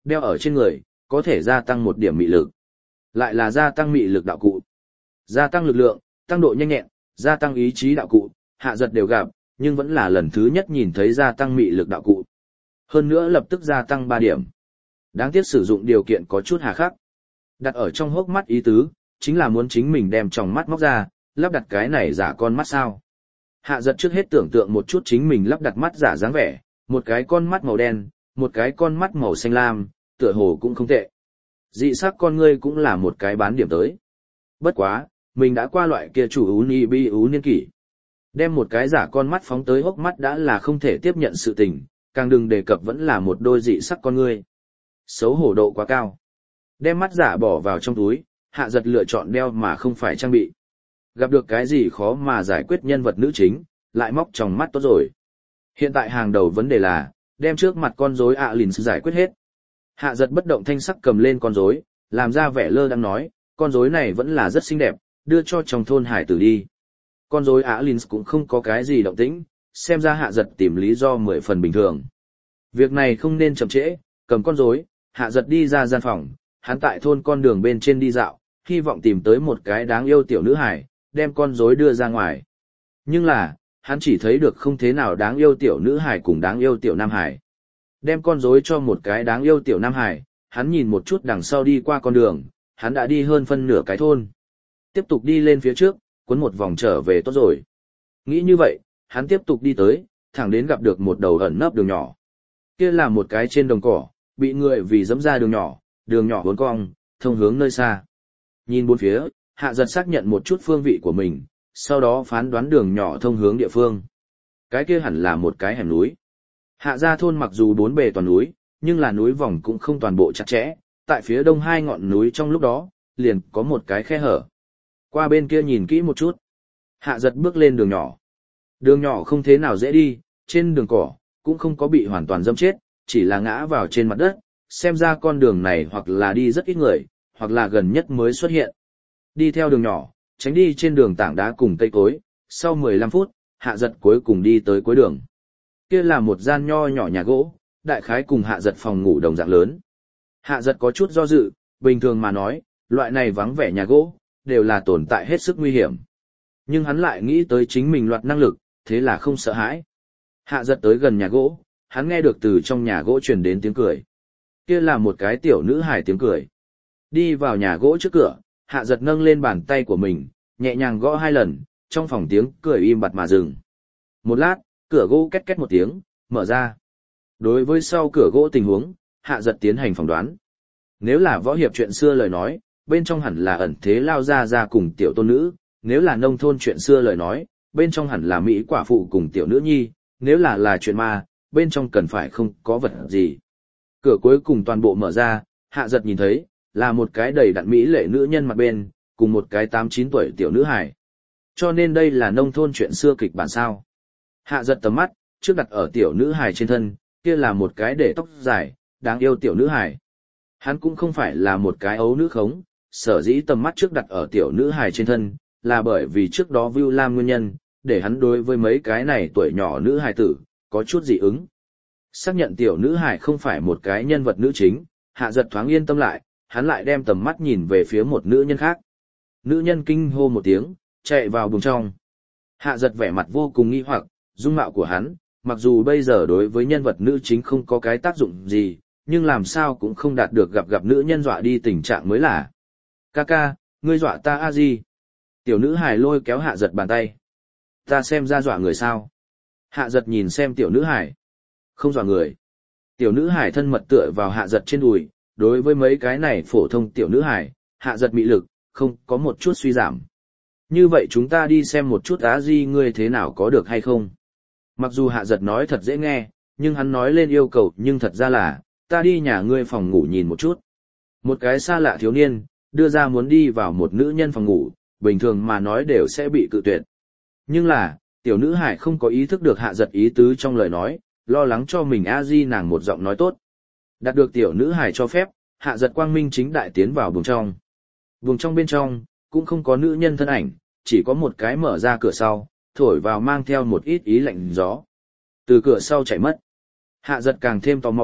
Speaker 1: đeo ở trên người, có thể gia tăng một điểm mị lực. Lại là gia tăng mị lực đạo cụ. Gia tăng lực lượng, tăng độ nhanh nhẹn, gia tăng ý chí đạo cụ, Hạ Giật đều gặp, nhưng vẫn là lần thứ nhất nhìn thấy gia tăng mị lực đạo cụ. Hơn nữa lập tức gia tăng ba điểm. Đáng tiếc sử dụng điều kiện có chút hà khắc. Đặt ở trong hốc mắt ý tứ, chính là muốn chính mình đem tròng mắt móc ra, lắp đặt cái này giả con mắt sao. Hạ Giật trước hết tưởng tượng một chút chính mình lắp đặt mắt giả dáng vẻ, một cái con mắt màu đen, một cái con mắt màu xanh lam, tựa hồ cũng không tệ. Dị sắc con ngươi cũng là một cái bán điểm tới. Bất quá, mình đã qua loại kia chủ ú ni bi ú niên kỷ. Đem một cái giả con mắt phóng tới hốc mắt đã là không thể tiếp nhận sự tình, càng đừng đề cập vẫn là một đôi dị sắc con ngươi. Xấu hổ độ quá cao. Đem mắt giả bỏ vào trong túi, Hạ Giật lựa chọn đeo mà không phải trang bị. Gặp được cái gì khó mà giải quyết nhân vật nữ chính, lại móc trong mắt tốt rồi. Hiện tại hàng đầu vấn đề là, đem trước mặt con rối Alin giải quyết hết. Hạ Giật bất động thanh sắc cầm lên con rối, làm ra vẻ lơ đang nói, con rối này vẫn là rất xinh đẹp, đưa cho trong thôn hải tử đi. Con rối Alin cũng không có cái gì động tĩnh, xem ra Hạ Giật tìm lý do mười phần bình thường. Việc này không nên chậm trễ, cầm con rối, Hạ Giật đi ra gian phòng, hắn tại thôn con đường bên trên đi dạo, hy vọng tìm tới một cái đáng yêu tiểu nữ hải, đem con rối đưa ra ngoài. Nhưng là, hắn chỉ thấy được không thế nào đáng yêu tiểu nữ hải cùng đáng yêu tiểu nam hải. Đem con rối cho một cái đáng yêu tiểu nam hải, hắn nhìn một chút đằng sau đi qua con đường, hắn đã đi hơn phân nửa cái thôn. Tiếp tục đi lên phía trước, quấn một vòng trở về tốt rồi. Nghĩ như vậy, hắn tiếp tục đi tới, thẳng đến gặp được một đầu ẩn nấp đường nhỏ. Kia là một cái trên đồng cỏ, bị người vì dẫm ra đường nhỏ, đường nhỏ uốn cong, thông hướng nơi xa. Nhìn bốn phía, Hạ Giật xác nhận một chút phương vị của mình, sau đó phán đoán đường nhỏ thông hướng địa phương. Cái kia hẳn là một cái hẻm núi. Hạ gia thôn mặc dù bốn bề toàn núi, nhưng là núi vòng cũng không toàn bộ chặt chẽ, tại phía đông hai ngọn núi trong lúc đó, liền có một cái khe hở. Qua bên kia nhìn kỹ một chút. Hạ Giật bước lên đường nhỏ. Đường nhỏ không thế nào dễ đi, trên đường cỏ, cũng không có bị hoàn toàn dâm chết, chỉ là ngã vào trên mặt đất, xem ra con đường này hoặc là đi rất ít người, hoặc là gần nhất mới xuất hiện. Đi theo đường nhỏ, tránh đi trên đường tảng đá cùng cây cối, sau mười lăm phút, Hạ Giật cuối cùng đi tới cuối đường. Kia là một gian nho nhỏ nhà gỗ, đại khái cùng Hạ Giật phòng ngủ đồng dạng lớn. Hạ Giật có chút do dự, bình thường mà nói, loại này vắng vẻ nhà gỗ, đều là tồn tại hết sức nguy hiểm. Nhưng hắn lại nghĩ tới chính mình loạt năng lực, thế là không sợ hãi. Hạ Giật tới gần nhà gỗ, hắn nghe được từ trong nhà gỗ truyền đến tiếng cười. Kia là một cái tiểu nữ hài tiếng cười. Đi vào nhà gỗ trước cửa, Hạ Giật nâng lên bàn tay của mình, nhẹ nhàng gõ hai lần, trong phòng tiếng cười im bặt mà dừng. Một lát, cửa gỗ két két một tiếng, mở ra. Đối với sau cửa gỗ tình huống, Hạ Giật tiến hành phỏng đoán. Nếu là võ hiệp chuyện xưa lời nói, bên trong hẳn là ẩn thế lao ra ra cùng tiểu tôn nữ, nếu là nông thôn chuyện xưa lời nói, bên trong hẳn là mỹ quả phụ cùng tiểu nữ nhi, nếu là là chuyện ma, bên trong cần phải không có vật gì. Cửa cuối cùng toàn bộ mở ra, Hạ Giật nhìn thấy, là một cái đầy đặn mỹ lệ nữ nhân mặt bên, cùng một cái tám chín tuổi tiểu nữ hài. Cho nên đây là nông thôn chuyện xưa kịch bản sao. Hạ Giật tầm mắt, trước đặt ở tiểu nữ hài trên thân, kia là một cái để tóc dài, đáng yêu tiểu nữ hài. Hắn cũng không phải là một cái ấu nữ khống, sở dĩ tầm mắt trước đặt ở tiểu nữ hài trên thân, là bởi vì trước đó Vưu Lam nguyên nhân, để hắn đối với mấy cái này tuổi nhỏ nữ hài tử, có chút dị ứng. Xác nhận tiểu nữ hài không phải một cái nhân vật nữ chính, Hạ Giật thoáng yên tâm lại, hắn lại đem tầm mắt nhìn về phía một nữ nhân khác. Nữ nhân kinh hô một tiếng, chạy vào buồng trong. Hạ Giật vẻ mặt vô cùng nghi hoặc, dung mạo của hắn, mặc dù bây giờ đối với nhân vật nữ chính không có cái tác dụng gì, nhưng làm sao cũng không đạt được gặp gặp nữ nhân dọa đi tình trạng mới là. Kaka, ngươi dọa ta a gì? Tiểu nữ hài lôi kéo Hạ Giật bàn tay. Ta xem ra dọa người sao? Hạ Giật nhìn xem tiểu nữ hài. Không dọa người. Tiểu nữ hài thân mật tựa vào Hạ Giật trên đùi, đối với mấy cái này phổ thông tiểu nữ hài, Hạ Giật mị lực, không có một chút suy giảm. Như vậy chúng ta đi xem một chút á di ngươi thế nào có được hay không? Mặc dù Hạ Giật nói thật dễ nghe, nhưng hắn nói lên yêu cầu nhưng thật ra là, ta đi nhà ngươi phòng ngủ nhìn một chút. Một cái xa lạ thiếu niên, đưa ra muốn đi vào một nữ nhân phòng ngủ, bình thường mà nói đều sẽ bị cự tuyệt. Nhưng là, tiểu nữ hải không có ý thức được Hạ Giật ý tứ trong lời nói, lo lắng cho mình a di nàng một giọng nói tốt. Đạt được tiểu nữ hải cho phép, Hạ Giật quang minh chính đại tiến vào buồng trong. Buồng trong bên trong, cũng không có nữ nhân thân ảnh, chỉ có một cái mở ra cửa sau, thổi vào mang theo một ít ý lạnh gió. Từ cửa sau chạy mất. Hạ Giật càng thêm tò mò,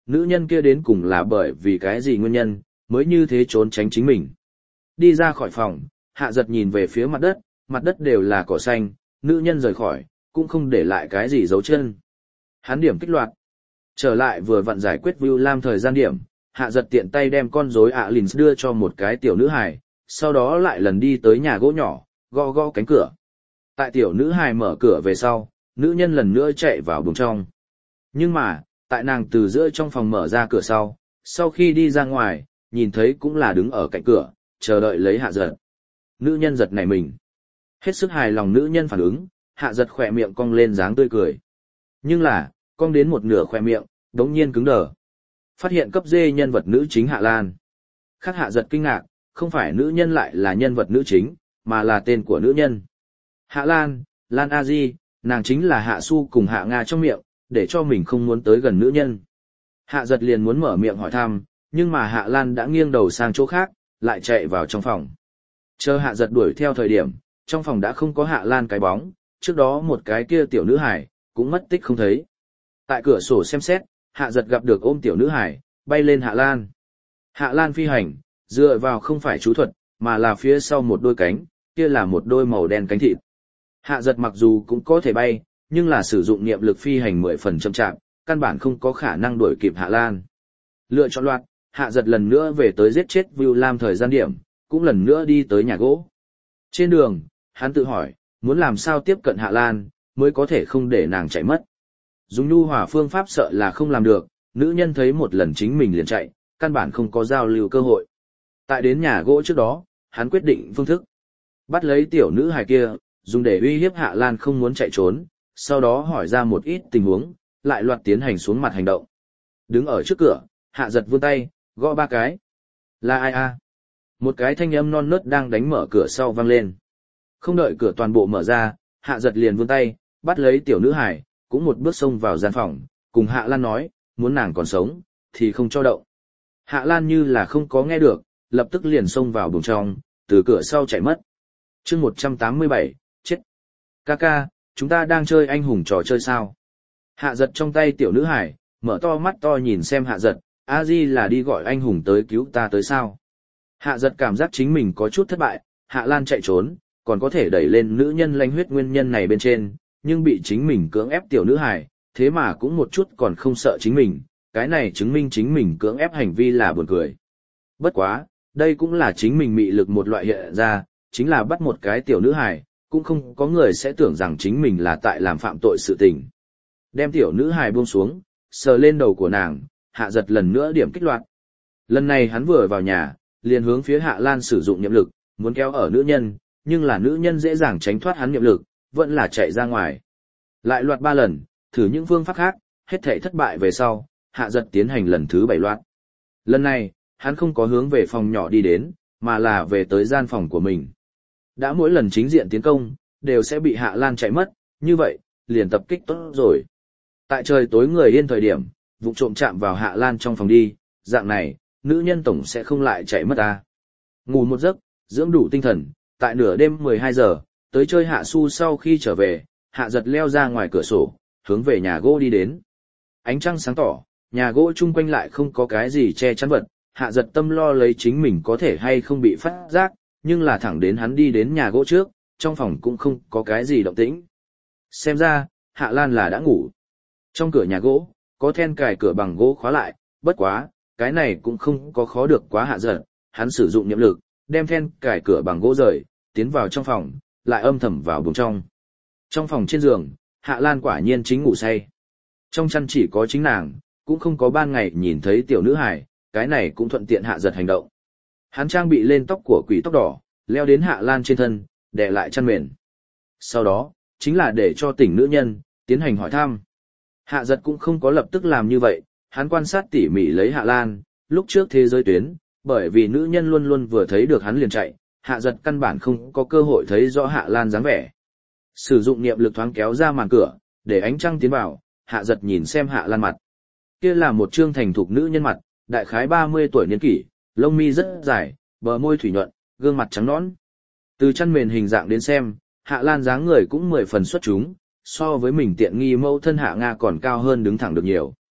Speaker 1: nữ nhân kia đến cùng là bởi vì cái gì nguyên nhân, mới như thế trốn tránh chính mình. Đi ra khỏi phòng, Hạ Giật nhìn về phía mặt đất, mặt đất đều là cỏ xanh, nữ nhân rời khỏi, cũng không để lại cái gì dấu chân. Hắn điểm kích loạt. Trở lại vừa vặn giải quyết Vưu Lam thời gian điểm, Hạ Giật tiện tay đem con rối Alins đưa cho một cái tiểu nữ hài, sau đó lại lần đi tới nhà gỗ nhỏ, gõ gõ cánh cửa. Tại tiểu nữ hài mở cửa về sau, nữ nhân lần nữa chạy vào buồng trong. Nhưng mà, tại nàng từ giữa trong phòng mở ra cửa sau, sau khi đi ra ngoài, nhìn thấy cũng là đứng ở cạnh cửa, chờ đợi lấy Hạ Giật. Nữ nhân giật nảy mình. Hết sức hài lòng nữ nhân phản ứng, Hạ Giật khỏe miệng cong lên dáng tươi cười. Nhưng là, cong đến một nửa khỏe miệng, đống nhiên cứng đờ. Phát hiện cấp D nhân vật nữ chính Hạ Lan. Khác Hạ Giật kinh ngạc, không phải nữ nhân lại là nhân vật nữ chính, mà là tên của nữ nhân. Hạ Lan, Lan A Di, nàng chính là Hạ Su cùng Hạ Nga trong miệng, để cho mình không muốn tới gần nữ nhân. Hạ Giật liền muốn mở miệng hỏi thăm, nhưng mà Hạ Lan đã nghiêng đầu sang chỗ khác, lại chạy vào trong phòng. Chờ Hạ Giật đuổi theo thời điểm, trong phòng đã không có Hạ Lan cái bóng, trước đó một cái kia tiểu nữ hải, cũng mất tích không thấy. Tại cửa sổ xem xét, Hạ Giật gặp được ôm tiểu nữ hải, bay lên Hạ Lan. Hạ Lan phi hành, dựa vào không phải chú thuật, mà là phía sau một đôi cánh, kia là một đôi màu đen cánh thịt. Hạ Giật mặc dù cũng có thể bay, nhưng là sử dụng niệm lực phi hành mười phần chậm chạp, căn bản không có khả năng đuổi kịp Hạ Lan. Lựa chọn loạt, Hạ Giật lần nữa về tới giết chết Vưu Lam thời gian điểm, cũng lần nữa đi tới nhà gỗ. Trên đường, hắn tự hỏi, muốn làm sao tiếp cận Hạ Lan, mới có thể không để nàng chạy mất. Dùng nhu hòa phương pháp sợ là không làm được, nữ nhân thấy một lần chính mình liền chạy, căn bản không có giao lưu cơ hội. Tại đến nhà gỗ trước đó, hắn quyết định phương thức. Bắt lấy tiểu nữ hài kia, dùng để uy hiếp Hạ Lan không muốn chạy trốn, sau đó hỏi ra một ít tình huống, lại loạt tiến hành xuống mặt hành động. Đứng ở trước cửa, Hạ Giật vươn tay, gõ ba cái. Là ai a? Một cái thanh âm non nớt đang đánh mở cửa sau vang lên. Không đợi cửa toàn bộ mở ra, Hạ Giật liền vươn tay, bắt lấy tiểu nữ hải, cũng một bước xông vào gian phòng, cùng Hạ Lan nói, muốn nàng còn sống, thì không cho động. Hạ Lan như là không có nghe được, lập tức liền xông vào buồng trong, từ cửa sau chạy mất. chương một trăm tám mươi bảy, chết. Kaka, chúng ta đang chơi anh hùng trò chơi sao? Hạ Giật trong tay tiểu nữ hải, mở to mắt to nhìn xem Hạ Giật, a di là đi gọi anh hùng tới cứu ta tới sao? Hạ Giật cảm giác chính mình có chút thất bại, Hạ Lan chạy trốn, còn có thể đẩy lên nữ nhân lanh huyết nguyên nhân này bên trên, nhưng bị chính mình cưỡng ép tiểu nữ hải, thế mà cũng một chút còn không sợ chính mình, cái này chứng minh chính mình cưỡng ép hành vi là buồn cười. Bất quá, đây cũng là chính mình mị lực một loại hiện ra, chính là bắt một cái tiểu nữ hải, cũng không có người sẽ tưởng rằng chính mình là tại làm phạm tội sự tình. Đem tiểu nữ hải buông xuống, sờ lên đầu của nàng, Hạ Giật lần nữa điểm kích loạt. Lần này hắn vừa vào nhà, liền hướng phía Hạ Lan sử dụng niệm lực, muốn kéo ở nữ nhân, nhưng là nữ nhân dễ dàng tránh thoát hắn niệm lực, vẫn là chạy ra ngoài. Lại loạt ba lần, thử những phương pháp khác, hết thảy thất bại về sau, Hạ Giật tiến hành lần thứ bảy loạt. Lần này, hắn không có hướng về phòng nhỏ đi đến, mà là về tới gian phòng của mình. Đã mỗi lần chính diện tiến công, đều sẽ bị Hạ Lan chạy mất, như vậy, liền tập kích tốt rồi. Tại trời tối người yên thời điểm, vụ trộm chạm vào Hạ Lan trong phòng đi, dạng này, nữ nhân tổng sẽ không lại chạy mất ta. Ngủ một giấc, dưỡng đủ tinh thần, tại nửa đêm mười hai giờ, tới chơi Hạ Su sau khi trở về, Hạ Giật leo ra ngoài cửa sổ, hướng về nhà gỗ đi đến. Ánh trăng sáng tỏ, nhà gỗ chung quanh lại không có cái gì che chắn vật, Hạ Giật tâm lo lấy chính mình có thể hay không bị phát giác, nhưng là thẳng đến hắn đi đến nhà gỗ trước, trong phòng cũng không có cái gì động tĩnh. Xem ra, Hạ Lan là đã ngủ. Trong cửa nhà gỗ, có then cài cửa bằng gỗ khóa lại, bất quá, cái này cũng không có khó được quá Hạ Giật, hắn sử dụng niệm lực, đem then cài cửa bằng gỗ rời, tiến vào trong phòng, lại âm thầm vào buồng trong. Trong phòng trên giường, Hạ Lan quả nhiên chính ngủ say. Trong chăn chỉ có chính nàng, cũng không có ban ngày nhìn thấy tiểu nữ hài, cái này cũng thuận tiện Hạ Giật hành động. Hắn trang bị lên tóc của quỷ tóc đỏ, leo đến Hạ Lan trên thân, đè lại chăn mền. Sau đó, chính là để cho tỉnh nữ nhân, tiến hành hỏi thăm. Hạ Giật cũng không có lập tức làm như vậy, hắn quan sát tỉ mỉ lấy Hạ Lan, lúc trước thế giới tuyến, bởi vì nữ nhân luôn luôn vừa thấy được hắn liền chạy, Hạ Giật căn bản không có cơ hội thấy rõ Hạ Lan dáng vẻ. Sử dụng niệm lực thoáng kéo ra màn cửa, để ánh trăng tiến vào, Hạ Giật nhìn xem Hạ Lan mặt. Kia là một trương thành thục nữ nhân mặt, đại khái ba mươi tuổi niên kỷ, lông mi rất dài, bờ môi thủy nhuận, gương mặt trắng nõn. Từ chăn mền hình dạng đến xem, Hạ Lan dáng người cũng mười phần xuất chúng, so với mình tiện nghi mẫu thân Hạ Nga còn cao hơn đứng thẳng được nhiều.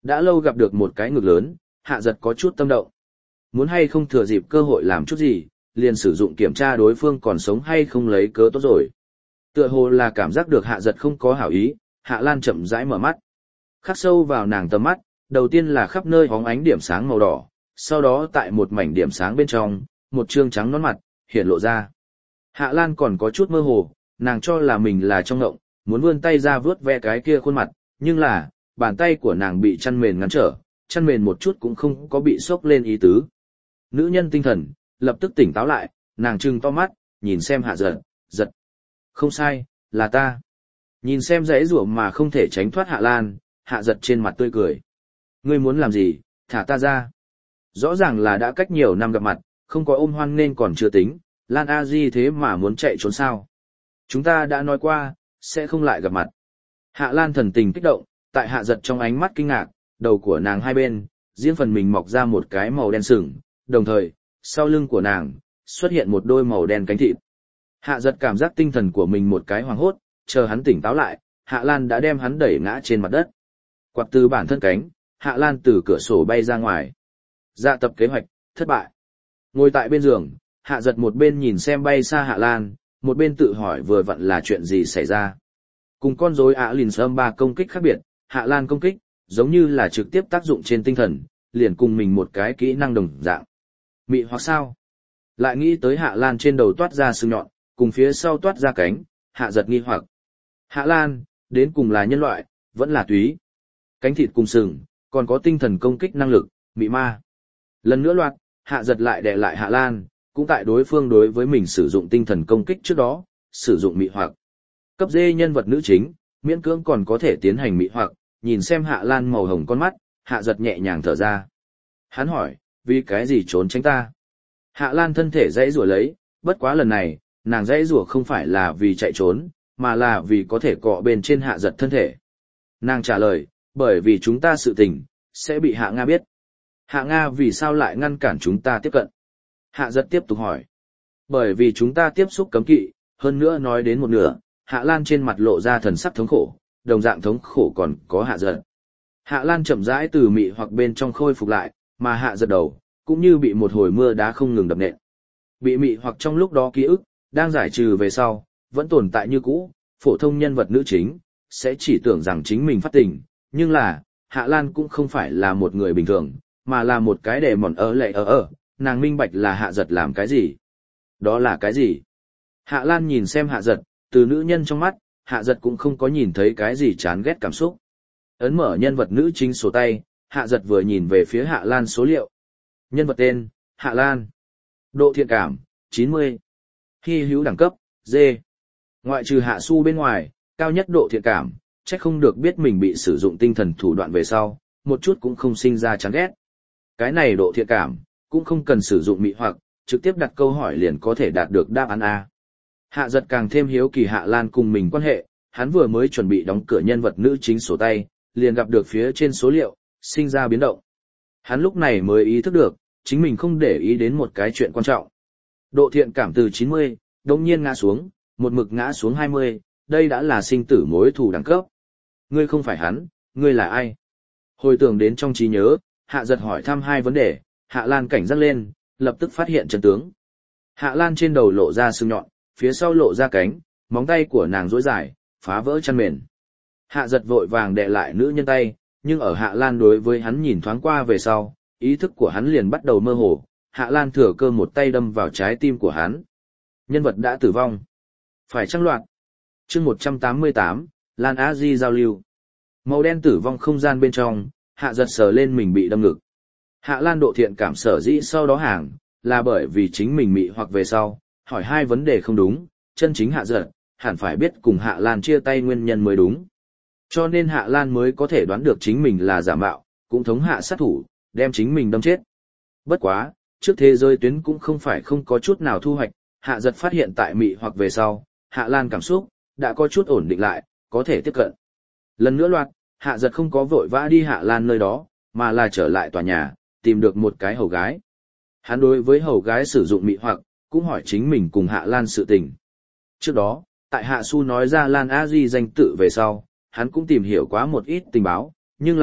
Speaker 1: Đã lâu gặp được một cái ngực lớn, hạ giật có chút tâm động. Muốn hay không thừa dịp cơ hội làm chút gì, liền sử dụng kiểm tra đối phương còn sống hay không lấy cớ tốt rồi. Tựa hồ là cảm giác được hạ giật không có hảo ý, Hạ Lan chậm rãi mở mắt. Khắc sâu vào nàng tầm mắt, đầu tiên là khắp nơi hóng ánh điểm sáng màu đỏ, sau đó tại một mảnh điểm sáng bên trong, một trương trắng nón mặt, hiện lộ ra. Hạ Lan còn có chút mơ hồ, nàng cho là mình là trong ngộng, muốn vươn tay ra vướt ve cái kia khuôn mặt, nhưng là, bàn tay của nàng bị chăn mền ngăn trở, chăn mền một chút cũng không có bị sốc lên ý tứ. Nữ nhân tinh thần, lập tức tỉnh táo lại, nàng trừng to mắt, nhìn xem hạ giật, giật. Không sai, là ta. Nhìn xem giấy rủa mà không thể tránh thoát Hạ Lan, hạ giật trên mặt tươi cười. Ngươi muốn làm gì, thả ta ra. Rõ ràng là đã cách nhiều năm gặp mặt, không có ôm hoan nên còn chưa tính, Lan A Di thế mà muốn chạy trốn sao. Chúng ta đã nói qua, sẽ không lại gặp mặt. Hạ Lan thần tình kích động, tại hạ giật trong ánh mắt kinh ngạc, đầu của nàng hai bên, riêng phần mình mọc ra một cái màu đen sừng, đồng thời, sau lưng của nàng, xuất hiện một đôi màu đen cánh thịt. Hạ giật cảm giác tinh thần của mình một cái hoàng hốt, chờ hắn tỉnh táo lại, Hạ Lan đã đem hắn đẩy ngã trên mặt đất. Quạt từ bản thân cánh, Hạ Lan từ cửa sổ bay ra ngoài. Dạ tập kế hoạch, thất bại. Ngồi tại bên giường, Hạ giật một bên nhìn xem bay xa Hạ Lan, một bên tự hỏi vừa vặn là chuyện gì xảy ra. Cùng con rối ạ lìn sâm ba công kích khác biệt, Hạ Lan công kích, giống như là trực tiếp tác dụng trên tinh thần, liền cùng mình một cái kỹ năng đồng dạng. Mị hoặc sao? Lại nghĩ tới Hạ Lan trên đầu toát ra sừng nhọn, cùng phía sau toát ra cánh, Hạ giật nghi hoặc. Hạ Lan, đến cùng là nhân loại, vẫn là túy. Cánh thịt cùng sừng, còn có tinh thần công kích năng lực, mị ma. Lần nữa loạt, Hạ giật lại đè lại Hạ Lan, cũng tại đối phương đối với mình sử dụng tinh thần công kích trước đó, sử dụng mị hoặc. Cấp D nhân vật nữ chính, miễn cưỡng còn có thể tiến hành mị hoặc, nhìn xem Hạ Lan màu hồng con mắt, Hạ giật nhẹ nhàng thở ra. Hắn hỏi, vì cái gì trốn tránh ta? Hạ Lan thân thể dãy rủa lấy, bất quá lần này, nàng dãy rủa không phải là vì chạy trốn, mà là vì có thể cọ bên trên Hạ giật thân thể. Nàng trả lời, bởi vì chúng ta sự tình, sẽ bị Hạ Nga biết. Hạ Nga vì sao lại ngăn cản chúng ta tiếp cận? Hạ giật tiếp tục hỏi. Bởi vì chúng ta tiếp xúc cấm kỵ, hơn nữa nói đến một nửa, Hạ Lan trên mặt lộ ra thần sắc thống khổ, đồng dạng thống khổ còn có Hạ giật. Hạ Lan chậm rãi từ mị hoặc bên trong khôi phục lại, mà Hạ giật đầu, cũng như bị một hồi mưa đá không ngừng đập nện. Bị mị hoặc trong lúc đó ký ức, đang giải trừ về sau, vẫn tồn tại như cũ, phổ thông nhân vật nữ chính, sẽ chỉ tưởng rằng chính mình phát tình, nhưng là, Hạ Lan cũng không phải là một người bình thường, mà là một cái đề mòn ở lệ ở ở, nàng minh bạch là Hạ giật làm cái gì. Đó là cái gì? Hạ Lan nhìn xem Hạ giật, từ nữ nhân trong mắt, Hạ giật cũng không có nhìn thấy cái gì chán ghét cảm xúc. Ấn mở nhân vật nữ chính sổ tay, Hạ giật vừa nhìn về phía Hạ Lan số liệu. Nhân vật tên, Hạ Lan. Độ thiện cảm, chín mươi. Hy hữu đẳng cấp, D. Ngoại trừ Hạ Su bên ngoài, cao nhất độ thiện cảm, chắc không được biết mình bị sử dụng tinh thần thủ đoạn về sau, một chút cũng không sinh ra chán ghét. Cái này độ thiện cảm, cũng không cần sử dụng mị hoặc, trực tiếp đặt câu hỏi liền có thể đạt được đáp án A. Hạ giật càng thêm hiếu kỳ Hạ Lan cùng mình quan hệ, hắn vừa mới chuẩn bị đóng cửa nhân vật nữ chính sổ tay, liền gặp được phía trên số liệu, sinh ra biến động. Hắn lúc này mới ý thức được, chính mình không để ý đến một cái chuyện quan trọng. Độ thiện cảm từ chín mươi, đồng nhiên ngã xuống, một mực ngã xuống hai mươi, đây đã là sinh tử mối thù đẳng cấp. Ngươi không phải hắn, ngươi là ai? Hồi tưởng đến trong trí nhớ, Hạ giật hỏi thăm hai vấn đề, Hạ Lan cảnh giác lên, lập tức phát hiện chân tướng. Hạ Lan trên đầu lộ ra sừng nhọn, phía sau lộ ra cánh, móng tay của nàng duỗi dài, phá vỡ chăn mền. Hạ giật vội vàng đè lại nữ nhân tay, nhưng ở Hạ Lan đối với hắn nhìn thoáng qua về sau, ý thức của hắn liền bắt đầu mơ hồ, Hạ Lan thừa cơ một tay đâm vào trái tim của hắn. Nhân vật đã tử vong. Phải trăng loạt. Chương một trăm tám mươi tám, Lan Á Di giao lưu. Màu đen tử vong không gian bên trong, Hạ giật sờ lên mình bị đâm ngực. Hạ Lan độ thiện cảm sở dĩ sau đó hàng, là bởi vì chính mình mị hoặc về sau, hỏi hai vấn đề không đúng, chân chính Hạ giật, hẳn phải biết cùng Hạ Lan chia tay nguyên nhân mới đúng. Cho nên Hạ Lan mới có thể đoán được chính mình là giả mạo, cũng thống hạ sát thủ, đem chính mình đâm chết. Bất quá, trước thế giới tuyến cũng không phải không có chút nào thu hoạch, Hạ giật phát hiện tại mị hoặc về sau, Hạ Lan cảm xúc, đã có chút ổn định lại, có thể tiếp cận. Lần nữa loạt, Hạ giật không có vội vã đi Hạ Lan nơi đó, mà là trở lại tòa nhà, tìm được một cái hầu gái. Hắn đối với hầu gái sử dụng mị hoặc, cũng hỏi chính mình cùng Hạ Lan sự tình. Trước đó, tại Hạ Su nói ra Lan A Di danh tự về sau, hắn cũng tìm hiểu quá một ít tình báo, nhưng là,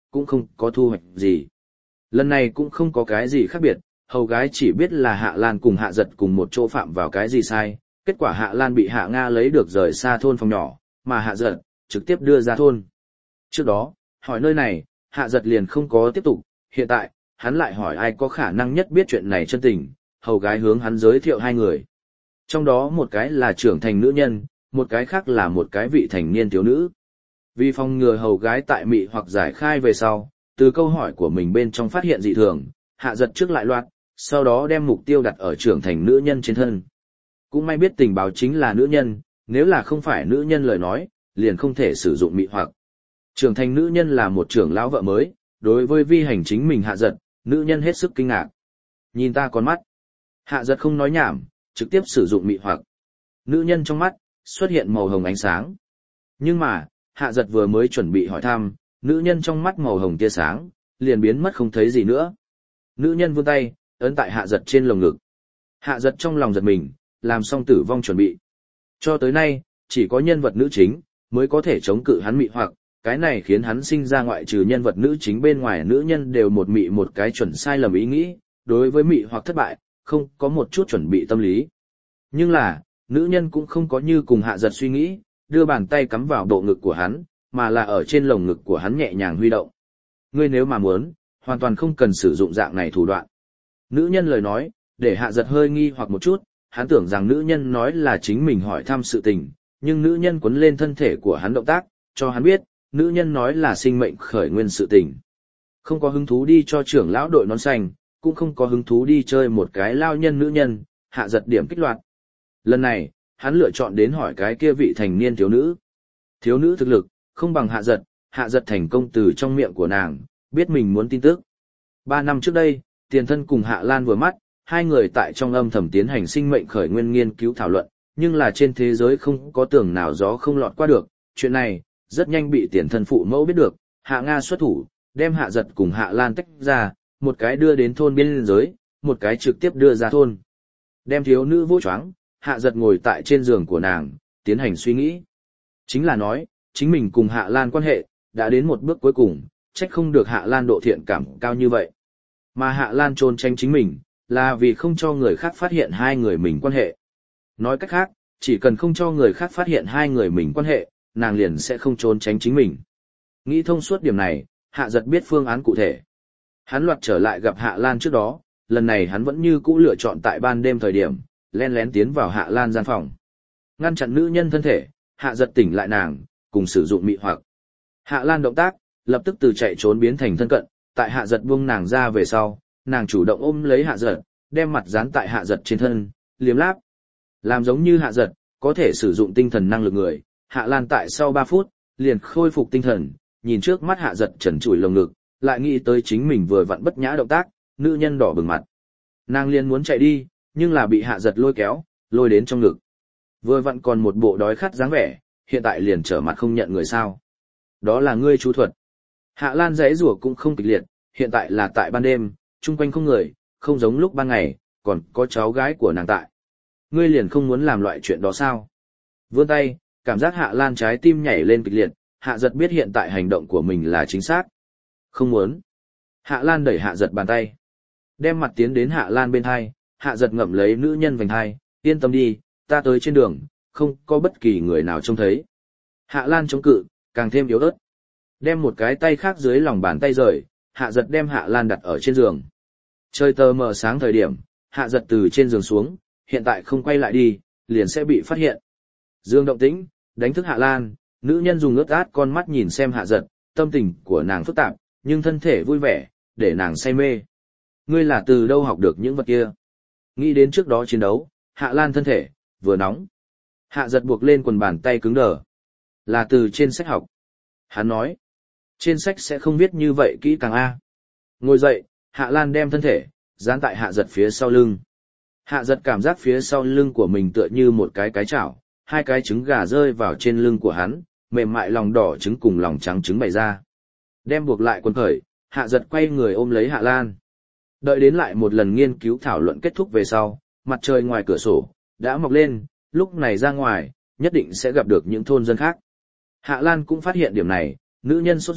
Speaker 1: cũng không có thu hoạch gì. Lần này cũng không có cái gì khác biệt, hầu gái chỉ biết là Hạ Lan cùng Hạ Giật cùng một chỗ phạm vào cái gì sai, kết quả Hạ Lan bị Hạ Nga lấy được rời xa thôn phòng nhỏ, mà Hạ Giật trực tiếp đưa ra thôn. Trước đó, hỏi nơi này, Hạ Giật liền không có tiếp tục, hiện tại, hắn lại hỏi ai có khả năng nhất biết chuyện này chân tình, hầu gái hướng hắn giới thiệu hai người. Trong đó một cái là trưởng thành nữ nhân, một cái khác là một cái vị thành niên thiếu nữ. Vì phòng ngừa hầu gái tại mị hoặc giải khai về sau, từ câu hỏi của mình bên trong phát hiện dị thường, Hạ Giật trước lại loạt, sau đó đem mục tiêu đặt ở trưởng thành nữ nhân trên thân. Cũng may biết tình báo chính là nữ nhân, nếu là không phải nữ nhân lời nói, liền không thể sử dụng mị hoặc. Trưởng thành nữ nhân là một trưởng lão vợ mới, đối với vi hành chính mình Hạ Giật, nữ nhân hết sức kinh ngạc. Nhìn ta con mắt. Hạ Giật không nói nhảm, trực tiếp sử dụng mị hoặc. Nữ nhân trong mắt, xuất hiện màu hồng ánh sáng. Nhưng mà, Hạ Giật vừa mới chuẩn bị hỏi thăm, nữ nhân trong mắt màu hồng tia sáng, liền biến mất không thấy gì nữa. Nữ nhân vươn tay, ấn tại Hạ Giật trên lồng ngực. Hạ Giật trong lòng giật mình, làm xong tử vong chuẩn bị. Cho tới nay, chỉ có nhân vật nữ chính, mới có thể chống cự hắn mị hoặc, cái này khiến hắn sinh ra ngoại trừ nhân vật nữ chính bên ngoài nữ nhân đều một mị một cái chuẩn sai lầm ý nghĩ, đối với mị hoặc thất bại, không có một chút chuẩn bị tâm lý. Nhưng là, nữ nhân cũng không có như cùng Hạ Giật suy nghĩ, đưa bàn tay cắm vào bộ ngực của hắn, mà là ở trên lồng ngực của hắn nhẹ nhàng huy động. Ngươi nếu mà muốn, hoàn toàn không cần sử dụng dạng này thủ đoạn. Nữ nhân lời nói, để Hạ Giật hơi nghi hoặc một chút, hắn tưởng rằng nữ nhân nói là chính mình hỏi thăm sự tình, nhưng nữ nhân quấn lên thân thể của hắn động tác, cho hắn biết, nữ nhân nói là sinh mệnh khởi nguyên sự tình. Không có hứng thú đi cho trưởng lão đội nón xanh, cũng không có hứng thú đi chơi một cái lao nhân nữ nhân, Hạ Giật điểm kích loạt. Lần này, hắn lựa chọn đến hỏi cái kia vị thành niên thiếu nữ. Thiếu nữ thực lực, không bằng Hạ Giật, Hạ Giật thành công từ trong miệng của nàng, biết mình muốn tin tức. Ba năm trước đây, Tiền Thân cùng Hạ Lan vừa mắt, hai người tại trong âm thầm tiến hành sinh mệnh khởi nguyên nghiên cứu thảo luận, nhưng là trên thế giới không có tường nào gió không lọt qua được, chuyện này, rất nhanh bị Tiền Thân phụ mẫu biết được, Hạ Nga xuất thủ, đem Hạ Giật cùng Hạ Lan tách ra, một cái đưa đến thôn biên giới, một cái trực tiếp đưa ra thôn. Đem thiếu nữ vô choáng, Hạ Giật ngồi tại trên giường của nàng, tiến hành suy nghĩ. Chính là nói, chính mình cùng Hạ Lan quan hệ, đã đến một bước cuối cùng, trách không được Hạ Lan độ thiện cảm cao như vậy. Mà Hạ Lan trốn tránh chính mình, là vì không cho người khác phát hiện hai người mình quan hệ. Nói cách khác, chỉ cần không cho người khác phát hiện hai người mình quan hệ, nàng liền sẽ không trốn tránh chính mình. Nghĩ thông suốt điểm này, Hạ Giật biết phương án cụ thể. Hắn loạt trở lại gặp Hạ Lan trước đó, lần này hắn vẫn như cũ lựa chọn tại ban đêm thời điểm, len lén tiến vào Hạ Lan gian phòng. Ngăn chặn nữ nhân thân thể, Hạ Giật tỉnh lại nàng, cùng sử dụng mị hoặc. Hạ Lan động tác, lập tức từ chạy trốn biến thành thân cận, tại Hạ Giật buông nàng ra về sau, nàng chủ động ôm lấy Hạ Giật, đem mặt dán tại Hạ Giật trên thân, liếm láp. Làm giống như Hạ Giật, có thể sử dụng tinh thần năng lực người, Hạ Lan tại sau ba phút, liền khôi phục tinh thần, nhìn trước mắt Hạ Giật trần trụi lồng ngực, lại nghĩ tới chính mình vừa vặn bất nhã động tác, nữ nhân đỏ bừng mặt. Nàng liền muốn chạy đi, nhưng là bị Hạ Giật lôi kéo, lôi đến trong ngực. Vừa vặn còn một bộ đói khát dáng vẻ, hiện tại liền trở mặt không nhận người sao. Đó là ngươi chú thuật. Hạ Lan giãy giụa cũng không kịch liệt, hiện tại là tại ban đêm, chung quanh không người, không giống lúc ban ngày, còn có cháu gái của nàng tại. Ngươi liền không muốn làm loại chuyện đó sao? Vươn tay, cảm giác Hạ Lan trái tim nhảy lên kịch liệt, Hạ Giật biết hiện tại hành động của mình là chính xác. Không muốn. Hạ Lan đẩy Hạ Giật bàn tay. Đem mặt tiến đến Hạ Lan bên hai, Hạ Giật ngậm lấy nữ nhân vành hai, yên tâm đi, ta tới trên đường, không có bất kỳ người nào trông thấy. Hạ Lan chống cự, càng thêm yếu ớt. Đem một cái tay khác dưới lòng bàn tay rời, Hạ Giật đem Hạ Lan đặt ở trên giường. Trời tờ mờ sáng thời điểm, Hạ Giật từ trên giường xuống, hiện tại không quay lại đi, liền sẽ bị phát hiện. Dương động tĩnh, đánh thức Hạ Lan, nữ nhân dùng ướt át con mắt nhìn xem Hạ Giật, tâm tình của nàng phức tạp, nhưng thân thể vui vẻ, để nàng say mê. Ngươi là từ đâu học được những vật kia? Nghĩ đến trước đó chiến đấu, Hạ Lan thân thể, vừa nóng. Hạ Giật buộc lên quần bàn tay cứng đờ. Là từ trên sách học. Hắn nói, trên sách sẽ không viết như vậy kỹ càng A. Ngồi dậy, Hạ Lan đem thân thể, dán tại Hạ Giật phía sau lưng. Hạ Giật cảm giác phía sau lưng của mình tựa như một cái cái chảo, hai cái trứng gà rơi vào trên lưng của hắn, mềm mại lòng đỏ trứng cùng lòng trắng trứng bày ra. Đem buộc lại quần khởi, Hạ Giật quay người ôm lấy Hạ Lan. Đợi đến lại một lần nghiên cứu thảo luận kết thúc về sau, mặt trời ngoài cửa sổ, đã mọc lên, lúc này ra ngoài, nhất định sẽ gặp được những thôn dân khác. Hạ Lan cũng phát hiện điểm này, nữ nhân sốt ruột,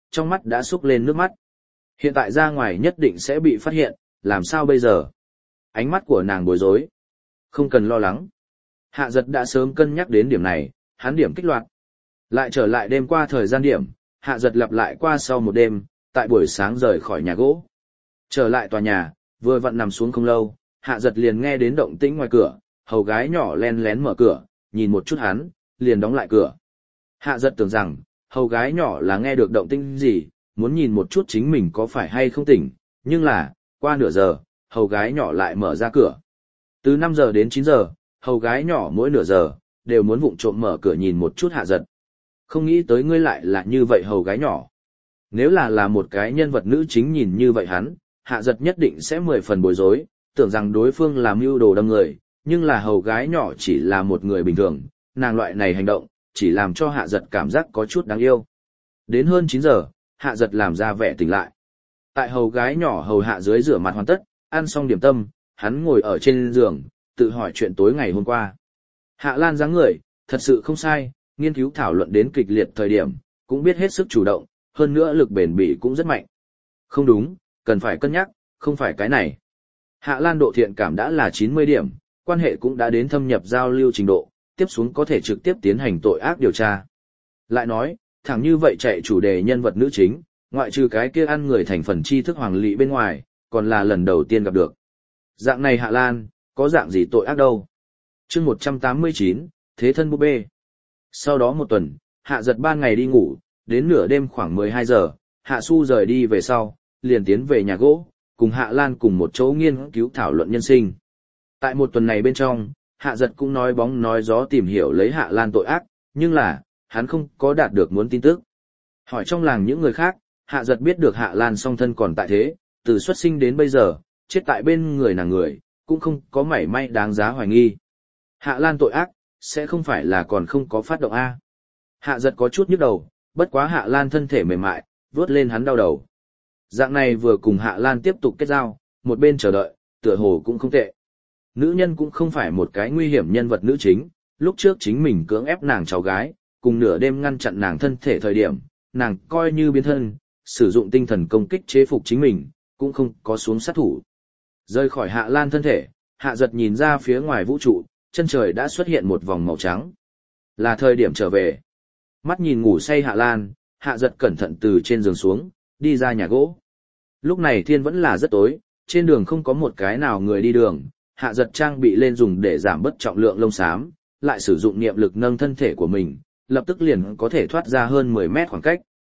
Speaker 1: trong mắt đã xúc lên nước mắt. Hiện tại ra ngoài nhất định sẽ bị phát hiện, làm sao bây giờ? Ánh mắt của nàng bối rối. Không cần lo lắng. Hạ giật đã sớm cân nhắc đến điểm này, hắn điểm kích loạt. Lại trở lại đêm qua thời gian điểm, hạ giật lặp lại qua sau một đêm, tại buổi sáng rời khỏi nhà gỗ. Trở lại tòa nhà, vừa vặn nằm xuống không lâu, hạ giật liền nghe đến động tĩnh ngoài cửa, hầu gái nhỏ len lén mở cửa, nhìn một chút hắn, liền đóng lại cửa. Hạ giật tưởng rằng, hầu gái nhỏ là nghe được động tĩnh gì, muốn nhìn một chút chính mình có phải hay không tỉnh, nhưng là, qua nửa giờ, hầu gái nhỏ lại mở ra cửa. Từ năm giờ đến chín giờ, hầu gái nhỏ mỗi nửa giờ, đều muốn vụng trộm mở cửa nhìn một chút hạ giật. Không nghĩ tới ngươi lại là như vậy hầu gái nhỏ. Nếu là là một cái nhân vật nữ chính nhìn như vậy hắn, hạ giật nhất định sẽ mười phần bối rối, tưởng rằng đối phương làm mưu đồ đâm người, nhưng là hầu gái nhỏ chỉ là một người bình thường, nàng loại này hành động, chỉ làm cho hạ giật cảm giác có chút đáng yêu. Đến hơn chín giờ, hạ giật làm ra vẻ tỉnh lại. Tại hầu gái nhỏ hầu hạ dưới rửa mặt hoàn tất, ăn xong điểm tâm, hắn ngồi ở trên giường, tự hỏi chuyện tối ngày hôm qua. Hạ Lan dáng người, thật sự không sai, nghiên cứu thảo luận đến kịch liệt thời điểm, cũng biết hết sức chủ động, hơn nữa lực bền bỉ cũng rất mạnh. Không đúng, cần phải cân nhắc, không phải cái này. Hạ Lan độ thiện cảm đã là chín mươi điểm, quan hệ cũng đã đến thâm nhập giao lưu trình độ, tiếp xuống có thể trực tiếp tiến hành tội ác điều tra. Lại nói, thẳng như vậy chạy chủ đề nhân vật nữ chính, ngoại trừ cái kia ăn người thành phần tri thức hoàng lị bên ngoài, còn là lần đầu tiên gặp được. Dạng này Hạ Lan, có dạng gì tội ác đâu. chương một trăm tám mươi chín, Thế thân búp bê. Sau đó một tuần, Hạ giật ban ngày đi ngủ, đến nửa đêm khoảng mười hai giờ, Hạ Su rời đi về sau, liền tiến về nhà gỗ, cùng Hạ Lan cùng một chỗ nghiên cứu thảo luận nhân sinh. Tại một tuần này bên trong, Hạ giật cũng nói bóng nói gió tìm hiểu lấy Hạ Lan tội ác, nhưng là, hắn không có đạt được muốn tin tức. Hỏi trong làng những người khác, Hạ giật biết được Hạ Lan song thân còn tại thế, từ xuất sinh đến bây giờ, chết tại bên người nàng người, cũng không có mảy may đáng giá hoài nghi. Hạ Lan tội ác, sẽ không phải là còn không có phát động A. Hạ giật có chút nhức đầu, bất quá Hạ Lan thân thể mềm mại, vuốt lên hắn đau đầu. Dạng này vừa cùng Hạ Lan tiếp tục kết giao, một bên chờ đợi, tựa hồ cũng không tệ. Nữ nhân cũng không phải một cái nguy hiểm nhân vật nữ chính, lúc trước chính mình cưỡng ép nàng cháu gái, cùng nửa đêm ngăn chặn nàng thân thể thời điểm, nàng coi như biến thân, sử dụng tinh thần công kích chế phục chính mình, cũng không có xuống sát thủ. Rơi khỏi Hạ Lan thân thể, Hạ giật nhìn ra phía ngoài vũ trụ, chân trời đã xuất hiện một vòng màu trắng. Là thời điểm trở về. Mắt nhìn ngủ say Hạ Lan, Hạ giật cẩn thận từ trên giường xuống, đi ra nhà gỗ. Lúc này thiên vẫn là rất tối, trên đường không có một cái nào người đi đường, Hạ giật trang bị lên dùng để giảm bớt trọng lượng lông xám, lại sử dụng niệm lực nâng thân thể của mình, lập tức liền có thể thoát ra hơn mười mét khoảng cách.